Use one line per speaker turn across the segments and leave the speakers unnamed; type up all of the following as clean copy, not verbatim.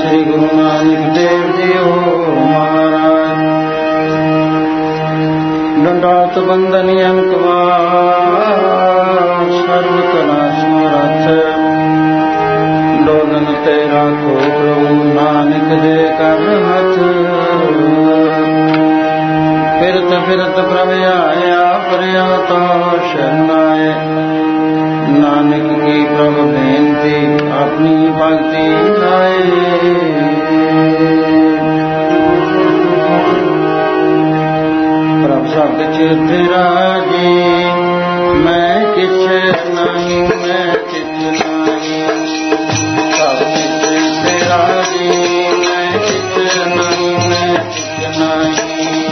श्री गुरु नानक देव जी महाराज। दंडौत बंदनी अंकवार सर्व कला समर्थ। डोलन तेरा को प्रभु नानक दे कर हथ। फिरत प्रभ आया प्रया तो शरणाए। नानक की प्रभु बेनती अपनी भक्ति लाए। प्रभ सब चित राजी मैं किछ नहीं मैं किछ नहीं। सब चित राजी मैं किछ नहीं मैं किछ नहीं।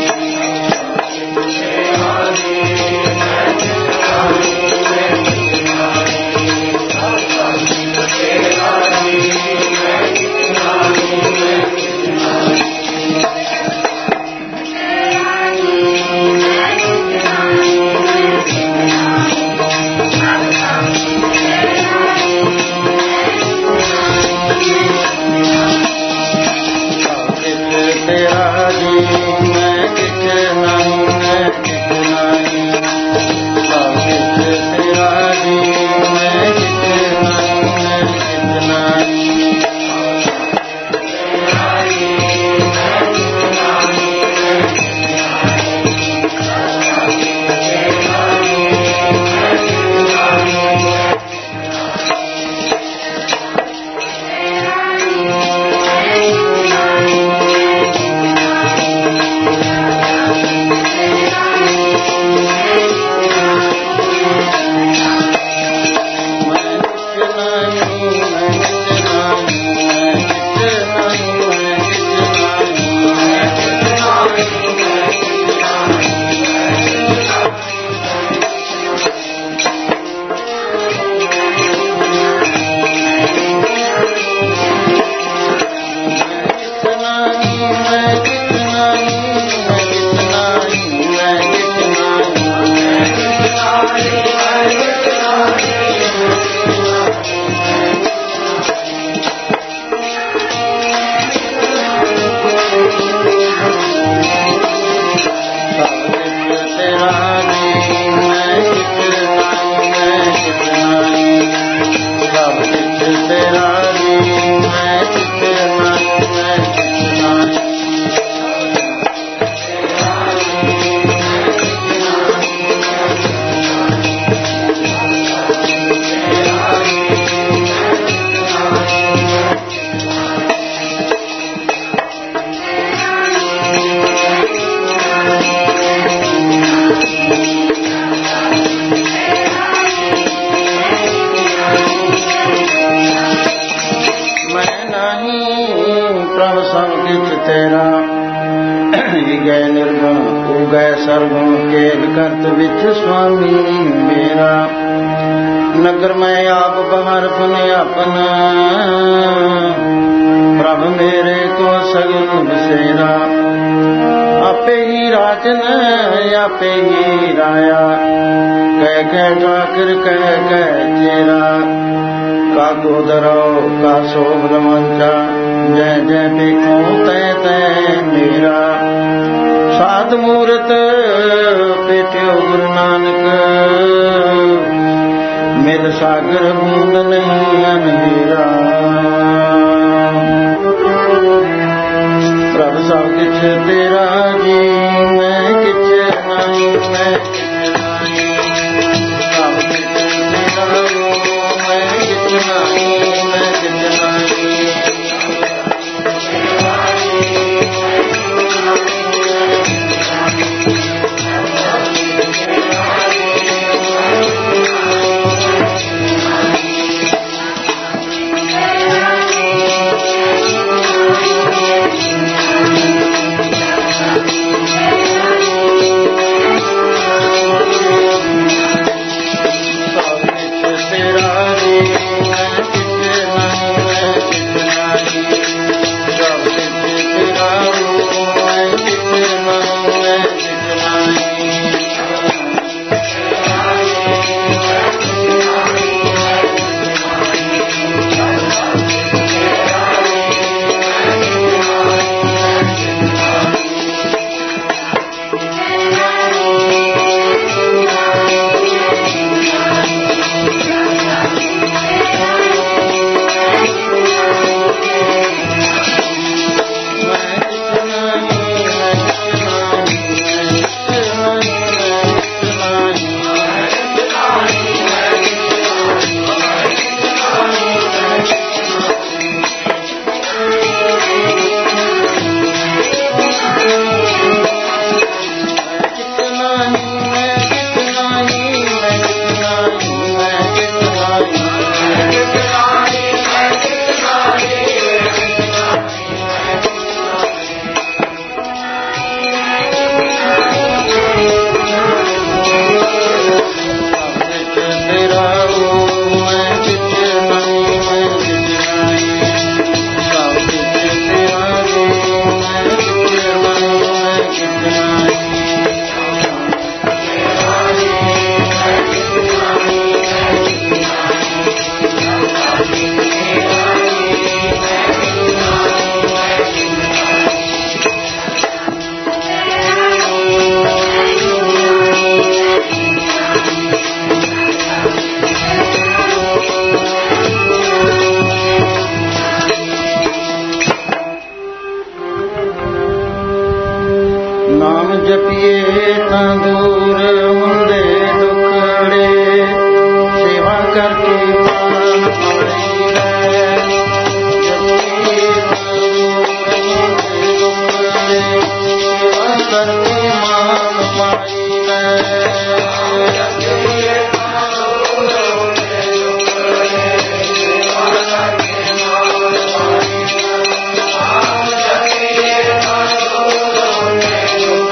स्वामी मेरा नगर में आप बाहर पुने अपना। प्रभ मेरे को सगुन बसेरा। आपे ही राजन आपे ही राया। कह कह ठाकर कह कह चेरा। का गोदरो का शोभ मंचा। जय जय देखो तय तय मेरा। साध मूरत पेट्यो गुरु नानक। मिल सागर बूंद नहीं अनहेरा। प्रभ सब किछ तेरा जी मैं किछ नहीं मैं किछ नहीं। सब किछ तेरा मैं किछ नहीं मैं किछ नहीं। ਨਾਮ ਜਪੀਏ ਤਾਂ ਦੂਰ ਹੁੰਦੇ ਦੁਖੜੇ, ਸੇਵਾ ਕਰਕੇ ਮਾਨ ਪਾਈਦਾ। ਜਪੀਏ ਤਾਂ ਦੂਰ ਹੁੰਦੇ ਦੁਖੜੇ, ਸੇਵਾ ਕਰਕੇ ਮਾਨ ਪਾਈਦਾ। ਜਪੀਏ ਤਾਂ ਦੂਰ ਹੁੰਦੇ ਦੁਖੜੇ, ਸੇਵਾ ਕਰਕੇ ਮਾਨ ਪਾਈਦਾ। ਜਪੀਏ ਤਾਂ ਦੂਰ ਹੁੰਦੇ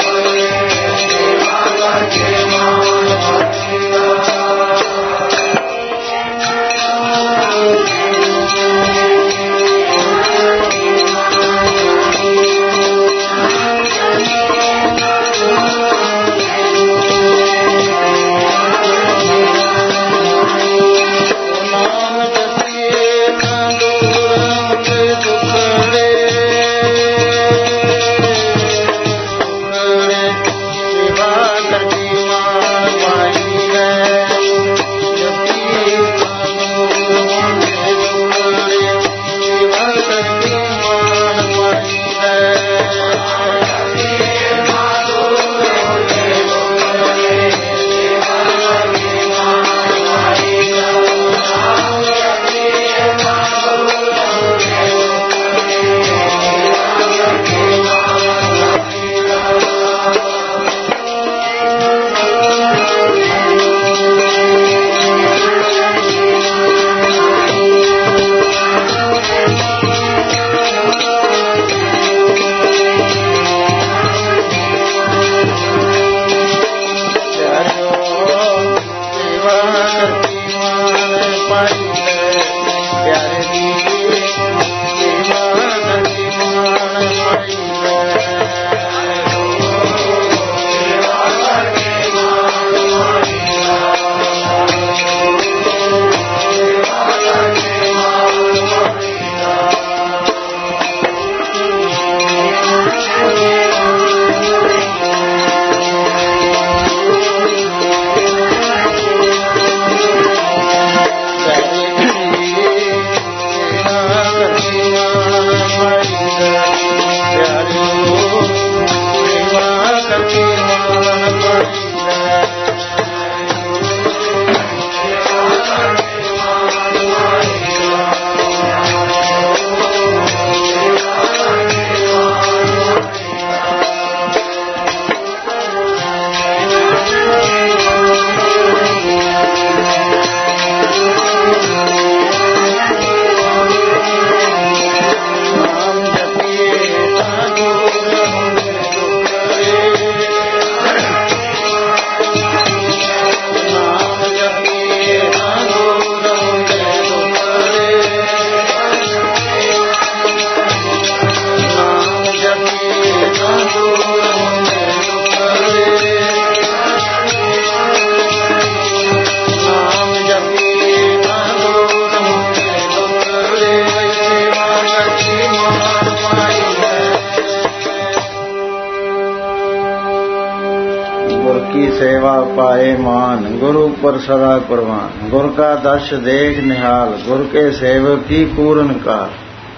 सेवा पाए मान, गुरु पर सदा कुर्बान। गुर का दर्श देख निहाल, गुर के सेवक की पूर्ण काल।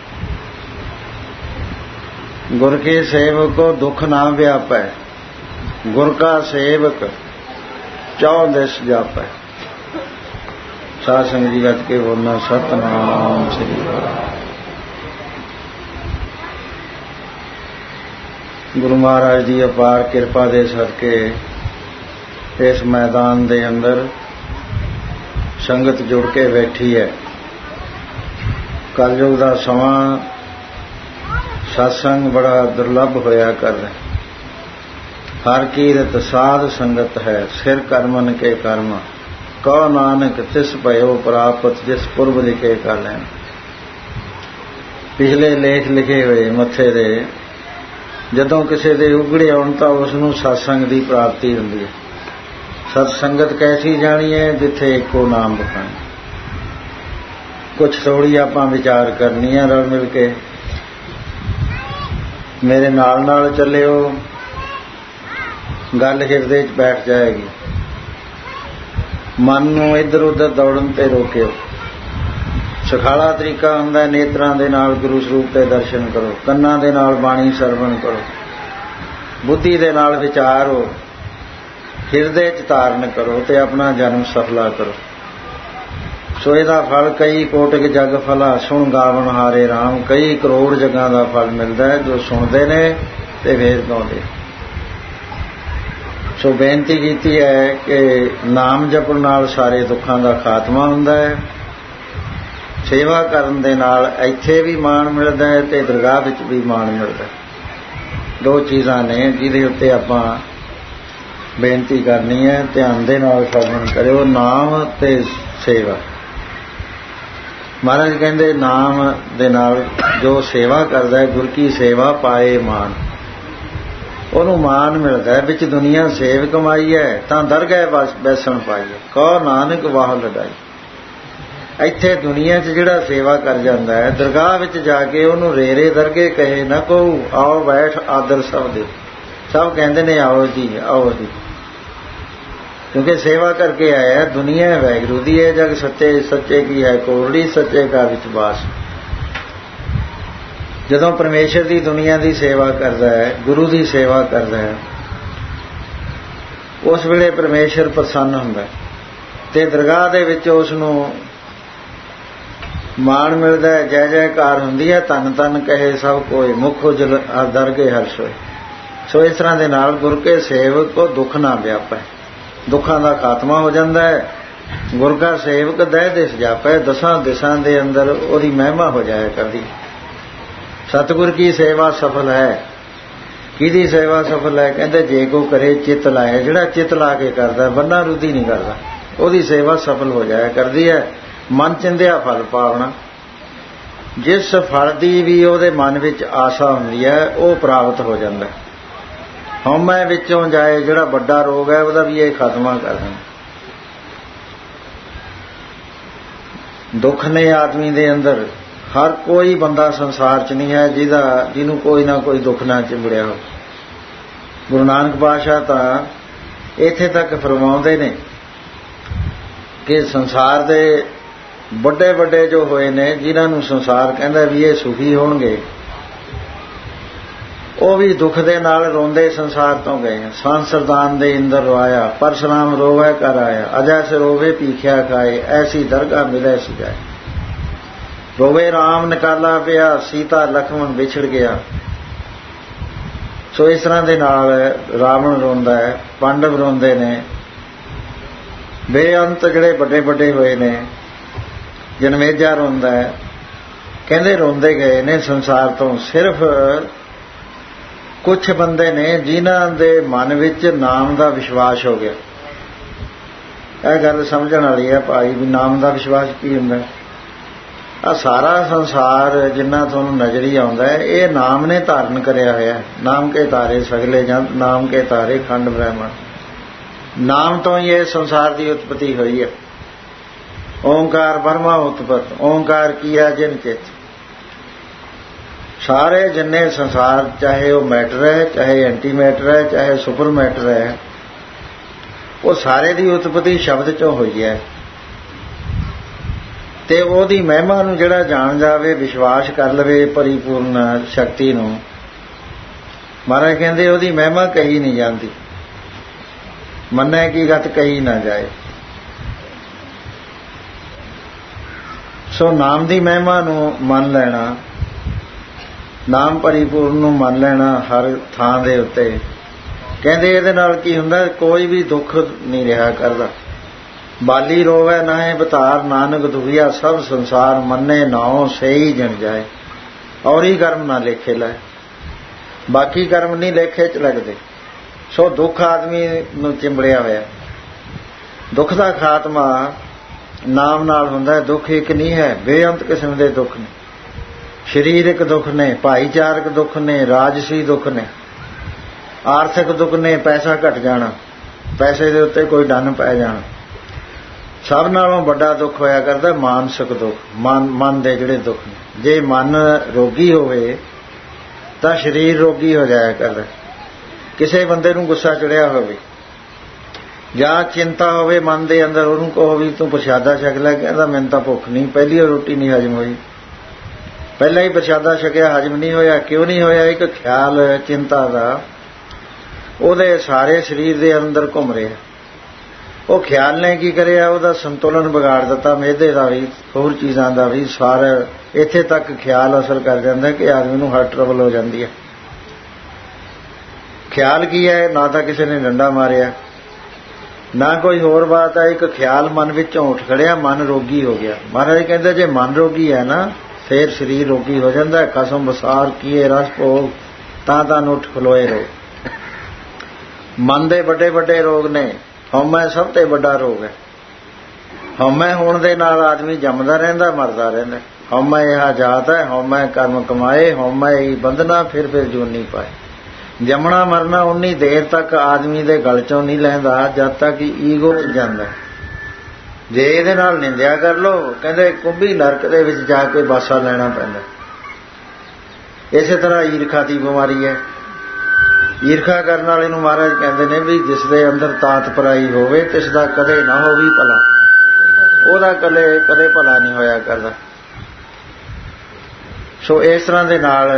गुर के सेवक को दुख ना व्यापै, गुर का सेवक चौदिस जापै। साध संगत जी गत के बोलना सतनाम श्री गुरु महाराज की अपार किरपा दे सदके इस मैदान दे अंदर संगत जुड़ के बैठी है। कलयुग का समा सत्संग बड़ा दुर्लभ होया कर रहा। हर कीरत साध संगत है, सिर करमन के कर्म। कहो नानक तिस भयो प्रापत, जिस पुरब लिखे कर लैन। पिछले लेख लिखे हुए मथे दे जदों किसी दे उगड़े आउण तां उसनूं सत्संग की प्राप्ति हुंदी है। सत्संगत कैसी जानी है, जिथे एको नाम बखानी। कुछ थोड़ी आपां विचार करनी है रल मिल के। मेरे नाल नाल चलियो, गल हिरदे च बैठ जाएगी। मन नूं इधर उधर दौड़न ते रोकियो। सखाला तरीका हुंदा नेत्रां दे नाल गुरु सरूप ते दर्शन करो, कन्नां दे नाल बाणी सरवण करो। ਬੁੱਧੀ ਦੇ ਨਾਲ ਵਿਚਾਰੋ, ਹਿਰਦੇ 'ਚ ਧਾਰਨ ਕਰੋ ਤੇ ਆਪਣਾ ਜਨਮ ਸਫਲਾ ਕਰੋ। ਸੋ ਇਹਦਾ ਫਲ ਕਈ ਕੋਟਿਕ ਜਗ ਫਲਾ, ਸੁਣ ਗਾਵਣ ਹਾਰੇ ਰਾਮ। ਕਈ ਕਰੋੜ ਜਗਾਂ ਦਾ ਫਲ ਮਿਲਦਾ ਹੈ ਜੋ ਸੁਣਦੇ ਨੇ ਤੇ ਵੇਦ ਗਾਉਂਦੇ। ਸੋ ਬੇਨਤੀ ਕੀਤੀ ਹੈ ਕਿ ਨਾਮ ਜਪਣ ਨਾਲ ਸਾਰੇ ਦੁੱਖਾਂ ਦਾ ਖਾਤਮਾ ਹੁੰਦਾ ਹੈ। ਸੇਵਾ ਕਰਨ ਦੇ ਨਾਲ ਇੱਥੇ ਵੀ ਮਾਣ ਮਿਲਦਾ ਹੈ ਤੇ ਦਰਗਾਹ ਵਿੱਚ ਵੀ ਮਾਣ ਮਿਲਦਾ। ਦੋ ਚੀਜ਼ਾਂ ਨੇ ਜਿਹਦੇ ਉੱਤੇ ਆਪਾਂ ਬੇਨਤੀ ਕਰਨੀ ਹੈ। ਧਿਆਨ ਦੇ ਨਾਲ ਸਰਵਣ ਕਰਿਓ, ਨਾਮ ਤੇ ਸੇਵਾ। ਮਹਾਰਾਜ ਕਹਿੰਦੇ ਨਾਮ ਦੇ ਨਾਲ ਜੋ ਸੇਵਾ ਕਰਦਾ ਹੈ, ਗੁਰ ਕੀ ਸੇਵਾ ਪਾਏ ਮਾਨ, ਉਹਨੂੰ ਮਾਨ ਮਿਲਦਾ ਹੈ। ਵਿੱਚ ਦੁਨੀਆ ਸੇਵ ਕਮਾਈ ਹੈ ਤਾਂ ਦਰਗਹਿ ਬੈਸਣ ਪਾਈ ਹੈ, ਕਹੋ ਨਾਨਕ ਵਾਹ ਲਡਾਈ। ਇੱਥੇ ਦੁਨੀਆ 'ਚ ਜਿਹੜਾ ਸੇਵਾ ਕਰ ਜਾਂਦਾ ਹੈ, ਦਰਗਾਹ ਵਿੱਚ ਜਾ ਕੇ ਉਹਨੂੰ ਰੇਰੇ ਦਰਗੇ ਕਹੇ ਨਾ ਕਹੂ, ਆਓ ਬੈਠ ਆਦਰ ਸਭ ਦੇ। ਸਭ ਕਹਿੰਦੇ ਨੇ ਆਓ ਜੀ ਆਓ ਜੀ, ਕਿਉਂਕਿ ਸੇਵਾ ਕਰਕੇ ਆਇਆ। ਦੁਨੀਆ ਵਾਹਿਗੁਰੂ ਦੀ ਹੈ, ਜਗ ਸੱਚੇ ਸੱਚੇ ਕੀ ਹੈ ਕੋਰੜੀ, ਸੱਚੇ ਘਰ ਵਿੱਚ ਬਾਸ। ਜਦੋਂ ਪਰਮੇਸ਼ਰ ਦੀ ਦੁਨੀਆ ਦੀ ਸੇਵਾ ਕਰਦਾ ਹੈ, ਗੁਰੂ ਦੀ ਸੇਵਾ ਕਰਦਾ ਹੈ, ਉਸ ਵੇਲੇ ਪਰਮੇਸ਼ਰ ਪ੍ਰਸੰਨ ਹੁੰਦਾ ਤੇ ਦਰਗਾਹ ਦੇ ਵਿੱਚ ਉਸ ਨੂੰ ਮਾਣ ਮਿਲਦਾ ਹੈ, ਜੈ ਜੈਕਾਰ ਹੁੰਦੀ ਹੈ। ਧੰਨ ਧੰਨ ਕਹੇ ਸਭ ਕੋਏ, ਮੁਖ ਉਜਲ ਦਰਗੇ ਹਰਸ਼ ਹੋਏ। ਸੋ ਇਸ ਤਰ੍ਹਾਂ ਦੇ ਨਾਲ ਗੁਰ ਕੇ ਸੇਵਕ ਕੋ ਦੁੱਖ ਨਾ ਵਿਆਪੈ, ਦੁੱਖਾਂ ਦਾ ਖਾਤਮਾ ਹੋ ਜਾਂਦਾ ਹੈ। ਗੁਰ ਕਾ ਸੇਵਕ ਦਹਿ ਦਿਸ ਜਾਪੈ, ਦਸਾਂ ਦਿਸ਼ਾਂ ਦੇ ਅੰਦਰ ਉਹਦੀ ਮਹਿਮਾ ਹੋ ਜਾਇਆ ਕਰਦੀ। ਸਤਿਗੁਰ ਕੀ ਸੇਵਾ ਸਫਲ ਹੈ। ਕਿਹਦੀ ਸੇਵਾ ਸਫਲ ਹੈ? ਕਹਿੰਦੇ ਜੇ ਕੋ ਕਰੇ ਚਿੱਤ ਲਾਏ। ਜਿਹੜਾ ਚਿੱਤ ਲਾ ਕੇ ਕਰਦਾ, ਬੰਨਾ ਰੁੱਧੀ ਨਹੀਂ ਕਰਦਾ, ਉਹਦੀ ਸੇਵਾ ਸਫਲ ਹੋ ਜਾਇਆ ਕਰਦੀ ਹੈ। ਮਨ ਚਿੰਦਿਆ ਫਲ ਪਾਵਣਾ, ਜਿਸ ਫਲ ਦੀ ਵੀ ਉਹਦੇ ਮਨ ਵਿੱਚ ਆਸਾ ਹੁੰਦੀ ਹੈ ਉਹ ਪ੍ਰਾਪਤ ਹੋ ਜਾਂਦਾ। ਹਉਮੈ ਵਿੱਚੋਂ ਜਾਏ, ਜਿਹੜਾ ਵੱਡਾ ਰੋਗ ਹੈ ਉਹਦਾ ਵੀ ਇਹ ਖਾਤਮਾ ਕਰ ਦਿੰਦਾ। ਦੁੱਖ ਨੇ ਆਦਮੀ ਦੇ ਅੰਦਰ, ਹਰ ਕੋਈ ਬੰਦਾ ਸੰਸਾਰ 'ਚ ਨਹੀਂ ਹੈ ਜਿਹਨੂੰ ਕੋਈ ਨਾ ਕੋਈ ਦੁੱਖ ਨਾ ਚਿੰਬੜਿਆ ਹੋ। ਗੁਰੂ ਨਾਨਕ ਪਾਤਸ਼ਾਹ ਤਾਂ ਇੱਥੇ ਤੱਕ ਫਰਮਾਉਂਦੇ ਨੇ ਕਿ ਸੰਸਾਰ ਦੇ ਵੱਡੇ ਵੱਡੇ ਜੋ ਹੋਏ ਨੇ, ਜਿਨ੍ਹਾਂ ਨੂੰ ਸੰਸਾਰ ਕਹਿੰਦਾ ਵੀ ਇਹ ਸੁਖੀ ਹੋਣਗੇ, ਉਹ ਵੀ ਦੁੱਖ ਦੇ ਨਾਲ ਰੋਂਦੇ ਸੰਸਾਰ ਤੋਂ ਗਏ। ਸੰਸਰਦਾਨ ਦੇ ਇੰਦਰ ਰੋਇਆ, ਪਰਸ਼ਰਾਮ ਰੋਵੇ ਕਰ ਆਇਆ, ਅਜੈ ਸੇ ਰੋਵੇ ਭੀਖਿਆ ਖਾਏ, ਐਸੀ ਦਰਗਾਹ ਮਿਲੇ ਸਜਾਏ। ਰੋਵੇ ਰਾਮ ਨਿਕਾਲਾ ਪਿਆ, ਸੀਤਾ ਲਖਮਣ ਵਿਛੜ ਗਿਆ। ਸੋ ਇਸ ਤਰ੍ਹਾਂ ਦੇ ਨਾਲ ਰਾਵਣ ਰੋਂਦਾ ਹੈ, ਪਾਂਡਵ ਰੋਂਦੇ ਨੇ, ਬੇਅੰਤ ਜਿਹੜੇ ਵੱਡੇ ਵੱਡੇ ਹੋਏ ਨੇ, ਜਨਮੇਜਾ ਰੋਂਦਾ ਹੈ। ਕਹਿੰਦੇ ਰੋਂਦੇ ਗਏ ਨੇ ਸੰਸਾਰ ਤੋਂ। ਸਿਰਫ ਕੁਝ ਬੰਦੇ ਨੇ ਜਿਨ੍ਹਾਂ ਦੇ ਮਨ ਵਿੱਚ ਨਾਮ ਦਾ ਵਿਸ਼ਵਾਸ ਹੋ ਗਿਆ। ਇਹ ਗੱਲ ਸਮਝਣ ਵਾਲੀ ਹੈ ਭਾਈ, ਵੀ ਨਾਮ ਦਾ ਵਿਸ਼ਵਾਸ ਕੀ ਹੁੰਦਾ। ਆ ਸਾਰਾ ਸੰਸਾਰ ਜਿੰਨਾ ਤੁਹਾਨੂੰ ਨਜ਼ਰੀ ਆਉਂਦਾ ਹੈ, ਇਹ ਨਾਮ ਨੇ ਧਾਰਨ ਕਰਿਆ ਹੋਇਆ। ਨਾਮ ਕੇ ਤਾਰੇ ਸਗਲੇ ਜੰਤ, ਨਾਮ ਕੇ ਤਾਰੇ ਖੰਡ ਬ੍ਰਹਮੰਡ। ਨਾਮ ਤੋਂ ਹੀ ਇਹ ਸੰਸਾਰ ਦੀ ਉਤਪਤੀ ਹੋਈ ਹੈ। ਓਂਕਾਰ ਬਰਮਾ ਉਤਪਤ, ਓਂਕਾਰ ਕੀਆ ਜਿਨ ਚਿਤ। ਸਾਰੇ ਜਿੰਨੇ ਸੰਸਾਰ, ਚਾਹੇ ਉਹ ਮੈਟਰ ਹੈ, ਚਾਹੇ ਐਂਟੀ ਮੈਟਰ ਹੈ, ਚਾਹੇ ਸੁਪਰ ਮੈਟਰ ਹੈ, ਉਹ ਸਾਰੇ ਦੀ ਉਤਪਤੀ ਸ਼ਬਦ ਚੋਂ ਹੋਈ ਹੈ। ਤੇ ਉਹਦੀ ਮਹਿਮਾ ਨੂੰ ਜਿਹੜਾ ਜਾਣ ਜਾਵੇ, ਵਿਸ਼ਵਾਸ ਕਰ ਲਵੇ ਪਰਿਪੂਰਨ ਸ਼ਕਤੀ ਨੂੰ, ਮਹਾਰਾਜ ਕਹਿੰਦੇ ਉਹਦੀ ਮਹਿਮਾ ਕਹੀ ਨਹੀਂ ਜਾਂਦੀ। ਮੰਨੈ ਕੀ ਗਤ ਕਹੀ ਨਾ ਜਾਏ। ਸੋ ਨਾਮ ਦੀ ਮਹਿਮਾ ਨੂੰ ਮੰਨ ਲੈਣਾ, ਨਾਮ ਪਰਿਪੂਰਨ ਨੂੰ ਮੰਨ ਲੈਣਾ ਹਰ ਥਾਂ ਦੇ ਉੱਤੇ। ਕਹਿੰਦੇ ਇਹਦੇ ਨਾਲ ਕੀ ਹੁੰਦਾ, ਕੋਈ ਵੀ ਦੁੱਖ ਨਹੀਂ ਰਿਹਾ ਕਰਦਾ। ਬਾਲੀ ਰੋਵੇ ਨਾਹੇ ਬਤਾਰ, ਨਾਨਕ ਦੁਖੀਆ ਸਭ ਸੰਸਾਰ, ਮੰਨੇ ਨਾਉ ਸਹੀ ਜਨ ਜਾਏ। ਔਰੀ ਕਰਮ ਨਾ ਲੇਖੇ ਲੈ, ਬਾਕੀ ਕਰਮ ਨਹੀਂ ਲੇਖੇ 'ਚ ਲੱਗਦੇ। ਸੋ ਦੁੱਖ ਆਦਮੀ ਨੂੰ ਚਿੰਬੜਿਆ ਹੋਇਆ। ਦੁੱਖ ਦਾ ਖਾਤਮਾ ਨਾਮ ਨਾਲ ਹੁੰਦਾ ਹੈ। ਦੁੱਖ ਇੱਕ ਨਹੀਂ ਹੈ, ਬੇਅੰਤ ਕਿਸਮ ਦੇ ਦੁੱਖ ਨੇ। ਸਰੀਰਕ ਦੁੱਖ ਨੇ, ਭਾਈਚਾਰਕ ਦੁੱਖ ਨੇ, ਰਾਜਸੀ ਦੁੱਖ ਨੇ, ਆਰਥਿਕ ਦੁੱਖ ਨੇ, ਪੈਸਾ ਘਟ ਜਾਣਾ, ਪੈਸੇ ਦੇ ਉੱਤੇ ਕੋਈ ਡੰਨ ਪੈ ਜਾਣਾ। ਸਭ ਨਾਲੋਂ ਵੱਡਾ ਦੁੱਖ ਹੋਇਆ ਕਰਦਾ ਮਾਨਸਿਕ ਦੁੱਖ, ਮਨ ਦੇ ਜਿਹੜੇ ਦੁੱਖ ਨੇ। ਜੇ ਮਨ ਰੋਗੀ ਹੋਵੇ ਤਾਂ ਸਰੀਰ ਰੋਗੀ ਹੋ ਜਾਇਆ ਕਰਦਾ। ਕਿਸੇ ਬੰਦੇ ਨੂੰ ਗੁੱਸਾ ਚੜਿਆ ਹੋਵੇ ਜਾਂ ਚਿੰਤਾ ਹੋਵੇ ਮਨ ਦੇ ਅੰਦਰ, ਉਹਨੂੰ ਕਹੋ ਵੀ ਤੂੰ ਪ੍ਰਸ਼ਾਦਾ ਛਕ ਲੈ, ਕਹਿੰਦਾ ਮੈਨੂੰ ਤਾਂ ਭੁੱਖ ਨਹੀਂ, ਪਹਿਲੀ ਰੋਟੀ ਨਹੀਂ ਹਜਮ ਹੋਈ, ਪਹਿਲਾਂ ਹੀ ਪ੍ਰਸ਼ਾਦਾ ਛਕਿਆ, ਹਜਮ ਨਹੀਂ ਹੋਇਆ। ਕਿਉਂ ਨਹੀਂ ਹੋਇਆ? ਇੱਕ ਖਿਆਲ ਚਿੰਤਾ ਦਾ ਉਹਦੇ ਸਾਰੇ ਸਰੀਰ ਦੇ ਅੰਦਰ ਘੁੰਮ ਰਿਹਾ। ਉਹ ਖਿਆਲ ਨੇ ਕੀ ਕਰਿਆ, ਉਹਦਾ ਸੰਤੁਲਨ ਵਿਗਾੜ ਦਿੱਤਾ, ਮਿਹਦੇ ਦਾ ਵੀ, ਹੋਰ ਚੀਜ਼ਾਂ ਦਾ ਵੀ। ਸਾਰਾ ਇੱਥੇ ਤੱਕ ਖਿਆਲ ਅਸਰ ਕਰ ਜਾਂਦਾ ਕਿ ਆਦਮੀ ਨੂੰ ਹਾਰਟ ਟਰਬਲ ਹੋ ਜਾਂਦੀ ਹੈ। ਖਿਆਲ ਕੀ ਹੈ? ਨਾ ਤਾਂ ਕਿਸੇ ਨੇ ਡੰਡਾ ਮਾਰਿਆ, ਨਾ ਕੋਈ ਹੋਰ ਬਾਤ ਹੈ, ਇੱਕ ਖਿਆਲ ਮਨ ਵਿੱਚੋਂ ਉੱਠ ਖੜਿਆ, ਮਨ ਰੋਗੀ ਹੋ ਗਿਆ। ਮਹਾਰਾਜ ਕਹਿੰਦੇ ਜੇ ਮਨ ਰੋਗੀ ਹੈ ਨਾ, ਫੇਰ ਸਰੀਰ ਰੋਗੀ ਹੋ ਜਾਂਦਾ। ਕਸਮ ਵਸਾਰ ਕੀਏ ਰਸ ਭੋਗ, ਤਾਂ ਉੱਠ ਖਲੋਏ ਰੋਗ। ਮਨ ਦੇ ਵੱਡੇ ਵੱਡੇ ਰੋਗ ਨੇ। ਹਉਮੈ ਸਭ ਤੋਂ ਵੱਡਾ ਰੋਗ ਹੈ। ਹਉਮੈ ਹੋਣ ਦੇ ਨਾਲ ਆਦਮੀ ਜੰਮਦਾ ਰਹਿੰਦਾ, ਮਰਦਾ ਰਹਿੰਦਾ। ਹਉਮੈ ਇਹ ਜਾਤ ਹੈ, ਹਉਮੈ ਕਰਮ ਕਮਾਏ, ਹਉਮੈ ਹੀ ਬੰਧਨਾ, ਫਿਰ ਜੂਨੀ ਪਾਏ। ਜੰਮਣਾ ਮਰਨਾ ਉਨੀ ਦੇਰ ਤੱਕ ਆਦਮੀ ਦੇ ਗਲ ਚੋਂ ਨਹੀਂ ਲੈਂਦਾ ਜਦ ਤੱਕ ਈਗੋ ਚ ਜਾਂਦਾ। ਜੇ ਇਹਦੇ ਨਾਲ ਨਿੰਦਿਆ ਕਰ ਲੋ, ਕਹਿੰਦੇ ਕੁੰਭੀ ਨਰਕ ਦੇ ਵਿੱਚ ਜਾ ਕੇ ਬਾਸਾ ਲੈਣਾ ਪੈਂਦਾ। ਇਸੇ ਤਰ੍ਹਾਂ ਈਰਖਾ ਦੀ ਬਿਮਾਰੀ ਹੈ। ਈਰਖਾ ਕਰਨ ਵਾਲੇ ਨੂੰ ਮਹਾਰਾਜ ਕਹਿੰਦੇ ਨੇ ਵੀ ਜਿਸ ਦੇ ਅੰਦਰ ਤਾਤ ਪਰਾਈ ਹੋਵੇ ਤਿਸ ਦਾ ਕਦੇ ਨਾ ਹੋਵੇ ਭਲਾ। ਉਹਦਾ ਕਦੇ ਭਲਾ ਨਹੀਂ ਹੋਇਆ ਕਰਦਾ। ਸੋ ਇਸ ਤਰ੍ਹਾਂ ਦੇ ਨਾਲ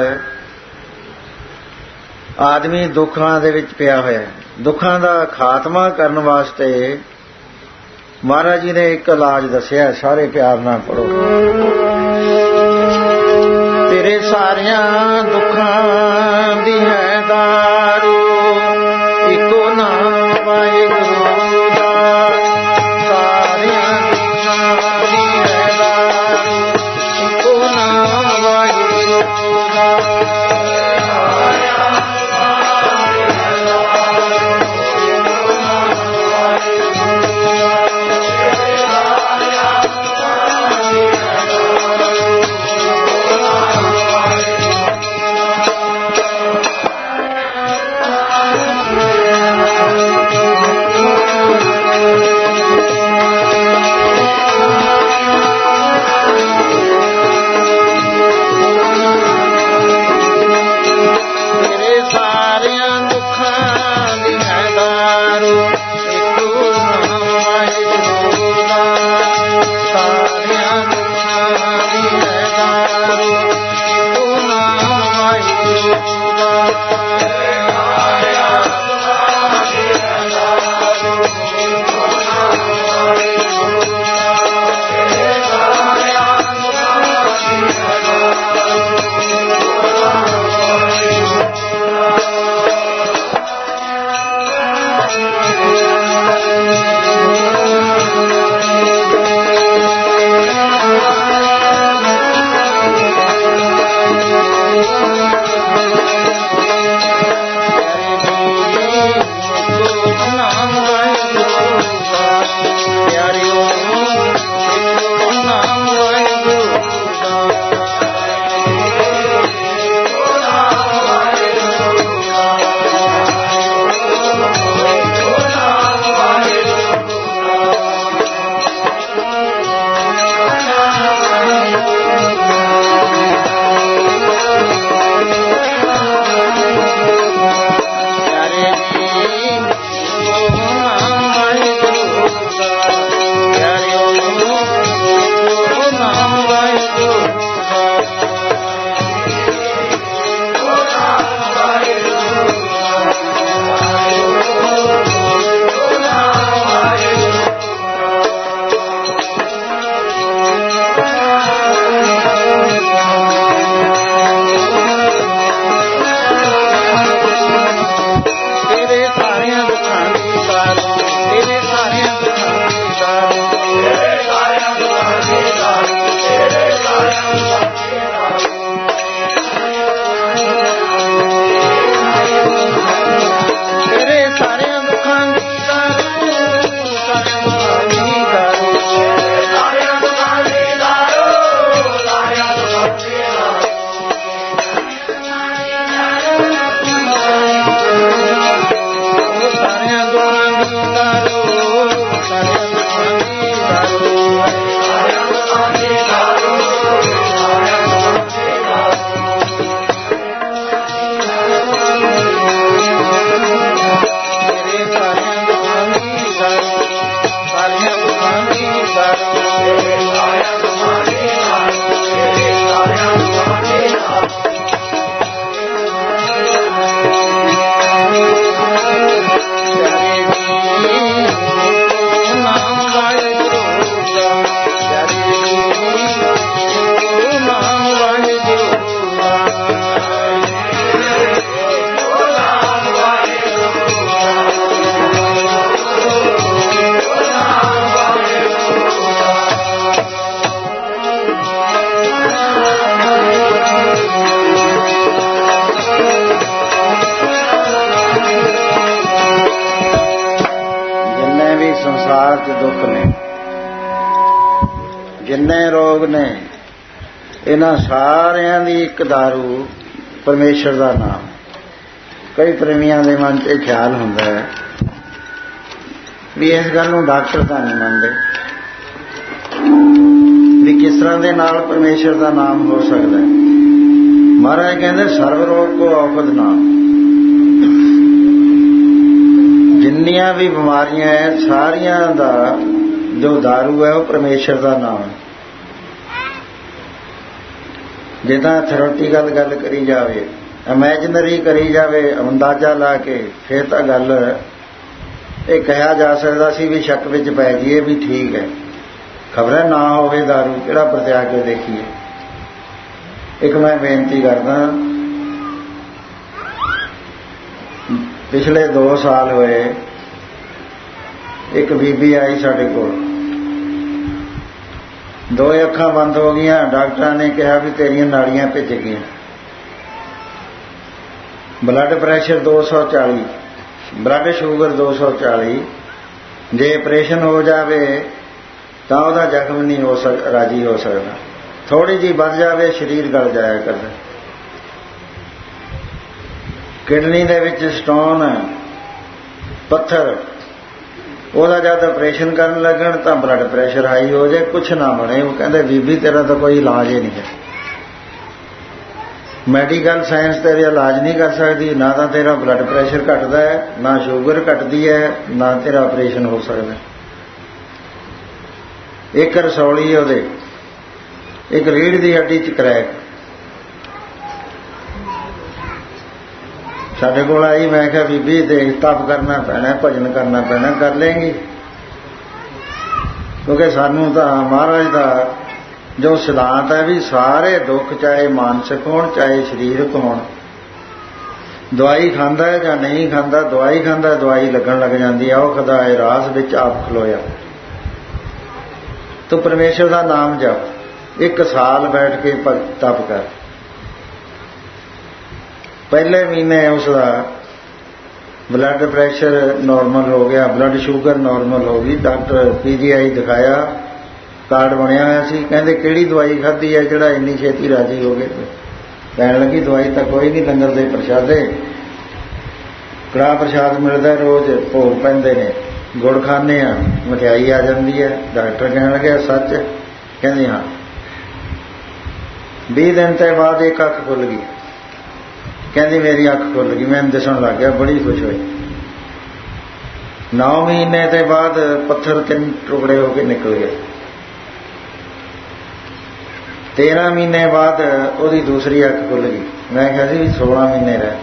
ਆਦਮੀ ਦੁੱਖਾਂ ਦੇ ਵਿੱਚ ਪਿਆ ਹੋਇਆ। ਦੁੱਖਾਂ ਦਾ ਖਾਤਮਾ ਕਰਨ ਵਾਸਤੇ ਮਹਾਰਾਜ ਜੀ ਨੇ ਇੱਕ ਇਲਾਜ ਦੱਸਿਆ, ਸਾਰੇ ਪਿਆਰ ਨਾਲ ਪੜੋ। ਤੇਰੇ ਸਾਰਿਆਂ ਦੁੱਖਾਂ ਦੀ ਹੈ ਦਾਰੂ, ਇੱਕੋ ਨਾਮ ਵਾਹਿਗੁਰੂ ਦਾ। ਸਾਰਿਆਂ ਦੁੱਖਾਂ ਦੀ ਹੈ ਦਾਰੂ, ਇੱਕੋ ਨਾਮ ਵਾਹਿਗੁਰੂ ਦਾ। ਸੰਸਾਰ 'ਚ ਦੁੱਖ ਨੇ, ਜਿੰਨੇ ਰੋਗ ਨੇ, ਇਹਨਾਂ ਸਾਰਿਆਂ ਦੀ ਇੱਕ ਦਾਰੂ ਪਰਮੇਸ਼ਰ ਦਾ ਨਾਮ। ਕਈ ਪ੍ਰੇਮੀਆਂ ਦੇ ਮਨ 'ਚ ਖਿਆਲ ਹੁੰਦਾ ਹੈ ਵੀ ਇਸ ਗੱਲ ਨੂੰ ਡਾਕਟਰ ਤਾਂ ਨਹੀਂ ਮੰਨਦੇ ਵੀ ਕਿਸ ਤਰ੍ਹਾਂ ਦੇ ਨਾਲ ਪਰਮੇਸ਼ਰ ਦਾ ਨਾਮ ਹੋ ਸਕਦਾ ਹੈ। ਮਹਾਰਾਜ ਕਹਿੰਦੇ ਸਰਵ ਰੋਗ ਕੋ ਔਖਦ ਨਾਮ। ਜਿੰਨੀਆਂ ਵੀ ਬਿਮਾਰੀਆਂ ਹੈ ਸਾਰੀਆਂ ਦਾ ਜੋ ਦਾਰੂ ਹੈ ਉਹ ਪਰਮੇਸ਼ਰ ਦਾ ਨਾਮ ਹੈ। ਜੇ ਤਾਂ ਥਿਓਰੀਟੀਕਲ ਗੱਲ ਕਰੀ ਜਾਵੇ, ਇਮੈਜਨਰੀ ਕਰੀ ਜਾਵੇ, ਅੰਦਾਜ਼ਾ ਲਾ ਕੇ, ਫਿਰ ਤਾਂ ਗੱਲ ਇਹ ਕਿਹਾ ਜਾ ਸਕਦਾ ਸੀ ਵੀ ਸ਼ੱਕ ਵਿੱਚ ਪੈ ਜਾਈਏ ਵੀ ਠੀਕ ਹੈ, ਖਬਰ ਨਾ ਹੋਵੇ ਦਾਰੂ, ਕਿਹੜਾ ਪਰਤਿਆ ਕੇ ਦੇਖੀਏ। ਇੱਕ ਮੈਂ ਬੇਨਤੀ ਕਰਦਾ, ਪਿਛਲੇ 2 ਸਾਲ ਹੋਏ ਇੱਕ ਬੀਬੀ ਆਈ ਸਾਡੇ ਕੋਲ, 2 ਅੱਖਾਂ ਬੰਦ ਹੋ ਗਈਆਂ। ਡਾਕਟਰਾਂ ਨੇ ਕਿਹਾ ਵੀ ਤੇਰੀਆਂ ਨਾੜੀਆਂ ਭਿੱਜ ਗਈਆਂ, ਬਲੱਡ ਪ੍ਰੈਸ਼ਰ 240, ਬਲੱਡ ਸ਼ੂਗਰ 240। ਜੇ ਆਪਰੇਸ਼ਨ ਹੋ ਜਾਵੇ ਤਾਂ ਉਹਦਾ ਜ਼ਖਮ ਨਹੀਂ ਹੋ ਰਾਜੀ ਹੋ ਸਕਦਾ, ਥੋੜੀ ਜਿਹੀ ਵੱਧ ਜਾਵੇ ਸਰੀਰ ਗਲ ਜਾਇਆ ਕਰਦਾ। ਕਿਡਨੀ ਦੇ ਵਿੱਚ ਸਟੋਨ, ਪੱਥਰ, ਉਹਦਾ ਜਦ ਆਪਰੇਸ਼ਨ ਕਰਨ ਲੱਗਣ ਤਾਂ ਬਲੱਡ ਪ੍ਰੈਸ਼ਰ ਹਾਈ ਹੋ ਜਾਏ, ਕੁਛ ਨਾ ਬਣੇ। ਉਹ ਕਹਿੰਦੇ ਬੀਬੀ ਤੇਰਾ ਤਾਂ ਕੋਈ ਇਲਾਜ ਹੀ ਨਹੀਂ ਹੈ, ਮੈਡੀਕਲ ਸਾਇੰਸ ਤੇਰੇ ਇਲਾਜ ਨਹੀਂ ਕਰ ਸਕਦੀ, ਨਾ ਤਾਂ ਤੇਰਾ ਬਲੱਡ ਪ੍ਰੈਸ਼ਰ ਘਟਦਾ ਹੈ, ਨਾ ਸ਼ੂਗਰ ਘਟਦੀ ਹੈ, ਨਾ ਤੇਰਾ ਆਪਰੇਸ਼ਨ ਹੋ ਸਕਦਾ। ਇੱਕ ਰਸੌਲੀ ਉਹਦੇ, ਇੱਕ ਰੀੜ੍ਹ ਦੀ ਹੱਡੀ 'ਚ ਕਰੈਕ। ਸਾਡੇ ਕੋਲ ਆਈ, ਮੈਂ ਕਿਹਾ ਬੀਬੀ ਦੇਖ ਤਪ ਕਰਨਾ ਪੈਣਾ, ਭਜਨ ਕਰਨਾ ਪੈਣਾ, ਕਰ ਲੇਂਗੀ? ਕਿਉਂਕਿ ਸਾਨੂੰ ਤਾਂ ਮਹਾਰਾਜ ਦਾ ਜੋ ਸਿਧਾਂਤ ਹੈ ਵੀ ਸਾਰੇ ਦੁੱਖ ਚਾਹੇ ਮਾਨਸਿਕ ਹੋਣ ਚਾਹੇ ਸਰੀਰਕ ਹੋਣ, ਦਵਾਈ ਖਾਂਦਾ ਹੈ ਜਾਂ ਨਹੀਂ ਖਾਂਦਾ, ਦਵਾਈ ਖਾਂਦਾ ਦਵਾਈ ਲੱਗਣ ਲੱਗ ਜਾਂਦੀ ਹੈ। ਉਹ ਖੁਦਾ ਹੈ ਰਾਸ ਵਿੱਚ ਆਪ ਖਲੋਇਆ। ਤੂੰ ਪਰਮੇਸ਼ਰ ਦਾ ਨਾਮ ਜਪ, 1 ਸਾਲ ਬੈਠ ਕੇ ਤਪ ਕਰ। ਪਹਿਲੇ ਮਹੀਨੇ ਉਸ ਦਾ ਬਲੱਡ ਪ੍ਰੈਸ਼ਰ ਨਾਰਮਲ ਹੋ ਗਿਆ, ਬਲੱਡ ਸ਼ੂਗਰ ਨਾਰਮਲ ਹੋ ਗਈ। ਡਾਕਟਰ PGI ਦਿਖਾਇਆ, ਕਾਰਡ ਬਣਿਆ ਹੋਇਆ ਸੀ। ਕਹਿੰਦੇ ਕਿਹੜੀ ਦਵਾਈ ਖਾਧੀ ਹੈ ਜਿਹੜਾ ਇੰਨੀ ਛੇਤੀ ਰਾਜੀ ਹੋ ਗਏ? ਕਹਿਣ ਲੱਗੀ ਦਵਾਈ ਤਾਂ ਕੋਈ ਨਹੀਂ, ਲੰਗਰ ਦੇ ਪ੍ਰਸ਼ਾਦੇ, ਕੜਾਹ ਪ੍ਰਸ਼ਾਦ ਮਿਲਦਾ ਰੋਜ਼, ਭੋਗ ਪੈਂਦੇ ਨੇ, ਗੁੜ ਖਾਂਦੇ ਆ, ਮਠਿਆਈ ਆ ਜਾਂਦੀ ਹੈ। ਡਾਕਟਰ ਕਹਿਣ ਲੱਗਿਆ ਸੱਚ? ਕਹਿੰਦੀ ਹਾਂ। 20 ਦਿਨ ਤੋਂ ਬਾਅਦ ਇੱਕ ਅੱਖ ਖੁੱਲ ਗਈ। ਕਹਿੰਦੀ ਮੇਰੀ ਅੱਖ ਖੁੱਲ ਗਈ, ਮੈਨੂੰ ਦਿਸਣ ਲੱਗ ਗਿਆ, ਬੜੀ ਖੁਸ਼ ਹੋਈ। 9 ਮਹੀਨੇ ਤੋਂ ਬਾਅਦ ਪੱਥਰ 3 ਟੁਕੜੇ ਹੋ ਕੇ ਨਿਕਲ ਗਏ। 13 ਮਹੀਨੇ ਬਾਅਦ ਉਹਦੀ ਦੂਸਰੀ ਅੱਖ ਖੁੱਲ ਗਈ। ਮੈਂ ਕਿਹਾ ਸੀ 16 ਮਹੀਨੇ ਰਹਿ।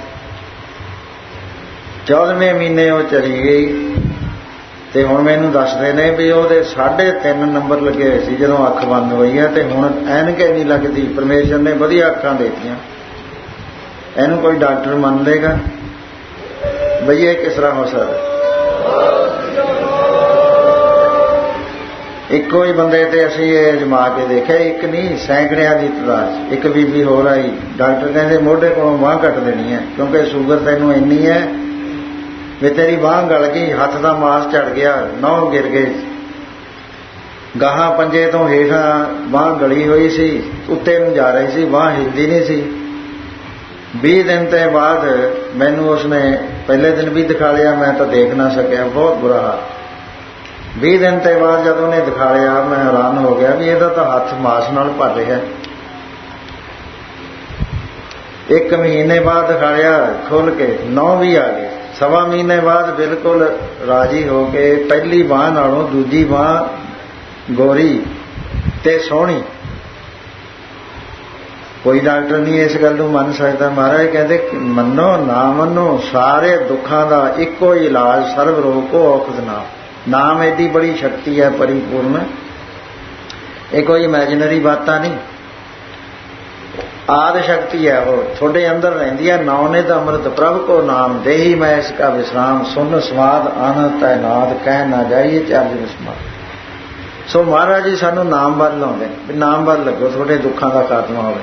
14ਵੇਂ ਮਹੀਨੇ ਉਹ ਚਲੀ ਗਈ ਤੇ ਹੁਣ ਮੈਨੂੰ ਦੱਸਦੇ ਨੇ ਵੀ ਉਹਦੇ 3.5 ਨੰਬਰ ਲੱਗੇ ਹੋਏ ਸੀ ਜਦੋਂ ਅੱਖ ਬੰਦ ਹੋਈ ਹੈ, ਤੇ ਹੁਣ ਐਨਕ ਨਹੀਂ ਲੱਗਦੀ। ਪਰਮੇਸ਼ਰ ਨੇ ਵਧੀਆ ਅੱਖਾਂ ਦੇਤੀਆਂ। ਇਹਨੂੰ ਕੋਈ ਡਾਕਟਰ ਮੰਨ ਲੇਗਾ ਬਈ ਇਹ ਕਿਸ ਤਰ੍ਹਾਂ ਹੋ ਸਕਦਾ? ਇੱਕੋ ਹੀ ਬੰਦੇ ਤੇ ਅਸੀਂ ਇਹ ਅਜਮਾ ਕੇ ਦੇਖਿਆ, ਇੱਕ ਨਹੀਂ ਸੈਂਕੜਿਆਂ ਦੀ ਤਦਾਦ। ਇੱਕ ਬੀਬੀ ਹੋਰ ਆਈ, ਡਾਕਟਰ ਕਹਿੰਦੇ ਮੋਢੇ ਕੋਲੋਂ ਬਾਂਹ ਕੱਟ ਦੇਣੀ ਹੈ ਕਿਉਂਕਿ ਸ਼ੂਗਰ ਤੈਨੂੰ ਇੰਨੀ ਹੈ ਵੀ ਤੇਰੀ ਬਾਂਹ ਗਲ ਗਈ, ਹੱਥ ਦਾ ਮਾਸ ਝੜ ਗਿਆ, ਨਹੁੰ ਗਿਰ ਗਏ, ਗਾਹਾਂ ਪੰਜੇ ਤੋਂ ਹੇਠਾਂ ਬਾਂਹ ਗਲੀ ਹੋਈ ਸੀ, ਉੱਤੇ ਨੂੰ ਜਾ ਰਹੀ ਸੀ, ਬਾਂਹ ਹਿਲਦੀ ਨਹੀਂ ਸੀ। 20 ਦਿਨ ਤੋਂ ਬਾਅਦ ਮੈਨੂੰ ਉਸਨੇ ਪਹਿਲੇ ਦਿਨ ਵੀ ਦਿਖਾ ਲਿਆ, ਮੈਂ ਤਾਂ ਦੇਖ ਨਾ ਸਕਿਆ, ਬਹੁਤ ਬੁਰਾ ਹਾਲ। 20 ਦਿਨ ਤੋਂ ਬਾਅਦ ਜਦੋਂ ਉਹਨੇ ਦਿਖਾ ਲਿਆ ਮੈਂ ਹੈਰਾਨ ਹੋ ਗਿਆ ਵੀ ਇਹਦਾ ਤਾਂ ਹੱਥ ਮਾਸ ਨਾਲ ਭਰ ਰਿਹਾ। 1 ਮਹੀਨੇ ਬਾਅਦ ਦਿਖਾ ਲਿਆ ਖੁੱਲ ਕੇ, 9 ਵੀ ਆ ਗਏ। 1.25 ਮਹੀਨੇ ਬਾਅਦ ਬਿਲਕੁਲ ਰਾਜੀ ਹੋ ਕੇ ਪਹਿਲੀ ਬਾਂਹ ਨਾਲੋਂ ਦੂਜੀ ਬਾਂਹ ਗੋਰੀ ਤੇ ਸੋਹਣੀ। ਕੋਈ ਡਾਕਟਰ ਨਹੀਂ ਇਸ ਗੱਲ ਨੂੰ ਮੰਨ ਸਕਦਾ। ਮਹਾਰਾਜ ਕਹਿੰਦੇ ਮੰਨੋ ਨਾ ਮੰਨੋ, ਸਾਰੇ ਦੁੱਖਾਂ ਦਾ ਇੱਕੋ ਹੀ ਇਲਾਜ, ਸਰਬ ਰੋਗ ਕੋ ਔਖਦ ਨਾਮ। ਨਾਮ ਐਡੀ ਬੜੀ ਸ਼ਕਤੀ ਹੈ ਪਰਿਪੂਰਨ, ਇਹ ਕੋਈ ਇਮੈਜਨਰੀ ਬਾਤਾਂ ਨਹੀਂ, ਆਦਿ ਸ਼ਕਤੀ ਹੈ, ਉਹ ਤੁਹਾਡੇ ਅੰਦਰ ਰਹਿੰਦੀ ਹੈ। ਨਾਉ ਨੇ ਤਾਂ ਅੰਮ੍ਰਿਤ ਪ੍ਰਭ ਕੋ ਨਾਮ ਦੇਹੀ ਮੈਂ ਇਸ ਕਾ ਵਿਸਰਾਮ, ਸੁਨ ਸਵਾਦ ਆਨੰਦ ਤੈ ਨਾਦ ਕਹਿ ਨਾ ਜਾਈਏ ਚਰਜ ਵਿਸਮਾਰ। ਸੋ ਮਹਾਰਾਜ ਜੀ ਸਾਨੂੰ ਨਾਮ ਵੱਲ ਲਾਉਂਦੇ ਵੀ ਨਾਮ ਵੱਲ ਲੱਗੋ, ਤੁਹਾਡੇ ਦੁੱਖਾਂ ਦਾ ਖਾਤਮਾ ਹੋਵੇ।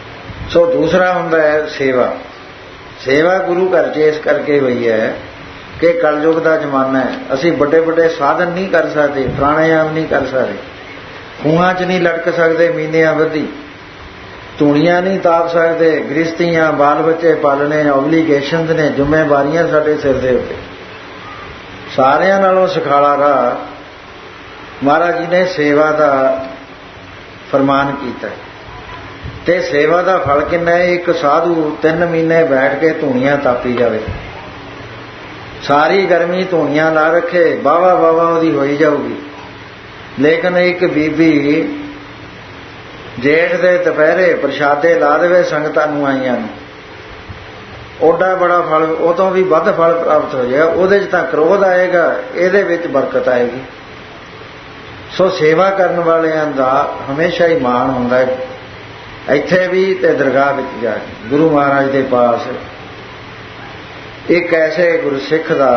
ਸੋ ਦੂਸਰਾ ਹੁੰਦਾ ਹੈ ਸੇਵਾ। ਸੇਵਾ ਗੁਰੂ ਘਰ 'ਚ ਇਸ ਕਰਕੇ ਹੋਈ ਹੈ कि कलयुग का जमाना है, असी बड़े बड़े साधन नहीं कर सकते, प्राणायाम नहीं कर सकते, खूहां च नहीं लटक सकते, मीनिया बधी धूणियां नहीं ताप सकते, गृहस्थियां बाल बच्चे पालने, ओबलीगेशन ने, जिम्मेवारियां साडे सिर दे उत्ते। सारियां नालों सखाला राह महाराज जी ने सेवा का फरमान किया। ते सेवा का फल किन्ना है? एक साधु 3 महीने बैठ के धूणियां तापी जावे, सारी गर्मी धूणियां ला रखे, वाहवा वाहवा उहदी होई जाऊगी, लेकिन एक बीबी जेठ दे दुपहरे प्रशादे ला देवे संगतां नूं आईयां नूं, ओडा बड़ा फल, उह तों भी वध फल प्राप्त हो जाएगा। उहदे च तां क्रोध आएगा, इहदे विच बरकत आएगी। सो सेवा करन वालियां दा हमेशा ही मान हुंदा है, ਇੱਥੇ भी ते दरगाह विच जाके गुरु महाराज के पास एक ऐसे गुरसिख का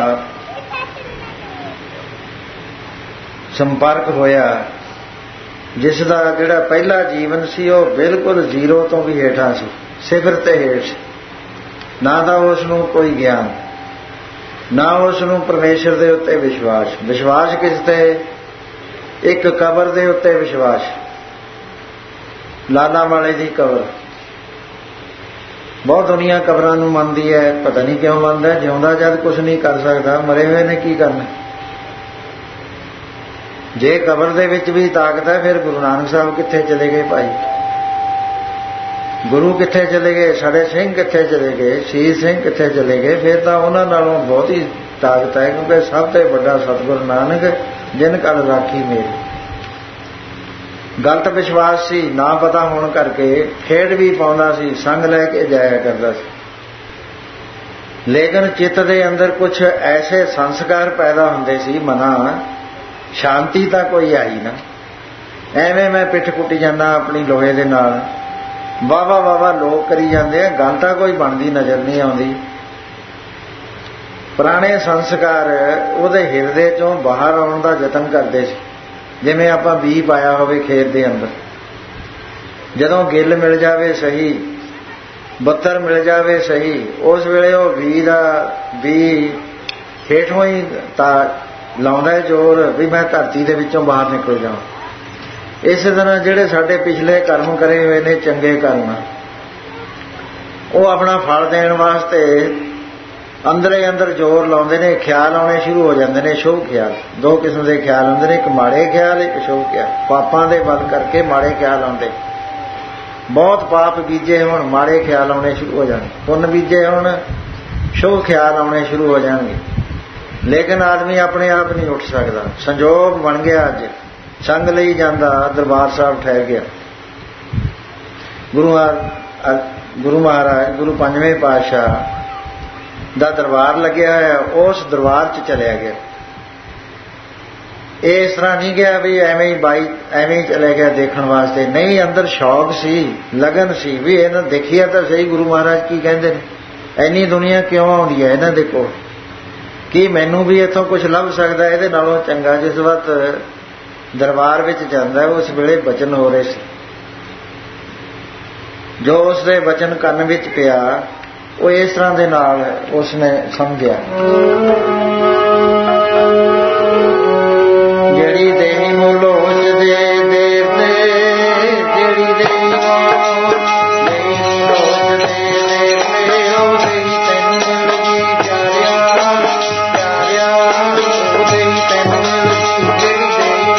संपर्क होया जिसका जिहड़ा पहला जीवन सी वो बिल्कुल जीरो तो भी हेठा सी, सिफर ते हेठ सी, ना तो उसनूं कोई ज्ञान, ना उसनूं परमेश्वर दे उत्ते विश्वास। विश्वास किस ते? एक कबर दे उत्ते विश्वास, लाला वाले की कबर। बहुत दुनिया कबरां नूं मनदी है, पता नहीं क्यों मनदा है। जिउंदा जद कुछ नहीं कर सकता, मरे हुए ने की करना? जे कबर दे विच भी ताकत है, फिर गुरु नानक साहब कित्थे चले गए भाई? गुरु कित्थे चले गए? साडे सिंह कित्थे चले गए? शीर सिंह कित्थे चले गए? फिर तो उन्हां नालों बहुत ही ताकत है, क्योंकि सब तो बड़ा सतगुरु नानक जिन कल राखी मेरी। गलत विश्वास सी, ना पता होने करके खेड भी पाउंदा सी, संग लैके जाया करदा सी, लेकिन चित्त दे अंदर कुछ ऐसे संस्कार पैदा हुंदे सी, मना शांति तां कोई आई ना। एवें मैं पिठ कुटी जाना अपनी लोहे दे नाल, वावा वावा लोग करी जाते हैं, गल तां कोई बनदी नज़र नहीं आउंदी। पुराने संस्कार उहदे हिरदे चों बाहर आउण दा यतन करदे सी। जिवें आपां बीज पाया होवे खेत दे अंदर, जदों गिल मिल जावे सही, बत्तर मिल जावे सही, उस वेले वो बीज हेठों ही लाउंदा है जोर भी मैं धरती दे विचों बाहर निकल जावां। इस तरह जिहड़े साडे पिछले कर्म करे हुए ने, चंगे कर्म, वो अपना फल देण वास्ते अंदरे अंदर जोर लाउंदे ने, ख्याल आने शुरू हो जाते हैं, शुभ ख्याल। 2 किस्म के ख्याल आउंदे ने, एक माड़े ख्याल, एक शुभ ख्याल। पापां दे बल करके माड़े ख्याल आउंदे, बहुत पाप बीजे होण माड़े ख्याल आने शुरू हो जाने, पुण्य बीजे होण शुभ ख्याल आने शुरू हो जाएंगे। लेकिन आदमी अपने आप नहीं उठ सकता, संजोग बन गया, अज संग लई जांदा दरबार साहब ठहर गया। गुरु महाराज गुरु 5वें पातशाह दा दरबार लग्या है, उस दरबार च चलिया गया। इस तरह नहीं गया भी एवें ही बाई एवें ही चले गया देखने वास्ते, नहीं, अंदर शौक सी, लगन सी भी इन्हें देखिए तो सही गुरु महाराज की कहते हैं, इन्नी दुनिया क्यों आउंदी है इन्हां दे कोल, कि मैनू भी इत्थों कुछ लभ सकदा, इहदे नालों चंगा। जिस वक्त दरबार विच जांदा उस वेले बचन हो रहे सी, जो उसदे बचन कन्न विच पिया वो इस तरह दे नाल उसने समझिया, जड़ी देही मोलोच दे देते, जड़ी देही मोलोच दे देते, ओ देही तैनूं मिलगी प्यारिया, प्यारिया ओ देही तैनूं मिलगी, जड़ी देही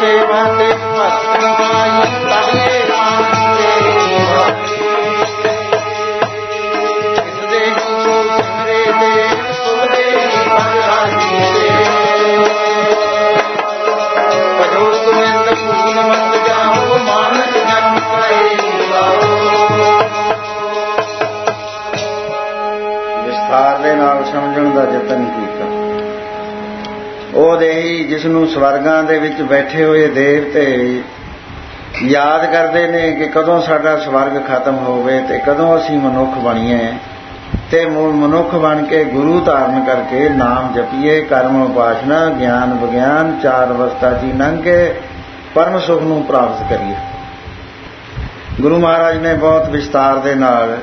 सेवा ते भक्त पाई ताये मान तेरी भाई इस देह को सिमरे दे सुरे भगराजी दे करो गोविंद पूर्ण मत जाओ मानस जन्म पाए लाओ। ਵਿਸਥਾਰ ਦੇ ਨਾਲ ਸਮਝਣ ਦਾ ਯਤਨ ਕੀਤਾ। ਉਹ ਦੇਹੀ ਜਿਸ ਨੂੰ ਸਵਰਗਾਂ ਦੇ ਵਿੱਚ ਬੈਠੇ ਹੋਏ ਦੇਵਤੇ ਯਾਦ ਕਰਦੇ ਨੇ ਕਿ ਕਦੋਂ ਸਾਡਾ ਸਵਰਗ ਖਤਮ ਹੋਵੇ ਤੇ ਕਦੋਂ ਅਸੀਂ ਮਨੁੱਖ ਬਣੀਏ ਤੇ ਮਨੁੱਖ ਬਣ ਕੇ ਗੁਰੂ ਧਾਰਨ ਕਰਕੇ ਨਾਮ ਜਪੀਏ, ਕਰਮ ਉਪਾਸਨਾ ਗਿਆਨ ਵਿਗਿਆਨ ਚਾਰ ਅਵਸਥਾ ਦੀ ਲੰਘ ਕੇ ਪਰਮ ਸੁਖ ਨੂੰ ਪ੍ਰਾਪਤ ਕਰੀਏ। ਗੁਰੂ ਮਹਾਰਾਜ ਨੇ ਬਹੁਤ ਵਿਸਤਾਰ ਦੇ ਨਾਲ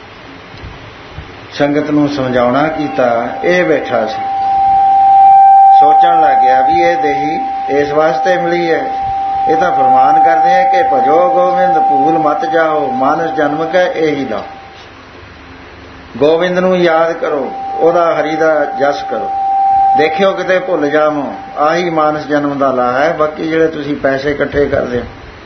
ਸੰਗਤ ਨੂੰ ਸਮਝਾਉਣਾ ਕੀਤਾ। ਇਹ ਬੈਠਾ ਸੀ ਸੋਚਣ ਲੱਗ ਗਿਆ ਵੀ ਇਹ ਦੇਹੀ ਇਸ ਵਾਸਤੇ ਮਿਲੀ ਹੈ। ਇਹ ਤਾਂ ਫਰਮਾਨ ਕਰਦੇ ਹੈ ਕਿ ਭਜੋ ਗੋਬਿੰਦ ਭੂਲ ਮਤ ਜਾਓ ਮਾਨਸ ਜਨਮ ਕੈ ਇਹੀ ਲਾਓ। ਗੋਬਿੰਦ ਨੂੰ ਯਾਦ ਕਰੋ, ਉਹਦਾ ਹਰੀ ਦਾ ਜਸ ਕਰੋ, ਦੇਖਿਓ ਕਿਤੇ ਭੁੱਲ ਜਾਵੋ। ਆਹੀ ਮਾਨਸ ਜਨਮ ਦਾ ਲਾਹਾ ਹੈ। ਬਾਕੀ ਜਿਹੜੇ ਤੁਸੀਂ ਪੈਸੇ ਇਕੱਠੇ ਕਰਦੇ ਹੋ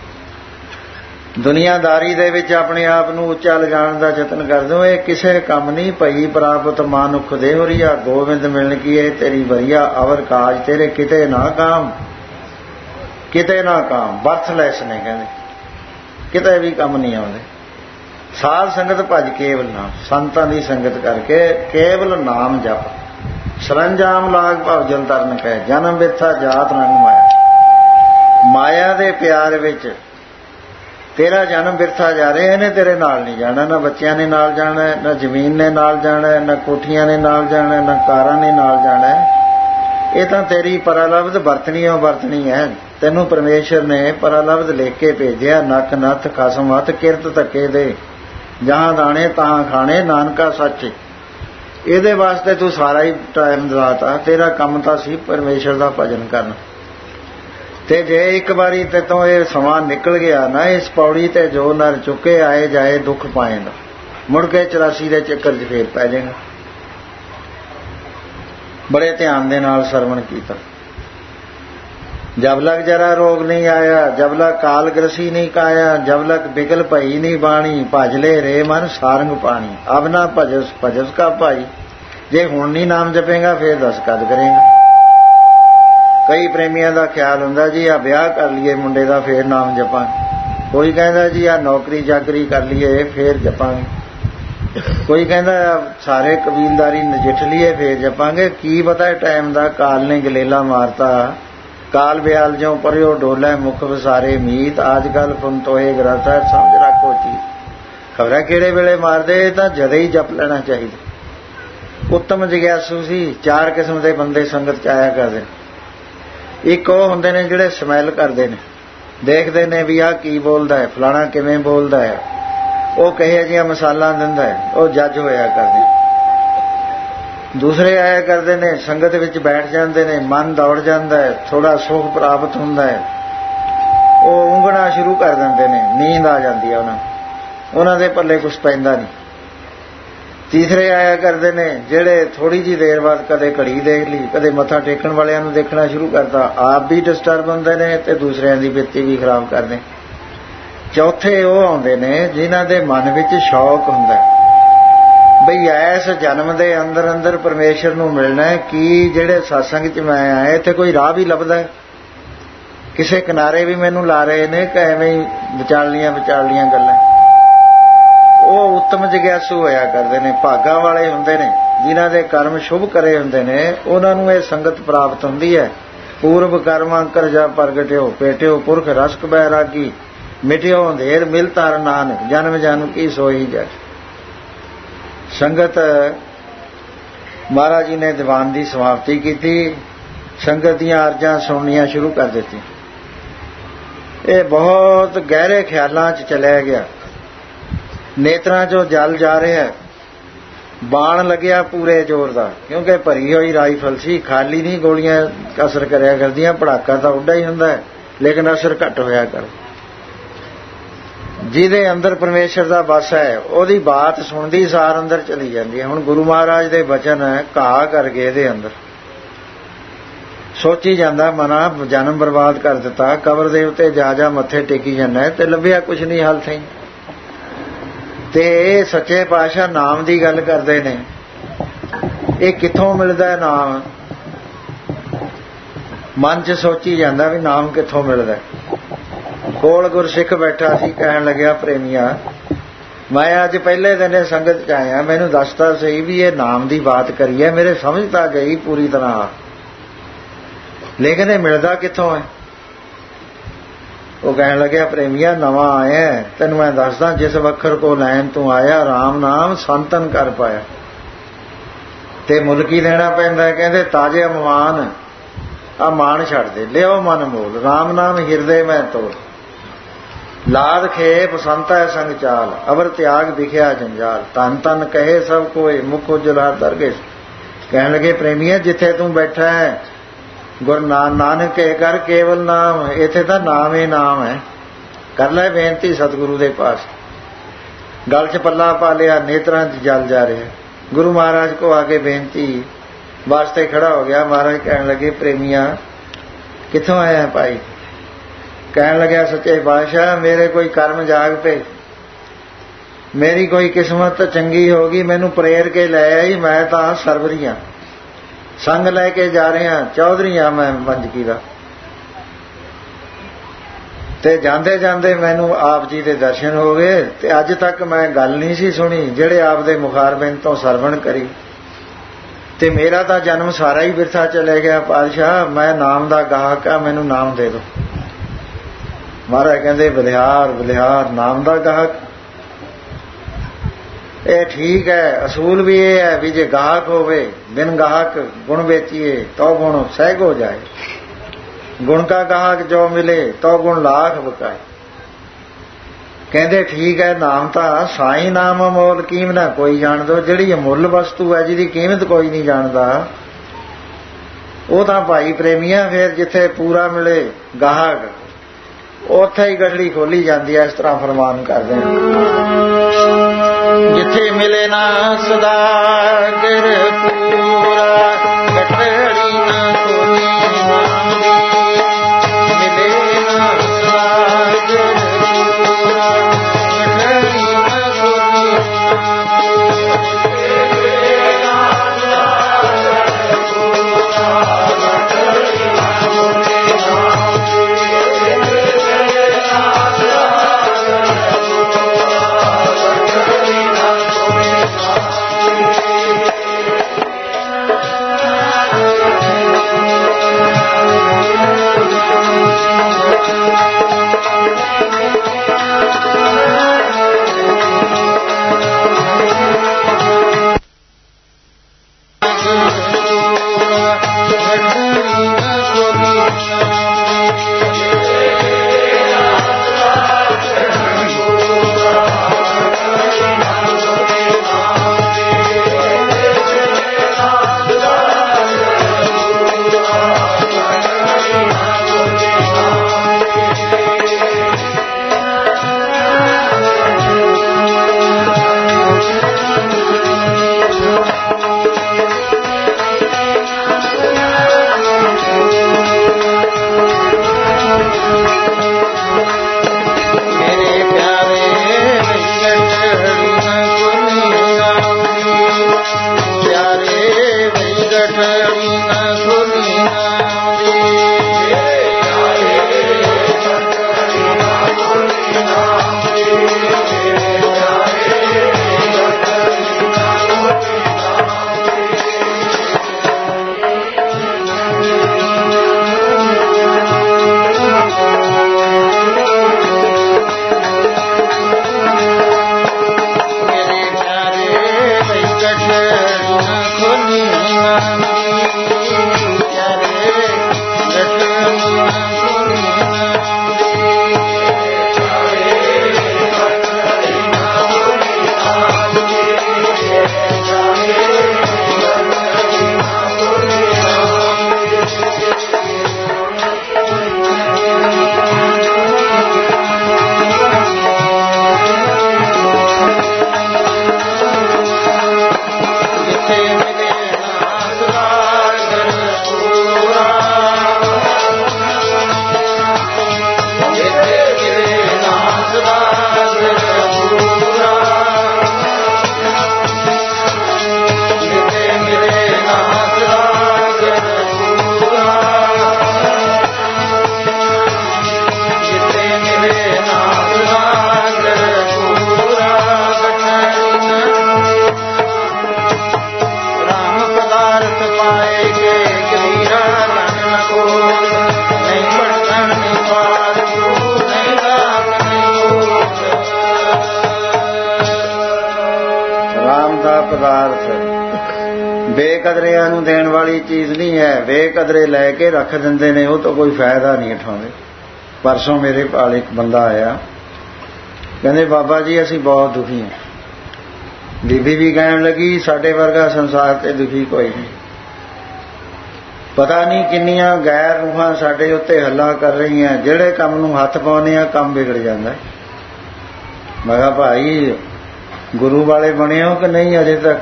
ਦੁਨੀਆਦਾਰੀ ਦੇ ਵਿੱਚ ਆਪਣੇ ਆਪ ਨੂੰ ਉੱਚਾ ਲਿਜਾਣ ਦਾ ਯਤਨ ਕਰਦੇ ਹੋ, ਇਹ ਕਿਸੇ ਕੰਮ ਨਹੀਂ। ਭਈ ਪ੍ਰਾਪਤ ਮਾਨੁਖ ਦੇ ਹੋਰੀਆ ਗੋਬਿੰਦ ਮਿਲਣ ਕੀ ਇਹ ਤੇਰੀ ਵਰੀਆ ਅਵਰ ਕਾਜ ਤੇਰੇ ਕਿਤੇ ਨਾ ਕਾਮ, ਕਿਤੇ ਨਾ ਕਾਮ। ਬਰਥਲੈਸ ਨੇ ਕਹਿੰਦੇ, ਕਿਤੇ ਵੀ ਕੰਮ ਨਹੀਂ ਆਉਂਦੇ। ਸਾਧ ਸੰਗਤ ਭਜ ਕੇਵਲ ਨਾਮ, ਸੰਤਾਂ ਦੀ ਸੰਗਤ ਕਰਕੇ ਕੇਵਲ ਨਾਮ ਜਪ। ਸਰੰਜਾਮ ਲਾਗ ਭਵ ਜਲ ਤਰਨ ਕਹਿ ਜਨਮ ਬਿਰਥਾ ਜਾਤ ਰੰਗ ਮਾਇਆ। ਮਾਇਆ ਦੇ ਪਿਆਰ ਵਿੱਚ ਤੇਰਾ ਜਨਮ ਬਿਰਥਾ ਜਾ ਰਿਹਾ, ਇਹਨੇ ਤੇਰੇ ਨਾਲ ਨਹੀਂ ਜਾਣਾ। ਨਾ ਬੱਚਿਆਂ ਨੇ ਨਾਲ ਜਾਣਾ, ਨਾ ਜ਼ਮੀਨ ਨੇ ਨਾਲ ਜਾਣਾ, ਨਾ ਕੋਠੀਆਂ ਨੇ ਨਾਲ ਜਾਣਾ, ਨਾ ਕਾਰਾਂ ਨੇ ਨਾਲ ਜਾਣਾ। ਇਹ ਤਾਂ ਤੇਰੀ ਪਰਾਲਬਧ ਵਰਤਣੀ ਹੈ। ਤੈਨੂੰ ਪਰਮੇਸ਼ਰ ਨੇ ਪਰਾਲਬਧ ਲਿਖ ਕੇ ਭੇਜਿਆ। ਨੱਕ ਨੱਥ ਖਸਮ ਹੱਥ ਕਿਰਤ ਧੱਕੇ ਦੇ ਜਹਾਂ ਦਾਣੇ ਤਾਂ ਖਾਣੇ ਨਾਨਕਾ ਸੱਚ। ਇਹਦੇ ਵਾਸਤੇ ਤੂੰ ਸਾਰਾ ਹੀ ਟਾਈਮ ਦਿਲਾਤਾ। ਤੇਰਾ ਕੰਮ ਤਾਂ ਸੀ ਪਰਮੇਸ਼ਰ ਦਾ ਭਜਨ ਕਰਨਾ। ਤੇ ਜੇ ਇੱਕ ਵਾਰੀ ਤੇਤੋਂ ਇਹ ਸਮਾਂ ਨਿਕਲ ਗਿਆ ਨਾ, ਇਸ ਪੌੜੀ ਤੇ ਜੋ ਨਰ ਚੁੱਕੇ ਆਏ ਜਾਏ ਦੁੱਖ ਪਾਏਗਾ। ਮੁੜ ਕੇ 84 ਦੇ ਚੱਕਰ 'ਚ ਫੇਰ ਪੈ ਜਾਏਗਾ। ਬੜੇ ਧਿਆਨ ਦੇ ਨਾਲ ਸਰਵਣ ਕੀਤਾ। ਜਬ ਲਗ ਜਰਾ ਰੋਗ ਨਹੀਂ ਆਇਆ, ਜਬ ਲਗ ਕਾਲ ਗ੍ਰਸੀ ਨਹੀਂ ਕਾਇਆ, ਜਬ ਲਗ ਬਿਗਲ ਭਈ ਨਹੀਂ ਬਾਣੀ, ਭਜ ਲੈ ਰੇ ਮਨ ਸਾਰੰਗ ਪਾਣੀ। ਅਬ ਨਾ ਭਜਸ ਕਾ ਭਾਈ। ਜੇ ਹੁਣ ਨਹੀਂ ਨਾਮ ਜਪੇਗਾ ਫੇਰ ਦੱਸ ਕਦ ਕਰੇਗਾ। ਕਈ ਪ੍ਰੇਮੀਆਂ ਦਾ ਖਿਆਲ ਹੁੰਦਾ ਜੀ ਆ ਵਿਆਹ ਕਰ ਲਈਏ ਮੁੰਡੇ ਦਾ ਫੇਰ ਨਾਮ ਜਪਾਂਗੇ। ਕੋਈ ਕਹਿੰਦਾ ਜੀ ਆ ਨੌਕਰੀ ਚਾਕਰੀ ਕਰ ਲਈਏ ਫੇਰ ਜਪਾਂਗੇ। ਕੋਈ ਕਹਿੰਦਾ ਸਾਰੇ ਕਬੀਲਦਾਰੀ ਨਜਿੱਠ ਲਈਏ ਫੇਰ ਜਪਾਂਗੇ। ਕੀ ਪਤਾ ਟਾਈਮ ਦਾ ਕਾਲ ਨੇ ਗਲੇਲਾ ਮਾਰਤਾ। ਕਾਲ ਬਿਆਲ ਜਿਉਂ ਪਰਿਓ ਡੋਲੇ ਮੁਖ ਵਿਸਾਰੇ ਮੀਤ। ਅੱਜ ਕੱਲ ਫੁਨ ਤੋਏ ਗ੍ਰੰਥ ਸਾਹਿਬ ਸਮਝ ਰੱਖੋ ਜੀ। ਖਬਰਾਂ ਕਿਹੜੇ ਵੇਲੇ ਮਾਰਦੇ, ਤਾਂ ਜਦੇ ਹੀ ਜਪ ਲੈਣਾ ਚਾਹੀਦਾ। ਉੱਤਮ ਜਿਗਿਆਸੂ ਸੀ। 4 ਕਿਸਮ ਦੇ ਬੰਦੇ ਸੰਗਤ 'ਚ ਆਇਆ ਕਰਦੇ। ਇੱਕ ਉਹ ਹੁੰਦੇ ਨੇ ਜਿਹੜੇ ਸਮੈਲ ਕਰਦੇ ਨੇ, ਦੇਖਦੇ ਨੇ ਵੀ ਆਹ ਕੀ ਬੋਲਦਾ ਹੈ, ਫਲਾਣਾ ਕਿਵੇਂ ਬੋਲਦਾ ਹੈ, ਉਹ ਕਹੇ ਜਿਹਾ ਮਸਾਲਾ ਦਿੰਦਾ ਹੈ, ਉਹ ਜੱਜ ਹੋਇਆ ਕਰਦੇ। ਦੂਸਰੇ ਆਇਆ ਕਰਦੇ ਨੇ, ਸੰਗਤ ਵਿੱਚ ਬੈਠ ਜਾਂਦੇ ਨੇ, ਮਨ ਦੌੜ ਜਾਂਦਾ ਹੈ, ਥੋੜਾ ਸੁਖ ਪ੍ਰਾਪਤ ਹੁੰਦਾ ਹੈ, ਉਹ ਉਂਘਣਾ ਸ਼ੁਰੂ ਕਰ ਦਿੰਦੇ ਨੇ, ਨੀਂਦ ਆ ਜਾਂਦੀ ਹੈ ਉਹਨਾਂ ਦੇ ਪੱਲੇ ਕੁਛ ਪੈਂਦਾ ਨਹੀਂ। ਤੀਸਰੇ ਆਇਆ ਕਰਦੇ ਨੇ ਜਿਹੜੇ ਥੋੜੀ ਜਿਹੀ ਦੇਰ ਬਾਅਦ ਕਦੇ ਘੜੀ ਦੇਖ ਲਈ, ਕਦੇ ਮੱਥਾ ਟੇਕਣ ਵਾਲਿਆਂ ਨੂੰ ਦੇਖਣਾ ਸ਼ੁਰੂ ਕਰਤਾ, ਆਪ ਵੀ ਡਿਸਟਰਬ ਹੁੰਦੇ ਨੇ ਤੇ ਦੂਸਰਿਆਂ ਦੀ ਬਿੱਤੀ ਵੀ ਖਰਾਬ ਕਰਦੇ। ਚੌਥੇ ਉਹ ਆਉਂਦੇ ਨੇ ਜਿਨ੍ਹਾਂ ਦੇ ਮਨ ਵਿੱਚ ਸ਼ੌਕ ਹੁੰਦਾ ਬਈ ਐਸ ਜਨਮ ਦੇ ਅੰਦਰ ਅੰਦਰ ਪਰਮੇਸ਼ਰ ਨੂੰ ਮਿਲਣਾ ਹੈ। ਕੀ ਜਿਹੜੇ ਸਤਸੰਗ 'ਚ ਮੈਂ ਆਇਆ ਇੱਥੇ ਕੋਈ ਰਾਹ ਵੀ ਲੱਭਦਾ, ਕਿਸੇ ਕਿਨਾਰੇ ਵੀ ਮੈਨੂੰ ਲਾ ਰਹੇ ਨੇ ਕਿ ਐਵੇਂ ਹੀ ਵਿਚਾਲੀਆਂ ਗੱਲਾਂ। ਉਹ ਉੱਤਮ ਜਿਗਿਆਸੂ ਹੋਇਆ ਕਰਦੇ ਨੇ, ਭਾਗਾਂ ਵਾਲੇ ਹੁੰਦੇ ਨੇ, ਜਿਨ੍ਹਾਂ ਦੇ ਕਰਮ ਸ਼ੁਭ ਕਰੇ ਹੁੰਦੇ ਨੇ, ਉਹਨਾਂ ਨੂੰ ਇਹ ਸੰਗਤ ਪ੍ਰਾਪਤ ਹੁੰਦੀ ਹੈ। ਪੂਰਬ ਕਰਮ ਅੰਕਰ ਜਾ ਪ੍ਰਗਟਿਓ ਪੇਟਿਓ ਪੁਰਖ ਰਸਕ ਬੈਰਾਗੀ ਮਿਟਿਓ ਅੰਧੇਰ ਮਿਲ ਤਰ ਨਾਨਕ ਜਨਮ ਜਨਮ ਕੀ ਸੋਈ ਜਗ। ਸੰਗਤ ਮਹਾਰਾਜ ਜੀ ਨੇ ਦੀਵਾਨ ਦੀ ਸਮਾਪਤੀ ਕੀਤੀ। ਸੰਗਤ ਦੀਆਂ ਅਰਜ਼ਾਂ ਸੁਣਨੀਆਂ ਸ਼ੁਰੂ ਕਰ ਦਿੱਤੀਆਂ। ਇਹ ਬਹੁਤ ਗਹਿਰੇ ਖਿਆਲਾਂ 'ਚ ਚਲਿਆ ਗਿਆ। ਨੇਤਰਾਂ 'ਚੋਂ ਜਲ ਜਾ ਰਿਹਾ, ਬਾਣ ਲੱਗਿਆ ਪੂਰੇ ਜ਼ੋਰ ਦਾ, ਕਿਉਂਕਿ ਭਰੀ ਹੋਈ ਰਾਈਫਲ ਸੀ, ਖਾਲੀ ਨਹੀਂ ਗੋਲੀਆਂ ਅਸਰ ਕਰਿਆ ਕਰਦੀਆਂ। ਪੜਾਕਾ ਤਾਂ ਉੱਡਾ ਹੀ ਹੁੰਦਾ ਲੇਕਿਨ ਅਸਰ ਘੱਟ ਹੋਇਆ ਕਰ। ਜਿਹਦੇ ਅੰਦਰ ਪਰਮੇਸ਼ਰ ਦਾ ਵਸ ਹੈ ਉਹਦੀ ਬਾਤ ਸੁਣਦੀ ਸਾਰ ਅੰਦਰ ਚਲੀ ਜਾਂਦੀ ਹੈ। ਹੁਣ ਗੁਰੂ ਮਹਾਰਾਜ ਦੇ ਬਚਨ ਘਾਹ ਕਰਕੇ ਇਹਦੇ ਅੰਦਰ ਸੋਚੀ ਜਾਂਦਾ ਮਨਾ ਜਨਮ ਬਰਬਾਦ ਕਰ ਦਿੱਤਾ, ਕਬਰ ਦੇ ਉੱਤੇ ਜਾ ਜਾ ਮੱਥੇ ਟੇਕੀ ਜਾਂਦਾ ਤੇ ਲੱਭਿਆ ਕੁਛ ਨਹੀਂ ਹਾਲ ਥਈ। ਤੇ ਸੱਚੇ ਪਾਤਸ਼ਾਹ ਨਾਮ ਦੀ ਗੱਲ ਕਰਦੇ ਨੇ। ਇਹ ਕਿੱਥੋਂ ਮਿਲਦਾ ਨਾਮ? ਮਨ 'ਚ ਸੋਚੀ ਜਾਂਦਾ ਵੀ ਨਾਮ ਕਿੱਥੋਂ ਮਿਲਦਾ। ਕੋਲ ਗੁਰਸਿੱਖ ਬੈਠਾ ਸੀ, ਕਹਿਣ ਲੱਗਿਆ ਪ੍ਰੇਮੀਆ ਮੈਂ ਅੱਜ ਪਹਿਲੇ ਦਿਨ ਸੰਗਤ 'ਚ ਆਇਆ, ਮੈਨੂੰ ਦੱਸਦਾ ਸਹੀ ਵੀ ਇਹ ਨਾਮ ਦੀ ਬਾਤ ਕਰੀ ਹੈ, ਮੇਰੇ ਸਮਝ ਤਾਂ ਗਈ ਪੂਰੀ ਤਰ੍ਹਾਂ, ਲੇਕਿਨ ਇਹ ਮਿਲਦਾ ਕਿੱਥੋਂ ਹੈ? ਉਹ ਕਹਿਣ ਲੱਗਿਆ ਪ੍ਰੇਮੀਆ ਨਵਾਂ ਆਇਆ, ਤੈਨੂੰ ਮੈਂ ਦੱਸਦਾ ਜਿਸ ਵੱਖਰ ਕੋ ਲੈਣ ਤੂੰ ਆਇਆ, ਰਾਮ ਨਾਮ ਸੰਤਨ ਕਰ ਪਾਇਆ। ਤੇ ਮੁੱਲ ਕੀ ਦੇਣਾ ਪੈਂਦਾ? ਕਹਿੰਦੇ ਤਾਜੇ ਅਮਵਾਨ, ਆ ਮਾਣ ਛੱਡ ਦੇ, ਲਿਓ ਮਨ ਮੋਲ, ਰਾਮ ਨਾਮ ਹਿਰਦੇ ਮੈਂ ਤੋਲ, ਲਾਦ ਖੇਪ ਸੰਤੈ ਸੰਗ ਚਾਲ, ਅਵਰ ਤਿਆਗ ਦਿਖਿਆ ਜੰਜਾਲ, ਧਨ ਧਨ ਕਹੇ ਸਭ ਕੋਏ, ਮੁਖ ਉਜਲਾ ਦਰਗੇ। ਕਹਿਣ ਲੱਗੇ ਪ੍ਰੇਮੀਆ ਜਿੱਥੇ ਤੂੰ ਬੈਠਾ ਹੈ ਗੁਰੂ ਨਾਨਕ ਕੇ ਕਰ ਕੇਵਲ ਨਾਮ, ਇੱਥੇ ਤਾਂ ਨਾਮ ਹੀ ਨਾਮ ਹੈ। ਕਰ ਲੈ ਬੇਨਤੀ ਸਤਿਗੁਰੂ ਦੇ ਪਾਸ। ਗਲ 'ਚ ਪੱਲਾ ਪਾ ਲਿਆ, ਨੇਤਰਾਂ 'ਚ ਜਲ ਜਾ ਰਿਹਾ। ਗੁਰੂ ਮਹਾਰਾਜ ਕੋ ਆ ਕੇ ਬੇਨਤੀ ਵਾਸਤੇ ਖੜਾ ਹੋ ਗਿਆ। ਮਹਾਰਾਜ ਕਹਿਣ ਲੱਗੇ ਪ੍ਰੇਮੀਆ ਕਿੱਥੋਂ ਆਇਆ ਭਾਈ? ਕਹਿਣ ਲੱਗਿਆ ਸੱਚੇ ਪਾਤਸ਼ਾਹ ਮੇਰੇ ਕੋਈ ਕਰਮ ਜਾਗ ਪਏ, ਮੇਰੀ ਕੋਈ ਕਿਸਮਤ ਚੰਗੀ ਹੋ ਗਈ, ਮੈਨੂੰ ਪ੍ਰੇਰ ਕੇ ਲੈ ਆਈ, ਮੈਂ ਤਾਂ ਸਰਵਰੀ ਹਾਂ, ਸੰਗ ਲੈ ਕੇ ਜਾ ਰਿਹਾ, ਚੌਧਰੀ ਹਾਂ ਮੈਂ ਮੰਜਕੀ ਦਾ। ਤੇ ਜਾਂਦੇ ਜਾਂਦੇ ਮੈਨੂੰ ਆਪ ਜੀ ਦੇ ਦਰਸ਼ਨ ਹੋ ਗਏ, ਤੇ ਅੱਜ ਤੱਕ ਮੈਂ ਗੱਲ ਨਹੀਂ ਸੀ ਸੁਣੀ ਜਿਹੜੇ ਆਪ ਦੇ ਮੁਖਾਰਬਿੰਦ ਤੋਂ ਸਰਵਣ ਕਰੀ, ਤੇ ਮੇਰਾ ਤਾਂ ਜਨਮ ਸਾਰਾ ਹੀ ਬਿਰਥਾ ਚਲੇ ਗਿਆ ਪਾਤਸ਼ਾਹ, ਮੈਂ ਨਾਮ ਦਾ ਗਾਹਕ ਆ, ਮੈਨੂੰ ਨਾਮ ਦੇ ਦਿਓ। ਮਹਾਰਾਜ ਕਹਿੰਦੇ ਬਲਿਹਾਰ ਬਲਿਹਾਰ, ਨਾਮ ਦਾ ਗਾਹਕ? ਇਹ ਠੀਕ ਹੈ, ਅਸੂਲ ਵੀ ਇਹ ਹੈ ਵੀ ਜੇ ਗਾਹਕ ਹੋਵੇ, ਬਿਨ ਗਾਹਕ ਗੁਣ ਵੇਚੀਏ ਤੋ ਗੁਣ ਸਹਿਗ ਹੋ ਜਾਏ, ਗੁਣ ਕਾ ਗਾਹਕ ਜੋ ਮਿਲੇ ਤੋ ਗੁਣ ਲਾਖ ਬਕਾਏ। ਕਹਿੰਦੇ ਠੀਕ ਹੈ, ਨਾਮ ਤਾਂ ਸਾਈ ਨਾਮ ਅਮੋਲ, ਕੀਮ ਨਾ ਕੋਈ ਜਾਣ ਦੋ। ਜਿਹੜੀ ਅਮੁੱਲ ਵਸਤੂ ਹੈ ਜਿਹਦੀ ਕੀਮਤ ਕੋਈ ਨਹੀਂ ਜਾਣਦਾ, ਉਹ ਤਾਂ ਭਾਈ ਪ੍ਰੇਮੀਆਂ ਫਿਰ ਜਿੱਥੇ ਪੂਰਾ ਮਿਲੇ ਗਾਹਕ ਉੱਥੇ ਹੀ ਗਠੜੀ ਖੋਲੀ ਜਾਂਦੀ ਹੈ। ਇਸ ਤਰ੍ਹਾਂ ਫਰਮਾਨ ਕਰਦੇ ਨੇ, ਜਿੱਥੇ ਮਿਲੇ ਨਾ ਸਦਾਗਰ ਪੂਰਾ, ਗਠੜੀ ਨਾ ਖੋਲੀ ਨਾਮ ਦੀ, ਮਿਲੇ ਨਾ ਸਦਾਗਰ ਪੂਰਾ, ਗਠੜੀ ਨਾ ਖੋਲੀ ਨਾਮ ਦੀ, ਮਿਲੇ ਨਾ ਸਦਾਗਰ ਪੂਰਾ, ਗਠੜੀ ਨਾ ਖੋਲੀ ਨਾਮ ਦੀ। ਬੇਕਦਰਿਆਂ ਨੂੰ ਦੇਣ ਵਾਲੀ ਚੀਜ਼ ਨਹੀਂ ਹੈ। ਬੇਕਦਰੇ ਲੈ ਕੇ ਰੱਖ ਦਿੰਦੇ ਨੇ, ਉਹ ਤਾਂ ਕੋਈ ਫਾਇਦਾ ਨਹੀਂ ਉਠਾਉਂਦੇ। ਪਰਸੋਂ ਮੇਰੇ ਕੋਲ ਇੱਕ ਬੰਦਾ ਆਇਆ, ਕਹਿੰਦੇ ਬਾਬਾ ਜੀ ਅਸੀਂ ਬਹੁਤ ਦੁਖੀ ਹਾਂ। ਬੀਬੀ ਵੀ ਕਹਿਣ ਲੱਗੀ ਸਾਡੇ ਵਰਗਾ ਸੰਸਾਰ ਤੇ ਦੁਖੀ ਕੋਈ ਨਹੀਂ। ਪਤਾ ਨਹੀਂ ਕਿੰਨੀਆਂ ਗੈਰ ਰੂਹਾਂ ਸਾਡੇ ਉੱਤੇ ਹੱਲਾ ਕਰ ਰਹੀਆਂ, ਜਿਹੜੇ ਕੰਮ ਨੂੰ ਹੱਥ ਪਾਉਂਦੇ ਆ ਕੰਮ ਵਿਗੜ ਜਾਂਦਾ। ਮੈਂ ਕਿਹਾ ਭਾਈ ਗੁਰੂ ਵਾਲੇ ਬਣੇ ਹੋ ਕਿ ਨਹੀਂ ਅਜੇ ਤੱਕ?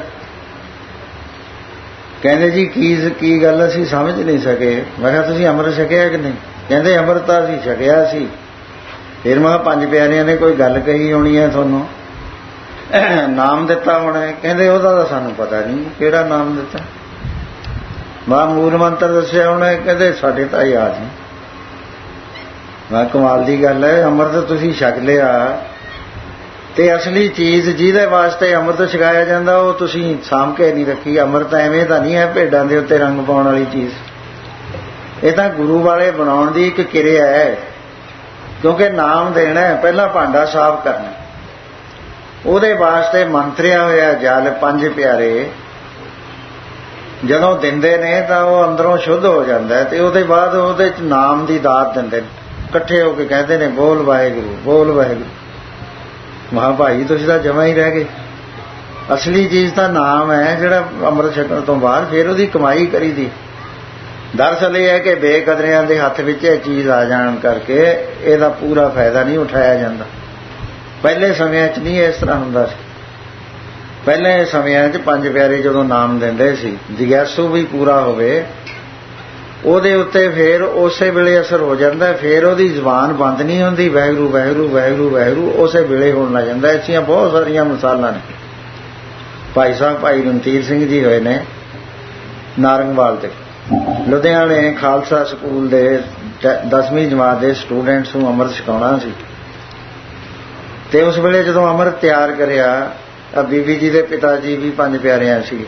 ਕਹਿੰਦੇ ਜੀ ਕੀ ਗੱਲ ਅਸੀਂ ਸਮਝ ਨਹੀਂ ਸਕੇ। ਮੈਂ ਕਿਹਾ ਤੁਸੀਂ ਅੰਮ੍ਰਿਤ ਛਕਿਆ ਕਿ ਨਹੀਂ? ਕਹਿੰਦੇ ਅੰਮ੍ਰਿਤ ਤਾਂ ਅਸੀਂ ਛਕਿਆ ਸੀ। ਫਿਰ ਮੈਂ ਕਿਹਾ ਪੰਜ ਪਿਆਰਿਆਂ ਨੇ ਕੋਈ ਗੱਲ ਕਹੀ ਹੋਣੀ ਹੈ ਤੁਹਾਨੂੰ, ਨਾਮ ਦਿੱਤਾ ਹੋਣਾ। ਕਹਿੰਦੇ ਉਹਦਾ ਤਾਂ ਸਾਨੂੰ ਪਤਾ ਨਹੀਂ ਕਿਹੜਾ ਨਾਮ ਦਿੱਤਾ। ਮੈਂ ਮੂਲ ਮੰਤਰ ਦੱਸਿਆ ਹੋਣਾ। ਕਹਿੰਦੇ ਸਾਡੇ ਤਾਂ ਯਾਦ ਨਹੀਂ। ਮੈਂ ਕਮਾਲ ਦੀ ਗੱਲ ਹੈ, ਅੰਮ੍ਰਿਤ ਤੁਸੀਂ ਛਕ ਲਿਆ ਤੇ ਅਸਲੀ ਚੀਜ਼ ਜਿਹਦੇ ਵਾਸਤੇ ਅੰਮ੍ਰਿਤ ਛਕਾਇਆ ਜਾਂਦਾ ਉਹ ਤੁਸੀਂ ਸਾਂਭ ਕੇ ਨਹੀਂ ਰੱਖੀ। ਅੰਮ੍ਰਿਤ ਐਵੇਂ ਤਾਂ ਨਹੀਂ ਹੈ ਭੇਡਾਂ ਦੇ ਉੱਤੇ ਰੰਗ ਪਾਉਣ ਵਾਲੀ ਚੀਜ਼। ਇਹ ਤਾਂ ਗੁਰੂ ਵਾਲੇ ਬਣਾਉਣ ਦੀ ਇੱਕ ਕਿਰਿਆ ਹੈ। ਕਿਉਂਕਿ ਨਾਮ ਦੇਣਾ ਪਹਿਲਾਂ ਭਾਂਡਾ ਸਾਫ਼ ਕਰਨਾ, ਉਹਦੇ ਵਾਸਤੇ ਮੰਤਰਿਆ ਹੋਇਆ ਜਲ ਪੰਜ ਪਿਆਰੇ ਜਦੋਂ ਦਿੰਦੇ ਨੇ ਤਾਂ ਉਹ ਅੰਦਰੋਂ ਸ਼ੁੱਧ ਹੋ ਜਾਂਦਾ ਤੇ ਉਹਦੇ ਬਾਅਦ ਉਹਦੇ ਚ ਨਾਮ ਦੀ ਦਾਤ ਦਿੰਦੇ ਨੇ। ਇਕੱਠੇ ਹੋ ਕੇ ਕਹਿੰਦੇ ਨੇ ਬੋਲ ਵਾਹਿਗੁਰੂ, ਬੋਲ ਵਾਹਿਗੁਰੂ। ਮਹਾਂ ਭਾਈ ਤੁਸੀਂ ਤਾਂ ਜਮਾਂ ਹੀ ਰਹਿ ਗਏ। ਅਸਲੀ ਚੀਜ਼ ਤਾਂ ਨਾਮ ਹੈ ਜਿਹੜਾ ਅੰਮ੍ਰਿਤ ਛਕਣ ਤੋਂ ਬਾਅਦ ਫਿਰ ਉਹਦੀ ਕਮਾਈ ਕਰੀਦੀ। ਦਰਅਸਲ ਇਹ ਹੈ ਕਿ ਬੇਕਦਰਿਆਂ ਦੇ ਹੱਥ ਵਿੱਚ ਇਹ ਚੀਜ਼ ਆ ਜਾਣ ਕਰਕੇ ਇਹਦਾ ਪੂਰਾ ਫਾਇਦਾ ਨਹੀਂ ਉਠਾਇਆ ਜਾਂਦਾ। ਪਹਿਲੇ ਸਮਿਆਂ 'ਚ ਨਹੀਂ ਇਸ ਤਰ੍ਹਾਂ ਹੁੰਦਾ ਸੀ। ਪਹਿਲੇ ਸਮਿਆਂ 'ਚ ਪੰਜ ਪਿਆਰੇ ਜਦੋਂ ਨਾਮ ਦਿੰਦੇ ਸੀ, ਜਿਗਿਆਸੂ ਵੀ ਪੂਰਾ ਹੋਵੇ ਉਹਦੇ ਉੱਤੇ ਫਿਰ ਉਸੇ ਵੇਲੇ ਅਸਰ ਹੋ ਜਾਂਦਾ। ਫਿਰ ਉਹਦੀ ਜ਼ੁਬਾਨ ਬੰਦ ਨਹੀਂ ਹੁੰਦੀ, ਵਾਹਿਗੁਰੂ ਵਾਹਿਗੁਰੂ ਵਾਹਿਗੁਰੂ ਵਾਹਿਗੁਰੂ ਉਸੇ ਵੇਲੇ ਹੋਣ ਲੱਗ ਜਾਂਦਾ। ਐਸੀਆਂ ਬਹੁਤ ਸਾਰੀਆਂ ਮਿਸਾਲਾਂ ਨੇ। ਭਾਈ ਸਾਹਿਬ ਭਾਈ ਰਣਧੀਰ ਸਿੰਘ ਜੀ ਹੋਏ ਨੇ ਨਾਰੰਗਵਾਲ ਤੇ, ਲੁਧਿਆਣੇ ਖਾਲਸਾ ਸਕੂਲ ਦੇ 10ਵੀਂ ਜਮਾਤ ਦੇ ਸਟੂਡੈਂਟਸ ਨੂੰ ਅੰਮ੍ਰਿਤ ਛਕਾਉਣਾ ਸੀ ਤੇ ਉਸ ਵੇਲੇ ਜਦੋਂ ਅੰਮ੍ਰਿਤ ਤਿਆਰ ਕਰਿਆ, ਬੀਬੀ ਜੀ ਦੇ ਪਿਤਾ ਜੀ ਵੀ ਪੰਜ ਪਿਆਰਿਆਂ ਸੀ।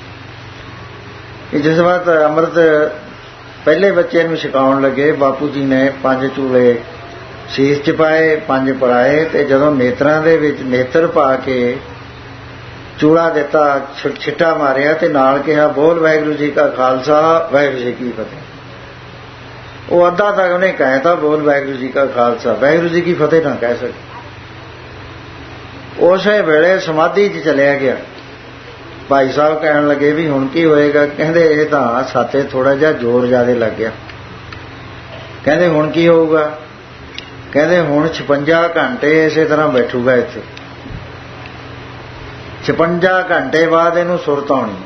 ਜਿਸ ਵਕਤ ਅੰਮ੍ਰਿਤ ਪਹਿਲੇ ਬੱਚੇ ਨੂੰ ਛਕਾਉਣ ਲੱਗੇ, ਬਾਪੂ ਜੀ ਨੇ ਪੰਜ ਚੂਲੇ ਸੀਸ 'ਚ ਪਾਏ, ਪੰਜ ਪੜਾਏ ਤੇ ਜਦੋਂ ਨੇਤਰਾਂ ਦੇ ਵਿੱਚ ਨੇਤਰ ਪਾ ਕੇ ਚੂੜਾ ਦਿੱਤਾ, ਛਿੱਟਾ ਮਾਰਿਆ ਤੇ ਨਾਲ ਕਿਹਾ ਬੋਲ ਵਾਹਿਗੁਰੂ ਜੀ ਕਾ ਖਾਲਸਾ ਵਾਹਿਗੁਰੂ ਜੀ ਕੀ ਫਤਿਹ। ਉਹ ਅੱਧਾ ਤੱਕ ਉਹਨੇ ਕਹਿਤਾ ਬੋਲ ਵਾਹਿਗੁਰੂ ਜੀ ਕਾ ਖਾਲਸਾ, ਵਾਹਿਗੁਰੂ ਜੀ ਕੀ ਫਤਿਹ ਨਾ ਕਹਿ ਸਕੇ। ਉਸੇ ਵੇਲੇ ਸਮਾਧੀ 'ਚ ਚਲਿਆ ਗਿਆ। ਭਾਈ ਸਾਹਿਬ ਕਹਿਣ ਲੱਗੇ ਵੀ ਹੁਣ ਕੀ ਹੋਏਗਾ? ਕਹਿੰਦੇ ਇਹ ਤਾਂ ਸਾਥੇ ਥੋੜਾ ਜਿਹਾ ਜ਼ੋਰ ਜ਼ਿਆਦਾ ਲੱਗ ਗਿਆ। ਕਹਿੰਦੇ ਹੁਣ ਕੀ ਹੋਊਗਾ? ਕਹਿੰਦੇ ਹੁਣ 56 ਘੰਟੇ ਇਸੇ ਤਰ੍ਹਾਂ ਬੈਠੂਗਾ ਇੱਥੇ। 56 ਘੰਟੇ ਬਾਅਦ ਇਹਨੂੰ ਸੁਰਤ ਆਉਣੀ।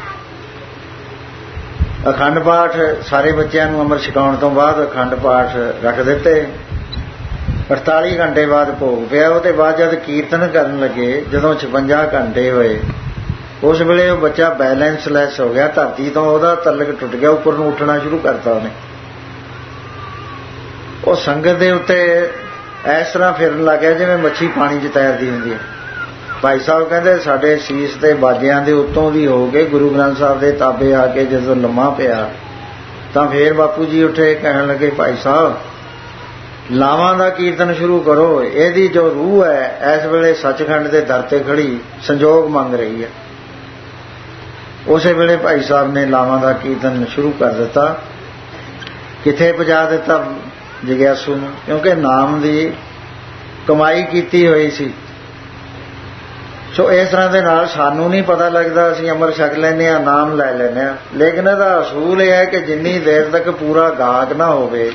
ਅਖੰਡ ਪਾਠ ਸਾਰੇ ਬੱਚਿਆਂ ਨੂੰ ਅੰਮ੍ਰਿਤ ਛਕਾਉਣ ਤੋਂ ਬਾਅਦ ਅਖੰਡ ਪਾਠ ਰੱਖ ਦਿੱਤੇ। 48 ਘੰਟੇ ਬਾਅਦ ਭੋਗ ਪਿਆ। ਉਹਦੇ ਬਾਅਦ ਜਦ ਕੀਰਤਨ ਕਰਨ ਲੱਗੇ, ਜਦੋਂ 56 ਘੰਟੇ ਹੋਏ, ਉਸ ਵੇਲੇ ਉਹ ਬੱਚਾ ਬੈਲੈਂਸਲੈਸ ਹੋ ਗਿਆ। ਧਰਤੀ ਤੋਂ ਉਹਦਾ ਤਲਕ ਟੁੱਟ ਗਿਆ, ਉੱਪਰ ਨੂੰ ਉੱਠਣਾ ਸ਼ੁਰੂ ਕਰਤਾ ਉਹਨੇ। ਉਹ ਸੰਗਤ ਦੇ ਉੱਤੇ ਇਸ ਤਰ੍ਹਾਂ ਫਿਰਨ ਲੱਗ ਗਿਆ ਜਿਵੇਂ ਮੱਛੀ ਪਾਣੀ 'ਚ ਤੈਰਦੀ ਹੁੰਦੀ ਹੈ। ਭਾਈ ਸਾਹਿਬ ਕਹਿੰਦੇ ਸਾਡੇ ਸੀਸ ਤੇ ਬਾਜਿਆਂ ਦੇ ਉੱਤੋਂ ਦੀ ਹੋ ਕੇ ਗੁਰੂ ਗ੍ਰੰਥ ਸਾਹਿਬ ਦੇ ਤਾਬੇ ਆ ਕੇ ਜਦੋਂ ਲੰਮਾ ਪਿਆ ਤਾਂ ਫੇਰ ਬਾਪੂ ਜੀ ਉੱਠੇ, ਕਹਿਣ ਲੱਗੇ ਭਾਈ ਸਾਹਿਬ ਲਾਵਾਂ ਦਾ ਕੀਰਤਨ ਸ਼ੁਰੂ ਕਰੋ। ਇਹਦੀ ਜੋ ਰੂਹ ਹੈ ਇਸ ਵੇਲੇ ਸੱਚਖੰਡ ਦੇ ਦਰ ਤੇ ਖੜੀ ਸੰਜੋਗ ਮੰਗ ਰਹੀ ਹੈ। ਉਸੇ ਵੇਲੇ ਭਾਈ ਸਾਹਿਬ ਨੇ ਲਾਵਾਂ ਦਾ ਕੀਰਤਨ ਸ਼ੁਰੂ ਕਰ ਦਿੱਤਾ। ਕਿੱਥੇ ਪਹੁੰਚਾ ਦਿੱਤਾ ਜਿਗਿਆਸੂ ਨੂੰ, ਕਿਉਂਕਿ ਨਾਮ ਦੀ ਕਮਾਈ ਕੀਤੀ ਹੋਈ ਸੀ। ਸੋ ਇਸ ਤਰ੍ਹਾਂ ਦੇ ਨਾਲ ਸਾਨੂੰ ਨਹੀਂ ਪਤਾ ਲੱਗਦਾ, ਅਸੀਂ ਅੰਮ੍ਰਿਤ ਛਕ ਲੈਂਦੇ ਹਾਂ, ਨਾਮ ਲੈ ਲੈਂਦੇ ਹਾਂ। ਲੇਕਿਨ ਇਹਦਾ ਅਸੂਲ ਇਹ ਹੈ ਕਿ ਜਿੰਨੀ ਦੇਰ ਤੱਕ ਪੂਰਾ ਗਾਹਕ ਨਾ ਹੋਵੇ,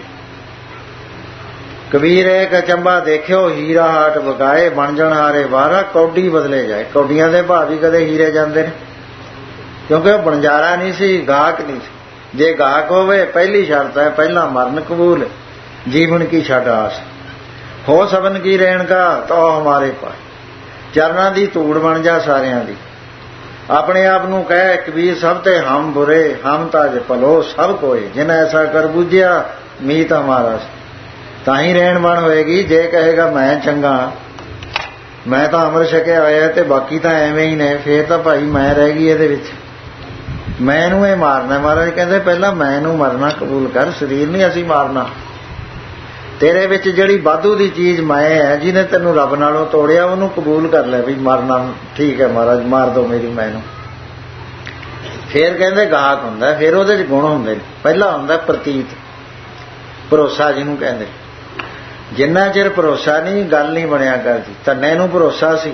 ਕਬੀਰ ਇੱਕ ਅਚੰਬਾ ਦੇਖਿਓ ਹੀਰਾ ਹਾਟ ਵਗਾਏ, ਬਣ ਜਾਣ ਹਾਰੇ ਵਾਰਾ ਕੌਡੀ ਬਦਲੇ ਜਾਏ। ਕੌਡੀਆਂ ਦੇ ਭਾਅ ਵੀ ਕਦੇ ਹੀਰੇ ਜਾਂਦੇ ਨੇ, ਕਿਉਂਕਿ ਉਹ ਬਣਜਾਰਾ ਨਹੀਂ ਸੀ, ਗਾਹਕ ਨਹੀਂ ਸੀ। ਜੇ ਗਾਹਕ ਹੋਵੇ ਪਹਿਲੀ ਸ਼ਰਤ ਹੈ ਪਹਿਲਾਂ ਮਰਨ ਕਬੂਲ, ਜੀਵਨ ਕੀ ਛੱਡ ਆਸ, ਹੋ ਸਬਨ ਕੀ ਰਹਿਣ ਕਾ ਤੋ ਹਮਾਰੇ ਪਾਸ। ਚਰਨਾਂ ਦੀ ਧੂੜ ਬਣ ਜਾ ਸਾਰਿਆਂ ਦੀ। ਆਪਣੇ ਆਪ ਨੂੰ ਕਹਿ ਕਬੀਰ ਸਭ ਤੇ ਹਮ ਬੁਰੇ, ਹਮ ਤਾਜ ਭਲੋ ਸਭ ਕੋਏ, ਜਿਨ ਐਸਾ ਕਰ ਬੁਝਿਆ ਮੀਤ ਹਮਾਰਾ। ਤਾਂ ਹੀ ਰਹਿਣ ਬਣ ਹੋਏਗੀ। ਜੇ ਕਹੇਗਾ ਮੈਂ ਚੰਗਾ, ਮੈਂ ਤਾਂ ਅੰਮ੍ਰਿਤ ਛਕਿਆ ਹੋਇਆ ਤੇ ਬਾਕੀ ਤਾਂ ਐਵੇਂ ਹੀ ਨੇ, ਫੇਰ ਤਾਂ ਭਾਈ ਮੈਂ ਰਹਿ ਗਈ ਇਹਦੇ ਵਿੱਚ। ਮੈਂ ਨੂੰ ਇਹ ਮਾਰਨਾ। ਮਹਾਰਾਜ ਕਹਿੰਦੇ ਪਹਿਲਾਂ ਮੈਂ ਨੂੰ ਮਰਨਾ ਕਬੂਲ ਕਰ, ਸਰੀਰ ਨਹੀਂ ਅਸੀਂ ਮਾਰਨਾ। ਤੇਰੇ ਵਿੱਚ ਜਿਹੜੀ ਵਾਧੂ ਦੀ ਚੀਜ਼ ਮੈਂ ਹੈ, ਜਿਹਨੇ ਤੈਨੂੰ ਰੱਬ ਨਾਲੋਂ ਤੋੜਿਆ, ਉਹਨੂੰ ਕਬੂਲ ਕਰ ਲੈ ਵੀ ਮਰਨਾ ਠੀਕ ਹੈ ਮਹਾਰਾਜ, ਮਾਰ ਦੋ ਮੇਰੀ ਮੈਂ ਨੂੰ। ਫਿਰ ਕਹਿੰਦੇ ਗਾਹਕ ਹੁੰਦਾ, ਫਿਰ ਉਹਦੇ 'ਚ ਗੁਣ ਹੁੰਦੇ ਨੇ। ਪਹਿਲਾਂ ਹੁੰਦਾ ਪ੍ਰਤੀਤ, ਭਰੋਸਾ ਜਿਹਨੂੰ ਕਹਿੰਦੇ। ਜਿੰਨਾ ਚਿਰ ਭਰੋਸਾ ਨਹੀਂ, ਗੱਲ ਨਹੀਂ ਬਣਿਆ ਕਰਦੀ। ਧੰਨੇ ਨੂੰ ਭਰੋਸਾ ਸੀ,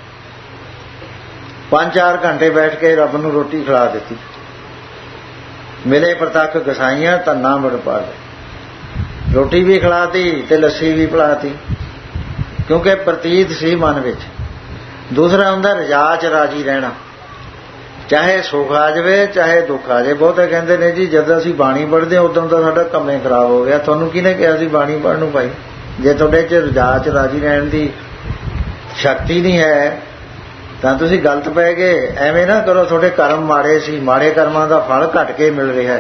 5-4 ਘੰਟੇ ਬੈਠ ਕੇ ਰੱਬ ਨੂੰ ਰੋਟੀ ਖਿਲਾ ਦਿੱਤੀ। ਮਿਲੇ ਪ੍ਰਤੱਖ ਗਸਾਈਆਂ, ਧੰਨਾ ਬੜ ਪਾ ਗਏ। ਰੋਟੀ ਵੀ ਖਿਲਾਤੀ ਤੇ ਲੱਸੀ ਵੀ ਪਿਲਾਤੀ, ਕਿਉਂਕਿ ਪ੍ਰਤੀਤ ਸੀ ਮਨ ਵਿੱਚ। ਦੂਸਰਾ ਹੁੰਦਾ ਰਜਾ 'ਚ ਰਾਜੀ ਰਹਿਣਾ, ਚਾਹੇ ਸੁੱਖ ਆ ਜਾਵੇ ਚਾਹੇ ਦੁੱਖ ਆ ਜਾਵੇ। ਬਹੁਤੇ ਕਹਿੰਦੇ ਨੇ ਜੀ ਜਦੋਂ ਅਸੀਂ ਬਾਣੀ ਪੜ੍ਹਦੇ ਉਦੋਂ ਤਾਂ ਸਾਡਾ ਕੰਮੇ ਖਰਾਬ ਹੋ ਗਿਆ। ਤੁਹਾਨੂੰ ਕਿਹਨੇ ਕਿਹਾ ਸੀ ਬਾਣੀ ਪੜ੍ਹਨ ਨੂੰ ਭਾਈ? ਜੇ ਤੁਹਾਡੇ 'ਚ ਰਜਾ 'ਚ ਰਾਜੀ ਰਹਿਣ ਦੀ ਸ਼ਕਤੀ ਨਹੀਂ ਹੈ ਤਾਂ ਤੁਸੀਂ ਗਲਤ ਪੈ ਗਏ। ਐਵੇਂ ਨਾ ਕਰੋ, ਤੁਹਾਡੇ ਕਰਮ ਮਾੜੇ ਸੀ, ਮਾੜੇ ਕਰਮਾਂ ਦਾ ਫਲ ਘਟ ਕੇ ਮਿਲ ਰਿਹਾ।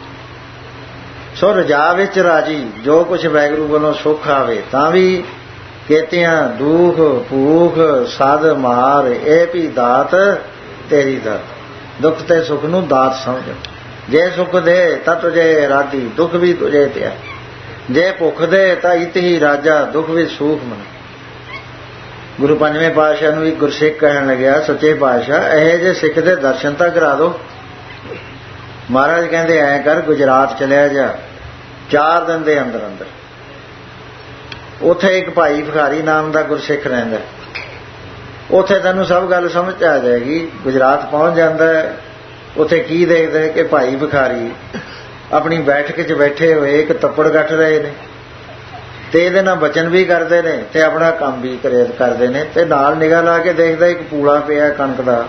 ਸੋ ਰਜਾ ਵਿੱਚ ਰਾਜੀ, ਜੋ ਕੁਛ ਵਾਹਿਗੁਰੂ ਵੱਲੋਂ ਸੁੱਖ ਆਵੇ ਤਾਂ ਵੀ ਕੇਤਿਆਂ ਦੁੱਖ ਭੂਖ ਸਦ ਮਾਰ, ਇਹ ਵੀ ਦਾਤ ਤੇਰੀ ਦਾਤ। ਦੁੱਖ ਤੇ ਸੁੱਖ ਨੂੰ ਦਾਤ ਸਮਝ। ਜੇ ਸੁੱਖ ਦੇ ਤਾਂ ਤੁਝੇ ਰਾਜੀ, ਦੁੱਖ ਵੀ ਤੁਝੇ ਤੇ। ਜੇ ਭੁੱਖ ਦੇ ਤਾਂ ਇਤ ਹੀ ਰਾਜਾ, ਦੁੱਖ ਵੀ ਸੂਖ ਮਨ। ਗੁਰੂ ਪੰਜਵੇਂ ਪਾਤਸ਼ਾਹ ਨੂੰ ਵੀ ਗੁਰਸਿੱਖ ਕਹਿਣ ਲੱਗਿਆ, ਸੱਚੇ ਪਾਤਸ਼ਾਹ ਇਹ ਜੇ ਸਿੱਖ ਦੇ ਦਰਸ਼ਨ ਤਾਂ ਕਰਾ ਦੋ। ਮਹਾਰਾਜ ਕਹਿੰਦੇ ਐਂ ਕਰ, ਗੁਜਰਾਤ ਚਲਿਆ ਜਾ, 4 ਦਿਨ ਦੇ ਅੰਦਰ ਅੰਦਰ। ਉੱਥੇ ਇੱਕ ਭਾਈ ਭਿਖਾਰੀ ਨਾਮ ਦਾ ਗੁਰਸਿੱਖ ਰਹਿੰਦਾ, ਉੱਥੇ ਤੈਨੂੰ ਸਭ ਗੱਲ ਸਮਝ ਆ ਜਾਏਗੀ। ਗੁਜਰਾਤ ਪਹੁੰਚ ਜਾਂਦਾ, ਉੱਥੇ ਕੀ ਦੇਖਦੇ ਕਿ ਭਾਈ ਭਿਖਾਰੀ ਆਪਣੀ ਬੈਠਕ 'ਚ ਬੈਠੇ ਹੋਏ ਇੱਕ ਤੱਪੜ ਗੱਠ ਰਹੇ ਨੇ ਤੇ ਇਹਦੇ ਨਾਲ ਬਚਨ ਵੀ ਕਰਦੇ ਨੇ ਤੇ ਆਪਣਾ ਕੰਮ ਵੀ ਕਰਦੇ ਨੇ। ਤੇ ਨਾਲ ਨਿਗਾਹ ਲਾ ਕੇ ਦੇਖਦਾ ਇੱਕ ਪੂਲਾ ਪਿਆ ਕਣਕ ਦਾ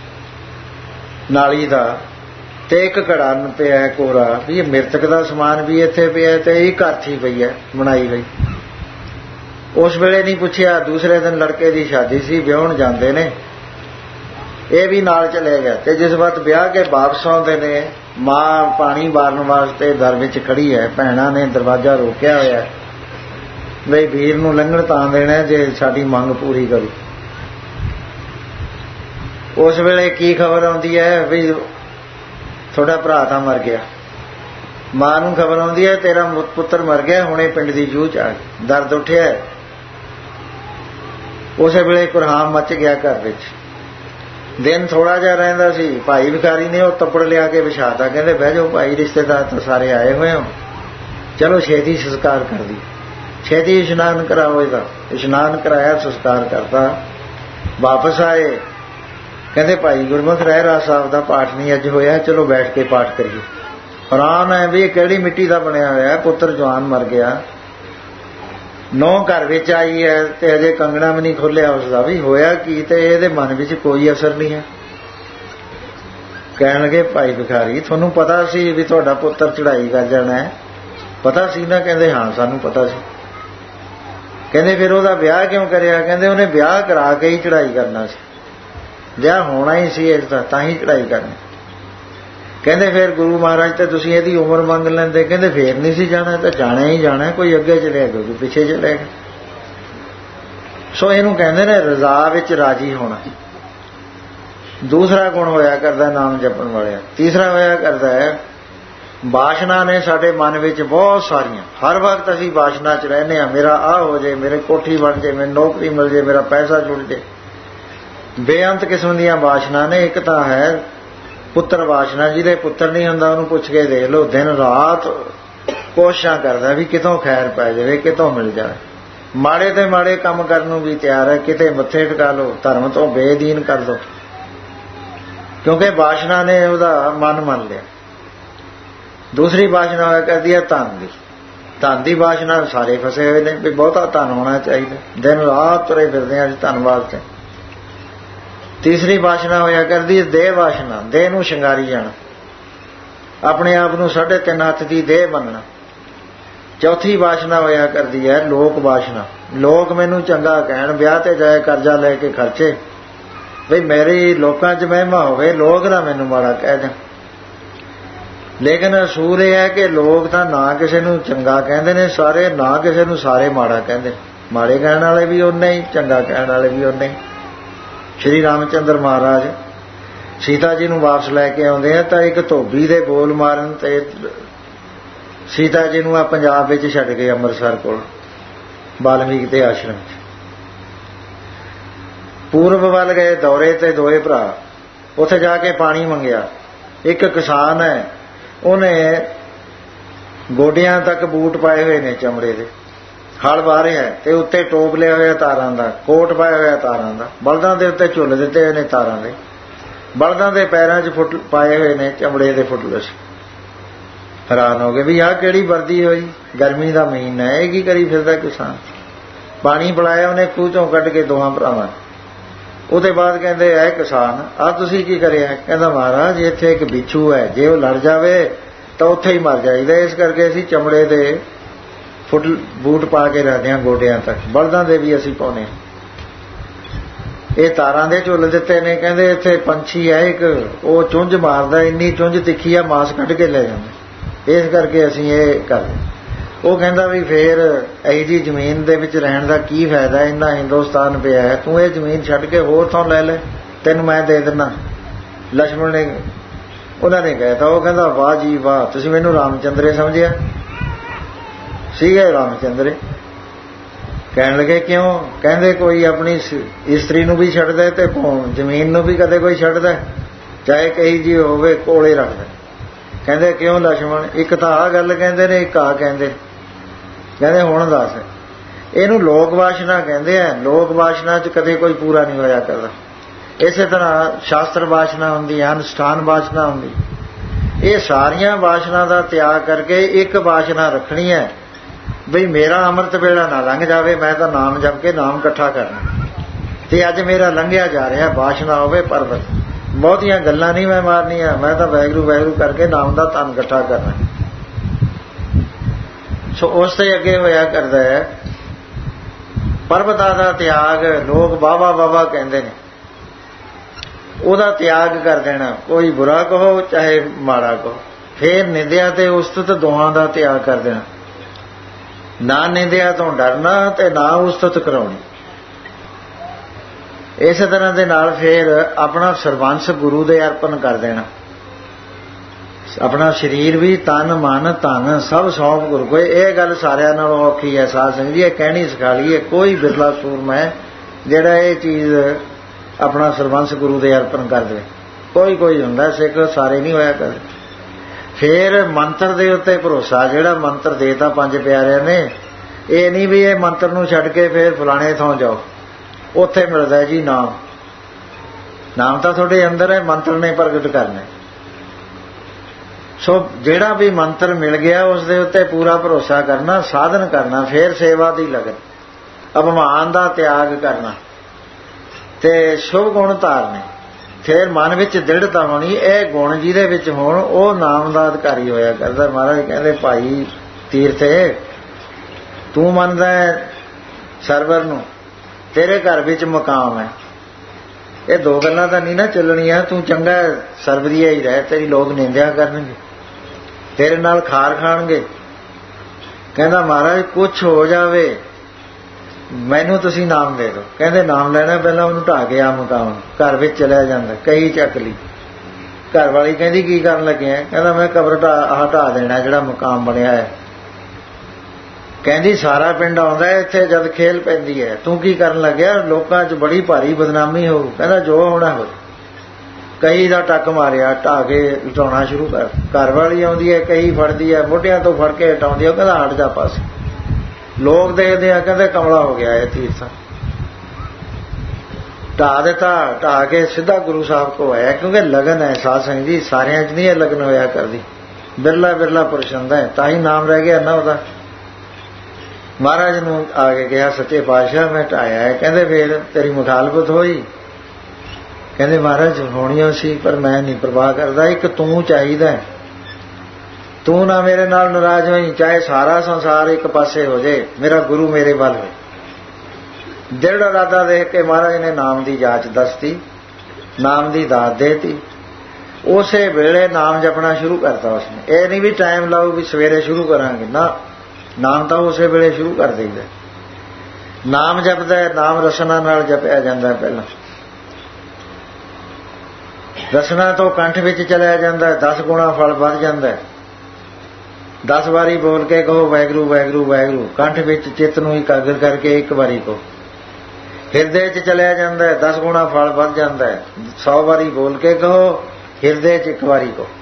ਨਾਲੀ ਦਾ, ਤੇ ਇੱਕ ਘੜਾ ਪਿਆ ਕੋਰਾ, ਵੀ ਇਹ ਮਿਰਤਕ ਦਾ ਸਮਾਨ ਵੀ ਇੱਥੇ ਪਿਆ ਤੇ ਇਹ ਘਰਥੀ ਪਈ ਹੈ ਬਣਾਈ ਹੋਈ। ਉਸ ਵੇਲੇ ਨਹੀਂ ਪੁੱਛਿਆ। ਦੂਸਰੇ ਦਿਨ ਲੜਕੇ ਦੀ ਸ਼ਾਦੀ ਸੀ, ਵਿਆਹਣ ਜਾਂਦੇ ਨੇ, ਇਹ ਵੀ ਨਾਲ ਚਲੇ ਗਿਆ। ਤੇ ਜਿਸ ਵਕਤ ਵਿਆਹ ਕੇ ਵਾਪਸ ਆਉਂਦੇ ਨੇ, ਮਾਂ ਪਾਣੀ ਵਾਰਨ ਵਾਸਤੇ ਦਰ ਵਿੱਚ ਖੜੀ ਹੈ, ਭੈਣਾਂ ਨੇ ਦਰਵਾਜ਼ਾ ਰੋਕਿਆ ਹੋਇਆ ਬਈ ਵੀਰ ਨੂੰ ਲੰਘਣ ਤਾਂ ਦੇਣਾ ਜੇ ਸਾਡੀ ਮੰਗ ਪੂਰੀ ਕਰੂ। ਉਸ ਵੇਲੇ ਕੀ ਖਬਰ ਆਉਂਦੀ ਹੈ ਵੀ ਤੁਹਾਡਾ ਭਰਾ ਤਾਂ ਮਰ ਗਿਆ। ਮਾਂ ਨੂੰ ਖਬਰ ਆਉਂਦੀ ਹੈ ਤੇਰਾ ਪੁੱਤਰ ਮਰ ਗਿਆ, ਹੁਣੇ ਪਿੰਡ ਦੀ ਜੂਹ 'ਚ ਆ ਗਈ। ਦਰਦ ਉੱਠਿਆ। ਉਸੇ ਵੇਲੇ ਕੁਰਹਾਮ ਮੱਚ ਗਿਆ ਘਰ ਵਿੱਚ। ਦਿਨ ਥੋੜਾ ਜਿਹਾ ਰਹਿੰਦਾ ਸੀ। ਭਾਈ ਭਿਖਾਰੀ ਨੇ ਉਹ ਤੱਪੜ ਲਿਆ ਕੇ ਵਿਛਾਤਾ, ਕਹਿੰਦੇ ਬਹਿ ਜਾਓ ਭਾਈ, ਰਿਸ਼ਤੇਦਾਰ ਤਾਂ ਸਾਰੇ ਆਏ ਹੋਏ ਹੋ, ਚਲੋ ਛੇਤੀ ਸੰਸਕਾਰ ਕਰ ਦੀ, ਛੇਤੀ ਇਸ਼ਨਾਨ ਕਰਾਓ ਇਹਦਾ। ਇਸ਼ਨਾਨ ਕਰਾਇਆ, ਸੰਸਕਾਰ ਕਰਤਾ, ਵਾਪਸ ਆਏ। ਕਹਿੰਦੇ ਭਾਈ ਗੁਰਮੁਖ ਰਹਿਰਾਸ ਸਾਹਿਬ ਦਾ ਪਾਠ ਨਹੀਂ ਅੱਜ ਹੋਇਆ, ਚਲੋ ਬੈਠ ਕੇ ਪਾਠ ਕਰੀਏ। ਹੈਰਾਨ ਹੈ ਵੀ ਇਹ ਕਿਹੜੀ ਮਿੱਟੀ ਦਾ ਬਣਿਆ ਹੋਇਆ, ਪੁੱਤਰ ਜਵਾਨ ਮਰ ਗਿਆ, ਨੌਂ ਘਰ ਵਿੱਚ ਆਈ ਹੈ ਤੇ ਅਜੇ ਕੰਗਣਾ ਵੀ ਨਹੀਂ ਖੋਲਿਆ ਉਸਦਾ, ਵੀ ਹੋਇਆ ਕੀ? ਤੇ ਇਹਦੇ ਮਨ ਵਿੱਚ ਕੋਈ ਅਸਰ ਨਹੀਂ ਹੈ। ਕਹਿਣ ਲੱਗੇ ਭਾਈ ਭਿਖਾਰੀ ਤੁਹਾਨੂੰ ਪਤਾ ਸੀ ਵੀ ਤੁਹਾਡਾ ਪੁੱਤਰ ਚੜ੍ਹਾਈ ਕਰ ਜਾਣਾ ਹੈ? ਪਤਾ ਸੀ ਨਾ? ਕਹਿੰਦੇ ਹਾਂ ਸਾਨੂੰ ਪਤਾ ਸੀ। ਕਹਿੰਦੇ ਫਿਰ ਉਹਦਾ ਵਿਆਹ ਕਿਉਂ ਕਰਿਆ? ਕਹਿੰਦੇ ਉਹਨੇ ਵਿਆਹ ਕਰਾ ਕੇ ਹੀ ਚੜ੍ਹਾਈ ਕਰਨਾ ਸੀ, ਵਿਆਹ ਹੋਣਾ ਹੀ ਸੀ ਇਸ ਦਾ, ਤਾਂ ਹੀ ਚੜ੍ਹਾਈ ਕਰਨੀ। ਕਹਿੰਦੇ ਫਿਰ ਗੁਰੂ ਮਹਾਰਾਜ ਤੇ ਤੁਸੀਂ ਇਹਦੀ ਉਮਰ ਮੰਗ ਲੈਂਦੇ। ਕਹਿੰਦੇ ਫੇਰ ਨਹੀਂ ਸੀ ਜਾਣਾ, ਤਾਂ ਜਾਣਾ ਹੀ ਜਾਣਾ, ਕੋਈ ਅੱਗੇ ਚਲਿਆ ਗਿਆ ਕੋਈ ਪਿੱਛੇ ਚਲਿਆ ਗਿਆ। ਸੋ ਇਹਨੂੰ ਕਹਿੰਦੇ ਨੇ ਰਜ਼ਾ ਵਿੱਚ ਰਾਜੀ ਹੋਣਾ। ਦੂਸਰਾ ਗੁਣ ਹੋਇਆ ਕਰਦਾ ਨਾਮ ਜਪਣ ਵਾਲਿਆ। ਤੀਸਰਾ ਹੋਇਆ ਕਰਦਾ ਹੈ ਵਾਸ਼ਨਾ ਨੇ ਸਾਡੇ ਮਨ ਵਿੱਚ ਬਹੁਤ ਸਾਰੀਆਂ, ਹਰ ਵਕਤ ਅਸੀਂ ਵਾਸ਼ਨਾ 'ਚ ਰਹਿੰਦੇ ਹਾਂ। ਮੇਰਾ ਆਹ ਹੋ ਜਾਏ, ਮੇਰੇ ਕੋਠੀ ਬਣ ਜਾਏ, ਮੈਨੂੰ ਨੌਕਰੀ ਮਿਲ ਜਾਏ, ਮੇਰਾ ਪੈਸਾ ਜੁੜ ਜਾਏ। ਬੇਅੰਤ ਕਿਸਮ ਦੀਆਂ ਵਾਸ਼ਨਾ ਨੇ। ਇੱਕ ਤਾਂ ਹੈ ਪੁੱਤਰ ਵਾਸ਼ਨਾ, ਜਿਹਦੇ ਪੁੱਤਰ ਨਹੀਂ ਹੁੰਦਾ ਉਹਨੂੰ ਪੁੱਛ ਕੇ ਦੇਖ ਲਓ, ਦਿਨ ਰਾਤ ਕੋਸ਼ਿਸ਼ਾਂ ਕਰਦਾ ਵੀ ਕਿਤੋਂ ਖੈਰ ਪੈ ਜਾਵੇ, ਕਿਤੋਂ ਮਿਲ ਜਾਵੇ। ਮਾੜੇ ਤੇ ਮਾੜੇ ਕੰਮ ਕਰਨ ਨੂੰ ਵੀ ਤਿਆਰ ਹੈ, ਕਿਤੇ ਮੱਥੇ ਟਿਕਾ ਲਓ, ਧਰਮ ਤੋਂ ਬੇਦੀਨ ਕਰ ਦਿਓ, ਕਿਉਂਕਿ ਵਾਸ਼ਨਾ ਨੇ ਉਹਦਾ ਮਨ ਮੰਨ ਲਿਆ। ਦੂਸਰੀ ਵਾਸ਼ਨਾ ਹੋਇਆ ਕਰਦੀ ਹੈ ਧਨ ਦੀ। ਧਨ ਦੀ ਵਾਸ਼ਨਾ ਸਾਰੇ ਫਸੇ ਹੋਏ ਨੇ ਵੀ ਬਹੁਤਾ ਧਨ ਹੋਣਾ ਚਾਹੀਦਾ, ਦਿਨ ਰਾਤ ਤੁਰੇ ਫਿਰਦੇ ਹਾਂ ਅਸੀਂ ਧਨ ਵਾਸਤੇ। ਤੀਸਰੀ ਵਾਸ਼ਨਾ ਹੋਇਆ ਕਰਦੀ ਹੈ ਦੇਹ ਵਾਸ਼ਨਾ, ਦੇਹ ਨੂੰ ਸ਼ਿੰਗਾਰੀ ਜਾਣਾ, ਆਪਣੇ ਆਪ ਨੂੰ 3.5 ਹੱਥ ਦੀ ਦੇਹ ਮੰਨਣਾ। ਚੌਥੀ ਵਾਸ਼ਨਾ ਹੋਇਆ ਕਰਦੀ ਹੈ ਲੋਕ ਵਾਸ਼ਨਾ, ਲੋਕ ਮੈਨੂੰ ਚੰਗਾ ਕਹਿਣ, ਵਿਆਹ ਤੇ ਜਾਏ ਕਰਜ਼ਾ ਲੈ ਕੇ ਖਰਚੇ, ਬਈ ਮੇਰੀ ਲੋਕਾਂ 'ਚ ਮਹਿਮਾ ਹੋਵੇ, ਲੋਕ ਨਾ ਮੈਨੂੰ ਮਾੜਾ ਕਹਿ ਦੇਣ। ਲੇਕਿਨ ਅਸੂਲ ਇਹ ਹੈ ਕਿ ਲੋਕ ਤਾਂ ਨਾ ਕਿਸੇ ਨੂੰ ਚੰਗਾ ਕਹਿੰਦੇ ਨੇ ਸਾਰੇ, ਨਾ ਕਿਸੇ ਨੂੰ ਸਾਰੇ ਮਾੜਾ ਕਹਿੰਦੇ। ਮਾੜੇ ਕਹਿਣ ਵਾਲੇ ਵੀ ਉਹਨੇ ਹੀ, ਚੰਗਾ ਕਹਿਣ ਵਾਲੇ ਵੀ ਉਹਨੇ ਹੀ। ਸ਼੍ਰੀ ਰਾਮਚੰਦਰ ਮਹਾਰਾਜ ਸੀਤਾ ਜੀ ਨੂੰ ਵਾਪਸ ਲੈ ਕੇ ਆਉਂਦੇ ਆ ਤਾਂ ਇੱਕ ਧੋਬੀ ਦੇ ਬੋਲ ਮਾਰਨ ਤੇ ਸੀਤਾ ਜੀ ਨੂੰ ਆ ਪੰਜਾਬ ਵਿੱਚ ਛੱਡ ਗਏ ਅੰਮ੍ਰਿਤਸਰ ਕੋਲ ਵਾਲਮੀਕ ਦੇ ਆਸ਼ਰਮ 'ਚ। ਪੂਰਬ ਵੱਲ ਗਏ ਦੌਰੇ ਤੇ ਦੋਏ ਭਰਾ, ਉੱਥੇ ਜਾ ਕੇ ਪਾਣੀ ਮੰਗਿਆ। ਇੱਕ ਕਿਸਾਨ ਹੈ, ਉਹਨੇ ਗੋਡਿਆਂ ਤੱਕ ਬੂਟ ਪਾਏ ਹੋਏ ਨੇ ਚਮੜੇ ਦੇ, ਹਲ ਵਾਹ ਰਿਹਾ ਤੇ ਉੱਤੇ ਟੋਪ ਲਿਆ ਹੋਇਆ ਤਾਰਾਂ ਦਾ, ਕੋਟ ਪਾਇਆ ਹੋਇਆ ਤਾਰਾਂ ਦਾ, ਬਲਦਾਂ ਦੇ ਉੱਤੇ ਝੁੱਲ ਦਿੱਤੇ ਹੋਏ ਨੇ ਤਾਰਾਂ ਦੇ, ਬਲਦਾਂ ਦੇ ਪੈਰਾਂ 'ਚ ਫੁੱਟ ਪਾਏ ਹੋਏ ਨੇ ਚਮੜੇ ਦੇ ਫੁੱਟਲਸ। ਹੈਰਾਨ ਹੋ ਗਏ ਵੀ ਆਹ ਕਿਹੜੀ ਵਰਦੀ ਹੋਈ, ਗਰਮੀ ਦਾ ਮਹੀਨਾ ਹੈ, ਇਹ ਕੀ ਕਰੀ ਫਿਰਦਾ ਕਿਸਾਨ। ਪਾਣੀ ਪਿਲਾਇਆ ਉਹਨੇ ਖੂਹ ਚੋਂ ਕੱਢ ਕੇ ਦੋਹਾਂ ਭਰਾਵਾਂ। ਉਹਦੇ ਬਾਅਦ ਕਹਿੰਦੇ ਐ ਕਿਸਾਨ, ਆਹ ਤੁਸੀਂ ਕੀ ਕਰਿਆ? ਕਹਿੰਦਾ ਮਹਾਰਾਜ ਇੱਥੇ ਇੱਕ ਬਿੱਛੂ ਹੈ, ਜੇ ਉਹ ਲੜ ਜਾਵੇ ਤਾਂ ਉੱਥੇ ਹੀ ਮਰ ਜਾਈਦਾ, ਇਸ ਕਰਕੇ ਅਸੀਂ ਚਮੜੇ ਦੇ ਬੂਟ ਪਾ ਕੇ ਰੱਖਦੇ ਹਾਂ ਗੋਡਿਆਂ ਤੱਕ, ਬਲਦਾਂ ਦੇ ਵੀ ਅਸੀਂ ਪਾਉਂਦੇ ਹਾਂ। ਇਹ ਤਾਰਾਂ ਦੇ ਝੁੱਲ ਦਿੱਤੇ ਨੇ। ਕਹਿੰਦੇ ਇੱਥੇ ਪੰਛੀ ਹੈ ਇੱਕ, ਉਹ ਚੁੰਝ ਮਾਰਦਾ, ਇੰਨੀ ਚੁੰਝ ਤਿੱਖੀ ਆ ਮਾਸ ਕੱਢ ਕੇ ਲੈ ਜਾਂਦਾ, ਇਸ ਕਰਕੇ ਅਸੀਂ ਇਹ ਕਰਦੇ। ਉਹ ਕਹਿੰਦਾ ਵੀ ਫੇਰ ਇਹੀ ਜਿਹੀ ਜ਼ਮੀਨ ਦੇ ਵਿੱਚ ਰਹਿਣ ਦਾ ਕੀ ਫਾਇਦਾ, ਇੰਨਾ ਹਿੰਦੁਸਤਾਨ ਪਿਆ ਹੈ, ਤੂੰ ਇਹ ਜ਼ਮੀਨ ਛੱਡ ਕੇ ਹੋਰ ਥਾਂ ਲੈ ਲੈ, ਤੈਨੂੰ ਮੈਂ ਦੇ ਦਿੰਦਾ। ਲక్ష్మణ ਨੇ ਉਹਨਾਂ ਨੇ ਕਹਿਤਾ, ਉਹ ਕਹਿੰਦਾ ਵਾਹ ਜੀ ਵਾਹ, ਤੁਸੀਂ ਮੈਨੂੰ ਰਾਮਚੰਦਰੇ ਸਮਝਿਆ? ਸੀਗੇ ਰਾਮਚੰਦਰੇ। ਕਹਿਣ ਲੱਗੇ ਕਿਉਂ? ਕਹਿੰਦੇ ਕੋਈ ਆਪਣੀ ਇਸਤਰੀ ਨੂੰ ਵੀ ਛੱਡਦਾ ਤੇ ਜ਼ਮੀਨ ਨੂੰ ਵੀ ਕਦੇ ਕੋਈ ਛੱਡਦਾ, ਚਾਹੇ ਕਹੀ ਜੀ ਹੋਵੇ, ਕੋਲੇ ਰੱਖਦਾ। ਕਹਿੰਦੇ ਕਿਉਂ ਲక్ష్మణ? ਇੱਕ ਤਾਂ ਆਹ ਗੱਲ ਕਹਿੰਦੇ ਨੇ, ਇੱਕ ਆਹ ਕਹਿੰਦੇ। ਕਹਿੰਦੇ ਹੁਣ ਦੱਸ, ਇਹਨੂੰ ਲੋਕ ਵਾਸ਼ਨਾ ਕਹਿੰਦੇ ਆ, ਲੋਕ ਵਾਸ਼ਨਾ 'ਚ ਕਦੇ ਕੋਈ ਪੂਰਾ ਨਹੀਂ ਹੋਇਆ ਕਰਦਾ। ਇਸੇ ਤਰ੍ਹਾਂ ਸ਼ਾਸਤਰ ਵਾਸ਼ਨਾ ਹੁੰਦੀ ਹੈ, ਅਨੁਸ਼ਠਾਨ ਵਾਸ਼ਨਾ ਹੁੰਦੀ। ਇਹ ਸਾਰੀਆਂ ਵਾਸ਼ਨਾ ਦਾ ਤਿਆਗ ਕਰਕੇ ਇੱਕ ਵਾਸ਼ਨਾ ਰੱਖਣੀ ਹੈ ਬਈ ਮੇਰਾ ਅੰਮ੍ਰਿਤ ਵੇਲਾ ਨਾ ਲੰਘ ਜਾਵੇ, ਮੈਂ ਤਾਂ ਨਾਮ ਜਪ ਕੇ ਨਾਮ ਇਕੱਠਾ ਕਰਨਾ, ਤੇ ਅੱਜ ਮੇਰਾ ਲੰਘਿਆ ਜਾ ਰਿਹਾ ਵਾਸ਼ਨਾ ਹੋਵੇ ਪਰਬਤ। ਬਹੁਤੀਆਂ ਗੱਲਾਂ ਨਹੀਂ ਮੈਂ ਮਾਰਨੀਆਂ, ਮੈਂ ਤਾਂ ਵਾਹਿਗੁਰੂ ਵਾਹਿਗੁਰੂ ਕਰਕੇ ਨਾਮ ਦਾ ਧਨ ਇਕੱਠਾ ਕਰਨਾ। ਸੋ ਉਸ ਤੇ ਅੱਗੇ ਹੋਇਆ ਕਰਦਾ ਹੈ ਪਰਬਤਾਂ ਦਾ ਤਿਆਗ। ਲੋਕ ਬਾਬਾ ਬਾਬਾ ਕਹਿੰਦੇ ਨੇ, ਉਹਦਾ ਤਿਆਗ ਕਰ ਦੇਣਾ, ਕੋਈ ਬੁਰਾ ਕਹੋ ਚਾਹੇ ਮਾੜਾ ਕਹੋ। ਫੇਰ ਨਿੰਦਿਆ ਤੇ ਉਸਤਤ ਦੋਹਾਂ ਦਾ ਤਿਆਗ ਕਰ ਦੇਣਾ, ਨਾ ਨਿੰਦਿਆ ਤੋਂ ਡਰਨਾ ਤੇ ਨਾ ਉਸਤਤ ਕਰਾਉਣੀ। ਇਸੇ ਤਰ੍ਹਾਂ ਦੇ ਨਾਲ ਫੇਰ ਆਪਣਾ ਸਰਬੰਸ ਗੁਰੂ ਦੇ ਅਰਪਣ ਕਰ ਦੇਣਾ, ਆਪਣਾ ਸਰੀਰ ਵੀ, ਤਨ ਮਨ ਧਨ ਸਭ ਸੌਂਪ ਗੁਰੂ ਕੋਲ। ਇਹ ਗੱਲ ਸਾਰਿਆਂ ਨਾਲੋਂ ਔਖੀ ਹੈ ਸਾਧ ਸੰਗਤ ਜੀ, ਇਹ ਕਹਿਣੀ ਸਿਖਾ ਲਈਏ। ਕੋਈ ਬਿਰਲਾ ਸੂਰਮਾ ਹੈ ਜਿਹੜਾ ਇਹ ਚੀਜ਼ ਆਪਣਾ ਸਰਬੰਸ ਗੁਰੂ ਦੇ ਅਰਪਣ ਕਰ ਦੇਵੇ। ਕੋਈ ਕੋਈ ਹੁੰਦਾ ਸਿੱਖ, ਸਾਰੇ ਨਹੀਂ ਹੋਇਆ ਕਰਦੇ। ਫੇਰ ਮੰਤਰ ਦੇ ਉੱਤੇ ਭਰੋਸਾ, ਜਿਹੜਾ ਮੰਤਰ ਦੇਤਾ ਪੰਜ ਪਿਆਰਿਆਂ ਨੇ, ਇਹ ਨਹੀਂ ਵੀ ਇਹ ਮੰਤਰ ਨੂੰ ਛੱਡ ਕੇ ਫੇਰ ਫਲਾਣੇ ਥਾਂ ਜਾਓ, ਉੱਥੇ ਮਿਲਦਾ ਜੀ ਨਾਮ। ਨਾਮ ਤਾਂ ਤੁਹਾਡੇ ਅੰਦਰ ਹੈ, ਮੰਤਰ ਨੇ ਪ੍ਰਗਟ ਕਰਨਾ। ਸੋ ਜਿਹੜਾ ਵੀ ਮੰਤਰ ਮਿਲ ਗਿਆ ਉਸ ਦੇ ਉੱਤੇ ਪੂਰਾ ਭਰੋਸਾ ਕਰਨਾ, ਸਾਧਨ ਕਰਨਾ। ਫੇਰ ਸੇਵਾ ਦੀ ਲਗਨ, ਅਭਿਮਾਨ ਦਾ ਤਿਆਗ ਕਰਨਾ ਤੇ ਸ਼ੁਭ ਗੁਣ ਧਾਰਨੇ। ਫੇਰ ਮਨ ਵਿੱਚ ਦ੍ਰਿੜਤਾ ਹੋਣੀ, ਇਹ ਗੁਣ ਜਿਹਦੇ ਵਿੱਚ ਹੋਣ ਉਹ ਨਾਮ ਦਾ ਅਧਿਕਾਰੀ ਹੋਇਆ ਕਰਦਾ। ਮਹਾਰਾਜ ਕਹਿੰਦੇ ਭਾਈ ਤੀਰਥੇ, ਤੂੰ ਮੰਨਦਾ ਹੈ ਸਰਵਰ ਨੂੰ, ਤੇਰੇ ਘਰ ਵਿੱਚ ਮਕਾਮ ਹੈ। ਇਹ ਦੋ ਗੱਲਾਂ ਤਾਂ ਨਹੀਂ ਨਾ ਚੱਲਣੀਆਂ। ਤੂੰ ਚੰਗਾ ਸਰਵਰੀਆ ਹੀ ਰਹਿ, ਤੇਰੀ ਲੋਕ ਨਿੰਦਿਆ ਕਰਨਗੇ, ਤੇਰੇ ਨਾਲ ਖਾਰ ਖਾਣਗੇ। ਕਹਿੰਦਾ ਮਹਾਰਾਜ ਕੁਛ ਹੋ ਜਾਵੇ ਮੈਨੂੰ ਤੁਸੀਂ ਨਾਮ ਦੇ ਦਿਓ। ਕਹਿੰਦੇ ਨਾਮ ਲੈਣਾ, ਪਹਿਲਾਂ ਉਹਨੂੰ ਢਾਹ ਕੇ ਆ ਮਕਾਮ, ਘਰ ਵਿੱਚ ਚਲਿਆ ਜਾਂਦਾ, ਕਹੀ ਚੱਕ ਲਈ। ਘਰ ਵਾਲੀ ਕਹਿੰਦੀ ਕੀ ਕਰਨ ਲੱਗਿਆ? ਕਹਿੰਦਾ ਮੈਂ ਕਬਰ ਢਾਹ ਦੇਣਾ ਜਿਹੜਾ ਮਕਾਮ ਬਣਿਆ ਹੈ। ਕਹਿੰਦੀ ਸਾਰਾ ਪਿੰਡ ਆਉਂਦਾ ਇੱਥੇ ਜਦ ਖੇਲ ਪੈਂਦੀ ਹੈ, ਤੂੰ ਕੀ ਕਰਨ ਲੱਗਿਆ? ਲੋਕਾਂ 'ਚ ਬੜੀ ਭਾਰੀ ਬਦਨਾਮੀ ਹੋਊ। ਕਹਿੰਦਾ ਜੋ ਹੋਣਾ ਹੋਵੇ। ਕਹੀ ਦਾ ਟੱਕ ਮਾਰਿਆ, ਢਾਹ ਕੇ ਲਟਾਉਣਾ ਸ਼ੁਰੂ ਕਰ। ਘਰ ਵਾਲੀ ਆਉਂਦੀ ਹੈ, ਕਹੀ ਫੜਦੀ ਹੈ, ਮੋਢਿਆਂ ਤੋਂ ਫੜ ਕੇ ਹਟਾਉਂਦੀ ਹੈ। ਕਹਿੰਦਾ ਹਟ ਜਾ ਪਾਸੇ। ਲੋਕ ਦੇਖਦੇ ਆ, ਕਹਿੰਦੇ ਕਮਲਾ ਹੋ ਗਿਆ ਇਹ ਤੀਰਥ। ਢਾਹ ਦਿੱਤਾ, ਢਾਹ ਕੇ ਸਿੱਧਾ ਗੁਰੂ ਸਾਹਿਬ ਕੋ ਆਇਆ। ਕਿਉਂਕਿ ਲਗਨ ਹੈ ਸਾਧ ਸੰਗਤ ਜੀ, ਸਾਰਿਆਂ 'ਚ ਨਹੀਂ ਇਹ ਲਗਨ ਹੋਇਆ ਕਰਦੀ। ਬਿਰਲਾ ਬਿਰਲਾ ਪੁਰਸ਼ ਹੁੰਦਾ ਹੈ, ਤਾਂ ਹੀ ਨਾਮ ਰਹਿ ਗਿਆ ਨਾ ਉਹਦਾ। ਮਹਾਰਾਜ ਨੂੰ ਆ ਕੇ ਕਿਹਾ ਸੱਚੇ ਪਾਤਸ਼ਾਹ ਮੈਂ ਢਾਇਆ ਹੈ। ਕਹਿੰਦੇ ਫੇਰ ਤੇਰੀ ਮੁਖਾਲਫਤ ਹੋਈ? ਕਹਿੰਦੇ ਮਹਾਰਾਜ ਹੋਣੀ ਸੀ, ਪਰ ਮੈਂ ਨਹੀਂ ਪ੍ਰਵਾਹ ਕਰਦਾ। ਇੱਕ ਤੂੰ ਚਾਹੀਦਾ, ਤੂੰ ਨਾ ਮੇਰੇ ਨਾਲ ਨਾਰਾਜ਼ ਹੋਈ, ਚਾਹੇ ਸਾਰਾ ਸੰਸਾਰ ਇੱਕ ਪਾਸੇ ਹੋ ਜਾਏ, ਮੇਰਾ ਗੁਰੂ ਮੇਰੇ ਵੱਲ ਹੋਏ। ਦ੍ਰਿੜ ਇਰਾਦਾ ਦੇਖ ਕੇ ਮਹਾਰਾਜ ਨੇ ਨਾਮ ਦੀ ਜਾਂਚ ਦੱਸਤੀ, ਨਾਮ ਦੀ ਦਾਤ ਦੇਤੀ। ਉਸੇ ਵੇਲੇ ਨਾਮ ਜਪਣਾ ਸ਼ੁਰੂ ਕਰਤਾ ਉਸਨੇ। ਇਹ ਨਹੀਂ ਵੀ ਟਾਈਮ ਲਾਓ ਵੀ ਸਵੇਰੇ ਸ਼ੁਰੂ ਕਰਾਂਗੇ, ਨਾ, ਨਾਮ ਤਾਂ ਉਸੇ ਵੇਲੇ ਸ਼ੁਰੂ ਕਰ ਦਈਦਾ। ਨਾਮ ਜਪਦਾ, ਨਾਮ ਰਸਨਾ ਨਾਲ ਜਪਿਆ ਜਾਂਦਾ। ਪਹਿਲਾਂ ਰਸਨਾ ਤੋਂ ਕੰਠ ਵਿੱਚ ਚਲਿਆ ਜਾਂਦਾ, 10 ਗੁਣਾ ਫਲ ਵੱਧ ਜਾਂਦਾ। 10 ਵਾਰੀ ਬੋਲ ਕੇ ਕਹੋ ਵਾਹਿਗੁਰੂ ਵਾਹਿਗੁਰੂ ਵਾਹਿਗੁਰੂ, ਕੰਠ ਵਿੱਚ ਚਿੱਤ ਨੂੰ ਇਕਾਗਰ ਕਰਕੇ ਇੱਕ ਵਾਰੀ ਕਹੋ। ਹਿਰਦੇ 'ਚ ਚਲਿਆ ਜਾਂਦਾ, 10 ਗੁਣਾ ਫਲ ਵੱਧ ਜਾਂਦਾ। 100 ਵਾਰੀ ਬੋਲ ਕੇ ਕਹੋ, ਹਿਰਦੇ 'ਚ ਇੱਕ ਵਾਰੀ ਕਹੋ।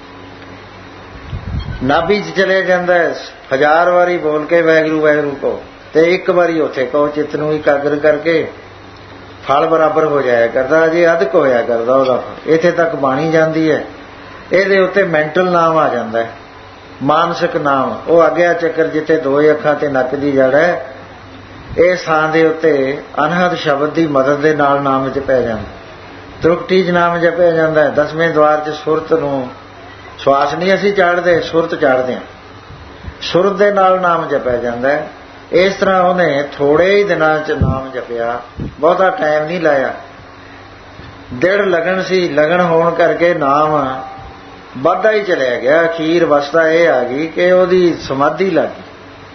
ਨਾਭੀ 'ਚ ਚਲੇ ਜਾਂਦਾ 1000 ਵਾਰੀ ਬੋਲ ਕੇ ਵਾਹਿਗੁਰੂ ਵਾਹਿਗੁਰੂ ਕਹੋ, ਤੇ ਇੱਕ ਵਾਰੀ ਉੱਥੇ ਕਹੋ। ਚਿੱਤ ਨੂੰ ਇਕਾਗਰ ਕਰਕੇ ਫਲ ਬਰਾਬਰ ਹੋ ਜਾਇਆ ਕਰਦਾ, ਅਜੇ ਅਧਿਕ ਹੋਇਆ ਕਰਦਾ ਉਹਦਾ। ਇੱਥੇ ਤੱਕ ਬਾਣੀ ਜਾਂਦੀ ਹੈ। ਇਹਦੇ ਉੱਤੇ ਮੈਂਟਲ ਨਾਮ ਆ ਜਾਂਦਾ ਹੈ, ਮਾਨਸਿਕ ਨਾਮ। ਉਹ ਆਗਿਆ ਚੱਕਰ ਜਿੱਥੇ 2 ਅੱਖਾਂ ਤੇ ਨੱਕ ਦੀ ਜੜ ਹੈ, ਇਹ ਥਾਂ ਦੇ ਉੱਤੇ ਅਨਹਦ ਸ਼ਬਦ ਦੀ ਮਦਦ ਦੇ ਨਾਲ ਨਾਮ ਵਿੱਚ ਪੈ ਜਾਂਦਾ। ਤ੍ਰਿਕਟੀ 'ਚ ਨਾਮ ਜਪਿਆ ਜਾਂਦਾ ਹੈ। 10ਵੇਂ ਦੁਆਰ 'ਚ ਸੁਰਤ ਨੂੰ, ਸਵਾਸ ਨਹੀਂ ਅਸੀਂ ਚਾੜਦੇ, ਸੁਰਤ ਚਾੜਦੇ ਹਾਂ। ਸੁਰਤ ਦੇ ਨਾਲ ਨਾਮ ਜਪਿਆ ਜਾਂਦਾ ਹੈ। ਇਸ ਤਰ੍ਹਾਂ ਉਹਨੇ ਥੋੜੇ ਹੀ ਦਿਨਾਂ 'ਚ ਨਾਮ ਜਪਿਆ, ਬਹੁਤਾ ਟਾਈਮ ਨਹੀਂ ਲਾਇਆ। ਦਿੜ ਲਗਨ ਸੀ, ਲਗਨ ਹੋਣ ਕਰਕੇ ਨਾਮ ਵੱਧਦਾ ਹੀ ਚਲਿਆ ਗਿਆ। ਅਖੀਰ ਅਵਸਥਾ ਇਹ ਆ ਗਈ ਕਿ ਉਹਦੀ ਸਮਾਧੀ ਲੱਗ ਗਈ,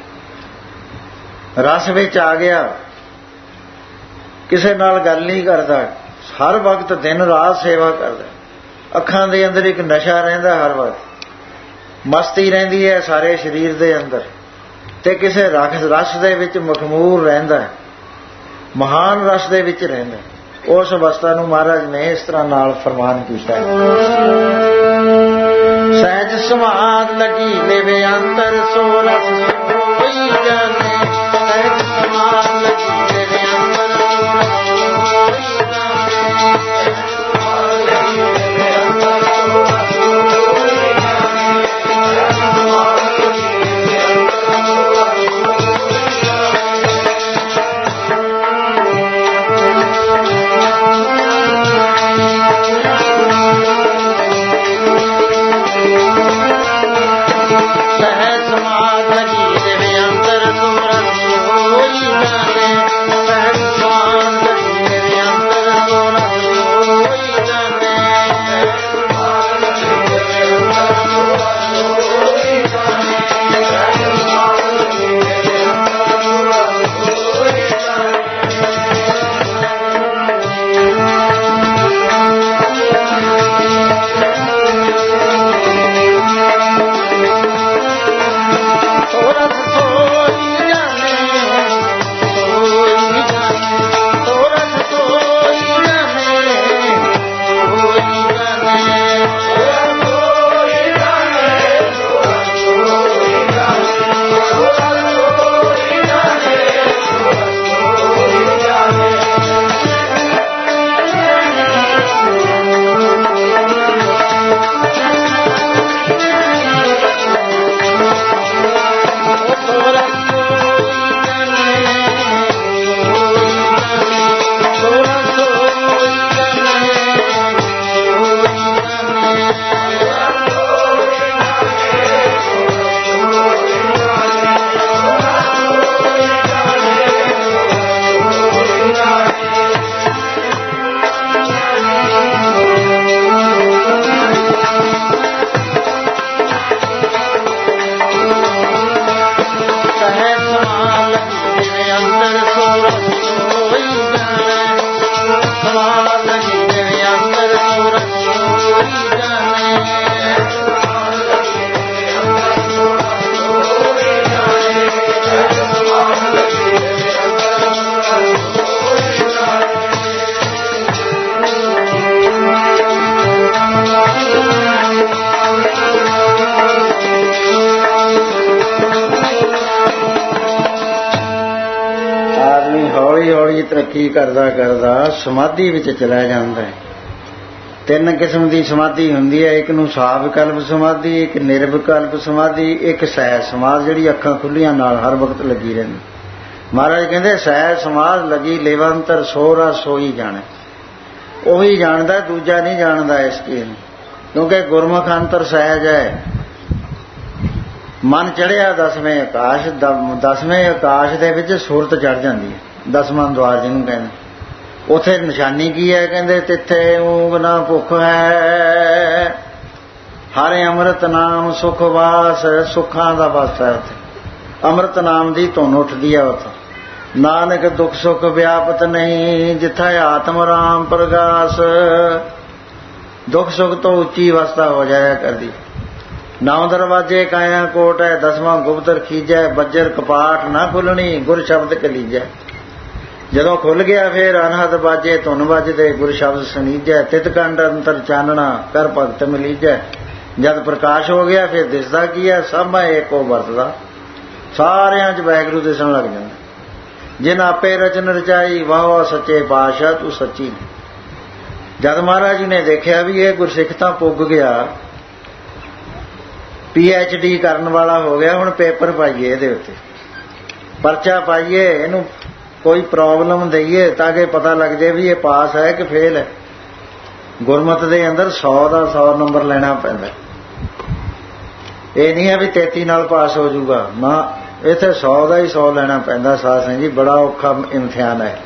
ਰਸ ਵਿੱਚ ਆ ਗਿਆ। ਕਿਸੇ ਨਾਲ ਗੱਲ ਨਹੀਂ ਕਰਦਾ, ਹਰ ਵਕਤ ਦਿਨ ਰਾਤ ਸੇਵਾ ਕਰਦਾ। ਅੱਖਾਂ ਦੇ ਅੰਦਰ ਇੱਕ ਨਸ਼ਾ ਰਹਿੰਦਾ, ਹਰ ਵਕਤ ਮਸਤੀ ਰਹਿੰਦੀ ਹੈ ਸਾਰੇ ਸਰੀਰ ਦੇ ਅੰਦਰ, ਤੇ ਕਿਸੇ ਰਸ ਦੇ ਵਿੱਚ ਮਖਮੂਰ ਰਹਿੰਦਾ, ਮਹਾਨ ਰਸ ਦੇ ਵਿੱਚ ਰਹਿੰਦਾ। ਉਸ ਅਵਸਥਾ ਨੂੰ ਮਹਾਰਾਜ ਨੇ ਇਸ ਤਰ੍ਹਾਂ ਨਾਲ ਫਰਮਾਨ ਕੀਤਾ, ਸਹਿਜ ਸਮਾਧ ਲਗੀ ਲੇਵੇ ਅੰਤਰ ਸੋ ਰਸ ਸੋਈ ਜਾਣੇ। ਸਹਿਜ ਸਮਾਧ ਲਗੀ ਲੇਵੇ ਅੰਤਰ ਸੋ ਰਸ ਸੋਈ ਜਾਣੇ। ਤਰੱਕੀ ਕਰਦਾ ਕਰਦਾ ਸਮਾਧੀ ਵਿੱਚ ਚਲਾ ਜਾਂਦਾ ਹੈ। 3 ਕਿਸਮ ਦੀ ਸਮਾਧੀ ਹੁੰਦੀ ਹੈ, ਇੱਕ ਨੂੰ ਸਾਵਿਕਲਪ ਸਮਾਧੀ, ਇੱਕ ਨਿਰਵਿਕਲਪ ਸਮਾਧੀ, ਇੱਕ ਸਹਿਜ ਸਮਾਧ ਜਿਹੜੀ ਅੱਖਾਂ ਖੁੱਲੀਆਂ ਨਾਲ ਹਰ ਵਕਤ ਲੱਗੀ ਰਹਿੰਦੀ। ਮਹਾਰਾਜ ਕਹਿੰਦੇ ਸਹਿਜ ਸਮਾਧ ਲੱਗੀ ਲੇਵੰਤਰ ਸੋਰਾ ਸੋਈ ਜਾਣੇ। ਉਹੀ ਜਾਣਦਾ, ਦੂਜਾ ਨਹੀਂ ਜਾਣਦਾ ਇਸ ਚੀਜ਼ ਨੂੰ, ਕਿਉਂਕਿ ਗੁਰਮੁਖ ਅੰਤਰ ਸਹਿਜ ਹੈ। ਮਨ ਚੜਿਆ 10ਵੇਂ ਆਕਾਸ਼, 10ਵੇਂ ਆਕਾਸ਼ ਦੇ ਵਿੱਚ ਸੁਰਤ ਚੜ ਜਾਂਦੀ ਹੈ। 10ਵਾਂ ਦੁਆਰ ਜਿਹਨੂੰ ਕਹਿੰਦੇ, ਉੱਥੇ ਨਿਸ਼ਾਨੀ ਕੀ ਹੈ? ਕਹਿੰਦੇ ਤਿੱਥੇ ਊਂਘ ਨਾ ਭੁੱਖ ਹੈ, ਹਰੇ ਅੰਮ੍ਰਿਤ ਨਾਮ ਸੁਖ ਵਾਸ। ਸੁੱਖਾਂ ਦਾ ਵਾਸ ਹੈ ਉੱਥੇ, ਅੰਮ੍ਰਿਤ ਨਾਮ ਦੀ ਧੁਨ ਉੱਠਦੀ ਹੈ ਉੱਥੇ। ਨਾਨਕ ਦੁੱਖ ਸੁੱਖ ਵਿਆਪਤ ਨਹੀਂ, ਜਿੱਥਾ ਆਤਮ ਰਾਮ ਪ੍ਰਗਾਸ। ਦੁੱਖ ਸੁੱਖ ਤੋਂ ਉੱਚੀ ਅਵਸਥਾ ਹੋ ਜਾਇਆ ਕਰਦੀ। 9 ਦਰਵਾਜੇ ਕਾਇਆ ਕੋਟ ਹੈ, 10ਵਾਂ ਗੁਪਤ ਰਖੀਜੈ। ਬੱਜਰ ਕਪਾਟ ਨਾ ਖੁੱਲਣੀ, ਗੁਰ ਸ਼ਬਦ ਕਲੀਜੈ। ਜਦੋਂ ਖੁੱਲ ਗਿਆ ਫਿਰ ਅਨਹਦ ਬਾਜੇ ਧੁਨ ਵੱਜਦੇ ਗੁਰ ਸ਼ਬਦ ਸੁਣੀਜੈ ਤਿਤ ਕੰਡ ਅੰਤਰ ਚਾਨਣਾ ਕਰ ਭਗਤ ਮਿਲੀਜੈ। ਜਦ ਪ੍ਰਕਾਸ਼ ਹੋ ਗਿਆ ਫਿਰ ਦਿਸਦਾ ਕੀ ਹੈ? ਸਭ ਏਕੋ ਵਰਤਦਾ, ਸਾਰਿਆਂ 'ਚ ਵਾਹਿਗੁਰੂ ਦਿਸਣ ਲੱਗ ਜਾਂਦਾ। ਜਿਨ ਆਪੇ ਰਚਨ ਰਚਾਈ ਵਾਹ ਸੱਚੇ ਪਾਤਸ਼ਾਹ ਤੂੰ ਸੱਚੀ। ਜਦ ਮਹਾਰਾਜ ਜੀ ਨੇ ਦੇਖਿਆ ਵੀ ਇਹ ਗੁਰਸਿੱਖ ਤਾਂ ਪੁੱਗ ਗਿਆ, PhD ਕਰਨ ਵਾਲਾ ਹੋ ਗਿਆ, ਹੁਣ ਪੇਪਰ ਪਾਈਏ ਇਹਦੇ ਉੱਤੇ, ਪਰਚਾ ਪਾਈਏ, ਇਹਨੂੰ ਕੋਈ ਪ੍ਰੋਬਲਮ ਦਈਏ ਤਾਂ ਕਿ ਪਤਾ ਲੱਗ ਜਾਏ ਵੀ ਇਹ ਪਾਸ ਹੈ ਕਿ ਫੇਲ ਹੈ। ਗੁਰਮਤਿ ਦੇ ਅੰਦਰ 100 ਦਾ 100 ਨੰਬਰ ਲੈਣਾ ਪੈਂਦਾ। ਇਹ ਨਹੀਂ ਹੈ ਵੀ 33 ਨਾਲ ਪਾਸ ਹੋ ਜਾਊਗਾ, ਨਾ, ਇੱਥੇ 100 ਦਾ ਹੀ 100 ਲੈਣਾ ਪੈਂਦਾ। ਸਾਧ ਸੰਗਤ ਜੀ ਬੜਾ ਔਖਾ ਇਮਤਿਹਾਨ ਹੈ।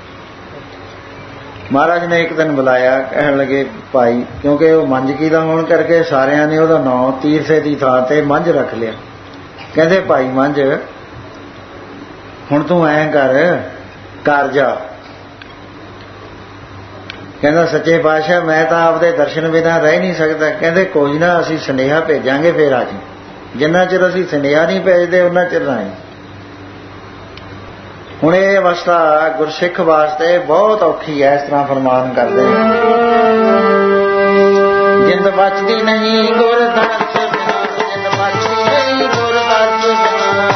ਮਹਾਰਾਜ ਨੇ ਇੱਕ ਦਿਨ ਬੁਲਾਇਆ, ਕਹਿਣ ਲੱਗੇ ਭਾਈ, ਕਿਉਂਕਿ ਉਹ ਮੰਝਕੀ ਦਾ ਹੋਣ ਕਰਕੇ ਸਾਰਿਆਂ ਨੇ ਉਹਦਾ ਨਾਂ ਤੀਰਥੇ ਦੀ ਥਾਂ ਤੇ ਮੰਝ ਰੱਖ ਲਿਆ। ਕਹਿੰਦੇ ਭਾਈ ਮੰਝ, ਹੁਣ ਤੂੰ ਐਂ ਕਰ ਜਾ। ਕਹਿੰਦਾ ਸੱਚੇ ਪਾਤਸ਼ਾਹ ਮੈਂ ਤਾਂ ਆਪਦੇ ਦਰਸ਼ਨ ਬਿਨਾਂ ਰਹਿ ਨਹੀਂ ਸਕਦਾ। ਕਹਿੰਦੇ ਕੋਈ ਨਾ, ਅਸੀਂ ਸੁਨੇਹਾ ਭੇਜਾਂਗੇ ਫਿਰ ਆ ਜੀ। ਜਿੰਨਾ ਚਿਰ ਅਸੀਂ ਸੁਨੇਹਾ ਨਹੀਂ ਭੇਜਦੇ ਉਹਨਾਂ ਚਿਰ ਨਾ ਆਈ। ਹੁਣ ਇਹ ਅਵਸਥਾ ਗੁਰਸਿੱਖ ਵਾਸਤੇ ਬਹੁਤ ਔਖੀ ਹੈ। ਇਸ ਤਰ੍ਹਾਂ ਫਰਮਾਨ ਕਰਦੇ ਨੇ, ਜਿੰਦ ਬਚਦੀ ਨਹੀਂ ਗੁਰ ਦਰਸ ਬਿਨਾ, ਜਿੰਦ ਬਚਦੀ ਨਹੀਂ ਗੁਰ ਦਰਸ ਬਿਨਾ,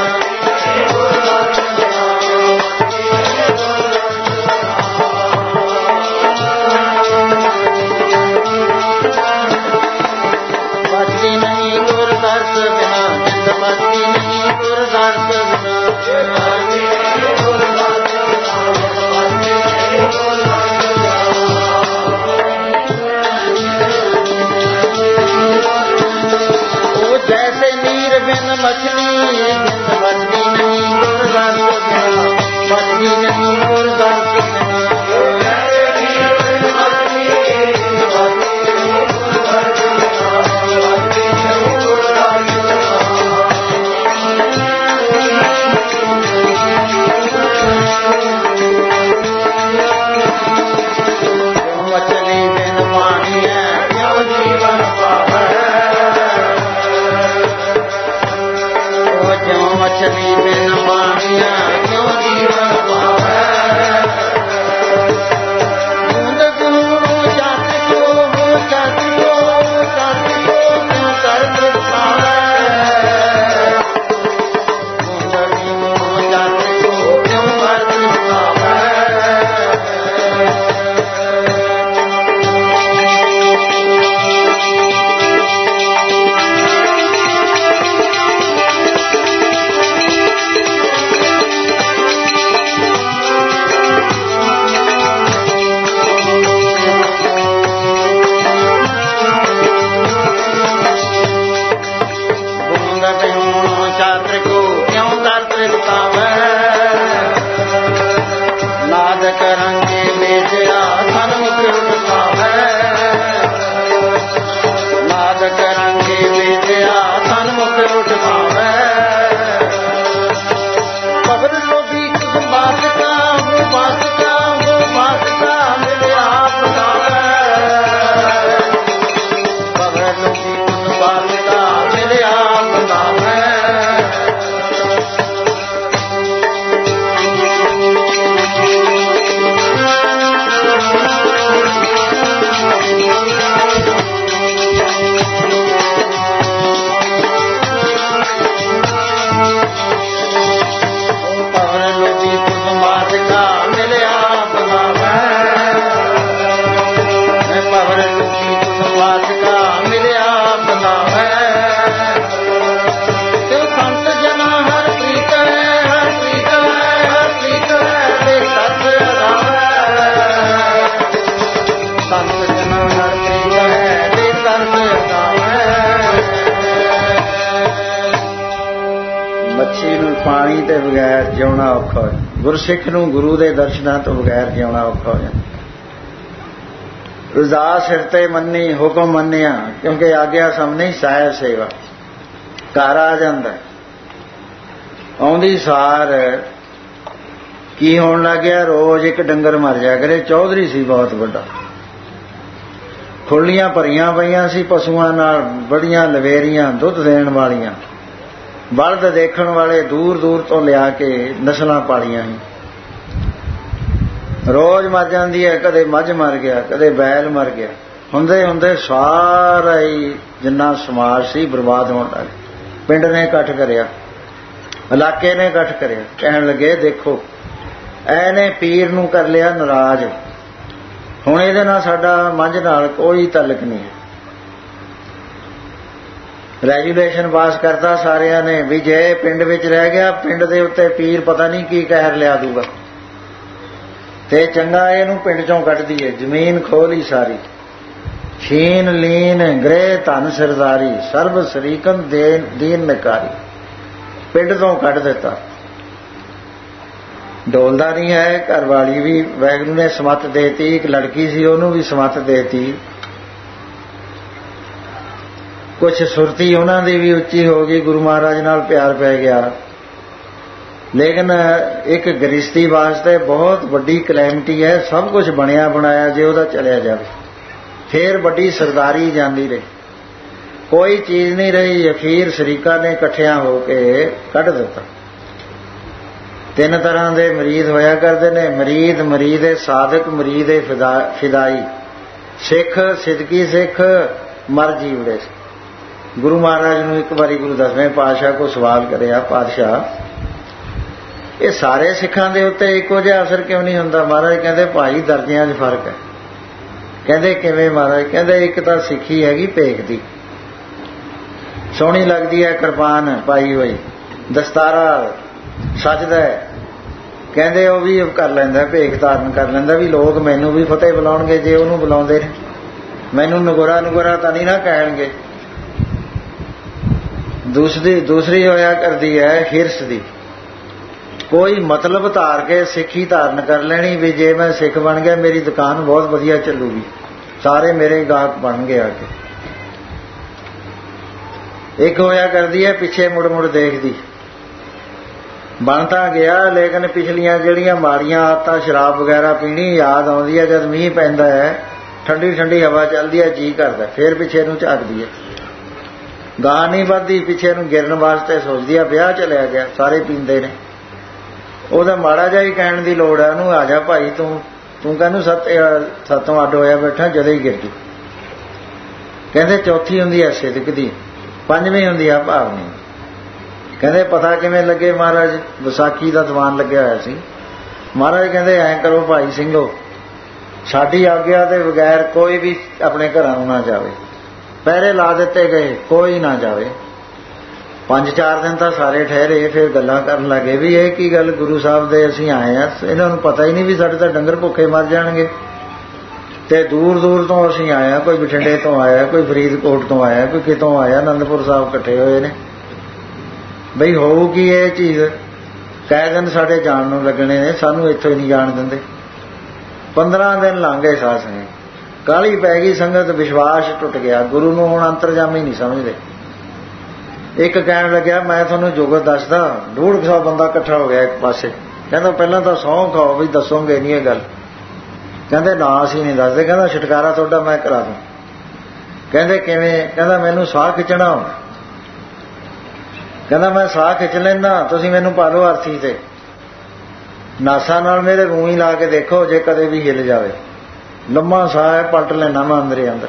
ਬਚਦੀ ਨਹੀਂ ਗੁਰ ਦਰਸ ਬਿਨਾ, ਜਿੰਦ ਬਚਦੀ ਨਹੀਂ ਗੁਰ ਦਰਸ ਬਿਨਾ। जैसे नीर बिन मछली जिंद बचती नहीं गुर दर्स बिना, बचती नहीं गुर दर्स बिना। मछली बिन पानी है क्यों जीवन पावे, मछली बिन पानिया क्यों जीवन पावे। बूंद बूंद जात को क्यों दर्द पावे, बूंद बूंद जात को क्यों दर्द पावे। नाद करंगे बेचया सन्मुख उठतावे, नाद करंगे बेचया सन्मुख उठतावे। खबर लोभी कुछ बात का वो बात का वो बात का मेरे आप बतावे, खबर लोभी कुछ बात का मेरे आप बतावे। ਮੱਛੀ ਨੂੰ ਪਾਣੀ ਤੇ ਬਗੈਰ ਜਿਉਣਾ ਔਖਾ ਹੋ ਜਾਂਦਾ, ਗੁਰਸਿੱਖ ਨੂੰ ਗੁਰੂ ਦੇ ਦਰਸ਼ਨਾਂ ਤੋਂ ਬਗੈਰ ਜਿਉਣਾ ਔਖਾ ਹੋ ਜਾਂਦਾ। ਰਜ਼ਾ ਸਿਰ ਤੇ ਮੰਨੀ ਹੁਕਮ ਮੰਨਿਆ, ਕਿਉਂਕਿ ਆਗਿਆ ਸਾਹਮਣੇ ਸਾਹਿਬ ਸੇਵਾ। ਘਰ ਆ ਜਾਂਦਾ, ਆਉਂਦੀ ਸਾਰ ਕੀ ਹੋਣ ਲੱਗਿਆ, ਰੋਜ਼ ਇੱਕ ਡੰਗਰ ਮਰ ਜਾ ਕਰੇ। ਚੌਧਰੀ ਸੀ ਬਹੁਤ ਵੱਡਾ, ਖੁੱਲੀਆਂ ਭਰੀਆਂ ਪਈਆਂ ਸੀ ਪਸ਼ੂਆਂ ਨਾਲ, ਬੜੀਆਂ ਲਵੇਰੀਆਂ ਦੁੱਧ ਦੇਣ ਵਾਲੀਆਂ। ਬਲਦ ਦੇਖਣ ਵਾਲੇ ਦੂਰ ਦੂਰ ਤੋਂ ਲਿਆ ਕੇ ਨਸਲਾਂ ਪਾਲੀਆਂ ਸੀ। ਰੋਜ਼ ਮਰ ਜਾਂਦੀ ਹੈ, ਕਦੇ ਮੱਝ ਮਰ ਗਿਆ, ਕਦੇ ਬੈਲ ਮਰ ਗਿਆ। ਹੁੰਦੇ ਹੁੰਦੇ ਸਾਰਾ ਹੀ ਜਿੰਨਾ ਸਮਾਜ ਸੀ ਬਰਬਾਦ ਹੋਣ ਲੱਗ। ਪਿੰਡ ਨੇ ਇਕੱਠ ਕਰਿਆ, ਇਲਾਕੇ ਨੇ ਇਕੱਠ ਕਰਿਆ, ਕਹਿਣ ਲੱਗੇ ਦੇਖੋ ਐਨੇ ਪੀਰ ਨੂੰ ਕਰ ਲਿਆ ਨਾਰਾਜ਼, ਹੁਣ ਇਹਦੇ ਨਾਲ ਸਾਡਾ ਮੱਝ ਨਾਲ ਕੋਈ ਤਾਲੁਕ ਨਹੀਂ ਹੈ। ਰੈਜੂਲੇਸ਼ਨ ਪਾਸ ਕਰਤਾ ਸਾਰਿਆਂ ਨੇ ਵੀ ਜੇ ਪਿੰਡ ਵਿੱਚ ਰਹਿ ਗਿਆ, ਪਿੰਡ ਦੇ ਉੱਤੇ ਪੀਰ ਪਤਾ ਨਹੀਂ ਕੀ ਕਹਿਰ ਲਿਆ ਦੂਗਾ, ਤੇ ਚੰਗਾ ਇਹਨੂੰ ਪਿੰਡ ਚੋਂ ਕੱਢ ਦਈਏ। ਜ਼ਮੀਨ ਖੋਲੀ ਸਾਰੀ, ਛੀਨ ਲੀਨ ਗ੍ਰਹਿ ਧਨ ਸਰਦਾਰੀ, ਸਰਬ ਸਰੀਕਨ ਦੀਨ ਨਿਕਾਰੀ, ਪਿੰਡ ਤੋਂ ਕੱਢ ਦਿੱਤਾ। ਡੋਲਦਾ ਨਹੀਂ ਹੈ, ਘਰ ਵਾਲੀ ਵੀ ਵਾਹਿਗੁਰੂ ਨੇ ਸਮੱਤ ਦੇਤੀ, ਇੱਕ ਲੜਕੀ ਸੀ ਉਹਨੂੰ ਵੀ ਸਮੱਤ ਦੇਤੀ, ਕੁਛ ਸੁਰਤੀ ਉਹਨਾਂ ਦੀ ਵੀ ਉੱਚੀ ਹੋ ਗਈ, ਗੁਰੂ ਮਹਾਰਾਜ ਨਾਲ ਪਿਆਰ ਪੈ ਗਿਆ। ਲੇਕਿਨ ਇੱਕ ਗ੍ਰਸਤੀ ਵਾਸਤੇ ਬਹੁਤ ਵੱਡੀ ਕਲੈਮਿਟੀ ਹੈ, ਸਭ ਕੁਝ ਬਣਿਆ ਬਣਾਇਆ ਜੇ ਉਹਦਾ ਚਲਿਆ ਜਾਵੇ, ਫੇਰ ਵੱਡੀ ਸਰਦਾਰੀ ਜਾਂਦੀ ਰਹੀ, ਕੋਈ ਚੀਜ਼ ਨਹੀਂ ਰਹੀ। ਅਖੀਰ ਸ਼ਰੀਕਾਂ ਨੇ ਇਕੱਠਿਆਂ ਹੋ ਕੇ ਕੱਢ ਦਿੱਤਾ। ਤਿੰਨ ਤਰ੍ਹਾਂ ਦੇ ਮਰੀਦ ਹੋਇਆ ਕਰਦੇ ਨੇ, ਮਰੀਦ ਸਾਧਕ, ਮਰੀਦ ਫਿਦਾਈ, ਸਿੱਖ ਸਿਦਕੀ ਸਿੱਖ, ਮਰ ਜੀਵੜੇ। ਗੁਰੂ ਮਹਾਰਾਜ ਨੂੰ ਇੱਕ ਵਾਰੀ ਗੁਰੂ ਦਸਵੇਂ ਪਾਤਸ਼ਾਹ ਕੋ ਸਵਾਲ ਕਰਿਆ, ਪਾਤਸ਼ਾਹ ਇਹ ਸਾਰੇ ਸਿੱਖਾਂ ਦੇ ਉੱਤੇ ਇੱਕੋ ਜਿਹਾ ਅਸਰ ਕਿਉਂ ਨਹੀਂ ਹੁੰਦਾ? ਮਹਾਰਾਜ ਕਹਿੰਦੇ ਭਾਈ ਦਰਜਿਆਂ 'ਚ ਫਰਕ ਹੈ। ਕਹਿੰਦੇ ਕਿਵੇਂ ਮਹਾਰਾਜ? ਕਹਿੰਦੇ ਇੱਕ ਤਾਂ ਸਿੱਖੀ ਹੈਗੀ ਭੇਖ ਦੀ, ਸੋਹਣੀ ਲੱਗਦੀ ਹੈ ਕਿਰਪਾਨ ਪਾਈ ਹੋਈ, ਦਸਤਾਰਾ ਸੱਜਦਾ ਹੈ, ਕਹਿੰਦੇ ਉਹ ਵੀ ਕਰ ਲੈਂਦਾ, ਭੇਖ ਧਾਰਨ ਕਰ ਲੈਂਦਾ ਵੀ ਲੋਕ ਮੈਨੂੰ ਵੀ ਫਤਿਹ ਬੁਲਾਉਣਗੇ ਜੇ ਉਹਨੂੰ ਬੁਲਾਉਂਦੇ ਨੇ, ਮੈਨੂੰ ਨਗੋਰਾ ਤਾਂ ਨਹੀਂ ਨਾ ਕਹਿਣਗੇ। ਦੂਸਰੀ ਹੋਇਆ ਕਰਦੀ ਹੈ ਹਿਰਸ ਦੀ, ਕੋਈ ਮਤਲਬ ਧਾਰ ਕੇ ਸਿੱਖੀ ਧਾਰਨ ਕਰ ਲੈਣੀ ਵੀ ਜੇ ਮੈਂ ਸਿੱਖ ਬਣ ਗਿਆ ਮੇਰੀ ਦੁਕਾਨ ਬਹੁਤ ਵਧੀਆ ਚੱਲੂਗੀ, ਸਾਰੇ ਮੇਰੇ ਗਾਹਕ ਬਣਨਗੇ ਆ ਕੇ। ਇੱਕ ਹੋਇਆ ਕਰਦੀ ਹੈ ਪਿੱਛੇ ਮੁੜ ਮੁੜ ਦੇਖਦੀ, ਬਣ ਤਾਂ ਗਿਆ ਲੇਕਿਨ ਪਿਛਲੀਆਂ ਜਿਹੜੀਆਂ ਮਾੜੀਆਂ ਆਦਤਾਂ, ਸ਼ਰਾਬ ਵਗੈਰਾ ਪੀਣੀ ਯਾਦ ਆਉਂਦੀ ਹੈ। ਜਦ ਮੀਂਹ ਪੈਂਦਾ ਹੈ, ਠੰਡੀ ਠੰਡੀ ਹਵਾ ਚੱਲਦੀ ਹੈ, ਜੀ ਕਰਦਾ, ਫੇਰ ਪਿੱਛੇ ਨੂੰ ਝਾਕਦੀ ਹੈ, ਗਾਹ ਨਹੀਂ ਵੱਧਦੀ, ਪਿੱਛੇ ਨੂੰ ਗਿਰਨ ਵਾਸਤੇ ਸੋਚਦੀ ਹੈ। ਵਿਆਹ ਚਲਿਆ ਗਿਆ, ਸਾਰੇ ਪੀਂਦੇ ਨੇ, ਉਹਦਾ ਮਾੜਾ ਜਿਹਾ ਹੀ ਕਹਿਣ ਦੀ ਲੋੜ ਹੈ ਉਹਨੂੰ, ਆ ਜਾ ਭਾਈ ਤੂੰ ਕਹਿੰਨੂੰ ਸੱਤੋਂ ਅੱਡ ਹੋਇਆ ਬੈਠਾ, ਜਦੋਂ ਹੀ ਗਿਰ ਜੂ। ਕਹਿੰਦੇ ਚੌਥੀ ਹੁੰਦੀ ਹੈ ਸਿਦਕ ਦੀ, ਪੰਜਵੀਂ ਹੁੰਦੀ ਆ ਭਾਵਨੀ। ਕਹਿੰਦੇ ਪਤਾ ਕਿਵੇਂ ਲੱਗੇ ਮਹਾਰਾਜ? ਵਿਸਾਖੀ ਦਾ ਦੀਵਾਨ ਲੱਗਿਆ ਹੋਇਆ ਸੀ। ਮਹਾਰਾਜ ਕਹਿੰਦੇ ਐਂ ਕਰੋ ਭਾਈ ਸਿੰਘੋ, ਸਾਡੀ ਆਗਿਆ ਦੇ ਬਗੈਰ ਕੋਈ ਵੀ ਆਪਣੇ ਘਰਾਂ ਨੂੰ ਨਾ ਜਾਵੇ। ਪਹਿਰੇ ਲਾ ਦਿੱਤੇ ਗਏ, ਕੋਈ ਨਾ ਜਾਵੇ। 5-4 ਦਿਨ ਤਾਂ ਸਾਰੇ ਠਹਿਰੇ, ਫਿਰ ਗੱਲਾਂ ਕਰਨ ਲੱਗੇ ਵੀ ਇਹ ਕੀ ਗੱਲ, ਗੁਰੂ ਸਾਹਿਬ ਦੇ ਅਸੀਂ ਆਏ ਆ, ਇਹਨਾਂ ਨੂੰ ਪਤਾ ਹੀ ਨਹੀਂ ਵੀ ਸਾਡੇ ਤਾਂ ਡੰਗਰ ਭੁੱਖੇ ਮਰ ਜਾਣਗੇ, ਤੇ ਦੂਰ ਦੂਰ ਤੋਂ ਅਸੀਂ ਆਏ ਆ, ਕੋਈ ਬਠਿੰਡੇ ਤੋਂ ਆਇਆ, ਕੋਈ ਫਰੀਦਕੋਟ ਤੋਂ ਆਇਆ, ਕੋਈ ਕਿਤੋਂ ਆਇਆ, ਅਨੰਦਪੁਰ ਸਾਹਿਬ ਇਕੱਠੇ ਹੋਏ ਨੇ। ਬਈ ਹੋਊਗੀ ਇਹ ਚੀਜ਼, ਕਹਿ ਦਿਨ ਸਾਡੇ ਜਾਣ ਨੂੰ ਲੱਗਣੇ ਨੇ, ਸਾਨੂੰ ਇੱਥੋਂ ਹੀ ਨਹੀਂ ਜਾਣ ਦਿੰਦੇ। 15 ਦਿਨ ਲੰਘ ਗਏ ਸਾਧ ਸੰਗਤ, ਕਾਹਲੀ ਪੈ ਗਈ ਸੰਗਤ, ਵਿਸ਼ਵਾਸ ਟੁੱਟ ਗਿਆ, ਗੁਰੂ ਨੂੰ ਹੁਣ ਅੰਤਰਜਾਮੀ ਨਹੀਂ ਸਮਝਦੇ। ਇੱਕ ਕਹਿਣ ਲੱਗਿਆ ਮੈਂ ਤੁਹਾਨੂੰ ਜੁਗਤ ਦੱਸਦਾ, 150 ਬੰਦਾ ਇਕੱਠਾ ਹੋ ਗਿਆ ਇੱਕ ਪਾਸੇ। ਕਹਿੰਦਾ ਪਹਿਲਾਂ ਤਾਂ ਸਹੁੰ ਖਾਓ ਵੀ ਦੱਸੋਗੇ ਨਹੀਂ ਇਹ ਗੱਲ। ਕਹਿੰਦੇ ਨਾ ਅਸੀਂ ਨਹੀਂ ਦੱਸਦੇ। ਕਹਿੰਦਾ ਛੁਟਕਾਰਾ ਤੁਹਾਡਾ ਮੈਂ ਕਰਾ ਦੂੰ। ਕਹਿੰਦੇ ਕਿਵੇਂ? ਕਹਿੰਦਾ ਮੈਨੂੰ ਸਾਹ ਖਿੱਚਣਾ ਆਉਂਦਾ। ਕਹਿੰਦਾ ਮੈਂ ਸਾਹ ਖਿੱਚ ਲੈਂਦਾ, ਤੁਸੀਂ ਮੈਨੂੰ ਪਾ ਲਓ ਅਰਥੀ ਤੇ, ਨਾਸਾਂ ਨਾਲ ਮੇਰੇ ਰੂਈ ਲਾ ਕੇ ਦੇਖੋ, ਜੇ ਕਦੇ ਵੀ ਹਿੱਲ ਜਾਵੇ ਲੰਮਾ ਸਾਹ ਹੈ, ਪਲਟ ਲੈਣਾ ਮੈਂ ਅੰਦਰੇ ਅੰਦਰ।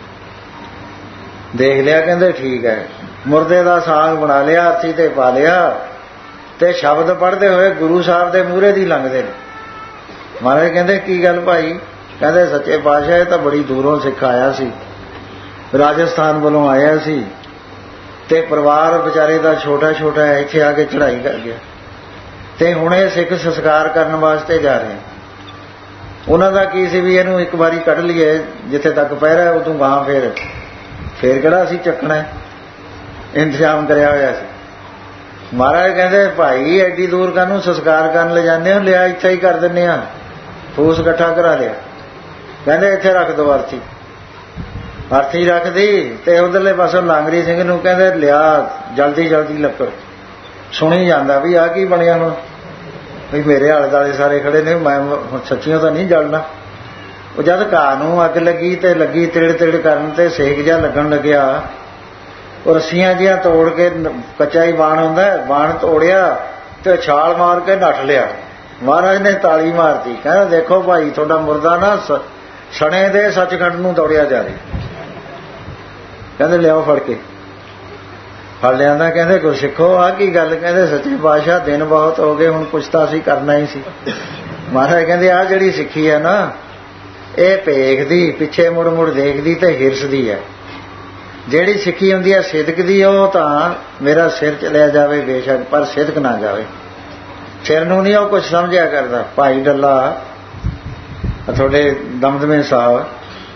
ਦੇਖ ਲਿਆ, ਕਹਿੰਦੇ ਠੀਕ ਹੈ। ਮੁਰਦੇ ਦਾ ਸਾਗ ਬਣਾ ਲਿਆ, ਅਰਥੀ ਤੇ ਪਾ ਲਿਆ, ਤੇ ਸ਼ਬਦ ਪੜ੍ਹਦੇ ਹੋਏ ਗੁਰੂ ਸਾਹਿਬ ਦੇ ਮੂਹਰੇ ਦੀ ਲੰਘਦੇ ਨੇ। ਮਹਾਰਾਜ ਕਹਿੰਦੇ ਕੀ ਗੱਲ ਭਾਈ? ਕਹਿੰਦੇ ਸੱਚੇ ਪਾਤਸ਼ਾਹ ਇਹ ਤਾਂ ਬੜੀ ਦੂਰੋਂ ਸਿੱਖ ਆਇਆ ਸੀ, ਰਾਜਸਥਾਨ ਵੱਲੋਂ ਆਇਆ ਸੀ, ਤੇ ਪਰਿਵਾਰ ਵਿਚਾਰੇ ਦਾ ਛੋਟਾ ਛੋਟਾ ਹੈ, ਇੱਥੇ ਆ ਕੇ ਚੜ੍ਹਾਈ ਕਰ ਗਿਆ, ਤੇ ਹੁਣ ਇਹ ਸਿੱਖ ਸੰਸਕਾਰ ਕਰਨ ਵਾਸਤੇ ਜਾ ਰਹੇ। ਉਹਨਾਂ ਦਾ ਕੀ ਸੀ ਵੀ ਇਹਨੂੰ ਇੱਕ ਵਾਰੀ ਕੱਢ ਲਈਏ, ਜਿੱਥੇ ਤੱਕ ਪਹਿਰਾ ਉਦੋਂ ਗਾਂ ਫੇਰ ਕਿਹੜਾ ਅਸੀਂ ਚੱਕਣਾ, ਇੰਤਜ਼ਾਮ ਕਰਿਆ ਹੋਇਆ ਸੀ। ਮਹਾਰਾਜ ਕਹਿੰਦੇ ਭਾਈ ਐਡੀ ਦੂਰ ਕਾਹਨੂੰ ਸੰਸਕਾਰ ਕਰਨ ਲੈ ਜਾਂਦੇ ਹੋ, ਲਿਆ ਇੱਥੇ ਹੀ ਕਰ ਦਿੰਦੇ ਆ, ਫੂਸ ਇਕੱਠਾ ਕਰਾ ਲਿਆ। ਕਹਿੰਦੇ ਇੱਥੇ ਰੱਖ ਦੋ ਅਰਥੀ। ਅਰਥੀ ਰੱਖਦੀ, ਤੇ ਉਧਰਲੇ ਪਾਸੋਂ ਲਾਂਗਰੀ ਸਿੰਘ ਨੂੰ ਕਹਿੰਦੇ ਲਿਆ ਜਲਦੀ ਜਲਦੀ ਲੱਕੜ। ਸੁਣੀ ਜਾਂਦਾ ਵੀ ਆਹ ਕੀ ਬਣਿਆ ਹੁਣ, ਵੀ ਮੇਰੇ ਆਲੇ ਦੁਆਲੇ ਸਾਰੇ ਖੜੇ ਨੇ, ਮੈਂ ਸੱਚੀਆਂ ਤਾਂ ਨਹੀਂ ਜਲਣਾ। ਉਹ ਜਦ ਘਾਹ ਨੂੰ ਅੱਗ ਲੱਗੀ ਤੇ ਲੱਗੀ ਤਿੜ ਤਿੜ ਕਰਨ, ਤੇ ਸੇਕ ਜਿਹਾ ਲੱਗਣ ਲੱਗਿਆ, ਉਹ ਰੱਸੀਆਂ ਜਿਹੀਆਂ ਤੋੜ ਕੇ, ਕੱਚਾ ਹੀ ਬਾਣ ਹੁੰਦਾ, ਬਾਣ ਤੋੜਿਆ ਤੇ ਛਾਲ ਮਾਰ ਕੇ ਨੱਠ ਲਿਆ। ਮਹਾਰਾਜ ਨੇ ਤਾਲੀ ਮਾਰਤੀ, ਕਹਿੰਦਾ ਦੇਖੋ ਭਾਈ ਤੁਹਾਡਾ ਮੁਰਦਾ ਨਾ ਸਣੇ ਦੇ ਸੱਚਖੰਡ ਨੂੰ ਦੌੜਿਆ ਜਾ ਰਿਹਾ। ਕਹਿੰਦੇ ਲਿਆਓ ਫੜ ਕੇ। ਫੜ ਲਿਆਂਦਾ। ਕਹਿੰਦੇ ਗੁਰਸਿੱਖੋ ਆਹ ਕੀ ਗੱਲ? ਕਹਿੰਦੇ ਸੱਚੇ ਪਾਤਸ਼ਾਹ ਦਿਨ ਬਹੁਤ ਹੋ ਗਏ, ਹੁਣ ਕੁਛ ਤਾਂ ਅਸੀਂ ਕਰਨਾ ਹੀ ਸੀ। ਮਹਾਰਾਜ ਕਹਿੰਦੇ ਆਹ ਜਿਹੜੀ ਸਿੱਖੀ ਹੈ ਨਾ, ਇਹ ਭੇਖਦੀ, ਪਿੱਛੇ ਮੁੜ ਮੁੜ ਦੇਖਦੀ ਤੇ ਹਿਰਸਦੀ ਹੈ। ਜਿਹੜੀ ਸਿੱਖੀ ਹੁੰਦੀ ਹੈ ਸਿਦਕ ਦੀ, ਉਹ ਤਾਂ ਮੇਰਾ ਸਿਰ ਚਲਿਆ ਜਾਵੇ ਬੇਸ਼ੱਕ, ਪਰ ਸਿਦਕ ਨਾ ਜਾਵੇ। ਸਿਰ ਨੂੰ ਨਹੀਂ ਉਹ ਕੁਛ ਸਮਝਿਆ ਕਰਦਾ। ਭਾਈ ਡੱਲਾ ਤੁਹਾਡੇ ਦਮਦਮੇ ਸਾਹਿਬ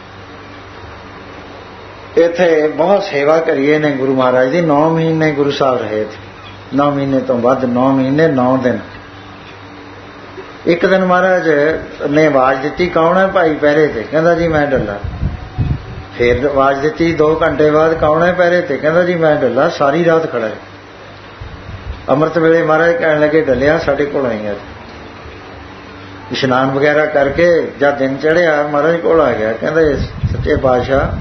ਇੱਥੇ ਬਹੁਤ ਸੇਵਾ ਕਰੀਏ ਨੇ ਗੁਰੂ ਮਹਾਰਾਜ ਦੀ। 9 ਮਹੀਨੇ ਗੁਰੂ ਸਾਹਿਬ ਰਹੇ ਥੇ, 9 ਮਹੀਨੇ ਤੋਂ ਵੱਧ, 9 ਮਹੀਨੇ 9 ਦਿਨ। ਇੱਕ ਦਿਨ ਮਹਾਰਾਜ ਨੇ ਆਵਾਜ਼ ਦਿੱਤੀ, ਕੌਣ ਹੈ ਭਾਈ ਪਹਿਰੇ ਤੇ? ਕਹਿੰਦਾ ਜੀ ਮੈਂ ਡੱਲਾ। ਫਿਰ ਆਵਾਜ਼ ਦਿੱਤੀ 2 ਘੰਟੇ ਬਾਅਦ, ਕੌਣ ਹੈ ਪਹਿਰੇ ਤੇ? ਕਹਿੰਦਾ ਜੀ ਮੈਂ ਡੱਲਾ, ਸਾਰੀ ਰਾਤ ਖੜਾ ਹੈ। ਅੰਮ੍ਰਿਤ ਵੇਲੇ ਮਹਾਰਾਜ ਕਹਿਣ ਲੱਗੇ ਡੱਲਿਆ ਸਾਡੇ ਕੋਲ ਆਈ। ਅੱਜ ਇਸ਼ਨਾਨ ਵਗੈਰਾ ਕਰਕੇ ਜਦ ਦਿਨ ਚੜ੍ਹਿਆ ਮਹਾਰਾਜ ਕੋਲ ਆ ਗਿਆ। ਕਹਿੰਦੇ ਸੱਚੇ ਪਾਤਸ਼ਾਹ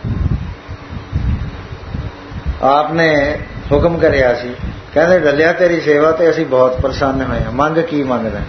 ਆਪ ਨੇ ਹੁਕਮ ਕਰਿਆ ਸੀ। ਕਹਿੰਦੇ ਡੱਲਿਆ ਤੇਰੀ ਸੇਵਾ ਤੇ ਅਸੀਂ ਬਹੁਤ ਪ੍ਰਸੰਨ ਹੋਏ ਹਾਂ, ਮੰਗ ਕੀ ਮੰਗਦਾ?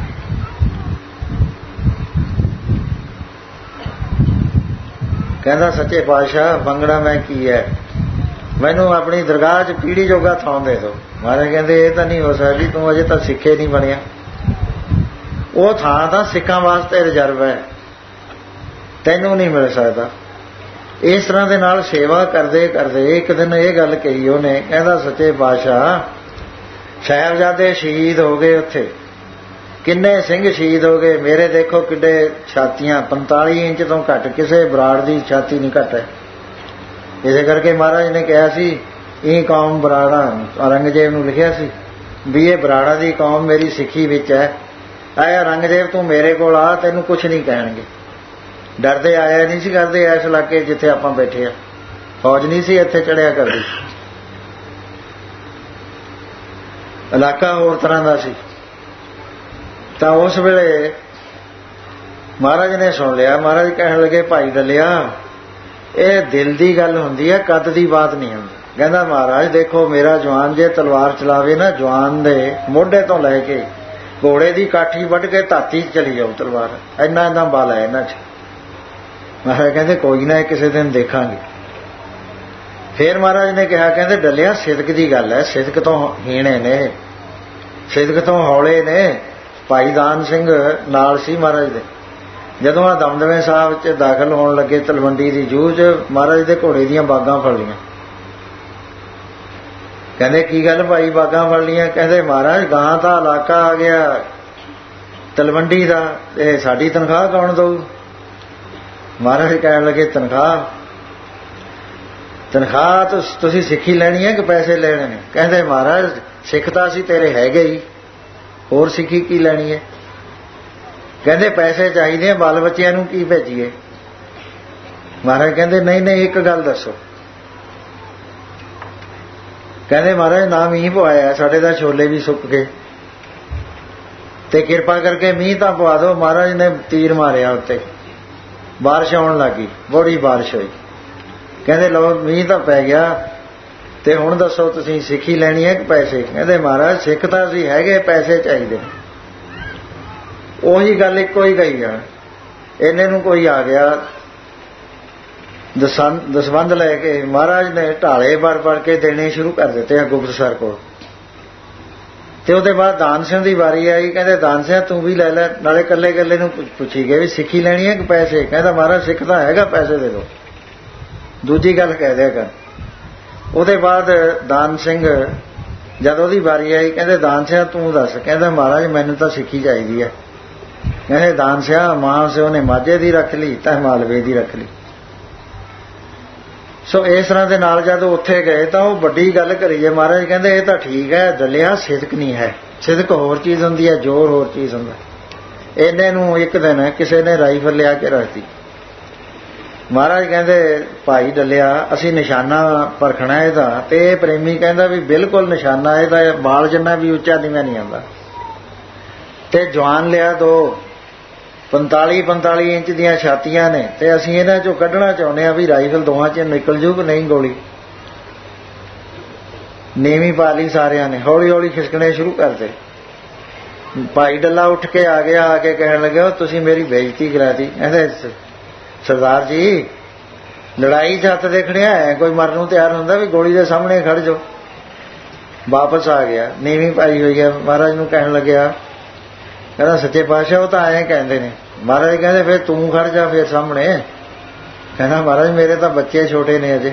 ਕਹਿੰਦਾ ਸੱਚੇ ਪਾਤਸ਼ਾਹ ਮੰਗਣਾ ਮੈਂ ਕੀ ਹੈ, ਮੈਨੂੰ ਆਪਣੀ ਦਰਗਾਹ 'ਚ ਪੀੜੀ ਜੋਗਾ ਥਾਂ ਦੇ ਦਿਓ। ਮਹਾਰਾਜ ਕਹਿੰਦੇ ਇਹ ਤਾਂ ਨਹੀਂ ਹੋ ਸਕਦੀ, ਤੂੰ ਅਜੇ ਤਾਂ ਸਿੱਖੇ ਨਹੀਂ ਬਣਿਆ। ਉਹ ਥਾਂ ਤਾਂ ਸਿੱਖਾਂ ਵਾਸਤੇ ਰਿਜ਼ਰਵ ਹੈ, ਤੈਨੂੰ ਨਹੀਂ ਮਿਲ ਸਕਦਾ। ਇਸ ਤਰ੍ਹਾਂ ਦੇ ਨਾਲ ਸੇਵਾ ਕਰਦੇ ਕਰਦੇ ਇੱਕ ਦਿਨ ਇਹ ਗੱਲ ਕਹੀ ਉਹਨੇ। ਕਹਿੰਦਾ ਸੱਚੇ ਪਾਤਸ਼ਾਹ ਸਾਹਿਬਜ਼ਾਦੇ ਸ਼ਹੀਦ ਹੋ ਗਏ, ਉੱਥੇ ਕਿੰਨੇ ਸਿੰਘ ਸ਼ਹੀਦ ਹੋ ਗਏ। ਮੇਰੇ ਦੇਖੋ ਕਿੱਡੇ ਛਾਤੀਆਂ, 45 ਇੰਚ ਤੋਂ ਘੱਟ ਕਿਸੇ ਬਰਾੜ ਦੀ ਛਾਤੀ ਨਹੀਂ ਘੱਟ ਹੈ। ਇਸੇ ਕਰਕੇ ਮਹਾਰਾਜ ਨੇ ਕਿਹਾ ਸੀ ਇਹ ਕੌਮ ਬਰਾੜਾ, ਔਰੰਗਜ਼ੇਬ ਨੂੰ ਲਿਖਿਆ ਸੀ ਵੀ ਇਹ ਬਰਾੜਾ ਦੀ ਕੌਮ ਮੇਰੀ ਸਿੱਖੀ ਵਿੱਚ ਹੈ। ਆਏ ਔਰੰਗਜ਼ੇਬ ਤੂੰ ਮੇਰੇ ਕੋਲ ਆ, ਤੈਨੂੰ ਕੁਛ ਨਹੀਂ ਕਹਿਣਗੇ। ਡਰਦੇ ਆਇਆ ਨਹੀਂ ਸੀ ਕਰਦੇ ਇਸ ਇਲਾਕੇ ਜਿੱਥੇ ਆਪਾਂ ਬੈਠੇ ਆ। ਫੌਜ ਨਹੀਂ ਸੀ ਇੱਥੇ ਚੜਿਆ ਕਰਦੀ, ਇਲਾਕਾ ਹੋਰ ਤਰ੍ਹਾਂ ਦਾ ਸੀ। ਤਾਂ ਉਸ ਵੇਲੇ ਮਹਾਰਾਜ ਨੇ ਸੁਣ ਲਿਆ। ਮਹਾਰਾਜ ਕਹਿਣ ਲੱਗੇ ਭਾਈ ਡੱਲਿਆ ਇਹ ਦਿਲ ਦੀ ਗੱਲ ਹੁੰਦੀ ਹੈ, ਕੱਦ ਦੀ ਬਾਤ ਨਹੀਂ ਹੁੰਦੀ। ਕਹਿੰਦਾ ਮਹਾਰਾਜ ਦੇਖੋ ਮੇਰਾ ਜਵਾਨ ਜੇ ਤਲਵਾਰ ਚਲਾਵੇ ਨਾ, ਜਵਾਨ ਦੇ ਮੋਢੇ ਤੋਂ ਲੈ ਕੇ ਘੋੜੇ ਦੀ ਕਾਠੀ ਵੱਢ ਕੇ ਧਾਤੀ 'ਚ ਚਲੀ ਜਾਊ ਤਲਵਾਰ, ਇੰਨਾ ਇੰਨਾ ਬਲ ਹੈ ਇਹਨਾਂ 'ਚ। ਮਹਾਰਾਜ ਕਹਿੰਦੇ ਕੋਈ ਨਾ ਕਿਸੇ ਦਿਨ ਦੇਖਾਂਗੇ। ਫਿਰ ਮਹਾਰਾਜ ਨੇ ਕਿਹਾ, ਕਹਿੰਦੇ ਡੱਲਿਆ ਸਿਦਕ ਦੀ ਗੱਲ ਹੈ, ਸਿਦਕ ਤੋਂ ਹੀਣੇ ਨੇ, ਸਿਦਕ ਤੋਂ ਹੌਲੇ ਨੇ। ਭਾਈ ਦਾਨ ਸਿੰਘ ਨਾਲ ਸੀ ਮਹਾਰਾਜ ਦੇ। ਜਦੋਂ ਆ ਦਮਦਮੇ ਸਾਹਿਬ 'ਚ ਦਾਖਲ ਹੋਣ ਲੱਗੇ ਤਲਵੰਡੀ ਦੀ ਜੂਹ 'ਚ, ਮਹਾਰਾਜ ਦੇ ਘੋੜੇ ਦੀਆਂ ਬਾਗਾਂ ਫੜ ਲਈਆਂ। ਕਹਿੰਦੇ ਕੀ ਗੱਲ ਭਾਈ ਬਾਗਾਂ ਫੜ ਲਈਆਂ? ਕਹਿੰਦੇ ਮਹਾਰਾਜ ਗਾਂ ਦਾ ਇਲਾਕਾ ਆ ਗਿਆ ਤਲਵੰਡੀ ਦਾ, ਇਹ ਸਾਡੀ ਤਨਖਾਹ ਕੌਣ ਦਊ? ਮਹਾਰਾਜ ਕਹਿਣ ਲੱਗੇ ਤਨਖਾਹ ਤੁਸੀਂ ਸਿੱਖੀ ਲੈਣੀ ਹੈ ਕਿ ਪੈਸੇ ਲੈਣੇ ਨੇ? ਕਹਿੰਦੇ ਮਹਾਰਾਜ ਸਿੱਖ ਤਾਂ ਅਸੀਂ ਤੇਰੇ ਹੈਗੇ ਹੀ, ਹੋਰ ਸਿੱਖੀ ਕੀ ਲੈਣੀ ਹੈ? ਕਹਿੰਦੇ ਪੈਸੇ ਚਾਹੀਦੇ, ਬਾਲ ਬੱਚਿਆਂ ਨੂੰ ਕੀ ਭੇਜੀਏ? ਮਹਾਰਾਜ ਕਹਿੰਦੇ ਨਹੀਂ ਨਹੀਂ ਇੱਕ ਗੱਲ ਦੱਸੋ। ਕਹਿੰਦੇ ਮਹਾਰਾਜ ਨਾ ਮੀਂਹ ਪਵਾਇਆ, ਸਾਡੇ ਤਾਂ ਛੋਲੇ ਵੀ ਸੁੱਕ ਗਏ, ਤੇ ਕਿਰਪਾ ਕਰਕੇ ਮੀਂਹ ਤਾਂ ਪਵਾ ਦਿਓ। ਮਹਾਰਾਜ ਨੇ ਤੀਰ ਮਾਰਿਆ ਉੱਤੇ, ਬਾਰਿਸ਼ ਆਉਣ ਲੱਗੀ, ਬੜੀ ਬਾਰਿਸ਼ ਹੋਈ। ਕਹਿੰਦੇ ਲਓ ਮੀਂਹ ਤਾਂ ਪੈ ਗਿਆ, ਤੇ ਹੁਣ ਦੱਸੋ ਤੁਸੀਂ ਸਿੱਖੀ ਲੈਣੀ ਹੈ ਕਿ ਪੈਸੇ? ਕਹਿੰਦੇ ਮਹਾਰਾਜ ਸਿੱਖ ਤਾਂ ਅਸੀਂ ਹੈਗੇ, ਪੈਸੇ ਚਾਹੀਦੇ। ਉਹੀ ਗੱਲ ਇੱਕੋ ਹੀ ਗਈ ਆ। ਇਹਨੇ ਨੂੰ ਕੋਈ ਆ ਗਿਆ ਦਸਵੰਧ ਲੈ ਕੇ, ਮਹਾਰਾਜ ਨੇ ਢਾਲੇ ਭਰ ਕੇ ਦੇਣੇ ਸ਼ੁਰੂ ਕਰ ਦਿੱਤੇ ਆ ਗੁਪਤਸਰ ਕੋਲ। ਤੇ ਉਹਦੇ ਬਾਅਦ ਦਾਨ ਸਿੰਘ ਦੀ ਵਾਰੀ ਆਈ। ਕਹਿੰਦੇ ਦਾਨ ਸਿੰਘ ਤੂੰ ਵੀ ਲੈ ਲੈ। ਨਾਲੇ ਕੱਲੇ ਕੱਲੇ ਨੂੰ ਪੁੱਛੀ ਗਏ ਵੀ ਸਿੱਖੀ ਲੈਣੀ ਹੈ ਕਿ ਪੈਸੇ? ਕਹਿੰਦਾ ਮਹਾਰਾਜ ਸਿੱਖ ਤਾਂ ਹੈਗਾ, ਪੈਸੇ ਦੇ ਦਿਓ, ਦੂਜੀ ਗੱਲ ਕਹਿ ਦਿਆ ਕਰ। ਉਹਦੇ ਬਾਅਦ ਦਾਨ ਸਿੰਘ ਜਦ ਉਹਦੀ ਵਾਰੀ ਆਈ, ਕਹਿੰਦੇ ਦਾਨ ਸਿੰਘ ਤੂੰ ਦੱਸ। ਕਹਿੰਦਾ ਮਹਾਰਾਜ ਮੈਨੂੰ ਤਾਂ ਸਿੱਖੀ ਚਾਹੀਦੀ ਹੈ। ਕਹਿੰਦੇ ਦਾਨ ਸਿੰਘ ਮਾਂ ਸਿਓ ਨੇ ਮਾਝੇ ਦੀ ਰੱਖ ਲਈ ਤਾਂ ਮਾਲਵੇ ਦੀ ਰੱਖ ਲਈ। ਸੋ ਇਸ ਤਰ੍ਹਾਂ ਦੇ ਨਾਲ ਜਦ ਉੱਥੇ ਗਏ ਤਾਂ ਉਹ ਵੱਡੀ ਗੱਲ ਕਰੀਏ। ਮਹਾਰਾਜ ਕਹਿੰਦੇ ਇਹ ਤਾਂ ਠੀਕ ਹੈ ਡੱਲਿਆ, ਸਿਦਕ ਨਹੀਂ ਹੈ। ਸਿਦਕ ਹੋਰ ਚੀਜ਼ ਹੁੰਦੀ ਹੈ, ਜ਼ੋਰ ਹੋਰ ਚੀਜ਼ ਹੁੰਦਾ। ਇਹਨੇ ਨੂੰ ਇੱਕ ਦਿਨ ਕਿਸੇ ਨੇ ਰਾਈਫਲ ਲਿਆ ਕੇ ਰੱਖਤੀ। ਮਹਾਰਾਜ ਕਹਿੰਦੇ ਭਾਈ ਡੱਲਿਆ ਅਸੀਂ ਨਿਸ਼ਾਨਾ ਪਰਖਣਾ ਇਹਦਾ। ਤੇ ਇਹ ਪ੍ਰੇਮੀ ਕਹਿੰਦਾ ਵੀ ਬਿਲਕੁਲ ਨਿਸ਼ਾਨਾ ਇਹਦਾ ਬਾਲ ਜਿੰਨਾ ਵੀ ਉੱਚਾ ਨੀਵਾਂ ਨਹੀਂ ਆਉਂਦਾ। ਤੇ ਜਵਾਨ ਲਿਆ 2 45 ਇੰਚ ਦੀਆਂ ਛਾਤੀਆਂ ਨੇ, ਤੇ ਅਸੀਂ ਇਹਨਾਂ ਚੋਂ ਕੱਢਣਾ ਚਾਹੁੰਦੇ ਹਾਂ ਵੀ ਰਾਈਫਲ ਦੋਵਾਂ 'ਚ ਨਿਕਲ ਜੂ ਕਿ ਨਹੀਂ ਗੋਲੀ। ਨੀਵੀਂ ਪਾ ਲਈ ਸਾਰਿਆਂ ਨੇ, ਹੌਲੀ ਹੌਲੀ ਖਿਸਕਣੇ ਸ਼ੁਰੂ ਕਰਦੇ। ਭਾਈ ਡੱਲਾ ਉੱਠ ਕੇ ਆ ਗਿਆ, ਆ ਕੇ ਕਹਿਣ ਲੱਗਿਆ ਤੁਸੀਂ ਮੇਰੀ ਬੇਇੱਜ਼ਤੀ ਕਰਾਤੀ। ਕਹਿੰਦੇ ਸਰਦਾਰ ਜੀ ਲੜਾਈ ਚ ਹੱਥ ਦੇਖਣਿਆ ਹੈ, ਕੋਈ ਮਰਨ ਨੂੰ ਤਿਆਰ ਹੁੰਦਾ ਵੀ ਗੋਲੀ ਦੇ ਸਾਹਮਣੇ ਖੜ ਜਾਓ। ਵਾਪਸ ਆ ਗਿਆ, ਨੀਵੀਂ ਪਾਈ ਹੋਈ ਹੈ। ਮਹਾਰਾਜ ਨੂੰ ਕਹਿਣ ਲੱਗਿਆ, ਕਹਿੰਦਾ ਸੱਚੇ ਪਾਤਸ਼ਾਹ ਉਹ ਤਾਂ ਐਂ ਕਹਿੰਦੇ ਨੇ। ਮਹਾਰਾਜ ਕਹਿੰਦੇ ਫਿਰ ਤੂੰ ਖੜ ਜਾ ਫਿਰ ਸਾਹਮਣੇ। ਕਹਿੰਦਾ ਮਹਾਰਾਜ ਮੇਰੇ ਤਾਂ ਬੱਚੇ ਛੋਟੇ ਨੇ ਅਜੇ।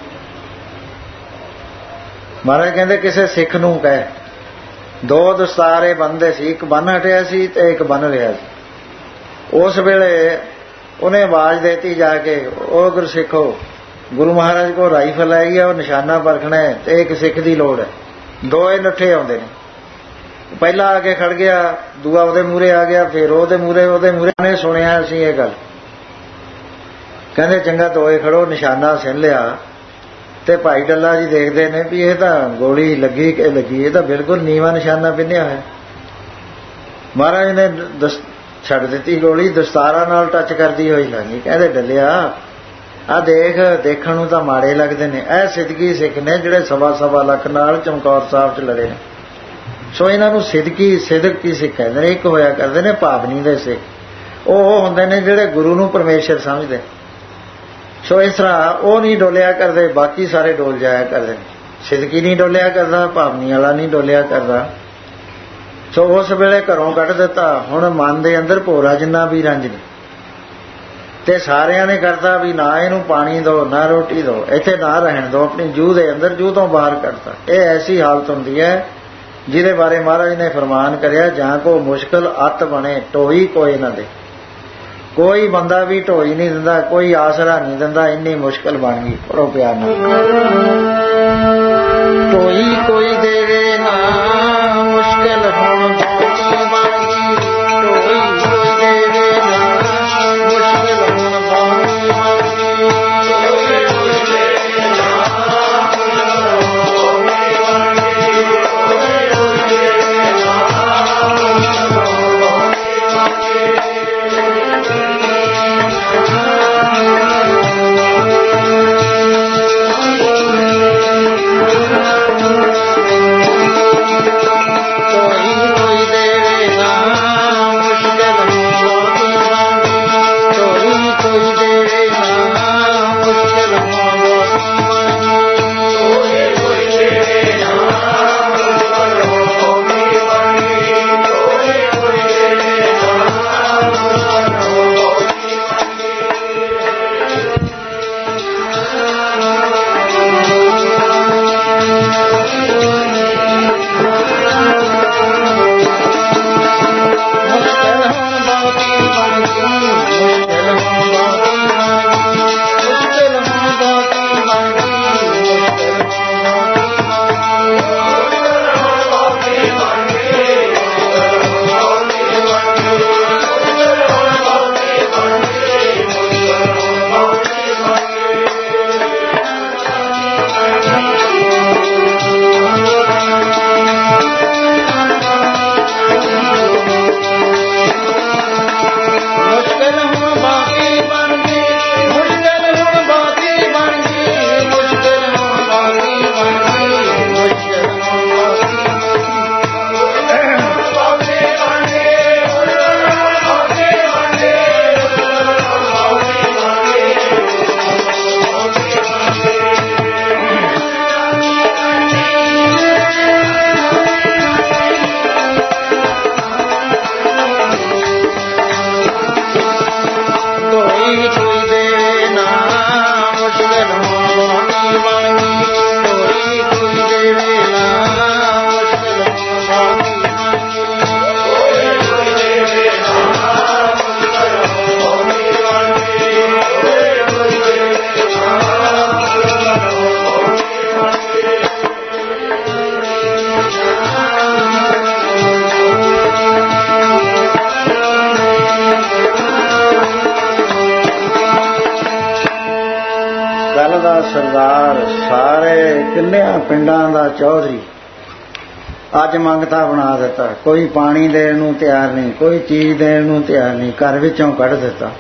ਮਹਾਰਾਜ ਕਹਿੰਦੇ ਕਿਸੇ ਸਿੱਖ ਨੂੰ ਕਹਿ, 2 ਦਸਤਾਰੇ ਬੰਨਦੇ ਸੀ, ਇੱਕ ਬੰਨ ਹਟਿਆ ਸੀ ਤੇ ਇੱਕ ਬੰਨ ਰਿਹਾ ਸੀ। ਉਸ ਵੇਲੇ ਉਹਨੇ ਆਵਾਜ਼ ਦੇਤੀ ਜਾ ਕੇ, ਉਹ ਗੁਰਸਿੱਖੋ ਗੁਰੂ ਮਹਾਰਾਜ ਕੋਲ ਰਾਈਫਲ ਆਈ ਹੈ, ਉਹ ਨਿਸ਼ਾਨਾ ਪਰਖਣਾ ਹੈ ਤੇ ਇੱਕ ਸਿੱਖ ਦੀ ਲੋੜ ਹੈ। 2 ਨੱਠੇ ਆਉਂਦੇ ਨੇ। ਪਹਿਲਾਂ ਆ ਕੇ ਖੜ ਗਿਆ, ਦੂਆ ਉਹਦੇ ਮੂਹਰੇ ਆ ਗਿਆ, ਫਿਰ ਉਹਦੇ ਮੂਹਰੇ ਨੇ ਸੁਣਿਆ ਅਸੀਂ ਇਹ ਗੱਲ। ਕਹਿੰਦੇ ਚੰਗਾ 2 ਖੜੋ, ਨਿਸ਼ਾਨਾ ਸਿੱਧ ਲਿਆ। ਤੇ ਭਾਈ ਡੱਲਾ ਜੀ ਦੇਖਦੇ ਨੇ ਵੀ ਇਹ ਤਾਂ ਗੋਲੀ ਲੱਗੀ ਕਿ ਲੱਗੀ, ਇਹ ਤਾਂ ਬਿਲਕੁਲ ਨੀਵਾਂ ਨਿਸ਼ਾਨਾ ਪਿੰਨਿਆ ਹੋਇਆ। ਮਹਾਰਾਜ ਨੇ ਛੱਡ ਦਿੱਤੀ ਗੋਲੀ, ਦਸਤਾਰਾਂ ਨਾਲ ਟੱਚ ਕਰਦੀ ਹੋਈ ਲੰਘੀ। ਕਹਿੰਦੇ ਡੱਲਿਆ ਆ ਦੇਖਣ ਨੂੰ ਤਾਂ ਮਾੜੇ ਲੱਗਦੇ ਨੇ, ਇਹ ਸਿੱਧਕੀ ਸਿੱਖ ਨੇ ਜਿਹੜੇ 1.25 ਲੱਖ ਨਾਲ ਚਮਕੌਰ ਸਾਹਿਬ 'ਚ ਲੜੇ ਨੇ। ਸੋ ਇਹਨਾਂ ਨੂੰ ਸਿੱਧਕੀ ਸਿੱਖ ਕਹਿੰਦੇ ਨੇ। ਇੱਕ ਹੋਇਆ ਕਰਦੇ ਨੇ ਭਾਵਨੀ ਦੇ ਸਿੱਖ। ਉਹ ਹੁੰਦੇ ਨੇ ਜਿਹੜੇ ਗੁਰੂ ਨੂੰ ਪਰਮੇਸ਼ਰ ਸਮਝਦੇ। ਸੋ ਇਸ ਤਰ੍ਹਾਂ ਉਹ ਨਹੀਂ ਡੋਲਿਆ ਕਰਦੇ, ਬਾਕੀ ਸਾਰੇ ਡੋਲ ਜਾਇਆ ਕਰਦੇ ਨੇ। ਸਿੱਧਕੀ ਨਹੀਂ ਡੋਲਿਆ ਕਰਦਾ, ਭਾਵਨੀ ਵਾਲਾ ਨਹੀਂ ਡੋਲਿਆ ਕਰਦਾ। ਸੋ ਉਸ ਵੇਲੇ ਘਰੋਂ ਕੱਢ ਦਿੱਤਾ। ਹੁਣ ਮਨ ਦੇ ਅੰਦਰ ਭੋਰਾ ਜਿੰਨਾ ਵੀ ਰੰਜ ਨਹੀਂ, ਤੇ ਸਾਰਿਆਂ ਨੇ ਕਰਤਾ ਵੀ ਨਾ ਇਹਨੂੰ ਪਾਣੀ ਦਿਓ, ਨਾ ਰੋਟੀ ਦਿਓ, ਇੱਥੇ ਨਾ ਰਹਿਣ ਦਿਓ, ਆਪਣੀ ਜੂਹ ਦੇ ਅੰਦਰ, ਜੂਹ ਤੋਂ ਬਾਹਰ ਕੱਢਤਾ। ਇਹ ਐਸੀ ਹਾਲਤ ਹੁੰਦੀ ਹੈ ਜਿਹਦੇ ਬਾਰੇ ਮਹਾਰਾਜ ਨੇ ਫਰਮਾਨ ਕਰਿਆ, ਜਾਂ ਕੋ ਮੁਸ਼ਕਲ ਅੱਤ ਬਣੇ ਢੋਈ ਕੋਈ ਨਾ ਦੇ। ਕੋਈ ਬੰਦਾ ਵੀ ਢੋਈ ਨਹੀਂ ਦਿੰਦਾ, ਕੋਈ ਆਸਰਾ ਨਹੀਂ ਦਿੰਦਾ, ਇੰਨੀ ਮੁਸ਼ਕਲ ਬਣ ਗਈ। ਪੜੋ ਪਿਆਰ ਨਾਲ, ਢੋਈ ਕੋਈ ਦੇਵੇ ਨਾ ਮੁਸ਼ਕਲ ਹੁਣ ਬਹੁਤੀ ਬਣ ਗਈ। ਢੋਈ ਕੋਈ ਦੇਵੇ ਨਾ ਮੁਸ਼ਕਲ ਹੁਣ ਬਹੁਤੀ ਬਣ ਗਈ। ਸਰਦਾਰ ਸਾਰੇ ਕਿੰਨਿਆਂ ਪਿੰਡਾਂ ਦਾ ਚੌਧਰੀ ਅੱਜ ਮੰਗਤਾ ਬਣਾ ਦਿੱਤਾ। ਕੋਈ ਪਾਣੀ ਦੇਣ ਨੂੰ ਤਿਆਰ ਨਹੀਂ, ਕੋਈ ਚੀਜ਼ ਦੇਣ ਨੂੰ ਤਿਆਰ ਨਹੀਂ, ਘਰ ਵਿੱਚੋਂ ਕੱਢ ਦਿੱਤਾ।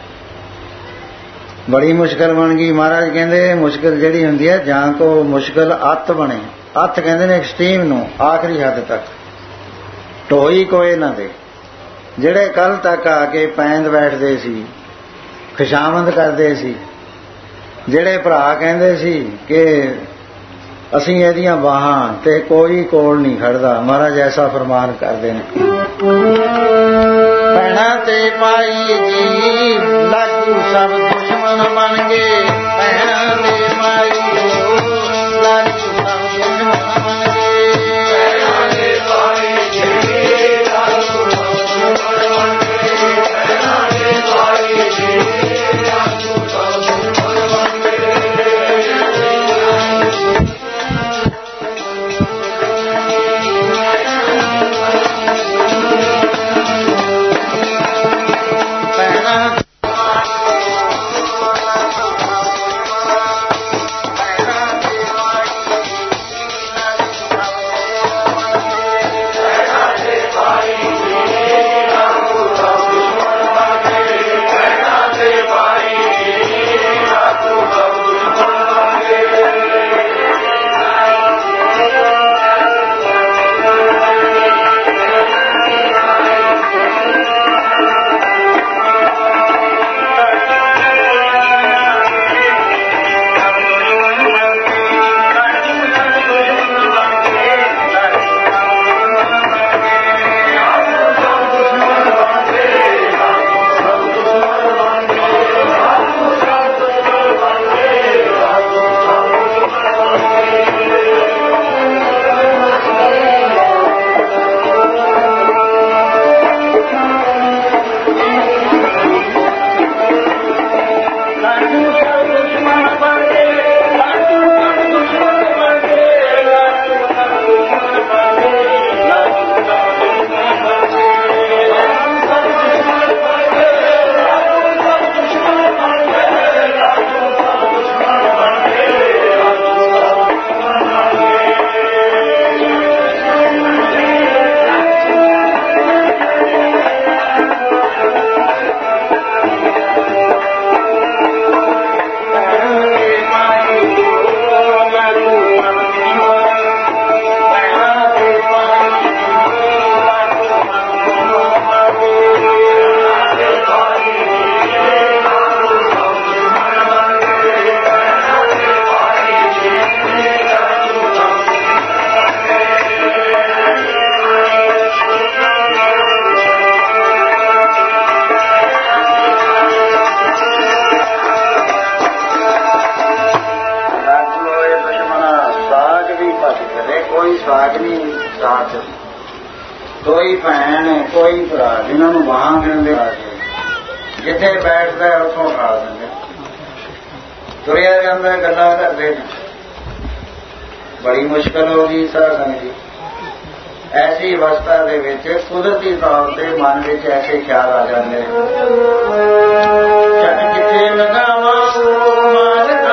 ਬੜੀ ਮੁਸ਼ਕਲ ਬਣ ਗਈ। ਮਹਾਰਾਜ ਕਹਿੰਦੇ ਮੁਸ਼ਕਲ ਜਿਹੜੀ ਹੁੰਦੀ ਹੈ, ਜਾਂ ਕੋ ਮੁਸ਼ਕਲ ਅੱਤ ਬਣੇ। ਅੱਤ ਕਹਿੰਦੇ ਨੇ ਐਕਸਟ੍ਰੀਮ ਨੂੰ, ਆਖਰੀ ਹੱਦ ਤੱਕ। ਢੋਈ ਕੋਏ ਨਾ ਦੇ। ਜਿਹੜੇ ਕੱਲ ਤੱਕ ਆ ਕੇ ਪੈਂਦ ਬੈਠਦੇ ਸੀ, ਖੁਸ਼ਾਮਦ ਕਰਦੇ ਸੀ, ਜਿਹੜੇ ਭਰਾ ਕਹਿੰਦੇ ਸੀ ਕਿ ਅਸੀਂ ਇਹਦੀਆਂ ਬਾਹਾਂ, ਤੇ ਕੋਈ ਕੋਲ ਨਹੀਂ ਖੜਦਾ। ਮਹਾਰਾਜ ਐਸਾ ਫਰਮਾਨ ਕਰਦੇ ਨੇ, ਭੈਣਾਂ ਤੇ ਭਾਈ ਜੀ ਲਾਗੂ ਸਭ ਦੁਸ਼ਮਣ ਬਣ ਗਏ। ਭੈਣਾਂ ਤੇ ਭਾਈ ਲਾਗੂ ਸਭ ਦੁਸ਼ਮਣ ਬਣ ਗਏ। ਭੈਣਾਂ ਤੇ ਭਾਈ ਜੀ ਲਾਗੂ ਸਭ ਦੁਸ਼ਮਣ ਬਣ ਗਏ। ਭੈਣਾਂ ਤੇ ਭਾਈ ਜੀ ਲਾਗੂ ਸਭ ਦੁਸ਼ਮਣ ਬਣ ਗਏ। ਕੋਈ ਭੈਣ ਕੋਈ ਭਰਾ ਜਿਨ੍ਹਾਂ ਨੂੰ ਬਾਹਾਂ ਦਿੰਦੇ, ਜਿੱਥੇ ਬੈਠਦਾ ਉੱਥੋਂ ਉਠਾ ਦਿੰਦੇ, ਤੁਰਿਆ ਜਾਂਦਾ, ਗੱਲਾਂ ਕਰਦੇ ਨੇ। ਬੜੀ ਮੁਸ਼ਕਲ ਹੋ ਗਈ ਸਾਧ ਸੰਗਤ ਜੀ। ਐਸੀ ਅਵਸਥਾ ਦੇ ਵਿੱਚ ਕੁਦਰਤੀ ਤੌਰ ਤੇ ਮਨ ਵਿੱਚ ਐਸੇ ਖਿਆਲ ਆ ਜਾਂਦੇ ਨੇ, ਚੱਕ ਕਿੱਥੇ ਲਗਾਵਾਂ ਮਾਰ ਦਾ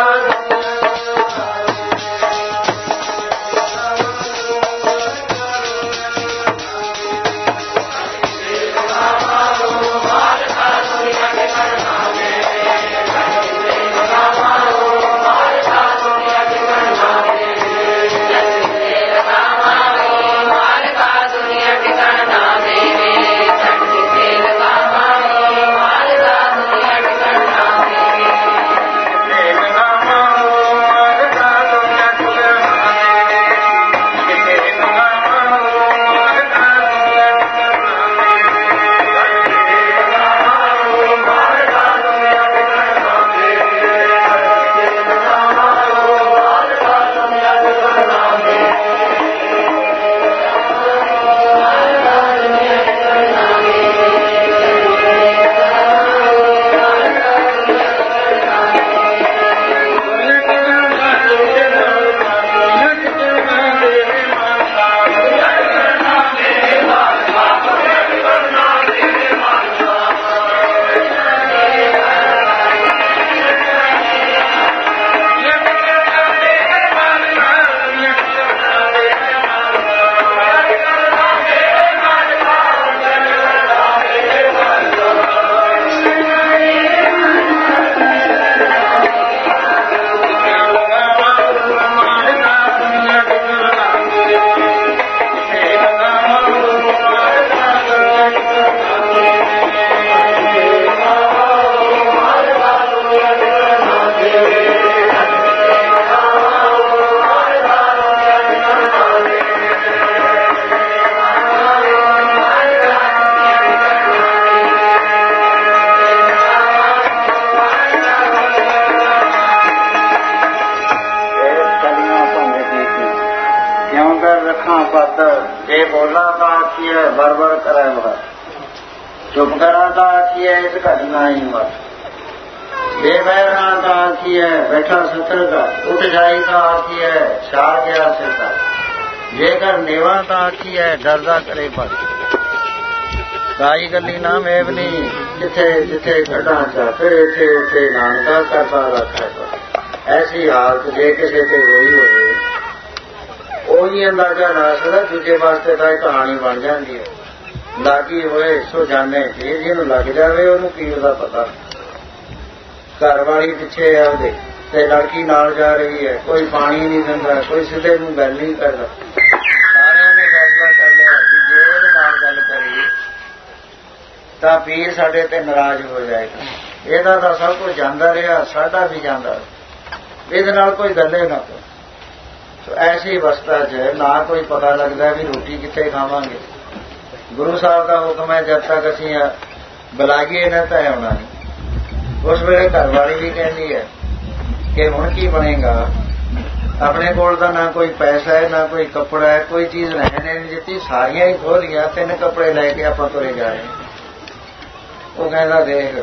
चुप करा तो आखिए इस घटना ही मत, बेबैरा तो आखिए बैठा सतर का, उठ जाई तो आखिए छा गया सिर का, जेकर नेवा तो आखिए डरदा करे पर, गाई गली ना मेवनी जिथे जिथे गढ़ा जाते थे उथे नानका करता रखा पर। ऐसी हालत जे किसी से होई होवे ਉਹੀ ਅੰਦਾਜ਼ਾ ਲਾ ਸਕਦਾ, ਦੂਜੇ ਵਾਸਤੇ ਤਾਂ ਇਹ ਕਹਾਣੀ ਬਣ ਜਾਂਦੀ ਹੈ। ਲਾਗੀ ਹੋਏ ਸੋ ਜਾਣੇ, ਜੇ ਜਿਹਨੂੰ ਲੱਗ ਜਾਵੇ ਉਹਨੂੰ ਕੀ ਉਹਦਾ ਪਤਾ। ਘਰ ਵਾਲੀ ਪਿੱਛੇ ਹੈ ਉਹਦੇ ਤੇ ਲੜਕੀ ਨਾਲ ਜਾ ਰਹੀ ਹੈ, ਕੋਈ ਪਾਣੀ ਨਹੀਂ ਦਿੰਦਾ, ਕੋਈ ਸਿੱਧੇ ਨੂੰ ਗੱਲ ਨਹੀਂ ਕਰਦਾ। ਸਾਰਿਆਂ ਨੇ ਫੈਸਲਾ ਕਰ ਲਿਆ ਵੀ ਜੇ ਉਹਦੇ ਨਾਲ ਗੱਲ ਕਰੀ ਤਾਂ ਪੀਰ ਸਾਡੇ ਤੇ ਨਾਰਾਜ਼ ਹੋ ਜਾਏਗਾ। ਇਹਦਾ ਤਾਂ ਸਭ ਕੁਝ ਜਾਂਦਾ ਰਿਹਾ, ਸਾਡਾ ਵੀ ਜਾਂਦਾ, ਇਹਦੇ ਨਾਲ ਕੋਈ ਗੱਲੇ ਨਾ ਕਰੋ। ਐਸੀ ਅਵਸਥਾ 'ਚ ਨਾ ਕੋਈ ਪਤਾ ਲੱਗਦਾ ਵੀ ਰੋਟੀ ਕਿੱਥੇ ਖਾਵਾਂਗੇ। ਗੁਰੂ ਸਾਹਿਬ ਦਾ ਹੁਕਮ ਹੈ ਜਦ ਤੱਕ ਅਸੀਂ ਬੁਲਾਈਏ ਨਾ ਤਾਂ ਆਉਣਾ ਨਹੀਂ। ਉਸ ਵੇਲੇ ਘਰ ਵਾਲੀ ਵੀ ਕਹਿੰਦੀ ਹੈ ਕਿ ਹੁਣ ਕੀ ਬਣੇਗਾ, ਆਪਣੇ ਕੋਲ ਤਾਂ ਨਾ ਕੋਈ ਪੈਸਾ ਹੈ ਨਾ ਕੋਈ ਕੱਪੜਾ ਹੈ, ਕੋਈ ਚੀਜ਼ ਰਹਿਣੇ ਨਹੀਂ ਦਿੱਤੀ, ਸਾਰੀਆਂ ਹੀ ਖੋਹ ਲਈਆਂ, 3 ਕੱਪੜੇ ਲੈ ਕੇ ਆਪਾਂ ਤੁਰੇ ਜਾ ਰਹੇ। ਉਹ ਕਹਿੰਦਾ ਦੇਖ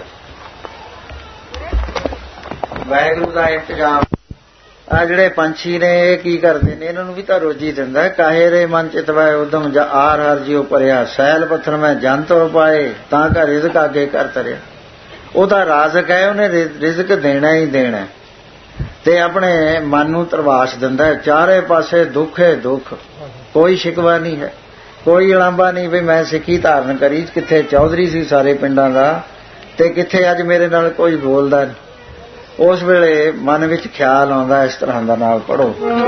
ਵਾਹਿਗੁਰੂ ਦਾ ਇੰਤਜ਼ਾਮ। ਆ ਜਿਹੜੇ ਪੰਛੀ ਨੇ ਇਹ ਕੀ ਕਰਦੇ ਨੇ, ਇਹਨਾਂ ਨੂੰ ਵੀ ਤਾਂ ਰੋਜੀ ਦਿੰਦਾ। ਕਾਹੇ ਰੇ ਮਨ ਚਿਤਵੈ ਉਦਮ ਜਾ ਆਰ ਹਰ ਜਿਉ ਭਰਿਆ, ਸੈਲ ਪੱਥਰ ਮੈਂ ਜਨ ਤੋ ਪਾਏ ਤਾਂ ਕਾ ਰਿਜ਼ਕ ਅੱਗੇ ਕਰ ਤਰਿਆ। ਉਹਦਾ ਰਾਜ਼ਕ ਹੈ, ਉਹਨੇ ਰਿਜ਼ਕ ਦੇਣਾ ਹੀ ਦੇਣਾ ਤੇ ਆਪਣੇ ਮਨ ਨੂੰ ਤਰਵਾਸ਼ ਦਿੰਦਾ ਹੈ। ਚਾਰੇ ਪਾਸੇ ਦੁੱਖ ਹੈ ਦੁੱਖ, ਕੋਈ ਸ਼ਿਕਵਾ ਨਹੀਂ ਹੈ, ਕੋਈ ਉਲਾਂਭਾ ਨਹੀਂ ਵੀ ਮੈਂ ਸਿੱਖੀ ਧਾਰਨ ਕਰੀ, ਕਿੱਥੇ ਚੌਧਰੀ ਸੀ ਸਾਰੇ ਪਿੰਡਾਂ ਦਾ ਤੇ ਕਿੱਥੇ ਅੱਜ ਮੇਰੇ ਨਾਲ ਕੋਈ ਬੋਲਦਾ ਨਹੀਂ। ਉਸ ਵੇਲੇ ਮਨ ਵਿੱਚ ਖਿਆਲ ਆਉਂਦਾ ਇਸ ਤਰ੍ਹਾਂ ਦਾ, ਨਾਲ ਪੜੋ।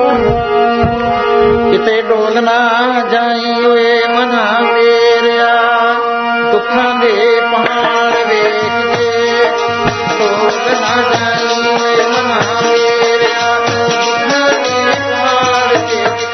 ਕਿਤੇ ਡੋਲ ਨਾ ਜਾਈ ਓਏ ਮਨਾ ਮੇਰਿਆ, ਦੁੱਖਾਂ ਦੇ ਪਹਾੜ ਵੇਖ ਕੇ ਡੋਲ ਨਾ ਜਾਈ ਓਏ ਮਨਾ ਮੇਰਿਆ, ਦੁੱਖਾਂ ਦੇ ਪਹਾੜ ਵੇਖ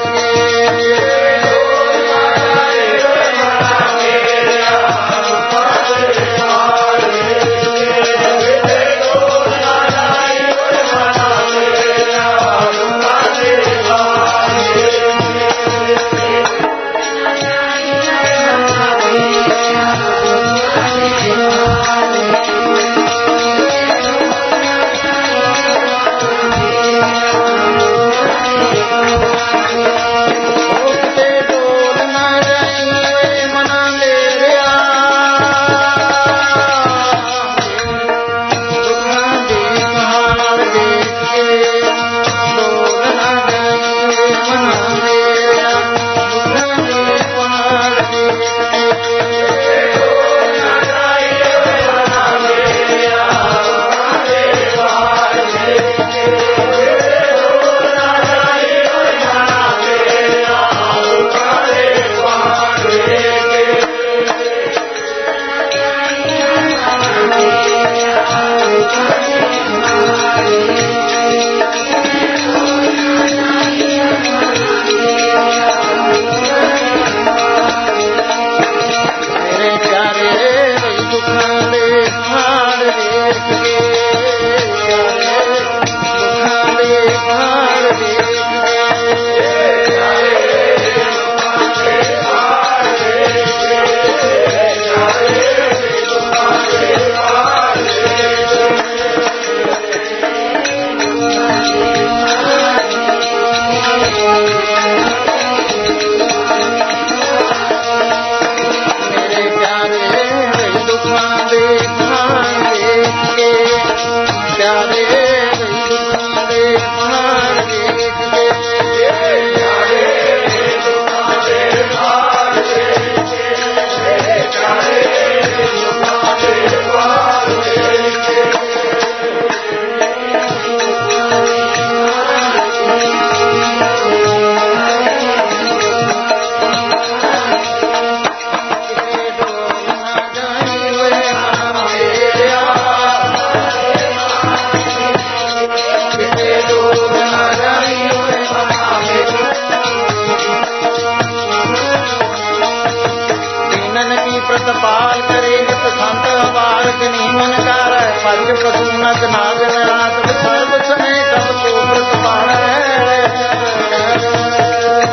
ਪ੍ਰਤਪਾਲ ਕਰੇ ਨਿਤ ਸੰਤ ਵਾਰਕ ਨੀਮਨ ਕਰ ਪੰਜ ਪ੍ਰਸੂਨਤ ਨਾਗਨ ਰਾਤ ਸਰਬ ਸਮੇ ਕਬ ਕੋ ਪ੍ਰਤਪਾਲ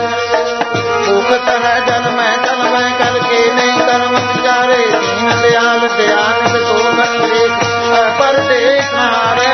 ਮੁਕਤ ਹੈ ਜਨਮੈ ਕਰਕੇ ਨਹੀਂ ਕਰਮ ਵਿਚਾਰੇ ਦੀਨ ਦਿਆਲ ਧਿਆਨ ਤੋ ਮਨ ਦੇਖ ਪਰ ਦੇਖ ਹਾਰੇ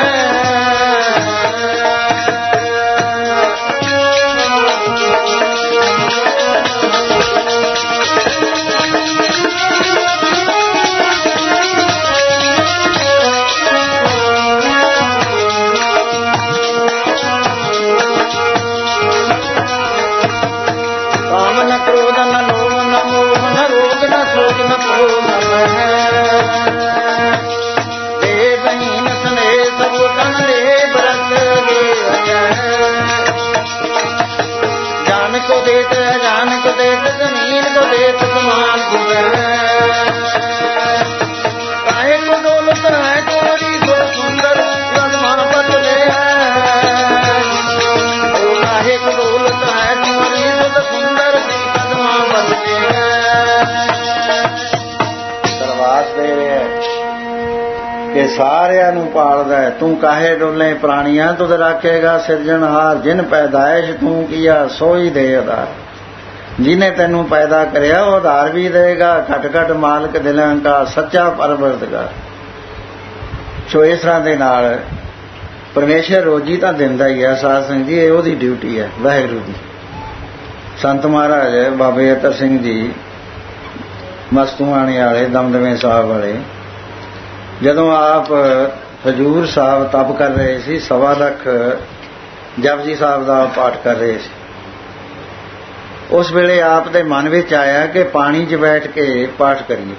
ਸਾਰਿਆਂ ਨੂੰ ਪਾਲਦਾ ਤੂੰ ਕਾਹੇ ਡੋਲੇ ਪ੍ਰਾਣੀਆਂ ਤੁਧ ਰਾਖੇਗਾ ਸਿਰਜਣਹਾਰ ਜਿਨ ਪੈਦਾਇਸ਼ ਤੂੰ ਕੀਆ ਸੋਈ ਦੇ ਆਧਾਰ ਜਿਹਨੇ ਤੈਨੂੰ ਪੈਦਾ ਕਰਿਆ ਉਹ ਆਧਾਰ ਵੀ ਦੇਗਾ ਘਟ ਘਟ ਮਾਲਕ ਦਿਲਾਂ ਦਾ ਸੱਚਾ ਪਰਵਰਦਗਾਰ। ਸੋ ਇਸ ਤਰ੍ਹਾਂ ਦੇ ਨਾਲ ਪਰਮੇਸ਼ਰ ਰੋਜੀ ਤਾਂ ਦਿੰਦਾ ਹੀ ਹੈ ਸਾਧ ਸੰਗਤ ਜੀ, ਇਹ ਉਹਦੀ ਡਿਊਟੀ ਹੈ ਵਾਹਿਗੁਰੂ ਦੀ। ਸੰਤ ਮਹਾਰਾਜ ਬਾਬੇ ਅਤਰ ਸਿੰਘ ਜੀ ਮਸਤੂਆਣੇ ਵਾਲੇ ਦਮਦਮੇ ਸਾਹਿਬ ਵਾਲੇ ਜਦੋਂ ਆਪ ਹਜੂਰ ਸਾਹਿਬ ਤਪ ਕਰ ਰਹੇ ਸੀ 1.25 ਲੱਖ ਜਪਜੀ ਸਾਹਿਬ ਦਾ ਪਾਠ ਕਰ ਰਹੇ ਸੀ। ਉਸ ਵੇਲੇ ਆਪ ਦੇ ਮਨ ਵਿੱਚ ਆਇਆ ਕਿ ਪਾਣੀ 'ਚ ਬੈਠ ਕੇ ਪਾਠ ਕਰੀਏ।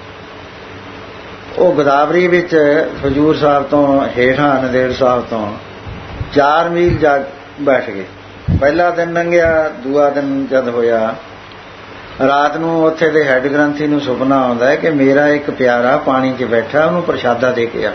ਉਹ ਗੋਦਾਵਰੀ ਵਿੱਚ ਹਜੂਰ ਸਾਹਿਬ ਤੋਂ ਹੇਠਾਂ ਨੰਦੇੜ ਸਾਹਿਬ ਤੋਂ 4 ਮੀਲ ਜਾ ਬੈਠ ਗਏ। ਪਹਿਲਾ ਦਿਨ ਲੰਘਿਆ, ਦੂਆ ਦਿਨ ਜਦ ਹੋਇਆ ਰਾਤ ਨੂੰ ਉੱਥੇ ਦੇ ਹੈੱਡ ਗ੍ਰੰਥੀ ਨੂੰ ਸੁਪਨਾ ਆਉਂਦਾ ਹੈ ਕਿ ਮੇਰਾ ਇੱਕ ਪਿਆਰਾ ਪਾਣੀ 'ਚ ਬੈਠਾ, ਉਹਨੂੰ ਪ੍ਰਸ਼ਾਦਾ ਦੇ ਕੇ ਆ।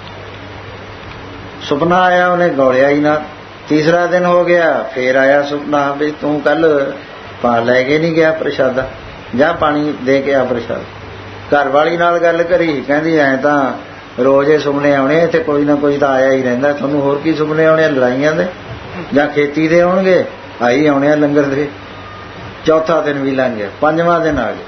ਸੁਪਨਾ ਆਇਆ, ਉਹਨੇ ਗੌਲਿਆ ਹੀ ਨਾ। ਤੀਸਰਾ ਦਿਨ ਹੋ ਗਿਆ, ਫੇਰ ਆਇਆ ਸੁਪਨਾ ਵੀ ਤੂੰ ਕੱਲ ਲੈ ਕੇ ਨਹੀਂ ਗਿਆ ਪ੍ਰਸ਼ਾਦਾ, ਜਾਂ ਪਾਣੀ ਦੇ ਕੇ ਆ ਪ੍ਰਸ਼ਾਦਾ। ਘਰ ਵਾਲੀ ਨਾਲ ਗੱਲ ਕਰੀ, ਕਹਿੰਦੀ ਐਂ ਤਾਂ ਰੋਜ਼ ਇਹ ਸੁਪਨੇ ਆਉਣੇ, ਇੱਥੇ ਕੋਈ ਨਾ ਕੋਈ ਤਾਂ ਆਇਆ ਹੀ ਰਹਿੰਦਾ, ਤੁਹਾਨੂੰ ਹੋਰ ਕੀ ਸੁਪਨੇ ਆਉਣੇ, ਲੜਾਈਆਂ ਦੇ ਜਾਂ ਖੇਤੀ ਦੇ ਆਉਣਗੇ, ਆਈ ਆਉਣੇ ਲੰਗਰ ਦੇ। ਚੌਥਾ ਦਿਨ ਵੀ ਲੰਘ ਗਿਆ, 5ਵਾਂ ਦਿਨ ਆ ਗਿਆ।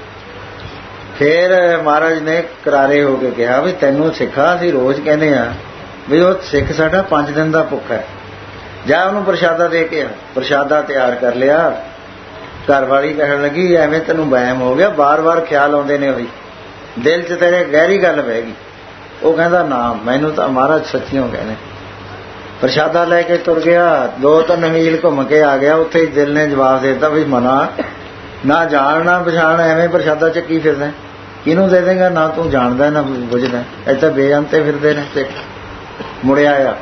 ਫੇਰ ਮਹਾਰਾਜ ਨੇ ਕਰਾਰੇ ਹੋ ਕੇ ਕਿਹਾ ਵੀ ਤੈਨੂੰ ਸਿੱਖਾ ਅਸੀਂ ਰੋਜ਼ ਕਹਿੰਦੇ ਆ ਵੀ ਉਹ ਸਿੱਖ ਸਾਡਾ 5 ਦਿਨ ਦਾ ਭੁੱਖਾ ਹੈ, ਜਾ ਉਹਨੂੰ ਪ੍ਰਸ਼ਾਦਾ ਦੇ ਕੇ ਆ। ਪ੍ਰਸ਼ਾਦਾ ਤਿਆਰ ਕਰ ਲਿਆ। ਘਰ ਵਾਲੀ ਕਹਿਣ ਲੱਗੀ ਐਵੇਂ ਤੈਨੂੰ ਵਹਿਮ ਹੋ ਗਿਆ, ਬਾਰ-ਬਾਰ ਖਿਆਲ ਆਉਂਦੇ ਨੇ, ਉਹੀ ਦਿਲ 'ਚ ਤੇਰੇ ਗਹਿਰੀ ਗੱਲ ਬਹਿ ਗਈ। ਉਹ ਕਹਿੰਦਾ ਨਾ, ਮੈਨੂੰ ਤਾਂ ਮਹਾਰਾਜ ਸੱਚੀਓ ਕਹਿੰਦੇ। ਪ੍ਰਸ਼ਾਦਾ ਲੈ ਕੇ ਤੁਰ ਗਿਆ, 2-3 ਮੀਲ ਘੁੰਮ ਕੇ ਆ ਗਿਆ। ਉੱਥੇ ਹੀ ਦਿਲ ਨੇ ਜਵਾਬ ਦੇ ਦਿੱਤਾ ਵੀ ਮਨਾ, ਨਾ ਜਾਣ ਨਾ ਪਛਾਣ, ਐਵੇਂ ਪ੍ਰਸ਼ਾਦਾ ਚੱਕੀ ਫਿਰਦਾ, ਕਿਹਨੂੰ ਦੇ ਦੇਂਗਾ, ਨਾ ਤੂੰ ਜਾਣਦਾ ਨਾ ਬੁੱਝਦਾ, ਇੱਥੇ ਬੇਅੰਤੇ ਫਿਰਦੇ ਨੇ। ਤੇ ਮੁੜਿਆ ਆ।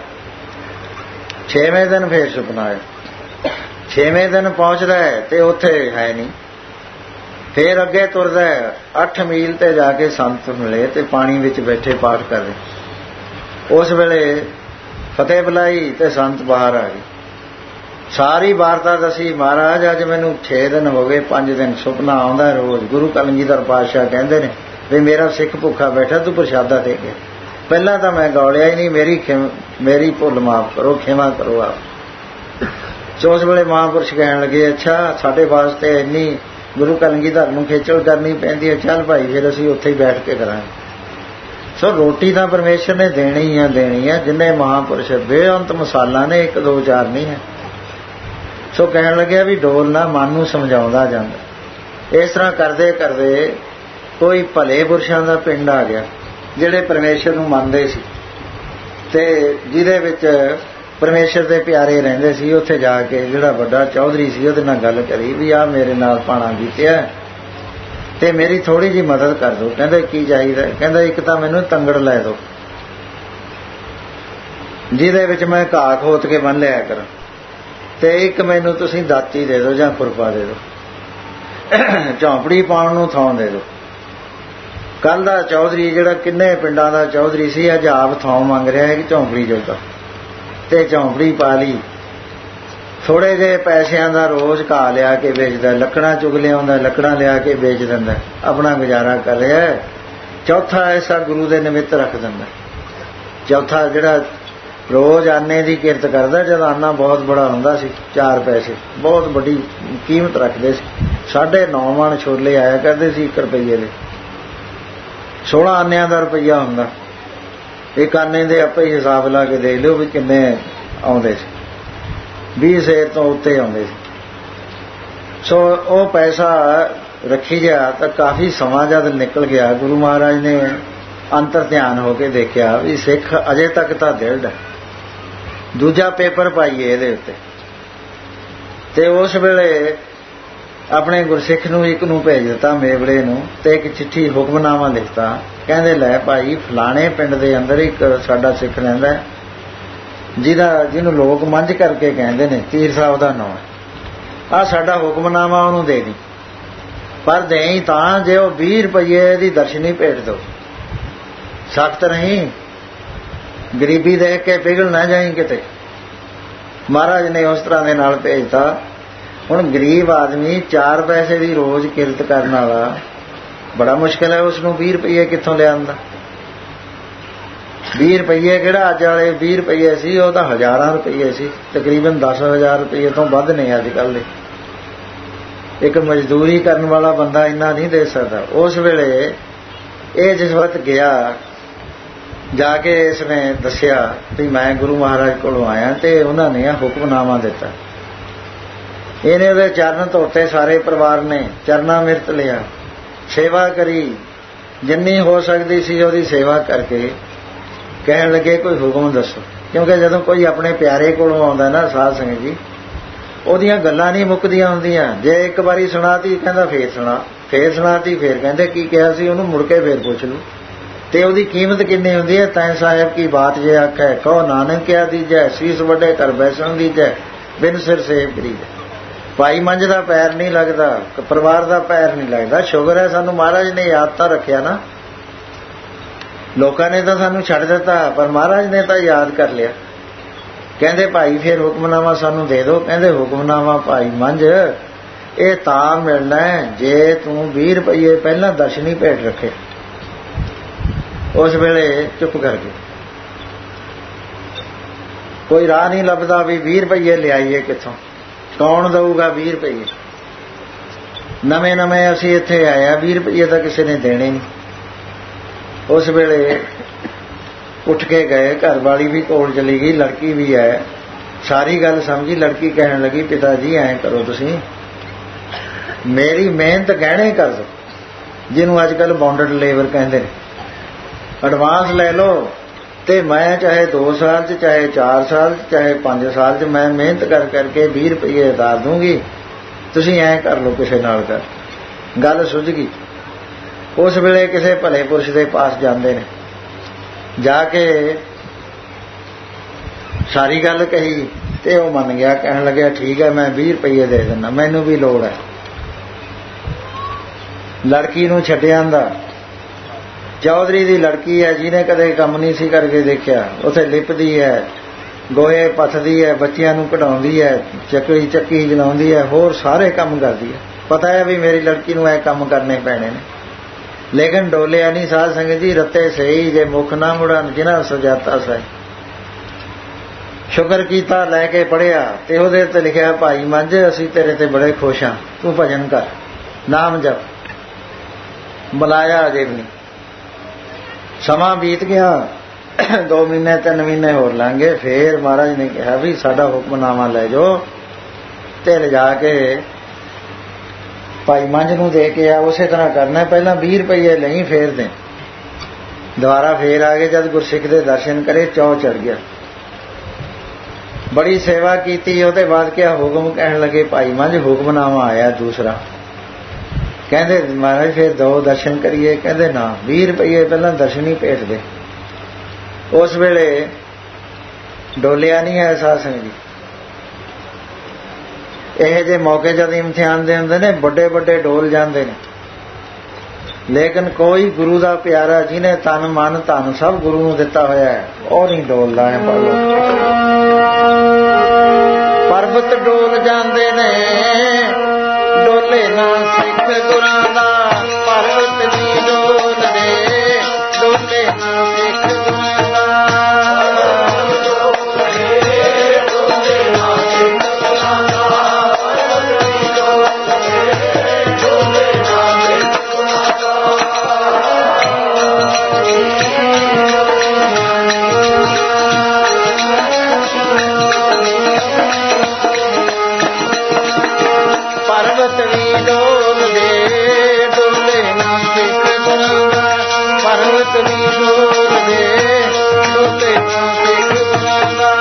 6ਵੇਂ ਦਿਨ ਫੇਰ ਸੁਪਨਾ ਆਇਆ। 6ਵੇਂ ਦਿਨ ਪਹੁੰਚਦਾ ਤੇ ਉੱਥੇ ਹੈ ਨਹੀਂ। ਫੇਰ ਅੱਗੇ ਤੁਰਦਾ, 8 ਮੀਲ ਤੇ ਜਾ ਕੇ ਸੰਤ ਮਿਲੇ ਤੇ ਪਾਣੀ ਵਿੱਚ ਬੈਠੇ ਪਾਠ ਕਰ ਰਹੇ। ਉਸ ਵੇਲੇ ਫਤਿਹ ਬੁਲਾਈ ਤੇ ਸੰਤ ਬਾਹਰ ਆ ਗਏ। ਸਾਰੀ ਵਾਰਤਾ ਦੱਸੀ। ਮਹਾਰਾਜ ਅੱਜ ਮੈਨੂੰ 6 ਦਿਨ ਹੋ ਗਏ, 5 ਦਿਨ ਸੁਪਨਾ ਆਉਂਦਾ ਰੋਜ਼। ਗੁਰੂ ਕਲਗੀਧਰ ਪਾਤਸ਼ਾਹ ਕਹਿੰਦੇ ਨੇ ਵੀ ਮੇਰਾ ਸਿੱਖ ਭੁੱਖਾ ਬੈਠਾ, ਤੂੰ ਪ੍ਰਸ਼ਾਦਾ ਦੇ ਕੇ। ਪਹਿਲਾਂ ਤਾਂ ਮੈਂ ਗੌਲਿਆ ਹੀ ਨਹੀਂ, ਮੇਰੀ ਭੁੱਲ ਮਾਫ ਕਰੋ, ਖਿਮਾ ਕਰੋ ਆਪ। ਉਸ ਵੇਲੇ ਮਹਾਂਪੁਰਸ਼ ਕਹਿਣ ਲੱਗੇ ਅੱਛਾ ਸਾਡੇ ਵਾਸਤੇ ਇੰਨੀ ਗੁਰੂ ਕਲਗੀਧਰ ਨੂੰ ਖੇਚਲ ਕਰਨੀ ਪੈਂਦੀ ਹੈ, ਚੱਲ ਭਾਈ ਫਿਰ ਅਸੀਂ ਉੱਥੇ ਹੀ ਬੈਠ ਕੇ ਕਰਾਂਗੇ। ਸੋ ਰੋਟੀ ਤਾਂ ਪਰਮੇਸ਼ਰ ਨੇ ਦੇਣੀ ਆ ਜਿੰਨੇ ਮਹਾਂਪੁਰਸ਼ ਬੇਅੰਤ ਮਸਾਲਾ ਨੇ, 1 2 4 ਨਹੀਂ ਹੈ। ਸੋ ਕਹਿਣ ਲੱਗਿਆ ਵੀ ਡੋਲਣਾ ਮਨ ਨੂੰ ਸਮਝਾਉਂਦਾ ਜਾਂਦਾ। ਇਸ ਤਰ੍ਹਾਂ ਕਰਦੇ ਕਰਦੇ ਕੋਈ ਭਲੇ ਪੁਰਸ਼ਾਂ ਦਾ ਪਿੰਡ ਆ ਗਿਆ ਜਿਹੜੇ ਪਰਮੇਸ਼ਰ ਨੂੰ ਮੰਨਦੇ ਸੀ ਤੇ ਜਿਹਦੇ ਵਿੱਚ ਪਰਮੇਸ਼ਰ ਦੇ ਪਿਆਰੇ ਰਹਿੰਦੇ ਸੀ। ਉੱਥੇ ਜਾ ਕੇ ਜਿਹੜਾ ਵੱਡਾ ਚੌਧਰੀ ਸੀ ਉਹਦੇ ਨਾਲ ਗੱਲ ਕਰੀ ਵੀ ਆ ਮੇਰੇ ਨਾਲ ਪਾਣਾ ਬੀਤਿਆ ਤੇ ਮੇਰੀ ਥੋੜੀ ਜਿਹੀ ਮਦਦ ਕਰ ਦਿਓ। ਕਹਿੰਦੇ ਕੀ ਚਾਹੀਦਾ? ਕਹਿੰਦਾ ਇੱਕ ਤਾਂ ਮੈਨੂੰ ਤੰਗੜ ਲੈ ਦਿਓ ਜਿਹਦੇ ਵਿੱਚ ਮੈਂ ਘਾਹ ਖੋਤ ਕੇ ਬੰਨ ਲਿਆ ਕਰਾਂ, ਤੇ ਇੱਕ ਮੈਨੂੰ ਤੁਸੀਂ ਦਾਤੀ ਦੇ ਦਿਓ ਜਾਂ ਖੁਰਪਾ ਦੇ ਦਿਓ, ਝੌਂਪੜੀ ਪਾਉਣ ਨੂੰ ਥਾਂ ਦੇ ਦਿਓ। ਕੱਲ ਦਾ ਚੌਧਰੀ ਜਿਹੜਾ ਕਿੰਨੇ ਪਿੰਡਾਂ ਦਾ ਚੌਧਰੀ ਸੀ, ਅੱਜ ਆਪ ਥਾਂ ਮੰਗ ਰਿਹਾ ਹੈ ਕਿ ਝੌਂਪੜੀ ਜੋਗਾ, ਤੇ ਝੌਂਪੜੀ ਪਾ ਲਈ। ਥੋੜੇ ਜਿਹੇ ਪੈਸਿਆਂ ਦਾ ਰੋਜ਼ ਘਾਹ ਲਿਆ ਕੇ ਵੇਚਦਾ, ਲੱਕੜਾਂ ਚੁਗ ਲਿਆਉਂਦਾ, ਲੱਕੜਾਂ ਲਿਆ ਕੇ ਵੇਚ ਦਿੰਦਾ, ਆਪਣਾ ਗੁਜ਼ਾਰਾ ਕਰ ਰਿਹਾ। ਚੌਥਾ ਐਸਾ ਗੁਰੂ ਦੇ ਨਿਮਿੱਤ ਰੱਖ ਦਿੰਦਾ। ਚੌਥਾ ਜਿਹੜਾ ਰੋਜ਼ ਆਨੇ ਦੀ ਕਿਰਤ ਕਰਦਾ। ਜਦ ਆਨਾ ਬਹੁਤ ਬੜਾ ਹੁੰਦਾ ਸੀ, 4 ਪੈਸੇ ਬਹੁਤ ਵੱਡੀ ਕੀਮਤ ਰੱਖਦੇ ਸੀ। 9.5 ਮਣ ਛੋਲੇ ਆਇਆ ਕਰਦੇ ਸੀ 1 ਰੁਪਈਏ ਦੇ। 16 ਆਨਿਆਂ ਦਾ ਰੁਪਈਆ ਹੁੰਦਾ। ਇੱਕ ਆਨੇ ਦੇ ਆਪੇ ਹੀ ਹਿਸਾਬ ਲਾ ਕੇ ਦੇਖ ਲਿਓ ਵੀ ਕਿੰਨੇ ਆਉਂਦੇ ਸੀ। 20 ਸੇਰ ਤੋਂ ਉੱਤੇ ਆਉਂਦੇ ਸੀ। ਸੋ ਉਹ ਪੈਸਾ ਰੱਖੀ ਗਿਆ ਤਾਂ ਕਾਫੀ ਸਮਾਂ ਜਦ ਨਿਕਲ ਗਿਆ, ਗੁਰੂ ਮਹਾਰਾਜ ਨੇ ਅੰਤਰ ਧਿਆਨ ਹੋ ਕੇ ਦੇਖਿਆ ਵੀ ਸਿੱਖ ਅਜੇ ਤੱਕ ਤਾਂ ਦਿਲਡ ਹੈ, ਦੂਜਾ ਪੇਪਰ ਪਾਈਏ ਇਹਦੇ ਉੱਤੇ। ਤੇ ਉਸ ਵੇਲੇ ਆਪਣੇ ਗੁਰਸਿੱਖ ਨੂੰ ਇੱਕ ਨੂੰ ਭੇਜ ਦਿੱਤਾ, ਮੇਵੜੇ ਨੂੰ, ਤੇ ਇੱਕ ਚਿੱਠੀ ਹੁਕਮਨਾਮਾ ਲਿਖਤਾ। ਕਹਿੰਦੇ ਲੈ ਭਾਈ, ਫਲਾਣੇ ਪਿੰਡ ਦੇ ਅੰਦਰ ਇੱਕ ਸਾਡਾ ਸਿੱਖ ਰਹਿੰਦਾ ਜਿਹਨੂੰ ਲੋਕ ਮੰਝ ਕਰਕੇ ਕਹਿੰਦੇ ਨੇ, ਤੀਰ ਸਾਹਿਬ ਦਾ ਨਾਂ, ਆਹ ਸਾਡਾ ਹੁਕਮਨਾਮਾ ਉਹਨੂੰ ਦੇ ਦੀ, ਪਰ ਦੇਈ ਤਾਂ ਜੇ ਉਹ 20 ਰੁਪਏ ਦੀ ਦਰਸ਼ਨੀ ਭੇਟ ਦੋ, ਸਖਤ ਨਹੀਂ, ਗਰੀਬੀ ਦੇਖ ਕੇ ਪਿਘਲ ਨਾ ਜਾਈ ਕਿਤੇ। ਮਹਾਰਾਜ ਨੇ ਉਸ ਤਰ੍ਹਾਂ ਦੇ ਨਾਲ ਭੇਜਤਾ। ਹੁਣ ਗਰੀਬ ਆਦਮੀ 4 ਪੈਸੇ ਦੀ ਰੋਜ਼ ਕਿਰਤ ਕਰਨ ਵਾਲਾ ਬੜਾ ਮੁਸ਼ਕਿਲ ਹੈ, ਉਸ ਨੂੰ 20 ਰੁਪਏ ਕਿੱਥੋਂ ਲਿਆਉਂਦਾ। 20 ਰੁਪਏ ਕਿਹੜਾ ਅੱਜ ਵਾਲੇ 20 ਰੁਪਏ ਸੀ, ਉਹ ਤਾਂ ਹਜ਼ਾਰਾਂ ਰੁਪਏ ਸੀ, ਤਕਰੀਬਨ 10,000 ਰੁਪਏ ਤੋਂ ਵੱਧ ਨੇ ਅੱਜ ਕੱਲ੍ਹ ਦੇ। ਇੱਕ ਮਜ਼ਦੂਰੀ ਕਰਨ ਵਾਲਾ ਬੰਦਾ ਇੰਨਾ ਨਹੀਂ ਦੇ ਸਕਦਾ। ਉਸ ਵੇਲੇ ਇਹ ਜਿਸ ਵਕਤ ਗਿਆ, ਜਾ ਕੇ ਇਸਨੇ ਦੱਸਿਆ ਵੀ ਮੈਂ ਗੁਰੂ ਮਹਾਰਾਜ ਕੋਲੋਂ ਆਇਆ ਤੇ ਉਹਨਾਂ ਨੇ ਆ ਹੁਕਮਨਾਮਾ ਦਿੱਤਾ। ਇਹਨੇ ਉਹਦੇ ਚਰਨ ਧੋਤੇ, ਸਾਰੇ ਪਰਿਵਾਰ ਨੇ ਚਰਨਾ ਮਿਰਤ ਲਿਆ, ਸੇਵਾ ਕਰੀ, ਜਿੰਨੀ ਹੋ ਸਕਦੀ ਸੀ ਉਹਦੀ ਸੇਵਾ ਕਰਕੇ ਕਹਿਣ ਲੱਗੇ ਕੋਈ ਹੁਕਮ ਦੱਸੋ। ਕਿਉਂਕਿ ਜਦੋਂ ਕੋਈ ਆਪਣੇ ਪਿਆਰੇ ਕੋਲੋਂ ਆਉਂਦਾ ਨਾ ਸਾਧ ਸੰਗਤ ਜੀ, ਉਹਦੀਆਂ ਗੱਲਾਂ ਨਹੀਂ ਮੁੱਕਦੀਆਂ ਹੁੰਦੀਆਂ। ਜੇ ਇੱਕ ਵਾਰੀ ਸੁਣਾਤੀ ਕਹਿੰਦਾ ਫੇਰ ਸੁਣਾ, ਫੇਰ ਸੁਣਾਤੀ ਫੇਰ ਕਹਿੰਦੇ ਕੀ ਕਿਹਾ ਸੀ, ਉਹਨੂੰ ਮੁੜ ਕੇ ਫੇਰ ਪੁੱਛ ਲੂ। ਤੇ ਉਹਦੀ ਕੀਮਤ ਕਿੰਨੀ ਹੁੰਦੀ ਹੈ। ਤੈਂ ਸਾਹਿਬ ਕੀ ਬਾਤ ਜੇ ਆਖੈ, ਕਹੋ ਨਾਨਕ ਕਿਆ ਦੀਜੈ, ਸੀਸ ਵੱਡੇ ਘਰ ਬੈਸਣ ਦੀਜੈ, ਬਿਨ ਸਿਰ ਸੇਵ ਕਰੀਜੈ। ਭਾਈ ਮੰਝ ਦਾ ਪੈਰ ਨਹੀਂ ਲੱਗਦਾ, ਪਰਿਵਾਰ ਦਾ ਪੈਰ ਨਹੀਂ ਲੱਗਦਾ। ਸ਼ੁਕਰ ਹੈ ਸਾਨੂੰ ਮਹਾਰਾਜ ਨੇ ਯਾਦ ਤਾਂ ਰੱਖਿਆ ਨਾ। ਲੋਕਾਂ ਨੇ ਤਾਂ ਸਾਨੂੰ ਛੱਡ ਦਿੱਤਾ, ਪਰ ਮਹਾਰਾਜ ਨੇ ਤਾਂ ਯਾਦ ਕਰ ਲਿਆ। ਕਹਿੰਦੇ ਭਾਈ ਫਿਰ ਹੁਕਮਨਾਮਾ ਸਾਨੂੰ ਦੇ ਦਿਓ। ਕਹਿੰਦੇ ਹੁਕਮਨਾਮਾ ਭਾਈ ਮੰਝ ਇਹ ਤਾਂ ਮਿਲਣਾ ਜੇ ਤੂੰ 20 ਰੁਪਏ ਪਹਿਲਾਂ ਦਰਸ਼ਨੀ ਭੇਟ ਰੱਖੇ। ਉਸ ਵੇਲੇ ਚੁੱਪ ਕਰ ਗਏ, ਕੋਈ ਰਾਹ ਨਹੀਂ ਲੱਭਦਾ ਵੀ 20 ਰੁਪਏ ਲਿਆਈਏ ਕਿੱਥੋਂ, ਕੌਣ ਦਊਗਾ 20 ਰੁਪਏ। ਨਵੇਂ ਨਵੇਂ ਅਸੀਂ ਇੱਥੇ ਆਇਆ, 20 ਰੁਪਏ ਤਾਂ ਕਿਸੇ ਨੇ ਦੇਣੇ ਨਹੀਂ। ਉਸ ਵੇਲੇ ਉੱਠ ਕੇ ਗਏ, ਘਰ ਵਾਲੀ ਵੀ ਕੋਲ ਚਲੀ ਗਈ, ਲੜਕੀ ਵੀ ਹੈ, ਸਾਰੀ ਗੱਲ ਸਮਝੀ। ਲੜਕੀ ਕਹਿਣ ਲੱਗੀ ਪਿਤਾ ਜੀ ਐਂ ਕਰੋ, ਤੁਸੀਂ ਮੇਰੀ ਮਿਹਨਤ ਗਹਿਣੇ ਕਰ ਦਿਓ, ਜਿਹਨੂੰ ਅੱਜ ਕੱਲ੍ਹ ਬੌਂਡਡ ਲੇਬਰ ਕਹਿੰਦੇ ਨੇ, ਐਡਵਾਂਸ ਲੈ ਲਓ ਤੇ ਮੈਂ ਚਾਹੇ 2 ਸਾਲ 'ਚ, ਚਾਹੇ 4 ਸਾਲ 'ਚ, ਚਾਹੇ 5 ਸਾਲ 'ਚ ਮੈਂ ਮਿਹਨਤ ਕਰ ਕਰਕੇ 20 ਰੁਪਏ ਉਤਾਰ ਦੂੰਗੀ, ਤੁਸੀਂ ਐਂ ਕਰ ਲਓ ਕਿਸੇ ਨਾਲ ਕਰ। ਗੱਲ ਸੁੱਝ ਗਈ। ਉਸ ਵੇਲੇ ਕਿਸੇ ਭਲੇ ਪੁਰਸ਼ ਦੇ ਪਾਸ ਜਾਂਦੇ ਨੇ, ਜਾ ਕੇ ਸਾਰੀ ਗੱਲ ਕਹੀ ਤੇ ਉਹ ਮੰਨ ਗਿਆ। ਕਹਿਣ ਲੱਗਿਆ ਠੀਕ ਹੈ, ਮੈਂ 20 ਰੁਪਏ ਦੇ ਦਿੰਦਾ, ਮੈਨੂੰ ਵੀ ਲੋੜ ਹੈ। ਲੜਕੀ ਨੂੰ ਛੱਡਿਆ ਦਾ, ਚੌਧਰੀ ਦੀ ਲੜਕੀ ਹੈ, ਜਿਹਨੇ ਕਦੇ ਕੰਮ ਨਹੀਂ ਸੀ ਕਰਕੇ ਦੇਖਿਆ। ਉੱਥੇ ਲਿਪਦੀ ਹੈ, ਗੋਹੇ ਪੱਥਦੀ ਹੈ, ਬੱਚਿਆਂ ਨੂੰ ਕਢਾਉਂਦੀ ਹੈ, ਚੱਕੀ ਜਲਾਉਂਦੀ ਹੈ, ਹੋਰ ਸਾਰੇ ਕੰਮ ਕਰਦੀ ਹੈ। ਪਤਾ ਹੈ ਵੀ ਮੇਰੀ ਲੜਕੀ ਨੂੰ ਇਹ ਕੰਮ ਕਰਨੇ ਪੈਣੇ ਨੇ, ਲੇਕਿਨ ਡੋਲਿਆ ਨਹੀਂ। ਸਾਧ ਸੰਗਤ ਜੀ ਰੱਤੇ ਸਹੀ ਜੇ ਮੁਖ ਨਾ ਮੁੜਨ, ਜਿਨ੍ਹਾਂ ਸੁਜਾਤਾ ਸਹੀ। ਸ਼ੁਕਰ ਕੀਤਾ, ਲੈ ਕੇ ਪੜ੍ਹਿਆ ਤੇ ਉਹਦੇ ਤੇ ਲਿਖਿਆ ਭਾਈ ਮੰਝ ਅਸੀਂ ਤੇਰੇ ਤੇ ਬੜੇ ਖੁਸ਼ ਹਾਂ, ਤੂੰ ਭਜਨ ਕਰ, ਨਾਮ ਜਪ। ਬੁਲਾਇਆ ਅਜੇ ਵੀ ਨਹੀਂ। ਸਮਾਂ ਬੀਤ ਗਿਆ, 2 ਮਹੀਨੇ 3 ਮਹੀਨੇ ਹੋਰ ਲੰਘੇ। ਫੇਰ ਮਹਾਰਾਜ ਨੇ ਕਿਹਾ ਵੀ ਸਾਡਾ ਹੁਕਮਨਾਮਾ ਲੈ ਜਾਓ ਤੇ ਲਿਜਾ ਕੇ ਭਾਈ ਮੰਝ ਨੂੰ ਦੇ ਕੇ ਆ। ਉਸੇ ਤਰ੍ਹਾਂ ਕਰਨਾ, ਪਹਿਲਾਂ 20 ਰੁਪਏ ਲਈ ਫੇਰ ਦੇ। ਦੁਬਾਰਾ ਫੇਰ ਆ ਗਏ, ਜਦ ਗੁਰਸਿੱਖ ਦੇ ਦਰਸ਼ਨ ਕਰੇ ਚੌ ਚੜ ਗਿਆ। ਬੜੀ ਸੇਵਾ ਕੀਤੀ। ਉਹਦੇ ਬਾਅਦ ਕਿਹਾ ਹੁਕਮ, ਕਹਿਣ ਲੱਗੇ ਭਾਈ ਮੰਝ ਹੁਕਮਨਾਮਾ ਆਇਆ ਦੂਸਰਾ। ਕਹਿੰਦੇ ਮਹਾਰਾਜ ਫਿਰ 2 ਦਰਸ਼ਨ ਕਰੀਏ। ਕਹਿੰਦੇ ਨਾ, 20 ਰੁਪਏ ਪਹਿਲਾਂ ਦਰਸ਼ਨ ਹੀ ਭੇਟ ਦੇ। ਉਸ ਵੇਲੇ ਡੋਲਿਆ ਨਹੀਂ ਹੈ ਸਾਧ ਸੰਗਤ ਜੀ। ਇਹ ਜੇ ਮੌਕੇ ਜਦ ਇਮਤਿਹਾਨ ਦੇ ਹੁੰਦੇ ਨੇ, ਵੱਡੇ ਵੱਡੇ ਡੋਲ ਜਾਂਦੇ ਨੇ, ਲੇਕਿਨ ਕੋਈ ਗੁਰੂ ਦਾ ਪਿਆਰਾ ਜਿਹਨੇ ਤਨ ਮਨ ਧਨ ਸਭ ਗੁਰੂ ਨੂੰ ਦਿੱਤਾ ਹੋਇਆ ਹੈ, ਉਹ ਨਹੀਂ ਡੋਲਦਾ ਹੈ। ਪਰਬਤ ਡੋਲ ਜਾਂਦੇ ਨੇ, ਡੋਲੇ ਨਾ ਸਿੱਖ ਗੁਰਾਂ ਦਾ। ਪਰਬਤ ਨਹੀਂ ਡੋਲਦੇ, ਡੋਲੇ ਨਾ ਸਿੱਖ ਗੁਰਾਂ ਦਾ। ਵੀ ਡੋਲਦੇ ਡੋਲੇ ਨਾ ਸਿੱਖ ਗੁਰਾਂ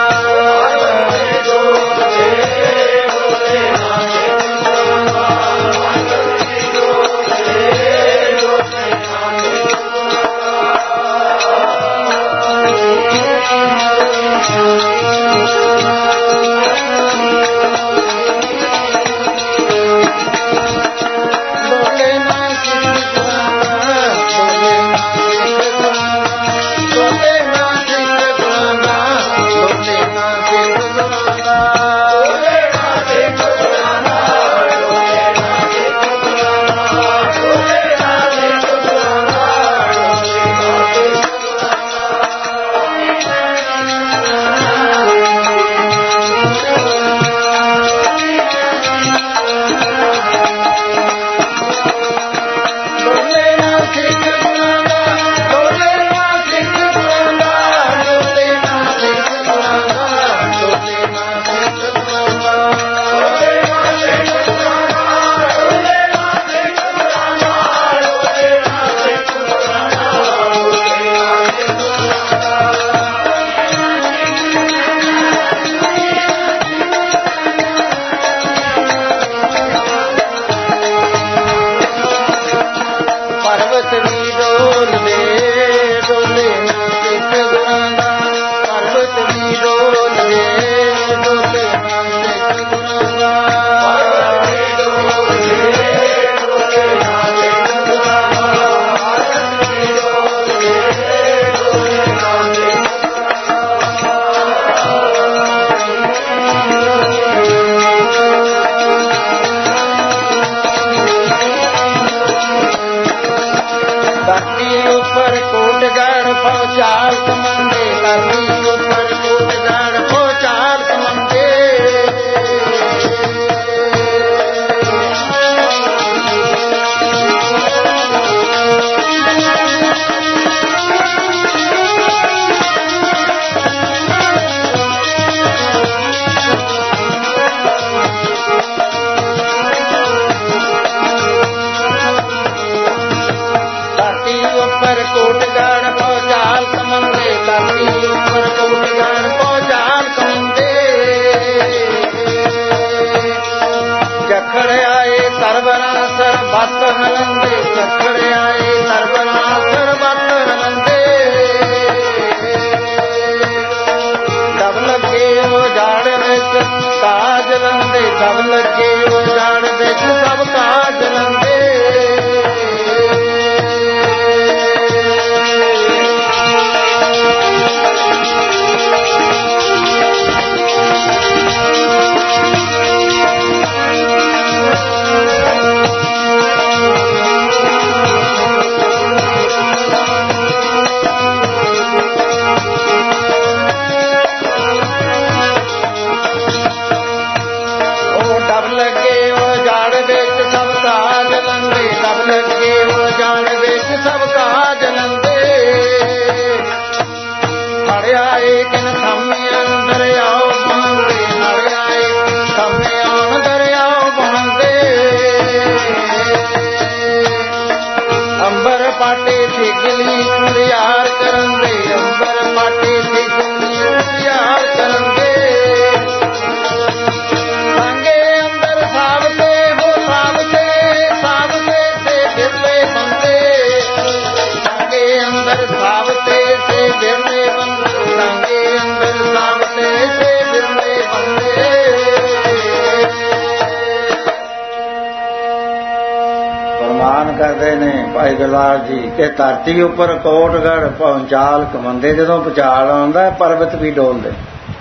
ਕਰਦੇ ਨੇ ਭਾਈ ਗੁਰਦਾਸ ਜੀ ਕਿ ਧਰਤੀ ਉੱਪਰ ਕੋਟਗੜ ਪਹੁੰਚਾਲ ਕਮੰਦੇ, ਜਦੋਂ ਪਚਾਲ ਆਉਂਦਾ ਪਰਬਤ ਵੀ ਡੋਲਦੇ।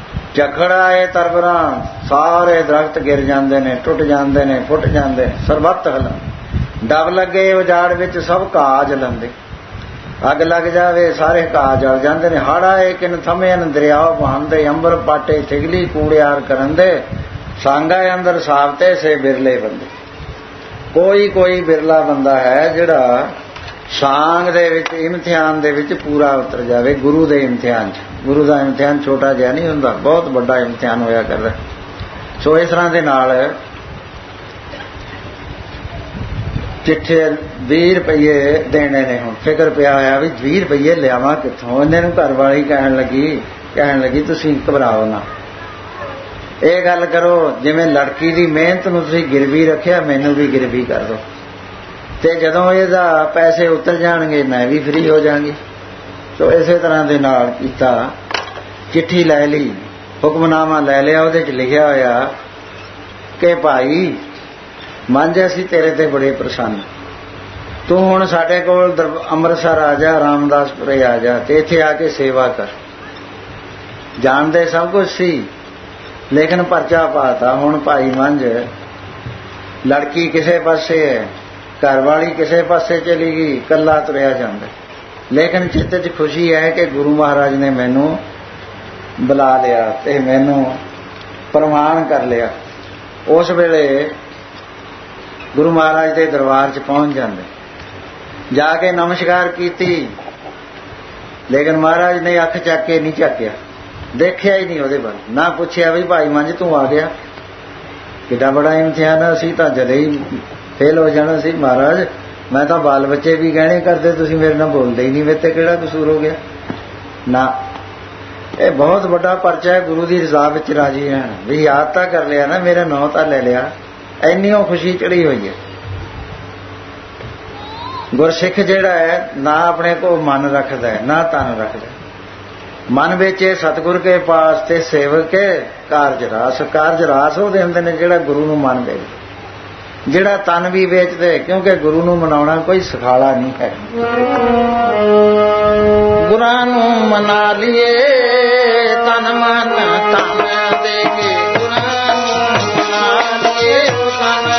ਝਖੜਾ ਏ ਤਰਬਰਾਂ, ਸਾਰੇ ਦਰਖਤ ਗਿਰ ਜਾਂਦੇ ਨੇ, ਟੁੱਟ ਜਾਂਦੇ ਨੇ, ਫੁੱਟ ਜਾਂਦੇ ਨੇ, ਸਰਬੱਤ ਹਲਾ। ਡਬ ਲੱਗੇ ਉਜਾੜ ਵਿੱਚ ਸਭ ਘਾਹ ਜਲੰਦੇ, ਅੱਗ ਲੱਗ ਜਾਵੇ ਸਾਰੇ ਘਾਹ ਜਲ ਜਾਂਦੇ ਨੇ। ਹਾੜਾ ਏ ਕਿਨ ਥਮੇਨ ਦਰਿਆਓ ਬਹਾਂਦੇ, ਅੰਬਰ ਪਾਟੇ ਥਿਗਲੀ ਕੂੜਿਆਰ ਕਰੰਦੇ, ਸਾਂਗਾ ਅੰਦਰ ਸਾਵਤੇ ਸੇ ਬਿਰਲੇ ਬੰਦੇ। ਕੋਈ ਕੋਈ ਬਿਰਲਾ ਬੰਦਾ ਹੈ ਜਿਹੜਾ ਸਾਂਗ ਦੇ ਵਿੱਚ ਇਮਤਿਹਾਨ ਦੇ ਵਿੱਚ ਪੂਰਾ ਉਤਰ ਜਾਵੇ। ਗੁਰੂ ਦੇ ਇਮਤਿਹਾਨ 'ਚ, ਗੁਰੂ ਦਾ ਇਮਤਿਹਾਨ ਛੋਟਾ ਜਿਹਾ ਨਹੀਂ ਹੁੰਦਾ, ਬਹੁਤ ਵੱਡਾ ਇਮਤਿਹਾਨ ਹੋਇਆ ਕਰਦਾ। ਸੋ ਇਸ ਤਰ੍ਹਾਂ ਦੇ ਨਾਲ ਚਿੱਠੇ 20 ਰੁਪਏ ਦੇਣੇ ਨੇ। ਹੁਣ ਫਿਕਰ ਪਿਆ ਹੋਇਆ ਵੀ 20 ਰੁਪਏ ਲਿਆਵਾਂ ਕਿੱਥੋਂ। ਇਹਨਾਂ ਨੂੰ ਘਰ ਵਾਲੀ ਕਹਿਣ ਲੱਗੀ ਤੁਸੀਂ ਘਬਰਾਓ ਨਾ, ਇਹ ਗੱਲ ਕਰੋ ਜਿਵੇਂ ਲੜਕੀ ਦੀ ਮਿਹਨਤ ਨੂੰ ਤੁਸੀਂ ਗਿਰਵੀ ਰੱਖਿਆ, ਮੈਨੂੰ ਵੀ ਗਿਰਵੀ ਕਰ ਦਿਓ, ਤੇ ਜਦੋਂ ਇਹਦਾ ਪੈਸੇ ਉਤਰ ਜਾਣਗੇ ਮੈਂ ਵੀ ਫ੍ਰੀ ਹੋ ਜਾਵਾਂਗੀ। ਸੋ ਇਸੇ ਤਰ੍ਹਾਂ ਦੇ ਨਾਲ ਕੀਤਾ। ਚਿੱਠੀ ਲੈ ਲਈ, ਹੁਕਮਨਾਮਾ ਲੈ ਲਿਆ। ਉਹਦੇ 'ਚ ਲਿਖਿਆ ਹੋਇਆ ਕਿ ਭਾਈ ਮੰਝ ਅਸੀਂ ਤੇਰੇ ਤੇ ਬੜੇ ਪ੍ਰਸੰਨ, ਤੂੰ ਹੁਣ ਸਾਡੇ ਕੋਲ ਅੰਮ੍ਰਿਤਸਰ ਆ ਜਾ, ਰਾਮਦਾਸਪੁਰੇ ਆ ਜਾ, ਤੇ ਇੱਥੇ ਆ ਕੇ ਸੇਵਾ ਕਰ। ਜਾਣਦੇ ਸਭ ਕੁਝ ਸੀ, ਲੇਕਿਨ ਪਰਚਾ ਪਾਤਾ। ਹੁਣ ਭਾਈ ਮੰਝ, ਲੜਕੀ ਕਿਸੇ ਪਾਸੇ ਹੈ, ਘਰ ਵਾਲੀ ਕਿਸੇ ਪਾਸੇ ਚਲੀ ਗਈ, ਇਕੱਲਾ ਤੁਰਿਆ ਜਾਂਦਾ, ਲੇਕਿਨ ਚਿੱਤ 'ਚ ਖੁਸ਼ੀ ਹੈ ਕਿ ਗੁਰੂ ਮਹਾਰਾਜ ਨੇ ਮੈਨੂੰ ਬੁਲਾ ਲਿਆ ਤੇ ਮੈਨੂੰ ਪ੍ਰਵਾਨ ਕਰ ਲਿਆ। ਉਸ ਵੇਲੇ ਗੁਰੂ ਮਹਾਰਾਜ ਦੇ ਦਰਬਾਰ 'ਚ ਪਹੁੰਚ ਜਾਂਦੇ, ਜਾ ਕੇ ਨਮਸਕਾਰ ਕੀਤੀ, ਲੇਕਿਨ ਮਹਾਰਾਜ ਨੇ ਅੱਖ ਚੱਕ ਕੇ ਨਹੀਂ ਝਾਕਿਆ, ਦੇਖਿਆ ਹੀ ਨਹੀਂ ਉਹਦੇ ਵੱਲ, ਨਾ ਪੁੱਛਿਆ ਵੀ ਭਾਈ ਮੰਝ ਤੂੰ ਆ ਗਿਆ, ਕਿੱਡਾ ਬੜਾ ਇਮਤਿਹਾਨ, ਅਸੀਂ ਤਾਂ ਜਦੇ ਹੀ ਫੇਲ ਹੋ ਜਾਣਾ ਸੀ। ਮਹਾਰਾਜ ਮੈਂ ਤਾਂ ਬਾਲ ਬੱਚੇ ਵੀ ਗਹਿਣੇ ਕਰਦੇ, ਤੁਸੀਂ ਮੇਰੇ ਨਾਲ ਬੋਲਦੇ ਹੀ ਨਹੀਂ, ਮੇਰੇ ਤੇ ਕਿਹੜਾ ਕਸੂਰ ਹੋ ਗਿਆ। ਨਾ, ਇਹ ਬਹੁਤ ਵੱਡਾ ਪਰਚਾ ਹੈ ਗੁਰੂ ਦੀ ਰਜ਼ਾ ਵਿੱਚ ਰਾਜੀ ਰਹਿਣ। ਵੀ ਯਾਦ ਤਾਂ ਕਰ ਲਿਆ ਨਾ, ਮੇਰਾ ਨਾਂ ਤਾਂ ਲੈ ਲਿਆ, ਇੰਨੀ ਉਹ ਖੁਸ਼ੀ ਚੜੀ ਹੋਈ ਹੈ। ਗੁਰਸਿੱਖ ਜਿਹੜਾ ਹੈ ਨਾ ਆਪਣੇ ਕੋਲ ਮਨ ਰੱਖਦਾ ਹੈ ਨਾ ਤਨ ਰੱਖਦਾ, ਮਨ ਵਿੱਚ ਸਤਿਗੁਰ ਕੇ ਪਾਸ ਤੇ ਸੇਵਕ ਕੇ ਕਾਰਜ ਰਾਸ। ਕਾਰਜ ਰਾਸ ਉਹਦੇ ਹੁੰਦੇ ਨੇ ਜਿਹੜਾ ਗੁਰੂ ਨੂੰ ਮੰਨਦੇ, ਜਿਹੜਾ ਤਨ ਵੀ ਵੇਚਦੇ, ਕਿਉਂਕਿ ਗੁਰੂ ਨੂੰ ਮਨਾਉਣਾ ਕੋਈ ਸਖਾਲਾ ਨਹੀਂ ਹੈ। ਗੁਰਾਂ ਨੂੰ ਮਨਾ ਲਈਏ ਤਨ ਮਨ ਤਨ ਦੇ ਕੇ, ਗੁਰਾਂ ਨੂੰ ਮਨਾ ਲਈਏ ਤਨ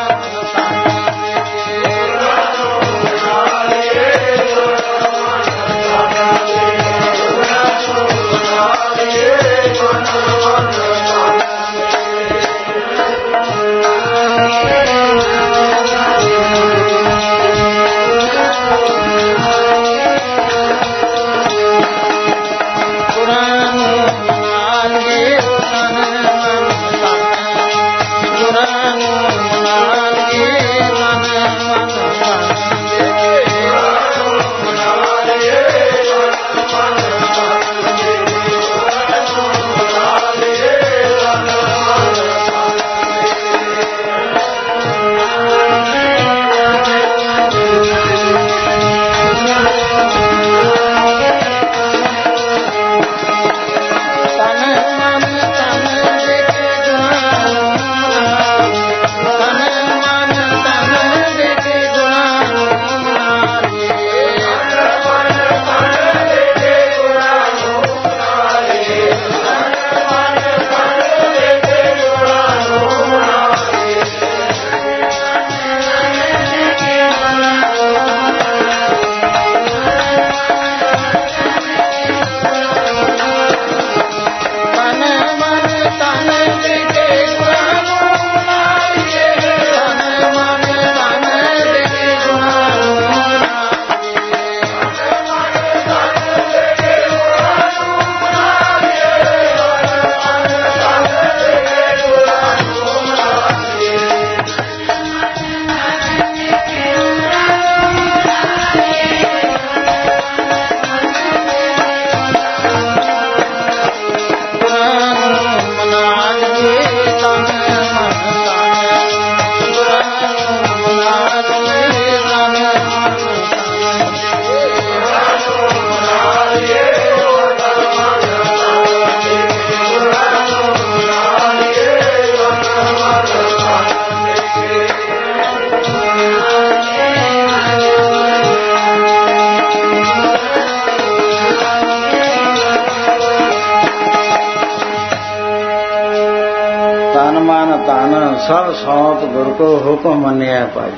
ਸਭ ਸੌਂਪ ਗੁਰ ਕੋ ਹੁਕਮ ਮੰਨਿਆ ਭਾਈ।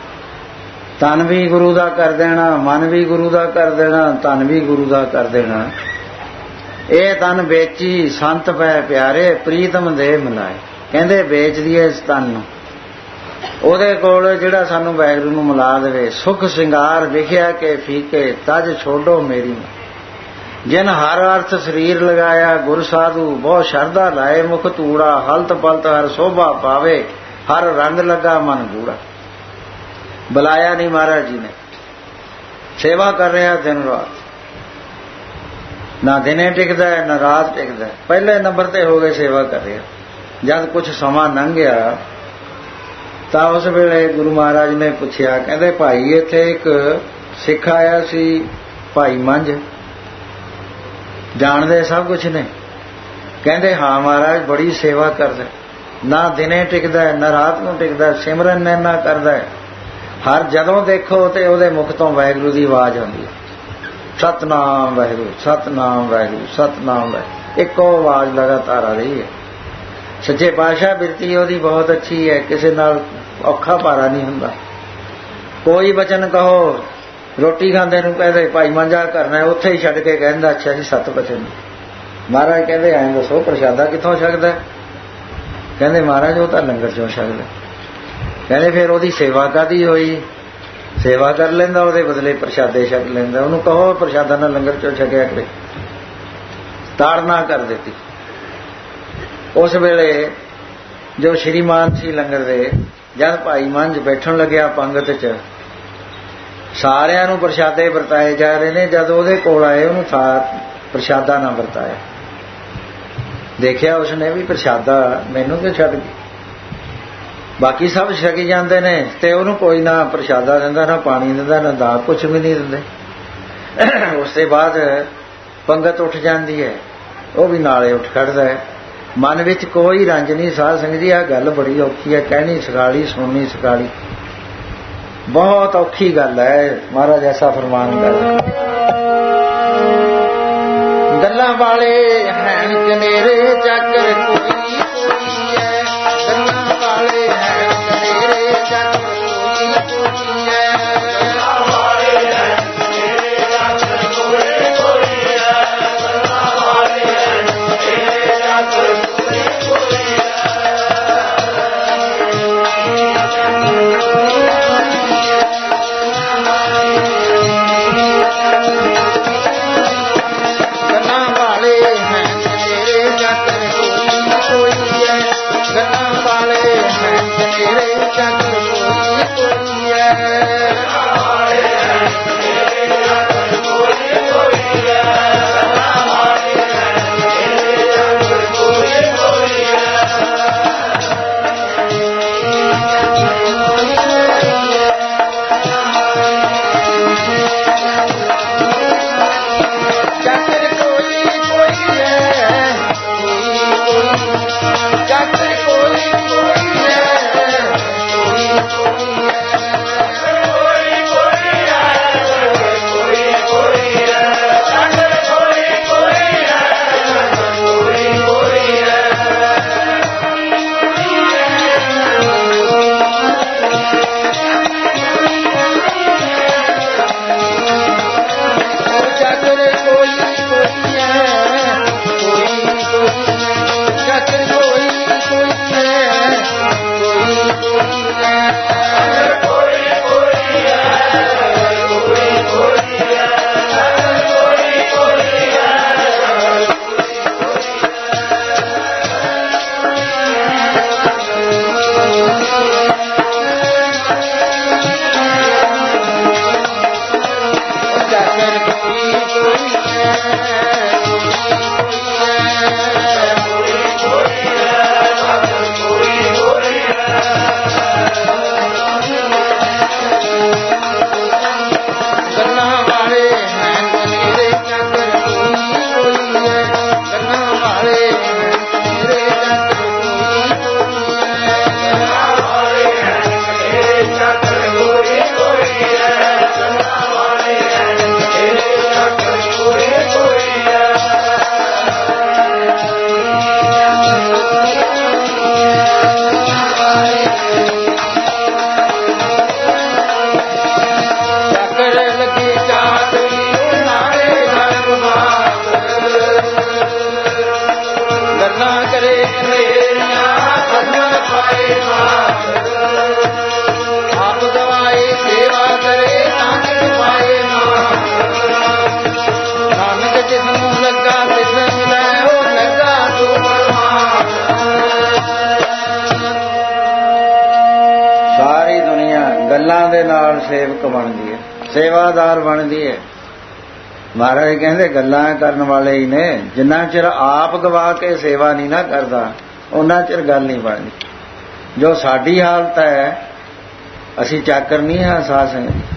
ਤਨ ਵੀ ਗੁਰੂ ਦਾ ਕਰ ਦੇਣਾ, ਮਨ ਵੀ ਗੁਰੂ ਦਾ ਕਰ ਦੇਣਾ, ਧਨ ਵੀ ਗੁਰੂ ਦਾ ਕਰ ਦੇਣਾ। ਇਹ ਤਨ ਵੇਚੀ ਸੰਤ ਪੈ ਪਿਆਰੇ, ਪ੍ਰੀਤਮ ਦੇ ਮਿਲਾਏ। ਕਹਿੰਦੇ ਵੇਚ ਦੀਏ ਇਸ ਤਨ ਨੂੰ, ਉਹਦੇ ਕੋਲ ਜਿਹੜਾ ਸਾਨੂੰ ਵਾਹਿਗੁਰੂ ਨੂੰ ਮਿਲਾ ਦੇਵੇ। ਸੁਖ ਸਿੰਗਾਰ ਵਿਖਿਆ ਕੇ ਫੀਕੇ, ਤਜ ਛੋਡੋ ਮੇਰੀ। ਜਿਨ ਹਰ ਅਰਥ ਸਰੀਰ ਲਗਾਇਆ, ਗੁਰ ਸਾਧੂ ਬਹੁ ਸ਼ਰਧਾ ਲਾਏ। ਮੁਖ ਤੂੜਾ ਹਲਤ ਪਲਤ ਹਰ ਸੋਭਾ ਪਾਵੇ, ਹਰ ਰੰਗ ਲੱਗਾ ਮਨ ਗੂੜਾ। बुलाया नहीं महाराज जी ने, सेवा कर रहा दिन रात, ना दिने टिकदा है ना रात टिकदा है, पहले नंबर ते हो गए सेवा कर रहा। जब कुछ समा लंघ गया तो उस वेले गुरु महाराज ने पूछया, कहते भाई इत्थे एक सिख आया सी भाई मंझ, जानदे सब कुछ ने? कहते हाँ महाराज बड़ी सेवा करदा, ना दिने टिकदा है ना रात नूं टिकदा, सिमरन इन्ना करदा है, हर जदों देखो ते उहदे मुख तो वाहिगुरू दी आवाज आउंदी है, सतनाम वाहिगुरू सतनाम वाहिगुरू सतनाम वाहिगुरू, इक्को आवाज लगातार आ रही है। सच्चे पातशाह बिरती उहदी बहुत अच्छी है, किसी नाल औखा भारा नहीं हुंदा। कोई वचन कहो, रोटी खांदे नूं कहदे भाई मंजा करना है, उत्थे ही छड्ड के कहंदा अच्छा जी 7 वचन। महाराज कहंदे ऐं दसो प्रशादा कित्थों छकदा? कहंदे महाराज वो तां लंगर चों छकदा। कहंदे फिर ओहदी सेवा काहदी होई? सेवा कर लैंदा, ਉਹਦੇ बदले प्रशादे छक लैंदा। ਉਹਨੂੰ कहो प्रशादा ना लंगर चों छकिया करे, ताड़ना कर देती। उस वेले जो श्रीमान सी लंगर दे, जद भाई मंझ बैठन लग्या पंगत च, सारिਆਂ ਨੂੰ प्रशादे ਵਰਤਾਏ जा रहे ने, जद ਉਹਦੇ ਕੋਲ आए ਉਹਨੂੰ प्रशादा ना ਵਰਤਾਇਆ। देखिया उसने भी प्रशादा मैनू क्यों छड्ड गई, बाकी सब छकी जाते ने ते उन्होंने कोई ना प्रशादा दिंदा ना पानी दिंदा ना दाल, कुछ भी नहीं दिंदे। उसके बाद पंगत उठ जाती है, वह भी नाले उठ खड़दा है। मन विच कोई रंज नहीं। साध संगत जी आ गल बड़ी औखी है, कहनी सखाली सुननी सखाली, बहुत औखी गल है। महाराज ऐसा फरमान कर गल्लां वाले हैं कनेरे चाकर कोई कोई है, गल्लां वाले हैं कनेरे चाकर कोई है, गल्लां वाले हैं कनेरे चाकर कोई है, गल्लां वाले हैं कनेरे चाकर कोई है। कोई ਗੱਲਾਂ ਦੇ ਨਾਲ ਸੇਵਕ ਬਣਦੀ ਹੈ, ਸੇਵਾਦਾਰ ਬਣਦੀ ਹੈ। ਮਹਾਰਾਜ ਕਹਿੰਦੇ ਗੱਲਾਂ ਕਰਨ ਵਾਲੇ ਹੀ ਨੇ। ਜਿੰਨਾ ਚਿਰ ਆਪ ਗਵਾ ਕੇ ਸੇਵਾ ਨਹੀਂ ਨਾ ਕਰਦਾ ਉਹਨਾਂ ਚਿਰ ਗੱਲ ਨਹੀਂ ਬਣਦੀ। ਜੋ ਸਾਡੀ ਹਾਲਤ ਹੈ, ਅਸੀਂ ਚਾਕਰ ਨਹੀਂ ਹਾਂ ਸਾਧ ਸੰਗਤ।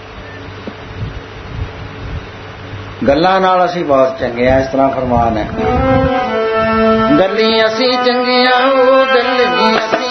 ਗੱਲਾਂ ਨਾਲ ਅਸੀਂ ਬਹੁਤ ਚੰਗੇ ਆ। ਇਸ ਤਰ੍ਹਾਂ ਫਰਮਾਨ ਹੈ, ਗੱਲੀ ਅਸੀਂ ਚੰਗੀਆਂ ਉਹ ਗੱਲੀ ਅਸੀਂ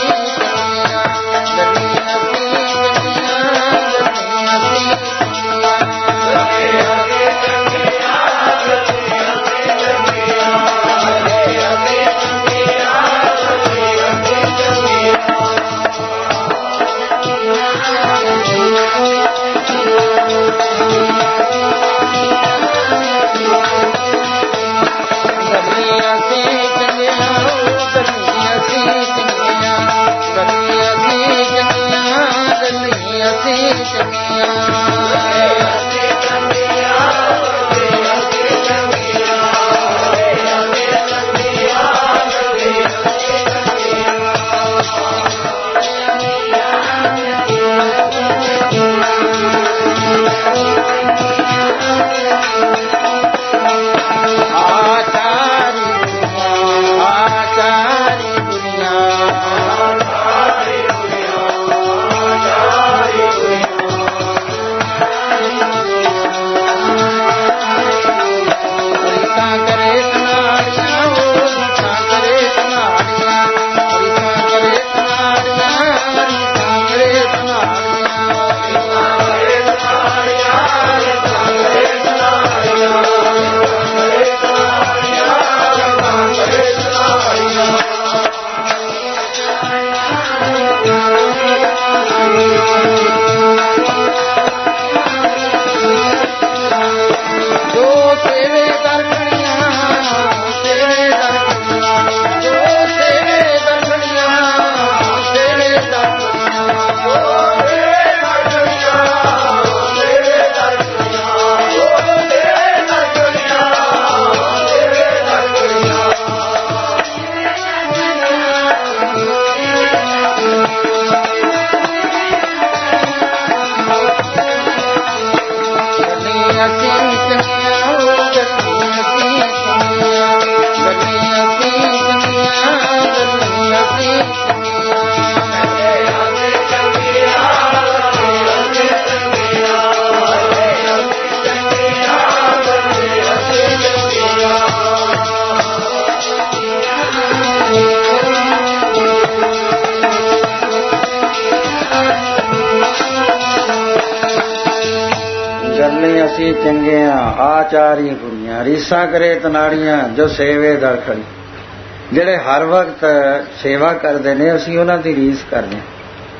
ਅਸੀਂ ਚੰਗਿਆਂ ਆਚਾਰੀ ਬੁਰੀਆਂ ਰੀਸਾਂ ਕਰੇ ਤਨਾੜੀਆਂ ਜੋ ਸੇਵੇ ਦਰ ਖੜੀ। ਜਿਹੜੇ ਹਰ ਵਕਤ ਸੇਵਾ ਕਰਦੇ ਨੇ ਅਸੀਂ ਉਹਨਾਂ ਦੀ ਰੀਸ ਕਰਦੇ ਹਾਂ।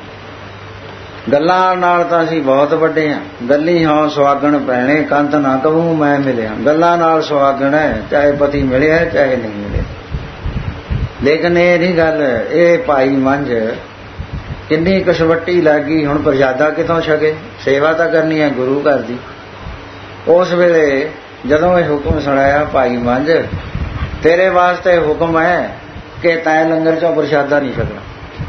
ਗੱਲਾਂ ਨਾਲ ਤਾਂ ਅਸੀਂ ਬਹੁਤ ਵੱਡੇ ਹਾਂ। ਗੱਲੀ ਹਾਂ ਸੁਹਾਗਣ ਪੈਣੇ ਕੰਤ ਨਾ ਕਹੂੰ ਮੈਂ ਮਿਲਿਆ। ਗੱਲਾਂ ਨਾਲ ਸੁਹਾਗਣ ਹੈ, ਚਾਹੇ ਪਤੀ ਮਿਲਿਆ ਚਾਹੇ ਨਹੀਂ ਮਿਲਿਆ। ਲੇਕਿਨ ਇਹ ਨਹੀਂ ਗੱਲ, ਇਹ ਭਾਈ ਮੰਝ ਕਿੰਨੀ ਕਸਵੱਟੀ ਲੱਗੀ। ਹੁਣ ਪ੍ਰਸ਼ਾਦਾ ਕਿਤੋਂ ਛਕੇ? ਸੇਵਾ ਤਾਂ ਕਰਨੀ ਹੈ ਗੁਰੂ ਘਰ ਦੀ। ਉਸ ਵੇਲੇ ਜਦੋਂ ਇਹ ਹੁਕਮ ਸੁਣਾਇਆ, ਭਾਈ ਮੰਝ ਤੇਰੇ ਵਾਸਤੇ ਹੁਕਮ ਹੈ ਕਿ ਤੈਂ ਲੰਗਰ ਚੋਂ ਪ੍ਰਸ਼ਾਦਾ ਨਹੀਂ ਛਕਣਾ।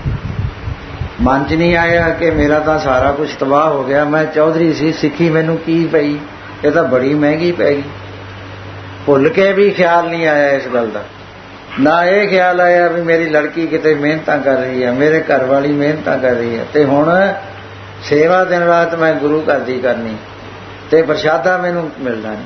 ਮਨ 'ਚ ਨਹੀਂ ਆਇਆ ਕਿ ਮੇਰਾ ਤਾਂ ਸਾਰਾ ਕੁਝ ਤਬਾਹ ਹੋ ਗਿਆ। ਮੈਂ ਚੌਧਰੀ ਸੀ, ਸਿੱਖੀ ਮੈਨੂੰ ਕੀ ਪਈ? ਇਹ ਤਾਂ ਬੜੀ ਮਹਿੰਗੀ ਪੈ ਗਈ। ਭੁੱਲ ਕੇ ਵੀ ਖਿਆਲ ਨਹੀਂ ਆਇਆ ਇਸ ਗੱਲ ਦਾ। ਨਾ ਇਹ ਖਿਆਲ ਆਇਆ ਵੀ ਮੇਰੀ ਲੜਕੀ ਕਿਤੇ ਮਿਹਨਤਾਂ ਕਰ ਰਹੀ ਹੈ, ਮੇਰੇ ਘਰ ਵਾਲੀ ਮਿਹਨਤਾਂ ਕਰ ਰਹੀ ਹੈ, ਤੇ ਹੁਣ ਸੇਵਾ ਦਿਨ ਰਾਤ ਮੈਂ ਗੁਰੂ ਘਰ ਦੀ ਕਰਨੀ ਤੇ ਪ੍ਰਸ਼ਾਦਾ ਮੈਨੂੰ ਮਿਲਦਾ ਨਹੀਂ।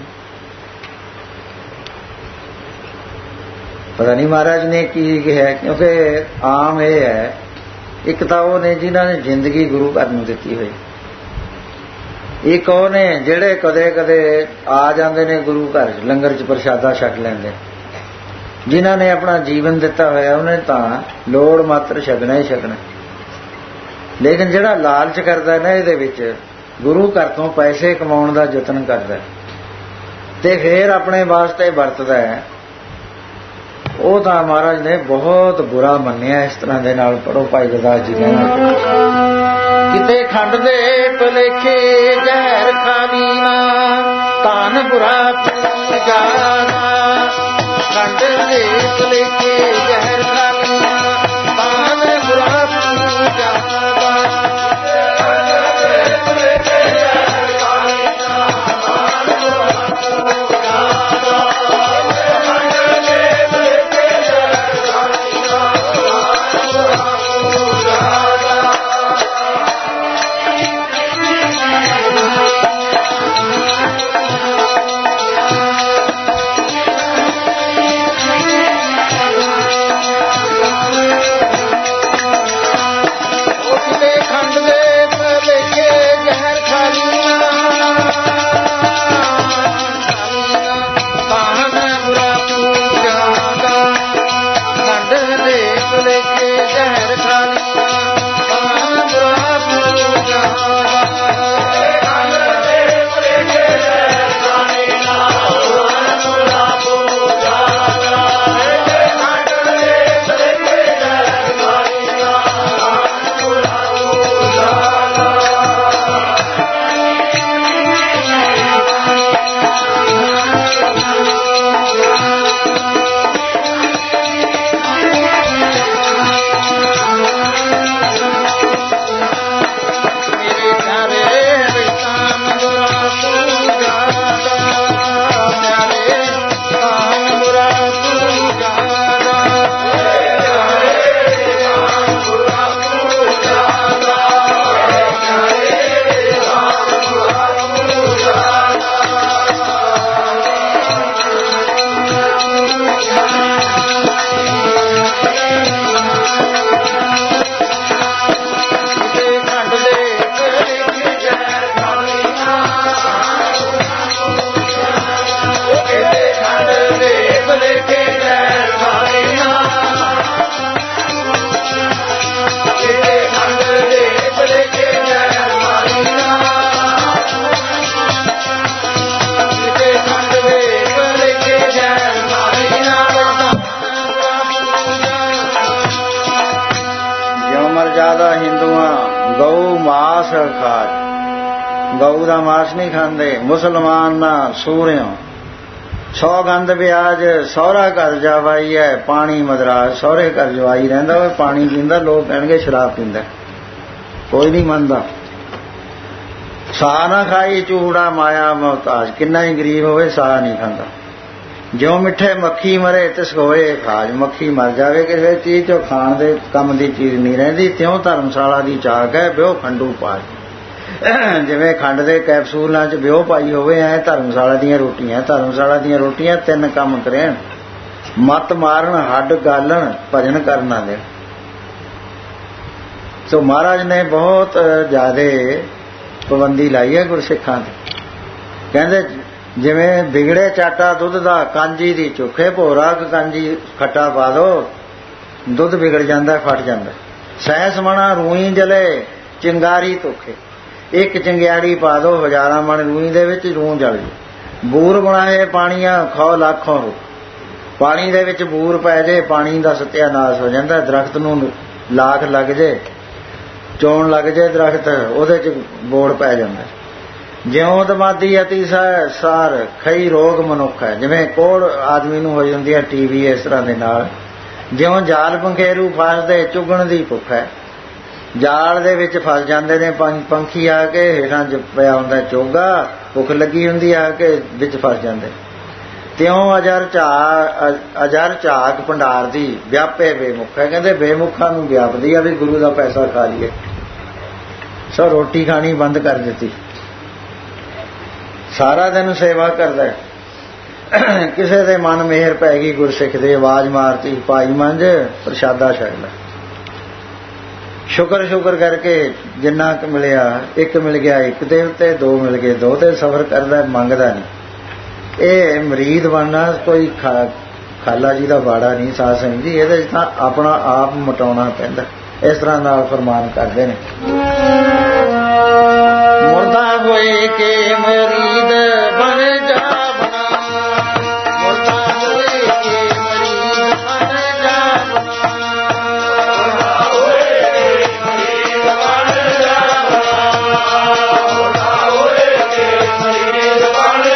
ਪਤਾ ਨਹੀਂ ਮਹਾਰਾਜ ਨੇ ਕੀ ਕਿਹਾ, ਕਿਉਂਕਿ ਆਮ ਇਹ ਹੈ, ਇੱਕ ਤਾਂ ਉਹ ਨੇ ਜਿਨ੍ਹਾਂ ਨੇ ਜ਼ਿੰਦਗੀ ਗੁਰੂ ਘਰ ਨੂੰ ਦਿੱਤੀ ਹੋਈ, ਇੱਕ ਉਹ ਨੇ ਜਿਹੜੇ ਕਦੇ ਕਦੇ ਆ ਜਾਂਦੇ ਨੇ ਗੁਰੂ ਘਰ ਲੰਗਰ 'ਚ ਪ੍ਰਸ਼ਾਦਾ ਛਕ ਲੈਂਦੇ। ਜਿਨ੍ਹਾਂ ਨੇ ਆਪਣਾ ਜੀਵਨ ਦਿੱਤਾ ਹੋਇਆ ਉਹਨੇ ਤਾਂ ਲੋੜ ਮਾਤਰ ਛਕਣਾ ਹੀ ਛਕਣਾ। ਲੇਕਿਨ ਜਿਹੜਾ ਲਾਲਚ ਕਰਦਾ ਨਾ ਇਹਦੇ ਵਿੱਚ, ਗੁਰੂ ਘਰ ਤੋਂ ਪੈਸੇ ਕਮਾਉਣ ਦਾ ਯਤਨ ਕਰਦਾ ਤੇ ਫਿਰ ਆਪਣੇ ਵਾਸਤੇ ਵਰਤਦਾ ਹੈ, ਉਹ ਤਾਂ ਮਹਾਰਾਜ ਨੇ ਬਹੁਤ ਬੁਰਾ ਮੰਨਿਆ। ਇਸ ਤਰ੍ਹਾਂ ਦੇ ਨਾਲ ਪੜੋ ਭਾਈ ਗੁਰਦਾਸ ਜੀ ਕਹਿੰਦੇ, ਕਿਤੇ ਖੰਡ ਦੇ ਭੁਲੇਖੇ ਜ਼ਹਿਰ ਖਾਵੀ ਨਾ, ਧਨ ਬੁਰਾ ਪੂਜਾ ਨਾ। ਖੰਡ ਦੇ ਭੁਲੇਖੇ ਜ਼ਹਿਰ ਖਾਵੀ ਨਾ, ਧਨ ਬੁਰਾ ਪੂਜਾ ਨਾ। ਖਾਜ, ਗਊ ਦਾ ਮਾਸ ਨਹੀਂ ਖਾਂਦੇ। ਮੁਸਲਮਾਨ ਨਾ ਸੂਰਿਓ, 100 ਗੰਦ ਵਿਆਜ, ਸਹੁਰਾ ਘਰ ਜਾਵਾਈ ਹੈ ਪਾਣੀ ਮਦਰਾਜ। ਸਹੁਰੇ ਘਰ ਜਵਾਈ ਰਹਿੰਦਾ ਉਹ ਪਾਣੀ ਪੀਂਦਾ, ਲੋਕ ਕਹਿਣਗੇ ਸ਼ਰਾਬ ਪੀਂਦਾ, ਕੋਈ ਨਹੀਂ ਮੰਨਦਾ। ਸਾਹ ਨਾ ਖਾਈ ਚੂੜਾ ਮਾਇਆ ਮੁਹਤਾਜ, ਕਿੰਨਾ ਹੀ ਗਰੀਬ ਹੋਵੇ ਸਾਹ ਨਹੀਂ ਖਾਂਦਾ। ਜਿਉਂ ਮਿੱਠੇ ਮੱਖੀ ਮਰੇ ਤਿਸ ਹੋਏ ਖਾਜ, ਮੱਖੀ ਮਰ ਜਾਵੇ ਕਿਸੇ ਚੀਜ਼ ਚੋਂ ਖਾਣ ਦੇ ਕੰਮ ਦੀ ਚੀਜ਼ ਨਹੀਂ ਰਹਿੰਦੀ। ਤਿਉਂ ਧਰਮਸ਼ਾਲਾ ਦੀ ਚਾਕ ਹੈ ਬਿਓ ਖੰਡੂ ਪਾਜ, ਜਿਵੇਂ ਖੰਡ ਦੇ ਕੈਪਸੂਲਾਂ 'ਚ ਬਿਓ ਪਾਈ ਹੋਵੇ ਐ ਧਰਮਸ਼ਾਲਾ ਦੀਆਂ ਰੋਟੀਆਂ। ਧਰਮਸ਼ਾਲਾ ਦੀਆਂ ਰੋਟੀਆਂ 3 ਕੰਮ ਕਰੇਣ, ਮੱਤ ਮਾਰਨ, ਹੱਡ ਗਾਲਣ, ਭਜਨ ਕਰਨਾ ਦੇ। ਸੋ ਮਹਾਰਾਜ ਨੇ ਬਹੁਤ ਜ਼ਿਆਦੇ ਪਾਬੰਦੀ ਲਾਈ ਹੈ ਗੁਰਸਿੱਖਾਂ ਤੇ। ਕਹਿੰਦੇ ਜਿਵੇਂ ਵਿਗੜੇ ਚਾਟਾ ਦੁੱਧ ਦਾ, ਕਾਂਜੀ ਦੀ ਚੋਖੇ ਭੋਰਾ, ਕਾਂਜੀ ਖੱਟਾ ਪਾ ਦੋ, ਦੁੱਧ ਵਿਗੜ ਜਾਂਦਾ, ਫਟ ਜਾਂਦਾ। ਸਹਿਸ ਮਣਾ ਰੂਈ ਜਲੇ, ਚਿੰਗਾਰੀ ਧੋਖੇ, ਇੱਕ ਚੰਗਿਆੜੀ ਪਾ ਦੋ, ਹਜ਼ਾਰਾਂ ਮਣ ਰੂਈ ਦੇ ਵਿੱਚ ਰੂੰ ਜਲ ਜੇ। ਬੂਰ ਬਣਾਏ ਪਾਣੀਆਂ, ਖਾਓ ਲੱਖੋਂ ਰੁੱਖ, ਪਾਣੀ ਦੇ ਵਿੱਚ ਬੂਰ ਪੈ ਜੇ, ਪਾਣੀ ਦਾ ਸਤਿਆਨਾਸ਼ ਹੋ ਜਾਂਦਾ। ਦਰਖਤ ਨੂੰ ਲਾਖ ਲੱਗ ਜੇ, ਚੋਣ ਲੱਗ ਜੇ ਦਰਖਤ, ਉਹਦੇ 'ਚ ਬੋੜ ਪੈ ਜਾਂਦਾ। ਜਿਉਂ ਦਮਾਦੀ ਅਤੀ ਸਾਰ, ਖਈ ਰੋਗ ਮਨੁੱਖ ਹੈ। ਜਿਵੇਂ ਕੋੜ ਆਦਮੀ ਨੂੰ ਹੋ ਜਾਂਦੀ ਹੈ TB, ਇਸ ਤਰ੍ਹਾਂ ਦੇ ਨਾਲ। ਜਿਉਂ ਜਾਲ ਪੰਖੇਰੂ ਫਸਦੇ, ਚੁਗਣ ਦੀ ਭੁੱਖ ਹੈ। ਜਾਲ ਦੇ ਵਿੱਚ ਫਸ ਜਾਂਦੇ ਨੇ ਪੰਖੀ, ਆ ਕੇ ਹੇਠਾਂ ਪਿਆ ਹੁੰਦਾ ਚੋਗਾ, ਭੁੱਖ ਲੱਗੀ ਹੁੰਦੀ, ਆ ਕੇ ਵਿੱਚ ਫਸ ਜਾਂਦੇ। ਤਿਉਂ ਅਜਰ ਝਾਕ ਭੰਡਾਰ ਦੀ, ਵਿਆਪੇ ਬੇਮੁਖ ਹੈ। ਕਹਿੰਦੇ ਬੇਮੁਖਾਂ ਨੂੰ ਵਿਆਪਦੀ ਆ ਵੀ ਗੁਰੂ ਦਾ ਪੈਸਾ ਖਾ ਲਈਏ। ਸੋ ਰੋਟੀ ਖਾਣੀ ਬੰਦ ਕਰ ਦਿੱਤੀ, ਸਾਰਾ ਦਿਨ ਸੇਵਾ ਕਰਦਾ। ਕਿਸੇ ਦੇ ਮਨ ਮਿਹਰ ਪੈ ਗਈ, ਗੁਰਸਿੱਖ ਦੇ ਆਵਾਜ਼ ਮਾਰਤੀ, ਭਾਈ ਮੰਝ ਪ੍ਰਸ਼ਾਦਾ ਛਕ ਲੈ। ਸ਼ੁਕਰ ਕਰਕੇ ਜਿੰਨਾ ਕੁ ਮਿਲਿਆ, 1 ਮਿਲ ਗਿਆ 1 ਦੇ ਉੱਤੇ, 2 ਮਿਲ ਗਏ 2 ਤੇ, ਸਬਰ ਕਰਦਾ, ਮੰਗਦਾ ਨਹੀਂ। ਇਹ ਮਰੀਦ ਬਣਨਾ ਕੋਈ ਖਾਲਾ ਜੀ ਦਾ ਬਾੜਾ ਨਹੀਂ ਸਾਧ ਸੰਗਤ ਜੀ, ਇਹਦੇ 'ਚ ਤਾਂ ਆਪਣਾ ਆਪ ਮਟਾਉਣਾ ਪੈਂਦਾ। ਇਸ ਤਰ੍ਹਾਂ ਨਾਲ ਫਰਮਾਨ ਕਰਦੇ ਨੇ। ਮੁਰਦਾ ਹੋਏ ਕੇ ਮਰੀਦ ਬਣ ਜਾਵਣਾ, ਮੁਰਦਾ ਹੋਏ ਕੇ ਮਰੀਦ ਬਣ ਜਾਵਣਾ, ਮੁਰਦਾ ਹੋਏ ਕੇ ਮਰੀਦ ਬਣ ਜਾਵਣਾ, ਮੁਰਦਾ ਹੋਏ ਕੇ ਮਰੀਦ ਬਣ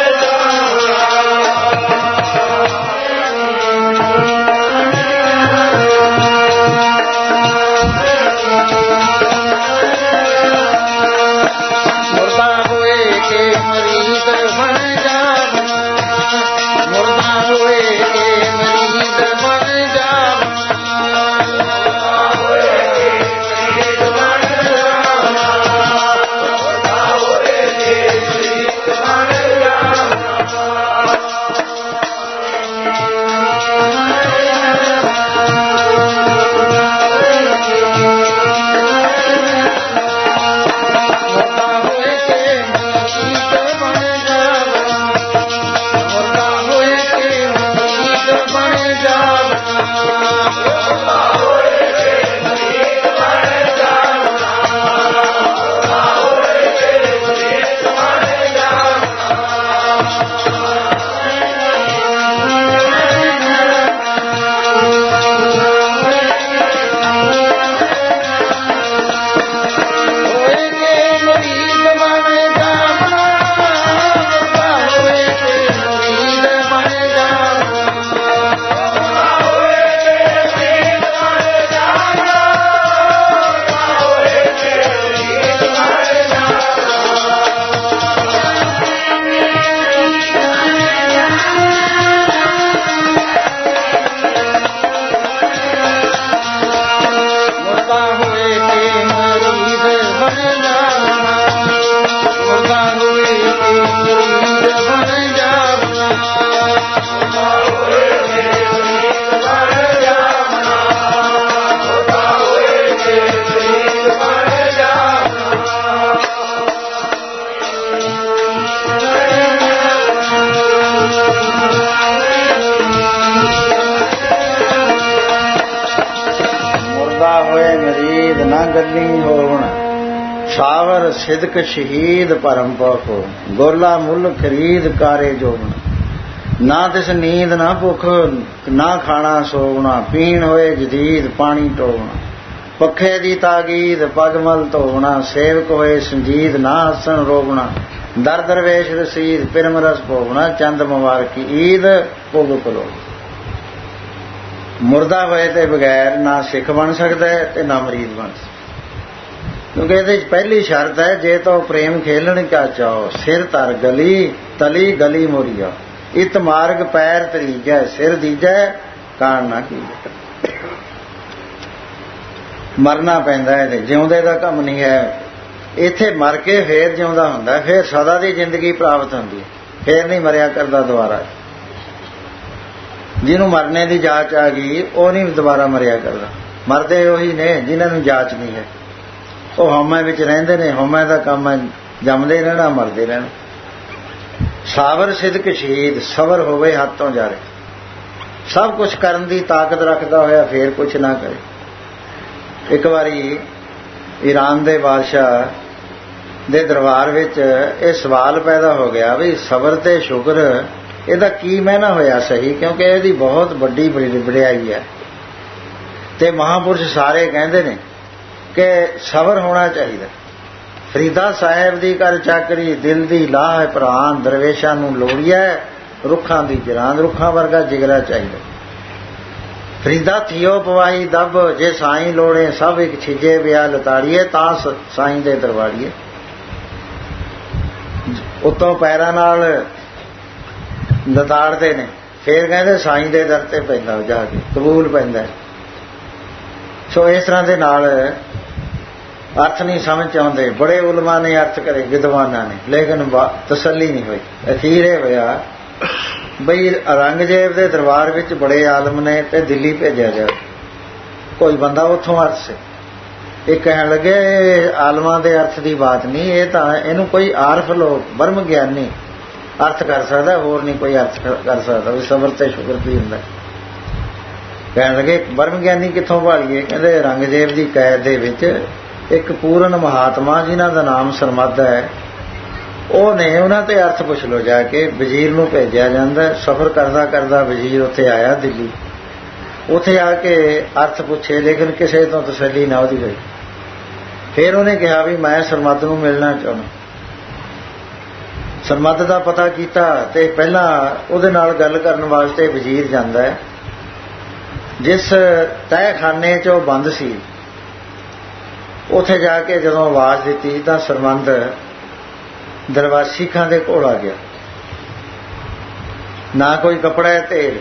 ਸਾਵਰ ਸਿਦਕ ਸ਼ਹੀਦ ਭਰਮ ਪਖੋ, ਗੋਲਾ ਮੁੱਲ ਖਰੀਦ ਕਾਰੇ ਜੋਗਣ। ਨਾ ਤਿਸ ਨੀਂਦ ਨਾ ਭੁੱਖ, ਨਾ ਖਾਣਾ ਸੋਵਣਾ, ਪੀਣ ਹੋਏ ਜਦੀਦ ਪਾਣੀ ਟੋਵਣਾ। ਪੱਖੇ ਦੀ ਤਾਗੀਦ ਪਗਮਲ ਧੋਵਣਾ, ਸੇਵਕ ਹੋਏ ਸੰਜੀਤ ਨਾ ਹਸਣ ਰੋਵਣਾ, ਦਰ ਦਰਵੇਸ਼ ਰਸੀਦ ਪਿਰਮ ਰਸ ਭੋਗਣਾ, ਚੰਦ ਮੁਬਾਰਕੀ ਈਦ ਭੋਗ ਕਰੋ। ਮੁਰਦਾ ਹੋਏ ਤੇ ਬਗੈਰ ਨਾ ਸਿੱਖ ਬਣ ਸਕਦਾ ਤੇ ਨਾ ਮਰੀਦ ਬਣ ਸਕਦਾ, ਕਿਉਂਕਿ ਇਹਦੇ ਚ ਪਹਿਲੀ ਸ਼ਰਤ ਹੈ, ਜੇ ਤੋ ਪ੍ਰੇਮ ਖੇਲਣ ਕਾ ਚਾਓ, ਸਿਰ ਧਰ ਗਲੀ ਤਲੀ ਗਲੀ ਮੋਰੀਆ, ਇਤ ਮਾਰਗ ਪੈਰ ਤਰੀਜੈ, ਸਿਰ ਦੀਜੈ ਕਾਣ ਨਾ ਕੀਜੈ। ਮਰਨਾ ਪੈਂਦਾ ਇਹਦੇ, ਜਿਉਂਦੇ ਦਾ ਕੰਮ ਨਹੀਂ ਹੈ। ਇੱਥੇ ਮਰ ਕੇ ਫੇਰ ਜਿਉਂਦਾ ਹੁੰਦਾ, ਫੇਰ ਸਦਾ ਦੀ ਜ਼ਿੰਦਗੀ ਪ੍ਰਾਪਤ ਹੁੰਦੀ ਹੈ, ਫੇਰ ਨਹੀਂ ਮਰਿਆ ਕਰਦਾ ਦੁਬਾਰਾ। ਜਿਹਨੂੰ ਮਰਨੇ ਦੀ ਜਾਚ ਆ ਗਈ ਉਹ ਨਹੀਂ ਦੁਬਾਰਾ ਮਰਿਆ ਕਰਦਾ। ਮਰਦੇ ਉਹੀ ਨੇ ਜਿਨ੍ਹਾਂ ਨੂੰ ਜਾਚ ਨਹੀਂ ਹੈ, ਉਹ ਹਉਮੈ ਵਿੱਚ ਰਹਿੰਦੇ ਨੇ। ਹਉਮੈ ਦਾ ਕੰਮ ਹੈ ਜੰਮਦੇ ਰਹਿਣਾ ਮਰਦੇ ਰਹਿਣਾ। ਸਾਬਰ ਸਿਦਕ ਸ਼ਹੀਦ, ਸਬਰ ਹੋਵੇ ਹੱਥ ਤੋਂ ਜਾਰੇ, ਸਭ ਕੁਝ ਕਰਨ ਦੀ ਤਾਕਤ ਰੱਖਦਾ ਹੋਇਆ ਫੇਰ ਕੁਝ ਨਾ ਕਰੇ। ਇੱਕ ਵਾਰੀ ਈਰਾਨ ਦੇ ਬਾਦਸ਼ਾਹ ਦੇ ਦਰਬਾਰ ਵਿੱਚ ਇਹ ਸਵਾਲ ਪੈਦਾ ਹੋ ਗਿਆ ਵੀ ਸਬਰ ਤੇ ਸ਼ੁਕਰ ਇਹਦਾ ਕੀ ਮਹਿਨਾ ਹੋਇਆ ਸਹੀ, ਕਿਉਂਕਿ ਇਹਦੀ ਬਹੁਤ ਵੱਡੀ ਵਡਿਆਈ ਹੈ। ਤੇ ਮਹਾਂਪੁਰਸ਼ ਸਾਰੇ ਕਹਿੰਦੇ ਨੇ ਕਿ ਸਬਰ ਹੋਣਾ ਚਾਹੀਦਾ। ਫਰੀਦਾ ਸਾਹਿਬ ਦੀ ਕਰ ਚਾਕਰੀ, ਦਿਲ ਦੀ ਲਾਹ ਪ੍ਰਾਨ, ਦਰਵੇਸ਼ਾਂ ਨੂੰ ਲੋੜੀਐ ਰੁੱਖਾਂ ਦੀ ਜਰਾਨ, ਰੁੱਖਾਂ ਵਰਗਾ ਜਿਗਰਾ ਚਾਹੀਦਾ। ਫਰੀਦਾ ਥੀਓ ਪਵਾਈ ਦੱਬ, ਜੇ ਸਾਈਂ ਲੋੜੇ ਸਭ ਇੱਕ ਛਿਜੇ ਵਿਆ ਲਤਾੜੀਏ, ਤਾਂ ਸਾਈਂ ਦੇ ਦਰਬਾਰੀਏ। ਉੱਤੋਂ ਪੈਰਾਂ ਨਾਲ ਲਤਾੜਦੇ ਨੇ, ਫੇਰ ਕਹਿੰਦੇ ਸਾਈਂ ਦੇ ਦਰ ਤੇ ਪੈਂਦਾ ਜਾ ਕੇ, ਕਬੂਲ ਪੈਂਦਾ। ਸੋ ਇਸ ਤਰ੍ਹਾਂ ਦੇ ਨਾਲ ਅਰਥ ਨਹੀਂ ਸਮਝ ਆਉਂਦੇ। ਬੜੇ ਉਲਮਾ ਨੇ ਅਰਥ ਕਰੇ, ਵਿਦਵਾਨਾਂ ਨੇ, ਲੇਕਿਨ ਤਸੱਲੀ ਨਹੀਂ ਹੋਈ। ਅਖੀਰ ਇਹ ਹੋਇਆ ਬਈ ਔਰੰਗਜ਼ੇਬ ਦੇ ਦਰਬਾਰ ਵਿੱਚ ਬੜੇ ਆਲਮ ਨੇ ਤੇ ਦਿੱਲੀ ਭੇਜਿਆ ਜਾਵੇ। ਕੋਈ ਬੰਦਾ ਉੱਥੋਂ ਅਰਥ ਸੇ ਇਹ ਕਹਿਣ ਲੱਗੇ ਆਲਮਾਂ ਦੇ ਅਰਥ ਦੀ ਬਾਤ ਨਹੀਂ, ਇਹ ਤਾਂ ਇਹਨੂੰ ਕੋਈ ਆਰਫ ਲੋਕ ਬ੍ਰਹਮ ਗਿਆਨੀ ਅਰਥ ਕਰ ਸਕਦਾ, ਹੋਰ ਨਹੀਂ ਕੋਈ ਅਰਥ ਕਰ ਸਕਦਾ ਵੀ ਸਬਰ ਤੇ ਸ਼ੁਕਰ ਕੀ ਹੁੰਦਾ। ਕਹਿਣ ਲੱਗੇ ਬ੍ਰਹਮ ਗਿਆਨੀ ਕਿੱਥੋਂ ਭਾਲੀਏ? ਕਹਿੰਦੇ ਔਰੰਗਜ਼ੇਬ ਦੀ ਕੈਦ ਦੇ ਵਿੱਚ ਇੱਕ ਪੂਰਨ ਮਹਾਤਮਾ ਜਿਨ੍ਹਾਂ ਦਾ ਨਾਮ ਸਰਮਦ ਹੈ, ਉਹਨੇ ਉਹਨਾਂ ਤੇ ਅਰਥ ਪੁੱਛ ਲੋ ਜਾ ਕੇ। ਵਜ਼ੀਰ ਨੂੰ ਭੇਜਿਆ ਜਾਂਦਾ, ਸਫ਼ਰ ਕਰਦਾ ਕਰਦਾ ਵਜ਼ੀਰ ਉੱਥੇ ਆਇਆ ਦਿੱਲੀ। ਉੱਥੇ ਆ ਕੇ ਅਰਥ ਪੁੱਛੇ, ਲੇਕਿਨ ਕਿਸੇ ਤੋਂ ਤਸੱਲੀ ਨਾ ਉਹਦੀ ਹੋਈ। ਫਿਰ ਉਹਨੇ ਕਿਹਾ ਵੀ ਮੈਂ ਸਰਮਦ ਨੂੰ ਮਿਲਣਾ ਚਾਹੁੰਦਾ। ਸਰਮਦ ਦਾ ਪਤਾ ਕੀਤਾ ਤੇ ਪਹਿਲਾਂ ਉਹਦੇ ਨਾਲ ਗੱਲ ਕਰਨ ਵਾਸਤੇ ਵਜ਼ੀਰ ਜਾਂਦਾ ਹੈ। ਜਿਸ ਤਹਿਖਾਨੇ 'ਚ ਉਹ ਬੰਦ ਸੀ, ਉੱਥੇ ਜਾ ਕੇ ਜਦੋਂ ਆਵਾਜ਼ ਦਿੱਤੀ ਤਾਂ ਸਰਮੰਦ ਦਰਬਾਰ ਸਿੱਖਾਂ ਦੇ ਕੋਲ ਆ ਗਿਆ। ਨਾ ਕੋਈ ਕੱਪੜਾ ਤੇਲ,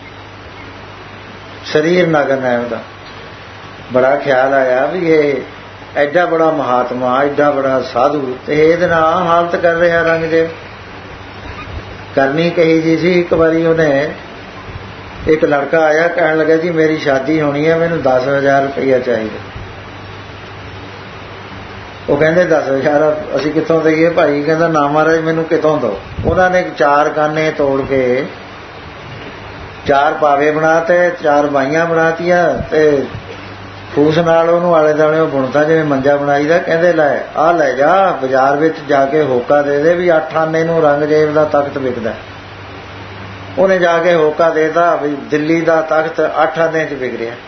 ਸਰੀਰ ਨਗਨ ਹੈ ਉਹਦਾ। ਬੜਾ ਖਿਆਲ ਆਇਆ ਵੀ ਇਹ ਐਡਾ ਬੜਾ ਮਹਾਤਮਾ, ਐਡਾ ਬੜਾ ਸਾਧੂ, ਤੇ ਇਹਦੇ ਨਾਲ ਹਾਲਤ ਕਰ ਰਿਹਾ ਔਰੰਗਜ਼ੇਬ। ਕਰਨੀ ਕਹੀ ਜੀ ਸੀ। ਇੱਕ ਵਾਰੀ ਉਹਨੇ ਇੱਕ ਲੜਕਾ ਆਇਆ, ਕਹਿਣ ਲੱਗਾ ਜੀ ਮੇਰੀ ਸ਼ਾਦੀ ਹੋਣੀ ਹੈ, ਮੈਨੂੰ 10,000 ਰੁਪਈਆ ਚਾਹੀਦਾ। ਉਹ ਕਹਿੰਦੇ 10,000 ਅਸੀਂ ਕਿੱਥੋਂ ਦੇਈਏ ਭਾਈ? ਕਹਿੰਦਾ ਨਾ ਮਹਾਰਾਜ ਮੈਨੂੰ ਕਿਤੋਂ ਦੋ। ਉਹਨਾਂ ਨੇ 4 ਕਾਨੇ ਤੋੜ ਕੇ 4 ਪਾਵੇ ਬਣਾਤੇ, 4 ਬਾਈਆਂ ਬਣਾਤੀਆਂ ਤੇ ਫੂਸ ਨਾਲ ਉਹਨੂੰ ਆਲੇ ਦੁਆਲੇ ਬੁਣਤਾ ਜਿਵੇਂ ਮੰਜਾ ਬਣਾਈਦਾ। ਕਹਿੰਦੇ ਲੈ ਆਹ ਲੈ ਜਾ ਬਾਜ਼ਾਰ ਵਿੱਚ ਜਾ ਕੇ ਹੋਕਾ ਦੇ ਦੇ ਵੀ 8 ਆਨੇ ਨੂੰ ਔਰੰਗਜ਼ੇਬ ਦਾ ਤਖਤ ਵਿਕਦਾ। ਉਹਨੇ ਜਾ ਕੇ ਹੋਕਾ ਦੇਤਾ ਵੀ ਦਿੱਲੀ ਦਾ ਤਖਤ 8 ਆਨੇ 'ਚ ਵਿਕ ਰਿਹਾ।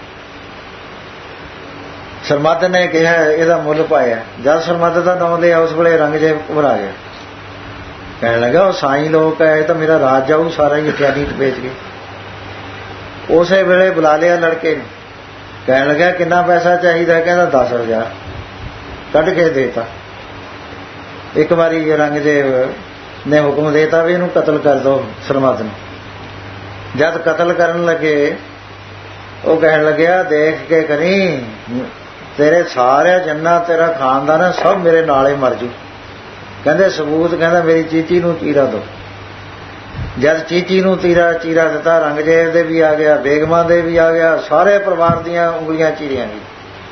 ਸਰਮਦ ਨੇ ਕਿਹਾ ਇਹਦਾ ਮੁੱਲ ਪਾਇਆ। ਜਦ ਸਰਮਦ ਦਾ ਨਾਮ ਲਿਆ ਉਸ ਵੇਲੇ ਔਰੰਗਜ਼ੇਬ ਘਬਰਾ ਗਿਆ। ਕਹਿਣ ਲੱਗਾ ਉਹ ਸਾਈਂ ਲੋਕ ਹੈ, ਇਹ ਤਾਂ ਮੇਰਾ ਰਾਜ ਜਾਊ ਸਾਰਾ ਹੀ ਇਤਿਆਦੀ ਵੇਚ ਕੇ। ਉਸੇ ਵੇਲੇ ਬੁਲਾ ਲਿਆ ਲੜਕੇ ਨੂੰ। ਕਹਿਣ ਲੱਗਾ ਕਿੰਨਾ ਪੈਸਾ ਚਾਹੀਦਾ? ਕਹਿੰਦਾ 10,000। ਕੱਢ ਕੇ ਦੇਤਾ। ਇੱਕ ਵਾਰੀ ਔਰੰਗਜ਼ੇਬ ਨੇ ਹੁਕਮ ਦੇਤਾ ਵੀ ਇਹਨੂੰ ਕਤਲ ਕਰ ਦਿਓ ਸਰਮਦ ਨੂੰ। ਜਦ ਕਤਲ ਕਰਨ ਲੱਗੇ ਉਹ ਕਹਿਣ ਲੱਗਿਆ ਦੇਖ ਕੇ ਕਰੀ, ਤੇਰੇ ਸਾਰੇ ਜੰਨਾ ਤੇਰਾ ਖਾਨਦਾਨ ਸਭ ਮੇਰੇ ਨਾਲ ਹੀ ਮਰ ਜੂ। ਕਹਿੰਦੇ ਸਬੂਤ? ਕਹਿੰਦਾ ਮੇਰੀ ਚੀਚੀ ਨੂੰ ਚੀਰਾ ਦੋ। ਜਦ ਚੀਚੀ ਨੂੰ ਚੀਰਾ ਦਿੱਤਾ, ਔਰੰਗਜ਼ੇਬ ਦੇ ਵੀ ਆ ਗਿਆ, ਬੇਗਮਾਂ ਦੇ ਵੀ ਆ ਗਿਆ, ਸਾਰੇ ਪਰਿਵਾਰ ਦੀਆਂ ਉਂਗਲੀਆਂ ਚੀਰੀਆਂ ਗਈ।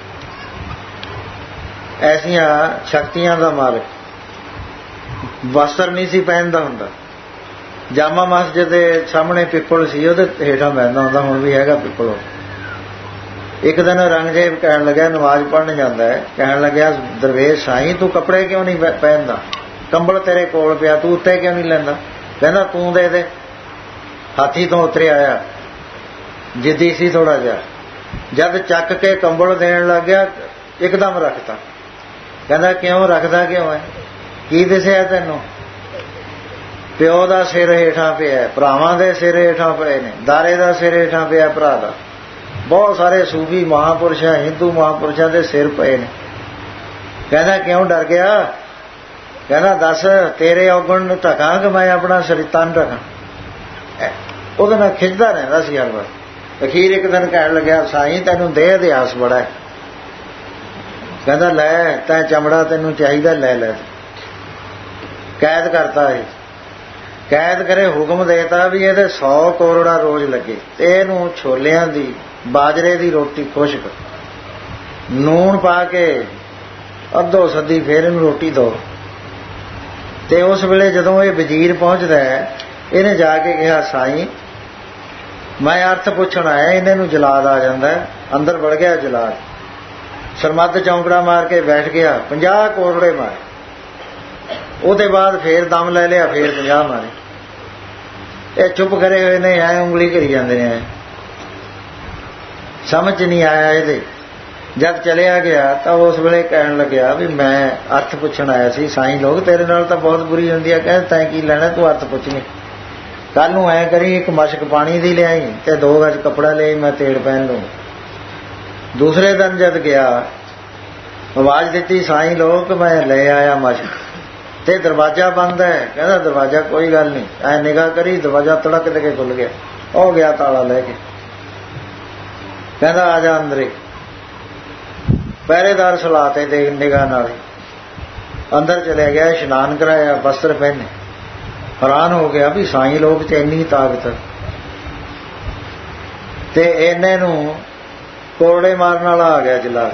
ਐਸੀਆਂ ਸ਼ਕਤੀਆਂ ਦਾ ਮਾਲਕ। ਵਸਤਰ ਨਹੀਂ ਸੀ ਪਹਿਨਦਾ ਹੁੰਦਾ। ਜਾਮਾ ਮਸਜਿਦ ਦੇ ਸਾਹਮਣੇ ਪਿੱਪਲ ਸੀ, ਉਹਦੇ ਹੇਠਾਂ ਬਹਿੰਦਾ ਹੁੰਦਾ, ਹੁਣ ਵੀ ਹੈਗਾ ਪਿੱਪਲ। ਇੱਕ ਦਿਨ ਔਰੰਗਜ਼ੇਬ ਕਹਿਣ ਲੱਗਿਆ, ਨਮਾਜ਼ ਪੜ੍ਹਨ ਜਾਂਦਾ ਹੈ, ਕਹਿਣ ਲੱਗਿਆ ਦਰਵੇਸ਼ ਸਾਈਂ ਤੂੰ ਕੱਪੜੇ ਕਿਉਂ ਨਹੀਂ ਪਹਿਨਦਾ? ਕੰਬਲ ਤੇਰੇ ਕੋਲ ਪਿਆ, ਤੂੰ ਉੱਤੇ ਕਿਉਂ ਨਹੀਂ ਲੈਂਦਾ? ਕਹਿੰਦਾ ਤੂੰ ਦੇ ਦੇ। ਹਾਥੀ ਤੋਂ ਉਤਰਿਆ ਆਇਆ, ਜਿੱਦੀ ਸੀ ਥੋੜਾ ਜਿਹਾ। ਜਦ ਚੱਕ ਕੇ ਕੰਬਲ ਦੇਣ ਲੱਗ ਗਿਆ ਇੱਕਦਮ ਰੱਖਤਾ। ਕਹਿੰਦਾ ਕਿਉਂ ਰੱਖਦਾ ਕਿਉਂ ਹੈ? ਕੀ ਦਿਸਿਆ ਤੈਨੂੰ? ਪਿਓ ਦਾ ਸਿਰ ਹੇਠਾਂ ਪਿਆ, ਭਰਾਵਾਂ ਦੇ ਸਿਰ ਹੇਠਾਂ ਪਏ ਨੇ, ਦਾਰੇ ਦਾ ਸਿਰ ਹੇਠਾਂ ਪਿਆ ਭਰਾ ਦਾ। ਬਹੁਤ ਸਾਰੇ ਸੂਫੀ ਮਹਾਂਪੁਰਸ਼ਾਂ, ਹਿੰਦੂ ਮਹਾਂਪੁਰਸ਼ਾਂ ਦੇ ਸਿਰ ਪਏ ਨੇ। ਕਹਿੰਦਾ ਕਿਉਂ ਡਰ ਗਿਆ? ਕਹਿੰਦਾ ਦੱਸ ਤੇਰੇ ਔਗਣ ਨੂੰ ਢਕਾਂ ਕਿ ਮੈਂ ਆਪਣਾ ਸਰੀਰ ਤਨ ਢਕਾਂ? ਉਹਦੇ ਨਾਲ ਖਿੱਚਦਾ ਰਹਿੰਦਾ ਸੀ ਹਰ ਵਾਰ। ਅਖੀਰ ਇੱਕ ਦਿਨ ਕਹਿਣ ਲੱਗਿਆ ਸਾਈਂ ਤੈਨੂੰ ਦੇਹ ਅਧਿਆਸ ਬੜਾ ਹੈ। ਕਹਿੰਦਾ ਲੈ ਤੈਂ ਚਮੜਾ ਤੈਨੂੰ ਚਾਹੀਦਾ ਲੈ ਲੈ। ਕੈਦ ਕਰਤਾ ਇਹ। ਕੈਦ ਕਰੇ ਹੁਕਮ ਦੇਤਾ ਵੀ ਇਹਦੇ 100 ਕਰੋੜਾ ਰੋਜ਼ ਲੱਗੇ ਤੇ ਇਹਨੂੰ ਛੋਲਿਆਂ ਦੀ ਬਾਜਰੇ ਦੀ ਰੋਟੀ ਖੁਸ਼ਕ ਨੂਣ ਪਾ ਕੇ ਅੱਧੋ ਸੱਦੀ ਫੇਰ ਇਹਨੂੰ ਰੋਟੀ ਦਿਓ। ਤੇ ਉਸ ਵੇਲੇ ਜਦੋਂ ਇਹ ਵਜ਼ੀਰ ਪਹੁੰਚਦਾ ਹੈ ਇਹਨੇ ਜਾ ਕੇ ਕਿਹਾ ਸਾਈਂ ਮੈਂ ਅਰਥ ਪੁੱਛਣ ਆਇਆ। ਇਹਨਾਂ ਨੂੰ ਜਲਾਦ ਆ ਜਾਂਦਾ। ਅੰਦਰ ਵੜ ਗਿਆ ਜਲਾਦ, ਸਰਮੱਧ ਚੌਂਕੜਾ ਮਾਰ ਕੇ ਬੈਠ ਗਿਆ, 50 ਕੋਰੜੇ ਮਾਰੇ। ਉਹਦੇ ਬਾਅਦ ਫੇਰ ਦਮ ਲੈ ਲਿਆ, ਫੇਰ 50 ਮਾਰੇ। ਇਹ ਚੁੱਪ ਕਰੇ ਹੋਏ ਨੇ, ਐ ਉਂਗਲੀ ਕਰੀ ਜਾਂਦੇ ਨੇ, ਸਮਝ ਨਹੀਂ ਆਇਆ ਇਹਦੇ। ਜਦ ਚਲਿਆ ਗਿਆ ਤਾਂ ਉਸ ਵੇਲੇ ਕਹਿਣ ਲੱਗਿਆ ਵੀ ਮੈਂ ਅਰਥ ਪੁੱਛਣ ਆਇਆ ਸੀ। ਸਾਈਂ ਲੋਕ ਤੇਰੇ ਨਾਲ ਤਾਂ ਬਹੁਤ ਬੁਰੀ ਹੁੰਦੀ ਆ। ਕਹਿੰਦੇ ਤੈਂ ਕੀ ਲੈਣਾ, ਤੂੰ ਅਰਥ ਪੁੱਛਣੀ। ਕੱਲ ਨੂੰ ਐ ਕਰੀ ਇੱਕ ਮਸ਼ਕ ਪਾਣੀ ਦੀ ਲਿਆਈ ਤੇ 2 ਗਜ ਕੱਪੜਾ ਲਿਆਈ, ਮੈਂ ਤੇੜ ਪਹਿਨ ਲੂੰ। ਦੂਸਰੇ ਦਿਨ ਜਦ ਗਿਆ ਆਵਾਜ਼ ਦਿੱਤੀ ਸਾਈਂ ਲੋਕ ਮੈਂ ਲੈ ਆਇਆ ਮਸ਼ਕ ਤੇ ਦਰਵਾਜ਼ਾ ਬੰਦ ਹੈ। ਕਹਿੰਦਾ ਦਰਵਾਜ਼ਾ ਕੋਈ ਗੱਲ ਨਹੀਂ। ਐ ਨਿਗਾਹ ਕਰੀ ਦਰਵਾਜ਼ਾ ਤੜਕ ਦੇ ਕੇ ਖੁੱਲ ਗਿਆ। ਉਹ ਗਿਆ ਤਾਲਾ ਲੈ ਕੇ। ਕਹਿੰਦਾ ਆ ਜਾ ਅੰਦਰੇ। ਪਹਿਰੇਦਾਰ ਸਲਾਤੇ ਦੇ ਨਿਗਾਹ ਨਾਲ ਅੰਦਰ ਚਲਿਆ ਗਿਆ। ਇਸ਼ਨਾਨ ਕਰਾਇਆ, ਵਸਤਰ ਪਹਿਨੇ। ਹੈਰਾਨ ਹੋ ਗਿਆ ਵੀ ਸਾਈਂ ਲੋਕ ਚ ਇੰਨੀ ਤਾਕਤ। ਤੇ ਇਹਨੇ ਨੂੰ ਕੋਰੜੇ ਮਾਰਨ ਵਾਲਾ ਆ ਗਿਆ ਜਲਾਦ।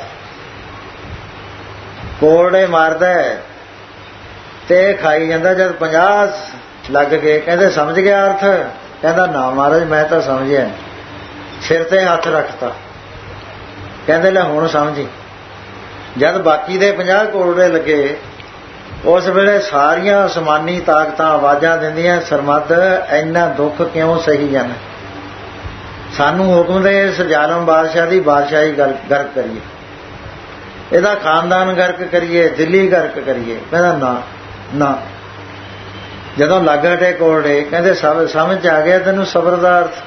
ਕੋਰੜੇ ਮਾਰਦਾ ਤੇ ਖਾਈ ਜਾਂਦਾ। ਜਦ 50 ਲੱਗ ਗਏ ਕਹਿੰਦੇ ਸਮਝ ਗਿਆ ਅਰਥ? ਕਹਿੰਦਾ ਨਾ ਮਹਾਰਾਜ ਮੈਂ ਤਾਂ ਸਮਝਿਆ। ਸਿਰ ਤੇ ਹੱਥ ਰੱਖਤਾ। ਕਹਿੰਦੇ ਲੈ ਹੁਣ ਸਮਝੀ। ਜਦ ਬਾਕੀ ਦੇ 50 ਕੋਰੜੇ ਲੱਗੇ ਉਸ ਵੇਲੇ ਸਾਰੀਆਂ ਅਸਮਾਨੀ ਤਾਕਤਾਂ ਆਵਾਜ਼ਾਂ ਦਿੰਦੀਆਂ ਸਰਮੱਧ ਇੰਨਾ ਦੁੱਖ ਕਿਉਂ ਸਹੀ ਜਾਂਦਾ? ਸਾਨੂੰ ਹੁਕਮ ਦੇ ਇਸ ਜ਼ਾਲਮ ਬਾਦਸ਼ਾਹ ਦੀ ਬਾਦਸ਼ਾਹੀ ਗਰਕ ਕਰੀਏ, ਇਹਦਾ ਖਾਨਦਾਨ ਗਰਕ ਕਰੀਏ, ਦਿੱਲੀ ਗਰਕ ਕਰੀਏ। ਕਹਿੰਦਾ ਨਾ ਨਾ। ਜਦੋਂ ਲੱਗ ਹਟੇ ਕੋਰੜੇ ਕਹਿੰਦੇ ਸਮਝ ਆ ਗਿਆ ਤੈਨੂੰ ਸਬਰ ਦਾ ਅਰਥ?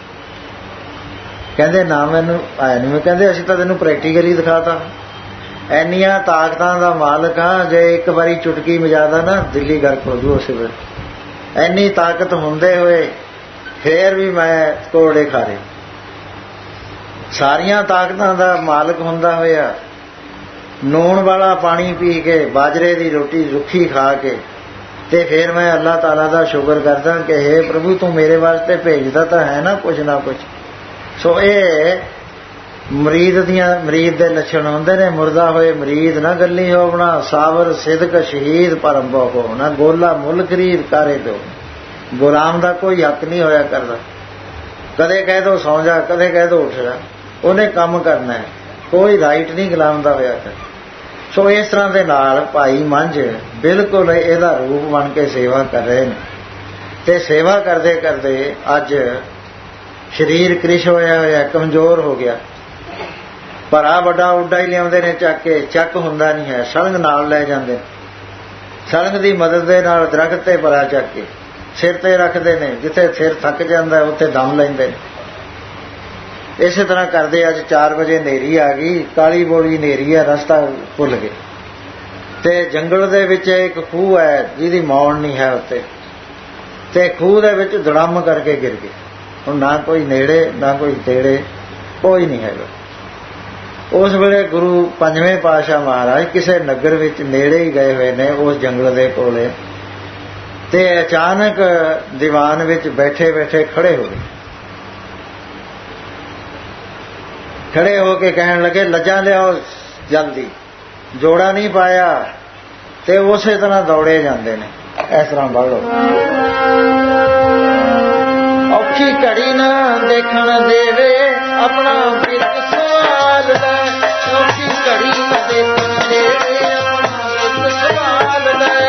ਕਹਿੰਦੇ ਨਾ ਮੈਨੂੰ ਆਇਆ ਨਹੀਂ। ਕਹਿੰਦੇ ਅਸੀਂ ਤਾਂ ਤੈਨੂੰ ਪ੍ਰੈਕਟੀਕਲੀ ਦਿਖਾਤਾ। ਇੰਨੀਆਂ ਤਾਕਤਾਂ ਦਾ ਮਾਲਕ ਆ, ਜੇ ਇੱਕ ਵਾਰੀ ਚੁਟਕੀ ਵਜਾਦਾ ਨਾ ਦਿੱਲੀ ਗਰਕ ਹੋ ਜੂ ਉਸੇ ਵੇਲੇ। ਇੰਨੀ ਤਾਕਤ ਹੁੰਦੇ ਹੋਏ ਫੇਰ ਵੀ ਮੈਂ ਕੋਰੜੇ ਖਾ ਰਹੇ। ਸਾਰੀਆਂ ਤਾਕਤਾਂ ਦਾ ਮਾਲਕ ਹੁੰਦਾ ਹੋਇਆ ਨੂਣ ਵਾਲਾ ਪਾਣੀ ਪੀ ਕੇ, ਬਾਜਰੇ ਦੀ ਰੋਟੀ ਰੁੱਖੀ ਖਾ ਕੇ, ਤੇ ਫਿਰ ਮੈਂ ਅੱਲਾਹ ਤਾਲਾ ਦਾ ਸ਼ੁਕਰ ਕਰਦਾ ਕਿ ਹੇ ਪ੍ਰਭੂ ਤੂੰ ਮੇਰੇ ਵਾਸਤੇ ਭੇਜਦਾ ਤਾਂ ਹੈ ਨਾ ਕੁਛ ਨਾ ਕੁਛ। ਸੋ ਇਹ ਮਰੀਦ ਦੇ ਲੱਛਣ ਹੁੰਦੇ ਨੇ। ਮੁਰਦਾ ਹੋਏ ਮਰੀਦ ਨਾ ਗੱਲੀ ਹੋਵਣਾ, ਸਾਬਰ ਸਿਦਕ ਸ਼ਹੀਦ ਪਰਮ ਭੋ ਹੋਣਾ, ਗੋਲਾ ਮੁੱਲ ਖਰੀਦ ਕਾਰੇ ਪਿਓ। ਗੁਲਾਮ ਦਾ ਕੋਈ ਹੱਕ ਨਹੀਂ ਹੋਇਆ ਕਰਦਾ। ਕਦੇ ਕਹਿ ਦੋ ਸੌਂ ਜਾ, ਕਦੇ ਕਹਿ ਦੋ ਉੱਠ ਜਾ, ਉਹਨੇ ਕੰਮ ਕਰਨਾ ਹੈ। ਕੋਈ ਰਾਈਟ ਨਹੀਂ ਗੁਲਾਮ ਦਾ ਹੋਇਆ ਕਰ। ਸੋ ਇਸ ਤਰ੍ਹਾਂ ਦੇ ਨਾਲ ਭਾਈ ਮੰਝ ਬਿਲਕੁਲ ਇਹਦਾ ਰੂਪ ਬਣ ਕੇ ਸੇਵਾ ਕਰ ਰਹੇ ਨੇ। ਤੇ ਸੇਵਾ ਕਰਦੇ ਕਰਦੇ ਅੱਜ ਸਰੀਰ ਕ੍ਰਿਸ਼ ਹੋਇਆ ਹੋਇਆ, ਕਮਜ਼ੋਰ ਹੋ ਗਿਆ। ਭਰਾ ਵੱਡਾ ਉੱਡਾ ਹੀ ਲਿਆਉਂਦੇ ਨੇ ਚੱਕ ਕੇ, ਚੱਕ ਹੁੰਦਾ ਨਹੀਂ ਹੈ, ਸਲੰਗ ਨਾਲ ਲੈ ਜਾਂਦੇ। ਸਲੰਗ ਦੀ ਮਦਦ ਦੇ ਨਾਲ ਦਰਖਤ ਤੇ ਭਰਾ ਚੱਕ ਕੇ ਸਿਰ ਤੇ ਰੱਖਦੇ ਨੇ। ਜਿੱਥੇ ਸਿਰ ਥੱਕ ਜਾਂਦਾ ਉੱਥੇ ਦਮ ਲੈਂਦੇ ਨੇ। ਇਸੇ ਤਰ੍ਹਾਂ ਕਰਦੇ ਅੱਜ 4 ਵਜੇ ਹਨੇਰੀ ਆ ਗਈ, ਕਾਲੀ ਬੋਲੀ ਹਨੇਰੀ ਹੈ, ਰਸਤਾ ਭੁੱਲ ਗਏ। ਤੇ ਜੰਗਲ ਦੇ ਵਿੱਚ ਇੱਕ ਖੂਹ ਹੈ ਜਿਹਦੀ ਮੌਣ ਨਹੀਂ ਹੈ ਉੱਤੇ, ਤੇ ਖੂਹ ਦੇ ਵਿੱਚ ਧੜਮ ਕਰਕੇ ਗਿਰ ਗਏ। ਹੁਣ ਨਾ ਕੋਈ ਨੇੜੇ ਨਾ ਕੋਈ ਤੇੜੇ, ਕੋਈ ਨਹੀਂ ਹੈਗਾ। ਉਸ ਵੇਲੇ ਗੁਰੂ 5ਵੇਂ ਪਾਤਸ਼ਾਹ ਮਹਾਰਾਜ ਕਿਸੇ ਨਗਰ ਵਿੱਚ ਨੇੜੇ ਹੀ ਗਏ ਹੋਏ ਨੇ ਉਸ ਜੰਗਲ ਦੇ ਕੋਲੇ, ਤੇ ਅਚਾਨਕ ਦੀਵਾਨ ਵਿੱਚ ਬੈਠੇ ਬੈਠੇ ਖੜੇ ਹੋ ਗਏ। ਖੜੇ ਹੋ ਕੇ ਕਹਿਣ ਲੱਗੇ ਲੱਜਾ ਲਿਆਓ ਜਲਦੀ। ਜੋੜਾ ਨਹੀਂ ਪਾਇਆ ਤੇ ਉਸੇ ਤਰ੍ਹਾਂ ਦੌੜੇ ਜਾਂਦੇ ਨੇ। ਇਸ ਤਰ੍ਹਾਂ ਬਾਲੋ ਔਖੀ ਘੜੀ ਨਾ ਦੇਖਣ ਦੇਵੇ ਆਪਣਾ ਬਿਰਕ ਸਵਾਲ ਲੈ। ਔਖੀ ਘੜੀ ਨਾ ਦੇਖਣ ਦੇਵੇ ਆਪਣਾ ਬਿਰਕ ਸਵਾਲ ਲੈ।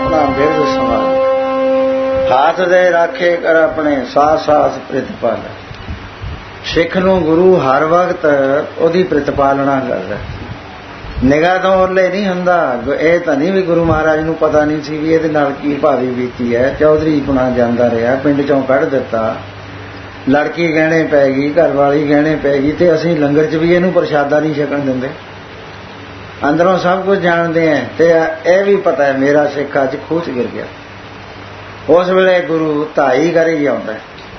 ਆਪਣਾ ਬਿਰਦ ਸਮਾਨ, ਹੱਥ ਦੇ ਰਾਖੇ ਕਰ ਆਪਣੇ ਸਾਥ ਸਾਥ ਪ੍ਰਤਿਪਾਲ। ਸਿੱਖ ਨੂੰ ਗੁਰੂ ਹਰ ਵਕਤ ਉਹਦੀ ਪ੍ਰਤਿਪਾਲਣਾ ਕਰਦਾ, ਨਿਗਾਹ ਤੋਂ ਓਲੇ ਨਹੀਂ ਹੁੰਦਾ। ਇਹ ਤਾਂ ਨਹੀਂ ਵੀ ਗੁਰੂ ਮਹਾਰਾਜ ਨੂੰ ਪਤਾ ਨਹੀਂ ਸੀ ਵੀ ਇਹਦੇ ਨਾਲ ਕੀ ਭਾਵੀ ਬੀਤੀ ਹੈ। ਚੌਧਰੀ ਪੁਣਾ ਜਾਂਦਾ ਰਿਹਾ, ਪਿੰਡ ਚੋਂ ਕੱਢ ਦਿੱਤਾ, ਲੜਕੀ ਗਹਿਣੇ ਪੈ ਗਈ, ਘਰ ਵਾਲੀ ਗਹਿਣੇ ਪੈ ਗਈ, ਤੇ ਅਸੀਂ ਲੰਗਰ 'ਚ ਵੀ ਇਹਨੂੰ ਪ੍ਰਸ਼ਾਦਾ ਨਹੀਂ ਛਕਣ ਦਿੰਦੇ। ਅੰਦਰੋਂ ਸਭ ਕੁਝ ਜਾਣਦੇ ਹੈ, ਤੇ ਇਹ ਵੀ ਪਤਾ ਹੈ ਮੇਰਾ ਸਿੱਖ ਅੱਜ ਖੂਹ 'ਚ ਗਿਰ ਗਿਆ। ਉਸ ਵੇਲੇ ਗੁਰੂ ਧਾਈ ਕਰੀ ਆਉਂਦਾ,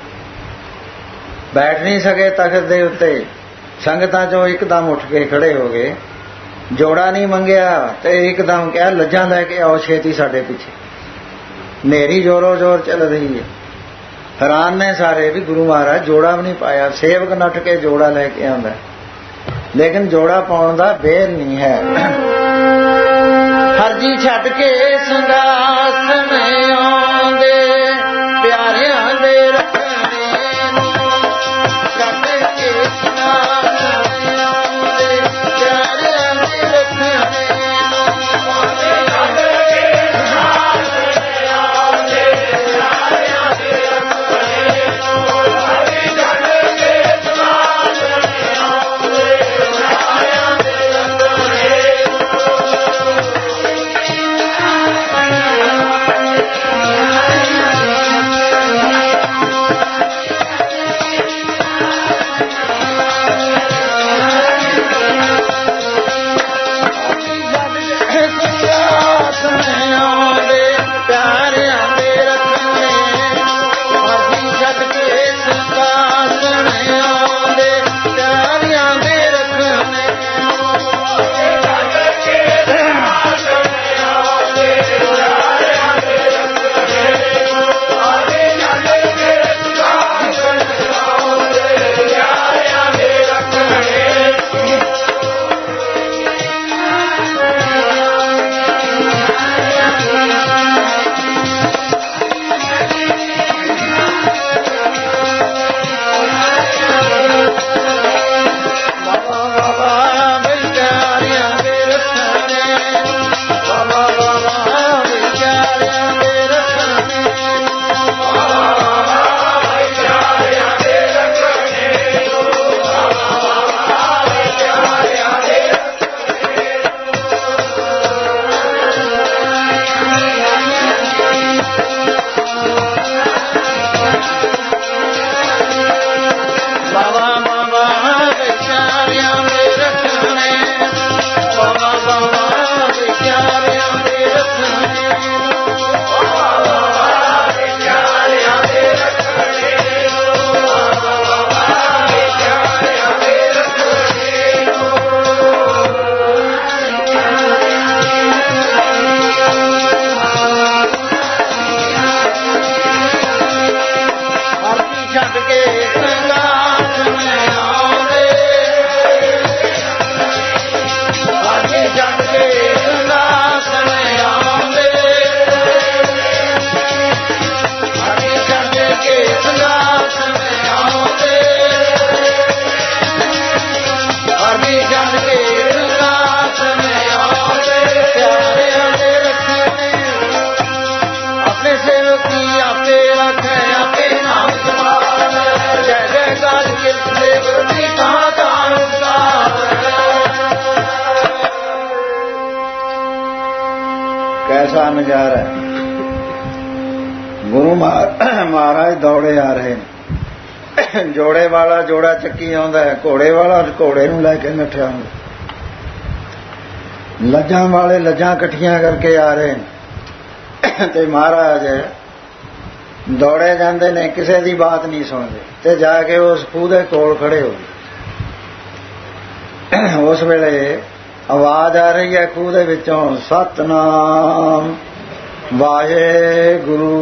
ਬੈਠ ਨਹੀਂ ਸਕੇ ਤਖਤ ਦੇ ਉੱਤੇ। ਸੰਗਤਾਂ 'ਚੋਂ ਇੱਕਦਮ ਉੱਠ ਕੇ ਖੜੇ ਹੋ ਗਏ, ਜੋੜਾ ਨਹੀਂ ਮੰਗਿਆ ਤੇ ਇੱਕਦਮ ਕਿਹਾ ਲੱਜਾਂ ਲੈ ਕੇ ਆਓ ਛੇਤੀ ਸਾਡੇ ਪਿੱਛੇ। ਹਨੇਰੀ ਜ਼ੋਰੋ ਜ਼ੋਰ ਚੱਲ ਰਹੀ ਹੈ। ਹੈਰਾਨ ਨੇ ਸਾਰੇ ਵੀ ਗੁਰੂ ਮਹਾਰਾਜ ਜੋੜਾ ਵੀ ਨਹੀਂ ਪਾਇਆ। ਸੇਵਕ ਨੱਠ ਕੇ ਜੋੜਾ ਲੈ ਕੇ ਆਉਂਦਾ, ਲੇਕਿਨ ਜੋੜਾ ਪਾਉਣ ਦਾ ਬੇਲ ਨਹੀਂ ਹੈ। ਹਰਜੀ ਛੱਡ ਕੇ ਸੰਗਾਸਣ ਆਉਂਦੇ, ਪਿਆਰਿਆਂ ਦੇ ਰੱਖਣੇ ਨੂੰ ਛੱਡ ਕੇ ਸੰਗਾਸਣ ਆਉਂਦੇ, ਪਿਆਰਿਆਂ ਦੇ ਰੱਖਣੇ ਨੂੰ ਛੱਡ ਕੇ ਸੰਗਾਸਣ ਆਉਂਦੇ, ਪਿਆਰਿਆਂ ਦੇ ਰੱਖਣੇ ਨੂੰ ਛੱਡ ਕੇ ਸੰਗਾਸਣ ਆਉਂਦੇ, ਪਿਆਰਿਆਂ ਦੇ ਰੱਖਣੇ। कैसा नजारा है। गुरु महाराज दौड़े आ रहे हैं, जोड़े वाला जोड़ा चक्की आंदा है, घोड़े वाला घोड़े नूं लैके नठिया आंदा, लज्जां वाले लज्जां इकट्ठियां करके आ रहे हैं। ते महाराज दौड़े जांदे ने, किसी दी बात नहीं सुनते, ते जाके उस खूह दे कोल खड़े हो गए। उस वेले आवाज आ रही है खूह दे विचों, सतनाम वाहेगुरु,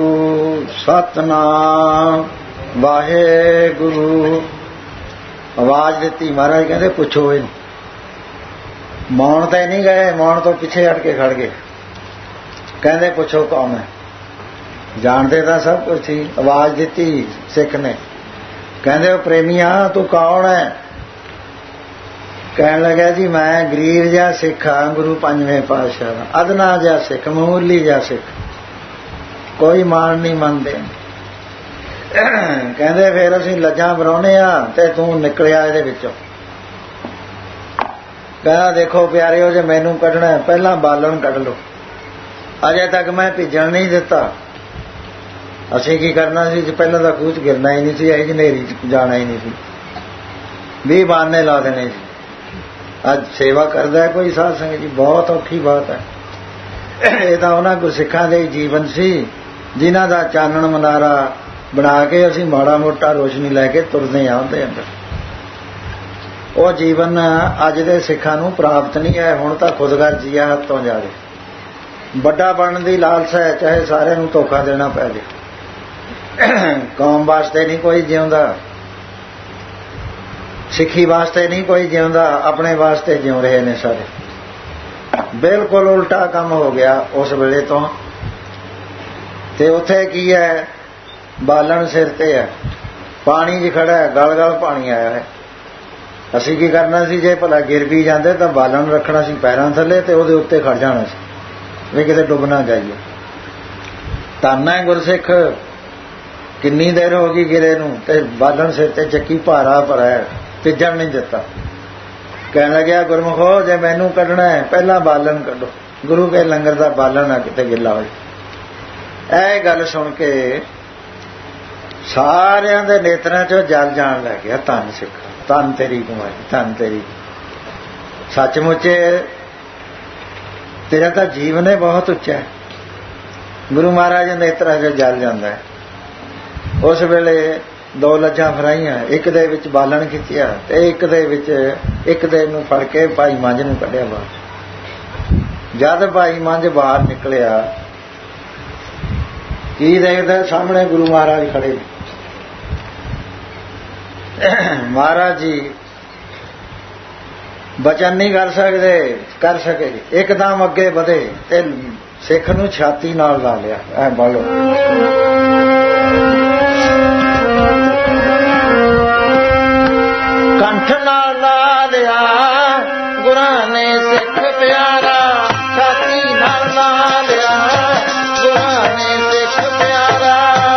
सतनाम वाहेगुरु। आवाज दी महाराज कहते पुछो इनू। मौन ते नहीं गए, मौन तो पिछे हट के खड़ गए, कहते पुछो कौन है। जानते तो सब कुछ थी, आवाज दी सिख ने, कहते प्रेमिया तू कौन है। कहन लगा जी मैं गरीब जा सिख हाँ, गुरु पंजवें पातशाह, अदना जा सिख, मामूली जा सिख। ਕੋਈ ਮਾਣ ਨਹੀਂ ਮੰਨਦੇ। ਕਹਿੰਦੇ ਫਿਰ ਅਸੀਂ ਲੱਜਾਂ ਬਰਾਉਨੇ ਆ ਤੇ ਤੂੰ ਨਿਕਲਿਆ ਇਹਦੇ ਵਿੱਚੋਂ। ਕਹਿੰਦਾ ਦੇਖੋ ਪਿਆਰਿਓ, ਜੇ ਮੈਨੂੰ ਕੱਢਣਾ ਪਹਿਲਾਂ ਬਾਲਣ ਕੱਢ ਲਓ। ਅਜੇ ਤੱਕ ਮੈਂ ਭਿੱਜਣ ਨਹੀਂ ਦਿੱਤਾ। ਅਸੀਂ ਕੀ ਕਰਨਾ ਸੀ, ਪਹਿਲਾਂ ਤਾਂ ਖੂਹ 'ਚ ਗਿਰਨਾ ਹੀ ਨਹੀਂ ਸੀ, ਇਹ ਹਨੇਰੀ 'ਚ ਜਾਣਾ ਹੀ ਨਹੀਂ ਸੀ, 20 ਬਹਾਨੇ ਲਾ ਦੇਣੇ ਸੀ। ਅੱਜ ਸੇਵਾ ਕਰਦਾ ਕੋਈ ਸਾਧ ਸੰਗਤ ਜੀ, ਬਹੁਤ ਔਖੀ ਬਾਤ ਹੈ। ਇਹ ਤਾਂ ਉਹਨਾਂ ਗੁਰਸਿੱਖਾਂ ਦੇ ਜੀਵਨ ਸੀ ਜਿਨ੍ਹਾਂ ਦਾ ਚਾਨਣ ਮਨਾਰਾ ਬਣਾ ਕੇ ਅਸੀਂ ਮਾੜਾ ਮੋਟਾ ਰੋਸ਼ਨੀ ਲੈ ਕੇ ਤੁਰਦੇ ਹਾਂ ਉਹਦੇ ਅੰਦਰ। ਉਹ ਜੀਵਨ ਅੱਜ ਦੇ ਸਿੱਖਾਂ ਨੂੰ ਪ੍ਰਾਪਤ ਨਹੀਂ ਹੈ। ਹੁਣ ਤਾਂ ਖੁਦਗਰਜ਼ੀ ਹੈ ਹੱਥੋਂ ਜਾਵੇ, ਵੱਡਾ ਬਣਨ ਦੀ ਲਾਲਸਾ ਹੈ, ਚਾਹੇ ਸਾਰਿਆਂ ਨੂੰ ਧੋਖਾ ਦੇਣਾ ਪੈ ਜਾਏ। ਕੌਮ ਵਾਸਤੇ ਨਹੀਂ ਕੋਈ ਜਿਉਂਦਾ, ਸਿੱਖੀ ਵਾਸਤੇ ਨਹੀਂ ਕੋਈ ਜਿਉਂਦਾ, ਆਪਣੇ ਵਾਸਤੇ ਜਿਉ ਰਹੇ ਨੇ ਸਾਰੇ। ਬਿਲਕੁਲ ਉਲਟਾ ਕੰਮ ਹੋ ਗਿਆ ਉਸ ਵੇਲੇ ਤੋਂ। ਤੇ ਉੱਥੇ ਕੀ ਹੈ, ਬਾਲਣ ਸਿਰ ਤੇ ਹੈ, ਪਾਣੀ 'ਚ ਖੜਾ ਹੈ, ਗਲ ਗਲ ਪਾਣੀ ਆਇਆ ਹੈ। ਅਸੀਂ ਕੀ ਕਰਨਾ ਸੀ, ਜੇ ਭਲਾ ਗਿਰ ਵੀ ਜਾਂਦੇ ਤਾਂ ਬਾਲਣ ਰੱਖਣਾ ਸੀ ਪੈਰਾਂ ਥੱਲੇ ਤੇ ਉਹਦੇ ਉੱਤੇ ਖੜ ਜਾਣਾ ਸੀ ਵੀ ਕਿਤੇ ਡੁੱਬ ਨਾ ਜਾਈਏ। ਧੰਨ ਹੈ ਗੁਰਸਿੱਖ, ਕਿੰਨੀ ਦੇਰ ਹੋ ਗਈ ਗਿਰੇ ਨੂੰ ਤੇ ਬਾਲਣ ਸਿਰ ਤੇ ਚੱਕੀ ਭਾਰਾ ਭਰਾ ਭਿੱਜਣ ਨਹੀਂ ਦਿੱਤਾ। ਕਹਿਣ ਲੱਗਿਆ ਗੁਰਮੁਖੋ, ਜੇ ਮੈਨੂੰ ਕੱਢਣਾ ਹੈ ਪਹਿਲਾਂ ਬਾਲਣ ਕੱਢੋ। ਗੁਰੂ ਕੇ ਲੰਗਰ ਦਾ ਬਾਲਣ ਨਾ ਕਿਤੇ ਗਿੱਲਾ ਹੋਏ। ਇਹ ਗੱਲ ਸੁਣ ਕੇ ਸਾਰਿਆਂ ਦੇ ਨੇਤਰਾਂ 'ਚੋਂ ਜਲ ਜਾਣ ਲੱਗ ਗਿਆ। ਧੰਨ ਸਿੱਖ, ਧੰਨ ਤੇਰੀ ਕਮਾਈ, ਧੰਨ ਤੇਰੀ। ਸੱਚਮੁੱਚ ਤੇਰਾ ਤਾਂ ਜੀਵਨ ਹੈ ਬਹੁਤ ਉੱਚਾ ਹੈ। ਗੁਰੂ ਮਹਾਰਾਜ ਦੇ ਨੇਤਰਾਂ 'ਚੋਂ ਜਲ ਜਾਂਦਾ ਹੈ। ਉਸ ਵੇਲੇ 2 ਲੱਜਾਂ ਫਰਾਈਆਂ, ਇੱਕ ਦੇ ਵਿੱਚ ਬਾਲਣ ਖਿੱਚਿਆ ਤੇ ਇੱਕ ਦੇ ਵਿੱਚ ਇੱਕ ਦੇ ਨੂੰ ਫੜ ਕੇ ਭਾਈ ਮੰਝ ਨੂੰ ਕੱਢਿਆ ਬਾਹਰ। ਜਦ ਭਾਈ ਮੰਝ ਬਾਹਰ ਨਿਕਲਿਆ, ਕੀ ਦੇਖਦਾ, ਸਾਹਮਣੇ ਗੁਰੂ ਮਹਾਰਾਜ ਖੜੇ। ਮਹਾਰਾਜ ਜੀ ਬਚਨ ਨਹੀਂ ਕਰ ਸਕੇ, ਇੱਕਦਮ ਅੱਗੇ ਵਧੇ ਤੇ ਸਿੱਖ ਨੂੰ ਛਾਤੀ ਨਾਲ ਲਾ ਲਿਆ। ਐ ਬਾਲੋ ਕੰਠ ਨਾਲ ਲਾ ਲਿਆ ਗੁਰਾਂ ਨੇ ਸਿੱਖ ਪਿਆਰਾ, ਛਾਤੀ ਨਾਲ ਲਾ ਲਿਆ ਗੁਰਾਂ ਨੇ ਸਿੱਖ ਪਿਆਰਾ।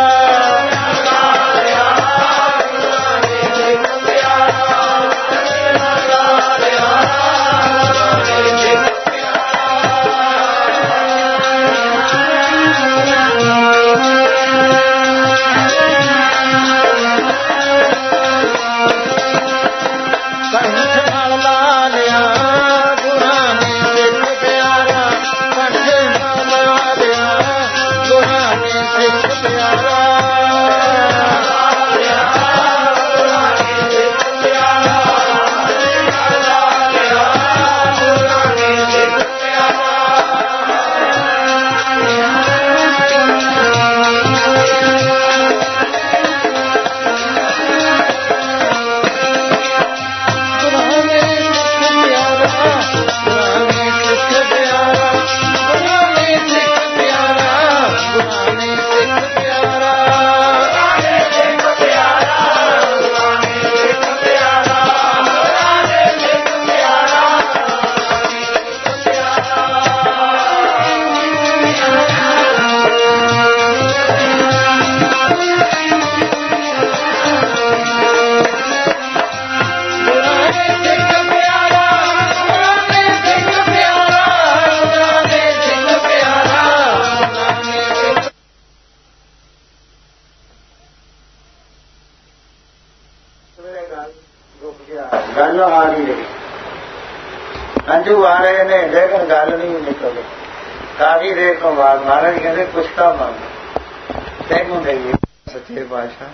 ਗੱਲ ਆ ਰਹੀ ਰਹੀ, ਹੰਝੂ ਆ ਰਹੇ ਨੇ ਲੇਕਿਨ ਗੱਲ ਨਹੀਂ ਨਿਕਲਦੀ। ਕਾਫੀ ਦੇਰ ਤੋਂ ਬਾਅਦ ਮਹਾਰਾਜ ਕਹਿੰਦੇ ਕੁਛ ਤਾਂ ਮੰਗ ਤੈਨੂੰ ਦੇਈਏ। ਸੱਚੇ ਪਾਤਸ਼ਾਹ,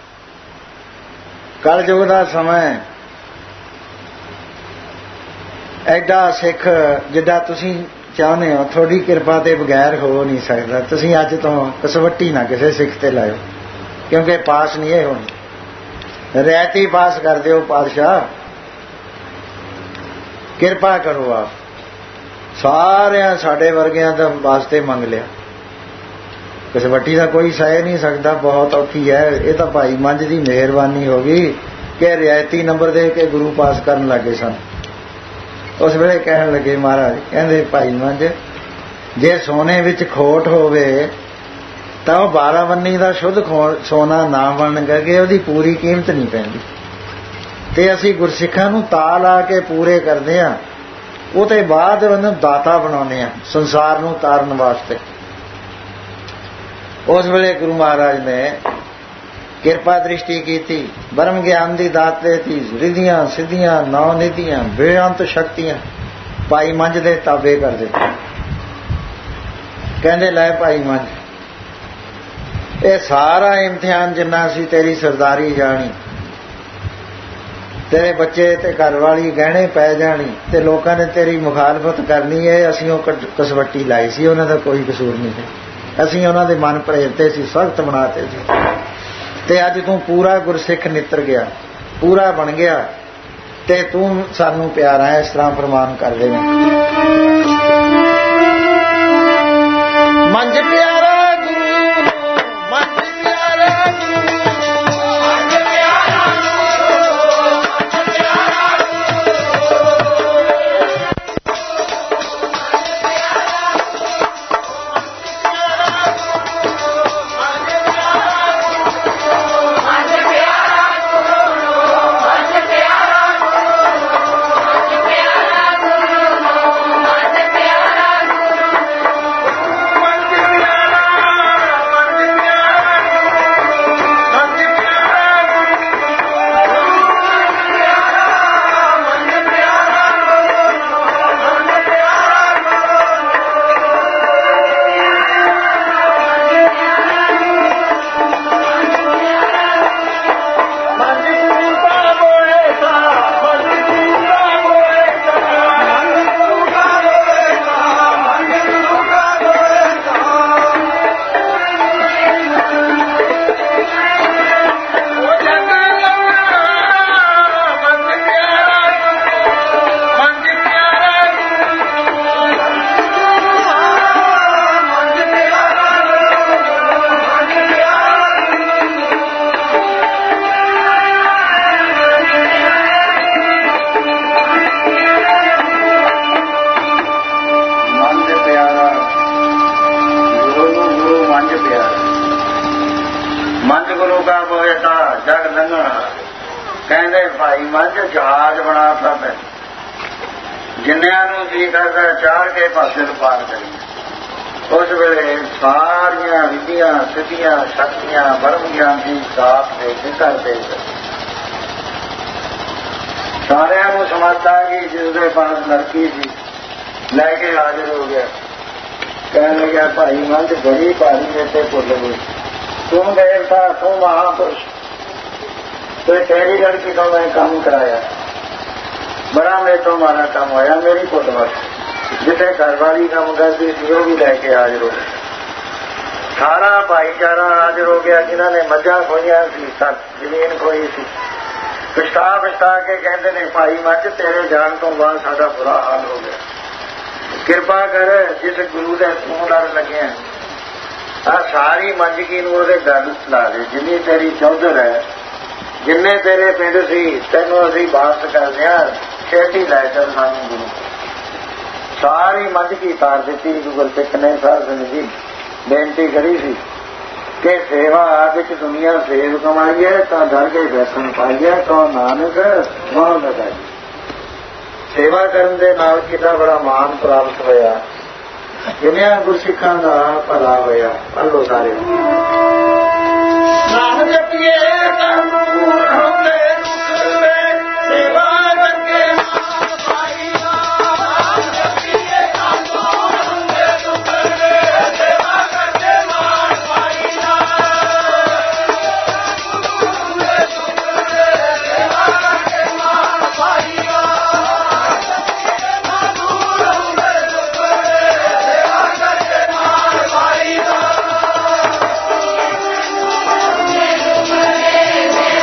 ਕਲਯੁਗ ਦਾ ਸਮਾਂ ਐਡਾ ਸਿੱਖ ਜਿੱਡਾ ਤੁਸੀਂ ਚਾਹੁੰਦੇ ਹੋ, ਤੁਹਾਡੀ ਕਿਰਪਾ ਦੇ ਬਗੈਰ ਹੋ ਨਹੀਂ ਸਕਦਾ। ਤੁਸੀਂ ਅੱਜ ਤੋਂ ਕਸਵੱਟੀ ਨਾ ਕਿਸੇ ਸਿੱਖ ਤੇ ਲਾਇਓ, ਕਿਉਂਕਿ ਪਾਸ ਨਹੀਂ ਇਹ ਹੋਣੀ। ਰਹਿਤੀ ਪਾਸ ਕਰ ਦਿਓ ਪਾਤਸ਼ਾਹ, ਕਿਰਪਾ ਕਰੋ। ਆਪ ਸਾਰਿਆਂ ਸਾਡੇ ਵਰਗਿਆਂ ਦਾ ਵਾਸਤੇ ਮੰਗ ਲਿਆ, ਕਸਵੱਟੀ ਦਾ ਕੋਈ ਸਹਿ ਨਹੀਂ ਸਕਦਾ, ਬਹੁਤ ਔਖੀ ਹੈ। ਇਹ ਤਾਂ ਭਾਈ ਮੰਝ ਦੀ ਮਿਹਰਬਾਨੀ ਹੋ ਗਈ ਕਿ ਰਿਆਇਤੀ ਨੰਬਰ ਦੇ ਕੇ ਗੁਰੂ ਪਾਸ ਕਰਨ ਲੱਗੇ ਸਨ। ਉਸ ਵੇਲੇ ਕਹਿਣ ਲੱਗੇ ਮਹਾਰਾਜ, ਕਹਿੰਦੇ ਭਾਈ ਮੰਝ, ਜੇ ਸੋਨੇ ਵਿੱਚ ਖੋਟ ਹੋਵੇ ਤਾਂ ਉਹ 12 ਬੰਨੀ ਦਾ ਸ਼ੁੱਧ ਸੋਨਾ ਨਾ ਬਣ ਕੇ ਉਹਦੀ ਪੂਰੀ ਕੀਮਤ ਨਹੀਂ ਪੈਂਦੀ। ਤੇ ਅਸੀਂ ਗੁਰਸਿੱਖਾਂ ਨੂੰ ਤਾ ਲਾ ਕੇ ਪੂਰੇ ਕਰਦੇ ਹਾਂ, ਉਹ ਤੇ ਬਾਅਦ ਉਹਨੂੰ ਦਾਤਾ ਬਣਾਉਂਦੇ ਆ ਸੰਸਾਰ ਨੂੰ ਤਾਰਨ ਵਾਸਤੇ। ਉਸ ਵੇਲੇ ਗੁਰੂ ਮਹਾਰਾਜ ਨੇ ਕਿਰਪਾ ਦ੍ਰਿਸ਼ਟੀ ਕੀਤੀ, ਬ੍ਰਹਮ ਗਿਆਨ ਦੀ ਦਾਤ ਦੇਤੀ, ਰਿਧੀਆਂ ਸਿੱਧੀਆਂ ਨੌ ਨਿਧੀਆਂ ਬੇਅੰਤ ਸ਼ਕਤੀਆਂ ਭਾਈ ਮੰਝ ਦੇ ਤਾਬੇ ਕਰ ਦਿੱਤੇ। ਕਹਿੰਦੇ ਲੈ ਭਾਈ ਮੰਝ, ਇਹ ਸਾਰਾ ਇਮਤਿਹਾਨ ਜਿੰਨਾ ਸੀ ਤੇਰੀ ਸਰਦਾਰੀ ਜਾਣੀ, ਤੇਰੇ ਬੱਚੇ ਤੇ ਘਰ ਵਾਲੀ ਗਹਿਣੇ ਪੈ ਜਾਣੀ, ਤੇ ਲੋਕਾਂ ਨੇ ਤੇਰੀ ਮੁਖਾਲਫਤ ਕਰਨੀ ਹੈ। ਅਸੀਂ ਉਹ ਕਸਵੱਟੀ ਲਾਈ ਸੀ, ਉਹਨਾਂ ਦਾ ਕੋਈ ਕਸੂਰ ਨਹੀਂ ਸੀ। ਅਸੀਂ ਉਹਨਾਂ ਦੇ ਮਨ ਪ੍ਰੇਰਤੇ ਸੀ, ਸਖਤ ਬਣਾਤੇ ਸੀ। ਤੇ ਅੱਜ ਤੂੰ ਪੂਰਾ ਗੁਰਸਿੱਖ ਨਿੱਤਰ ਗਿਆ, ਪੂਰਾ ਬਣ ਗਿਆ, ਤੇ ਤੂੰ ਸਾਨੂੰ ਪਿਆਰਾ ਹੈ, ਇਸ ਤਰ੍ਹਾਂ ਫਰਮਾਨ ਕਰਦੇ ਨੇ। ਮੰਝ ਪਿਆਰਾ ਗੁਰੂ, ਮੰਝ ਪਿਆਰਾ ਗੁਰੂ, ਮੰਝ ਪਿਆਰਾ ਗੁਰੂ, ਮੰਝ ਪਿਆਰਾ ਕਹਿੰਦੇ ਭਾਈ ਮੰਝ ਜਹਾਜ਼ ਬਣਾਤਾ ਮੈਂ, ਜਿੰਨਿਆਂ ਨੂੰ ਜੀ ਕਰਦਾ ਚਾੜ ਕੇ ਪਾਸੇ ਨੂੰ ਪਾਰ ਕਰੀ। ਉਸ ਵੇਲੇ ਸਾਰੀਆਂ ਰਿਧੀਆਂ ਸਿੱਧੀਆਂ ਸ਼ਕਤੀਆਂ ਬ੍ਰਹਮ ਗਿਆਨ ਦੀ ਦਾਤ ਦੇ ਜ਼ਿਕਰ ਦੇ ਸਾਰਿਆਂ ਨੂੰ ਸਮਝ ਆ ਗਈ। ਜਿਸਦੇ ਪਾਸ ਲੜਕੀ ਸੀ ਲੈ ਕੇ ਹਾਜ਼ਰ ਹੋ ਗਿਆ, ਕਹਿਣ ਲੱਗਿਆ ਭਾਈ ਮੰਝ ਬੜੀ ਭਾਰੀ ਮੇਰੇ ਭੁੱਲ ਗਈ, ਤੂੰ ਦੇਵਤਾ ਤੂੰ ਮਹਾਪੁਰਸ਼, ਤੇ ਤੇਰੀ ਲੜਕੀ ਤੋਂ ਮੈਂ ਕੰਮ ਕਰਾਇਆ, ਬੜਾ ਮੇਰੇ ਤੋਂ ਮਾੜਾ ਕੰਮ ਹੋਇਆ, ਮੇਰੀ ਪੁੱਤ ਬਸ। ਜਿੱਥੇ ਘਰ ਵਾਲੀ ਕੰਮ ਕਰਦੀ ਸੀ ਉਹ ਵੀ ਲੈ ਕੇ ਹਾਜ਼ਰ ਹੋ ਗਏ। ਸਾਰਾ ਭਾਈਚਾਰਾ ਹਾਜ਼ਰ ਹੋ ਗਿਆ, ਜਿਨ੍ਹਾਂ ਨੇ ਮੱਝਾਂ ਖੋਈਆਂ ਸੀ, ਜ਼ਮੀਨ ਖੋਈ ਸੀ। ਪਛਤਾ ਕੇ ਕਹਿੰਦੇ ਨੇ ਭਾਈ ਮੱਝ ਤੇਰੇ ਜਾਣ ਤੋਂ ਬਾਅਦ ਸਾਡਾ ਬੁਰਾ ਹਾਲ ਹੋ ਗਿਆ, ਕਿਰਪਾ ਕਰ ਜਿਸ ਗੁਰੂ ਦੇ ਤੂੰ ਲੜ ਲੱਗਿਆ ਆ ਸਾਰੀ ਮੰਜਕੀ ਨੂੰ ਉਹਦੇ ਗੱਲ ਲਾ ਦੇ, ਜਿੰਨੀ ਤੇਰੀ ਚੌਧਰ ਹੈ, ਜਿੰਨੇ ਤੇਰੇ ਪਿੰਡ ਸੀ, ਤੈਨੂੰ ਅਸੀਂ ਵਾਪਸ ਕਰਦੇ ਹਾਂ, ਛੇਤੀ ਲੈ ਚੱਲ ਸਾਨੂੰ ਗੁਰੂ। ਸਾਰੀ ਮੰਜਕੀ ਤਾਰ ਦਿੱਤੀ। ਗੁਰਸਿੱਖ ਨੇ ਸਾਧ ਸੰਗਤ ਜੀ ਬੇਨਤੀ ਕਰੀ ਸੀ ਕਿ ਸੇਵਾ ਵਿੱਚ ਦੁਨੀਆ ਸੇਵ ਕਮਾਈਏ ਤਾਂ ਡਰ ਕੇ ਬੈਠਣ ਪਾਈਏ, ਕਹੋ ਨਾਨਕ ਮੋਹ ਲਗਾਈ। ਸੇਵਾ ਕਰਨ ਦੇ ਨਾਲ ਕਿੰਨਾ ਬੜਾ ਮਾਣ ਪ੍ਰਾਪਤ ਹੋਇਆ, ਜਿੰਨਿਆਂ ਗੁਰਸਿੱਖਾਂ ਦਾ ਭਲਾ ਹੋਇਆ। ਅੱਲੋ ਸਾਰੇ ਨਾਮ ਜਪੀਏ
Hare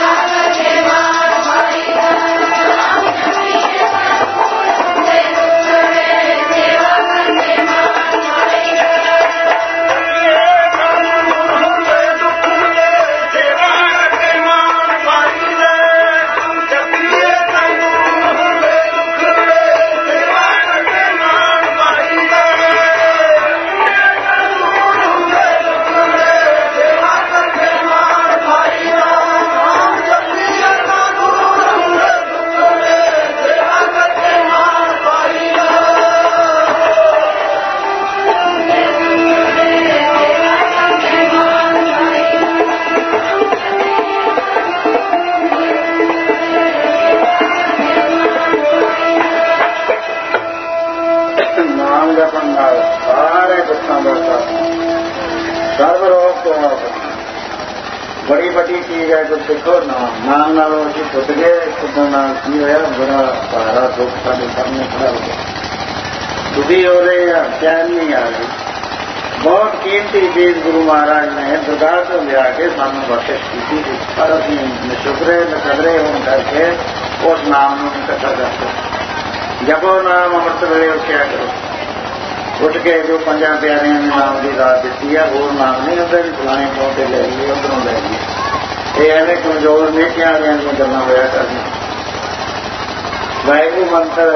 बड़ी वड्डी चीज है। कुछ देखो नाम नालों असीं टुट गए, टुटण नाल की होया, बड़ा भारा दुख साडे सामने खड़ा हो गया। दुखी हो रहे हैं, चैन नहीं आ रही। बहुत कीमती चीज गुरु महाराज ने दरगाह ਤੋਂ लिया के सानू बख्शिश की थी, पर असीं नशुकरे नकदरे होने करके उस नाम नूं नहीं इकट्ठा करते। जपो नाम अमृत वेले उठिया करो, उठ के जो पंजा प्यारिਆਂ ने नाम की दात दी है, होर नाम नहीं होंगे भी फलाने पौधे ले लिए उधरों ले लिए। ये एवं कमजोर नेकियां वालियां दी गल्लां होया करदियां। वाहिगुरू मंत्र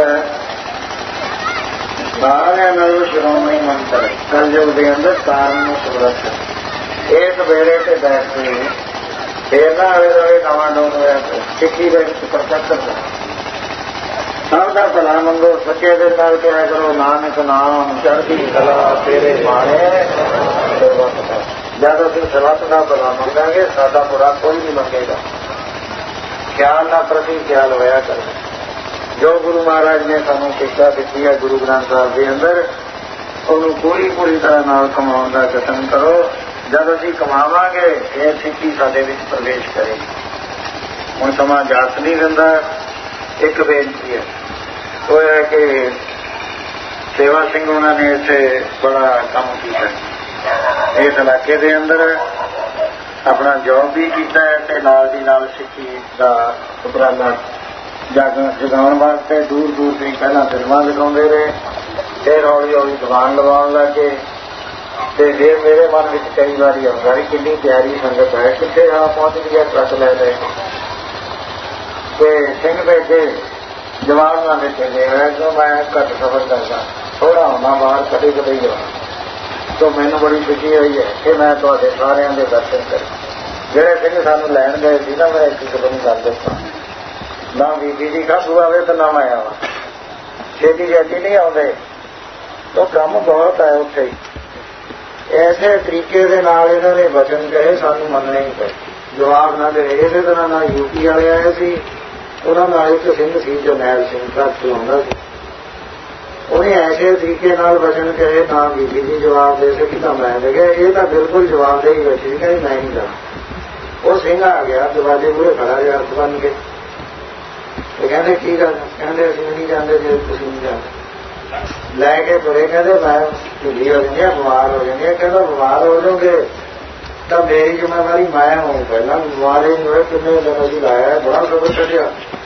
सारिਆਂ नालों शिरोमणी मंत्र कलयुग के अंदर तारण सुरत। इस वेले से बैठ के फिर ना आवे रवे नवा डोन होया सिੱਖੀ ਦੇ ਵਿੱਚ ਪ੍ਰਚਾਰ ਕਰਦਾ। ਸਭ ਦਾ ਭਲਾ ਮੰਗੋ, ਸੱਚੇ ਦੇ ਨਾਲ ਕਿਹਾ ਕਰੋ ਨਾਨਕ ਨਾਮ ਚੜ੍ਹਦੀ ਕਲਾ ਤੇਰੇ ਬਾਣੇ। ਜਦ ਅਸੀਂ ਸਲਾਤ ਦਾ ਭਲਾ ਮੰਗਾਂਗੇ ਸਾਡਾ ਬੁਰਾ ਕੋਈ ਨਹੀਂ ਮੰਗੇਗਾ। ਖਿਆਲ ਨਾਲ ਪ੍ਰਤੀ ਖਿਆਲ ਹੋਇਆ ਕਰੋ। जो गुरु महाराज ने सानू शिक्षा दी है गुरु ग्रंथ साहब के अंदर, उन्होंने पूरी तरह नाल कमाउण दा यतन करो। जब असीं कमावांगे फिर सिੱਖੀ साडे विच प्रवेश करेगी। हुण समां जात नहीं दिंदा। एक बेनती है वो है कि सेवा सिंह उन्होंने इत्थे बड़ा काम किया, इस इलाके के अंदर अपना जॉब भी किया ते नाल दी नाल सिੱਖੀ दा उपराला जगाउण वास्ते दूर दूर से पहला फिल्मां दिखाउंदे रहे, फिर हौली हौली दुकान लगाउण लग गए। ते फिर मेरे मन में कई बार आउंदा भी कितनी प्यारी संगत है, कितने पहुंच गया ट्रक लै लै के सिंह बैठे जवाब ना देते गए। जो मैं घट सफर करता थोड़ा आना बाहर कदे कदे ही आना, तो मैनू बड़ी खुशी हुई है कि मैं तुहाडे सारिਆਂ ਦੇ दर्शन करे। ਜਿਹੜੇ सिंह सानू लैण गए सी ना, मैं एक कदम कर दसा ना बीबी जी खाधू आवे तो ना मैं आवा, छेती छेती नहीं आते, तो काम बहुत है उत्थे। ऐसे तरीके दे नाल इन्हां ने वचन कहे सानू मनने ही पे, जवाब ना दे। इसे तरह ना यूपी वाले आए सी, उन्हां नाल एक सिंह सी जो नैल सिंह घर चलाउंदा सी, उन्हें ऐसे तरीके नाल वचन कहे ना बीबी जी जवाब दे सकी ना मैं दे गया। ये तो बिल्कुल जवाब दे ही बैठी कि मैं नहीं जाना। वो सिंह आ गया दरवाजे मूहरे खड़ा रहा हत्थ बन के, कहते की गल, कहते असं नहीं जाते जो तुम नहीं जाते। लैके तुरे कहते मैं ढिली हो जाती है, बीमार हो जाती है। कहता बीमार हो जाओगे तो मेरी जिम्मेवारी मैं हूँ। पहला बीमारी जो है कितने दिन अभी लाया, बड़ा सफर चढ़िया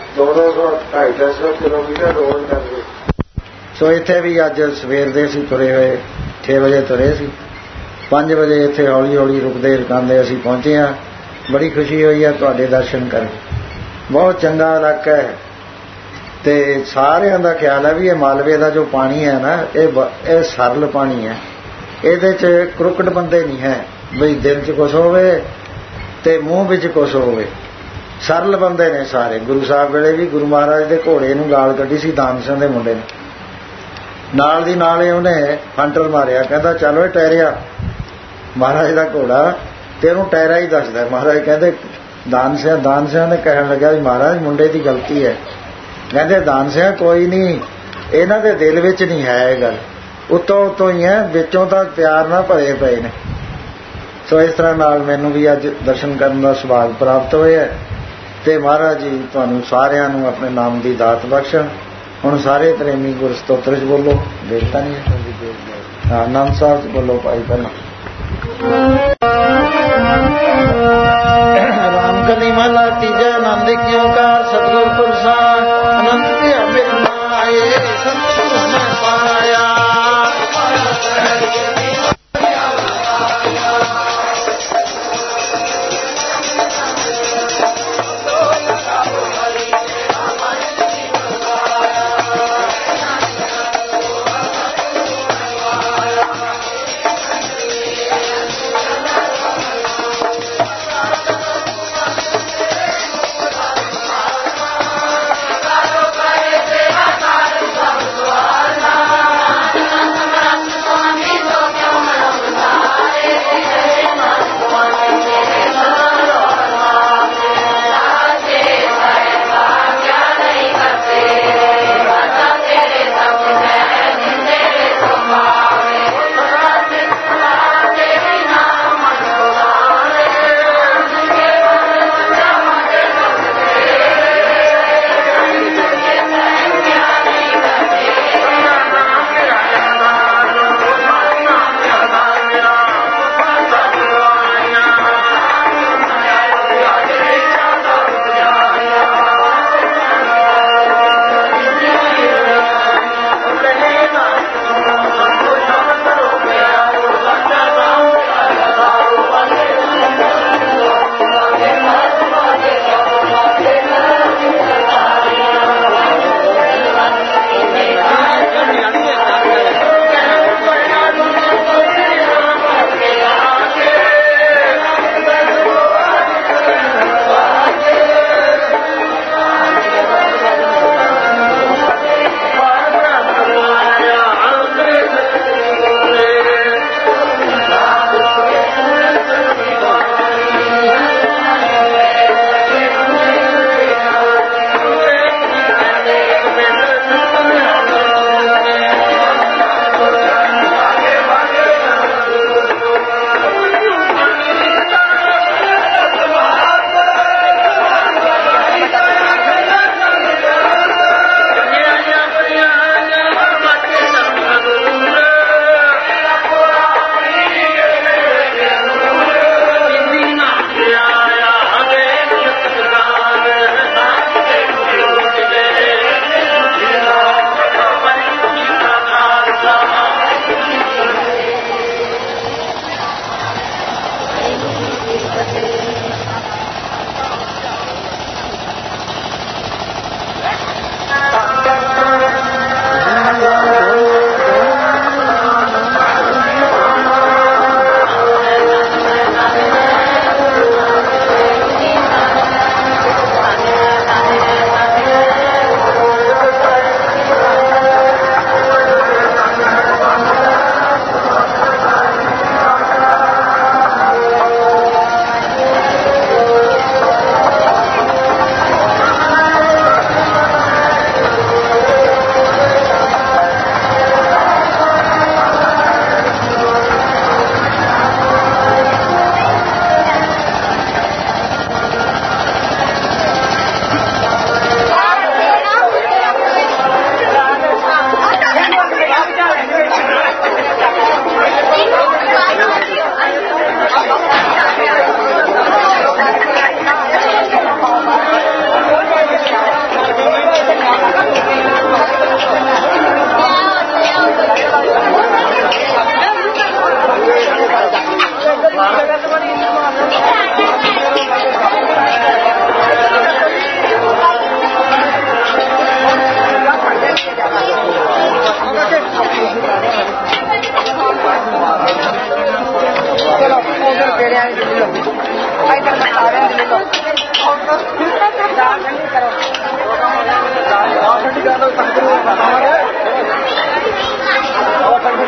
200-250 किलोमीटर रोज करके। सो इत्थे भी अज सवेर दे सी तुरे हुए 6 वजे तुरे सी, 5 वजे इत्थे हौली हौली रुकते रुकांदे असीं पहुंचे हाँ। बड़ी खुशी हुई है तुहाडे दर्शन करके, बहुत चंगा इलाका है। ते सारिਆਂ ਦਾ ख्याल है भी ये मालवे का जो पानी है ना, ये सरल पानी है, ਇਹਦੇ ਚ क्रुकट बंदे नहीं है बई दिल च कुछ होवे ते मूँह विच कुछ होवे। सरल बंदे ने सारे। गुरु साहब वेले भी गुरु महाराज के घोड़े नूं गाल कढ़ी सी दान सिंह दे मुंडे ने, नाल दी नाल उन्हें फंटल मारिया, कहता चलो टहरिया महाराज का घोड़ा तेनों टहरा ही दसदा। महाराज कहते दान सिंह ने कहन लगा भी महाराज मुंडे की गलती है। कहते दान सिंह कोई नहीं, इन्हां दे दिल विच नहीं है ये गल, उत्तों उत्तों ही है, विचों तां प्यार नाल भरे पए ने। सो इस तरह नाल मैनूं भी अज दर्शन करन दा सुभाग प्राप्त होया ते महाराज जी तुहानूं सारिआं नूं अपने नाम की दात बख्शण। हुण सारे प्रेमी गुर स्तोत्र च बोलो, देखता नहीं हाँ आनंद साहब च बोलो भाई पहला राम कली महला तीजा आनंद की ओंकार सतगुर पुरसाद अनंत के अमित माए सतगुर मैं पाया।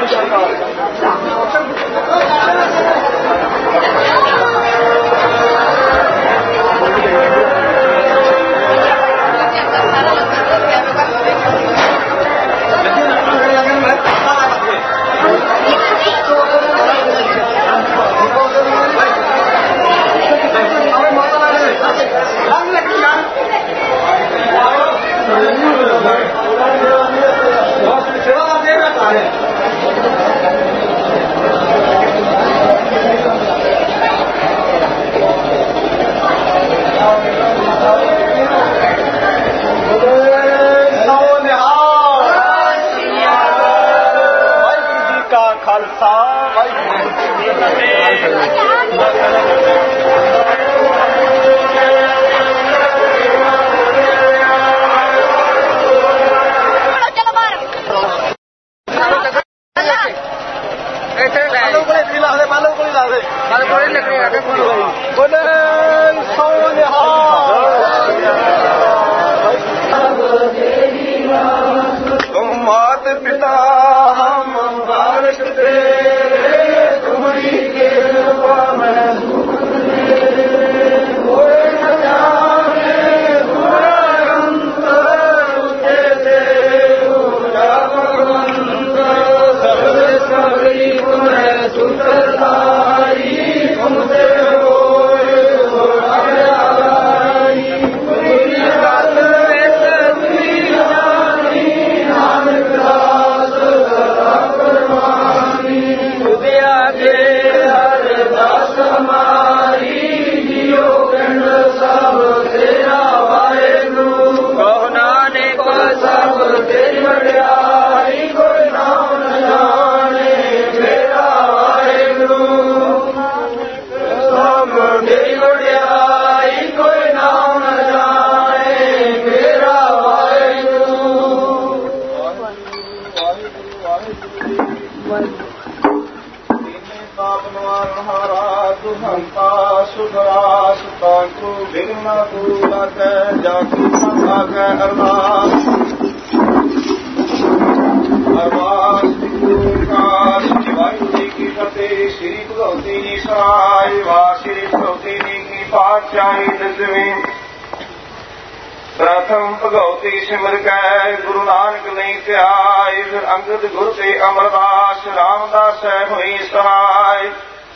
प्रथम भगवती सिमर कै गुरु नानक नहीं त्याय फिर अंगद गुरु ते अमरदास रामदास हुई सहाय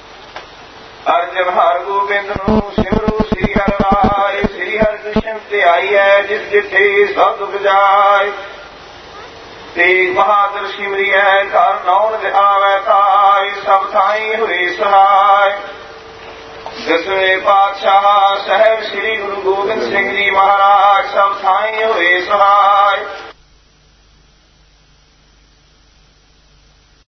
अर्जन हर गोबिंद सिमरू श्री हर राय श्री हर कृष्ण ते आई है जिस जिथे सब बजाय तेग बहादुर सिमरी है घर नौन आवे ताय सब थाई हुई सहाय दसवें पातशाह साहेब श्री गुरु गोबिंद सिंह जी महाराज सब थाई हुए सहाय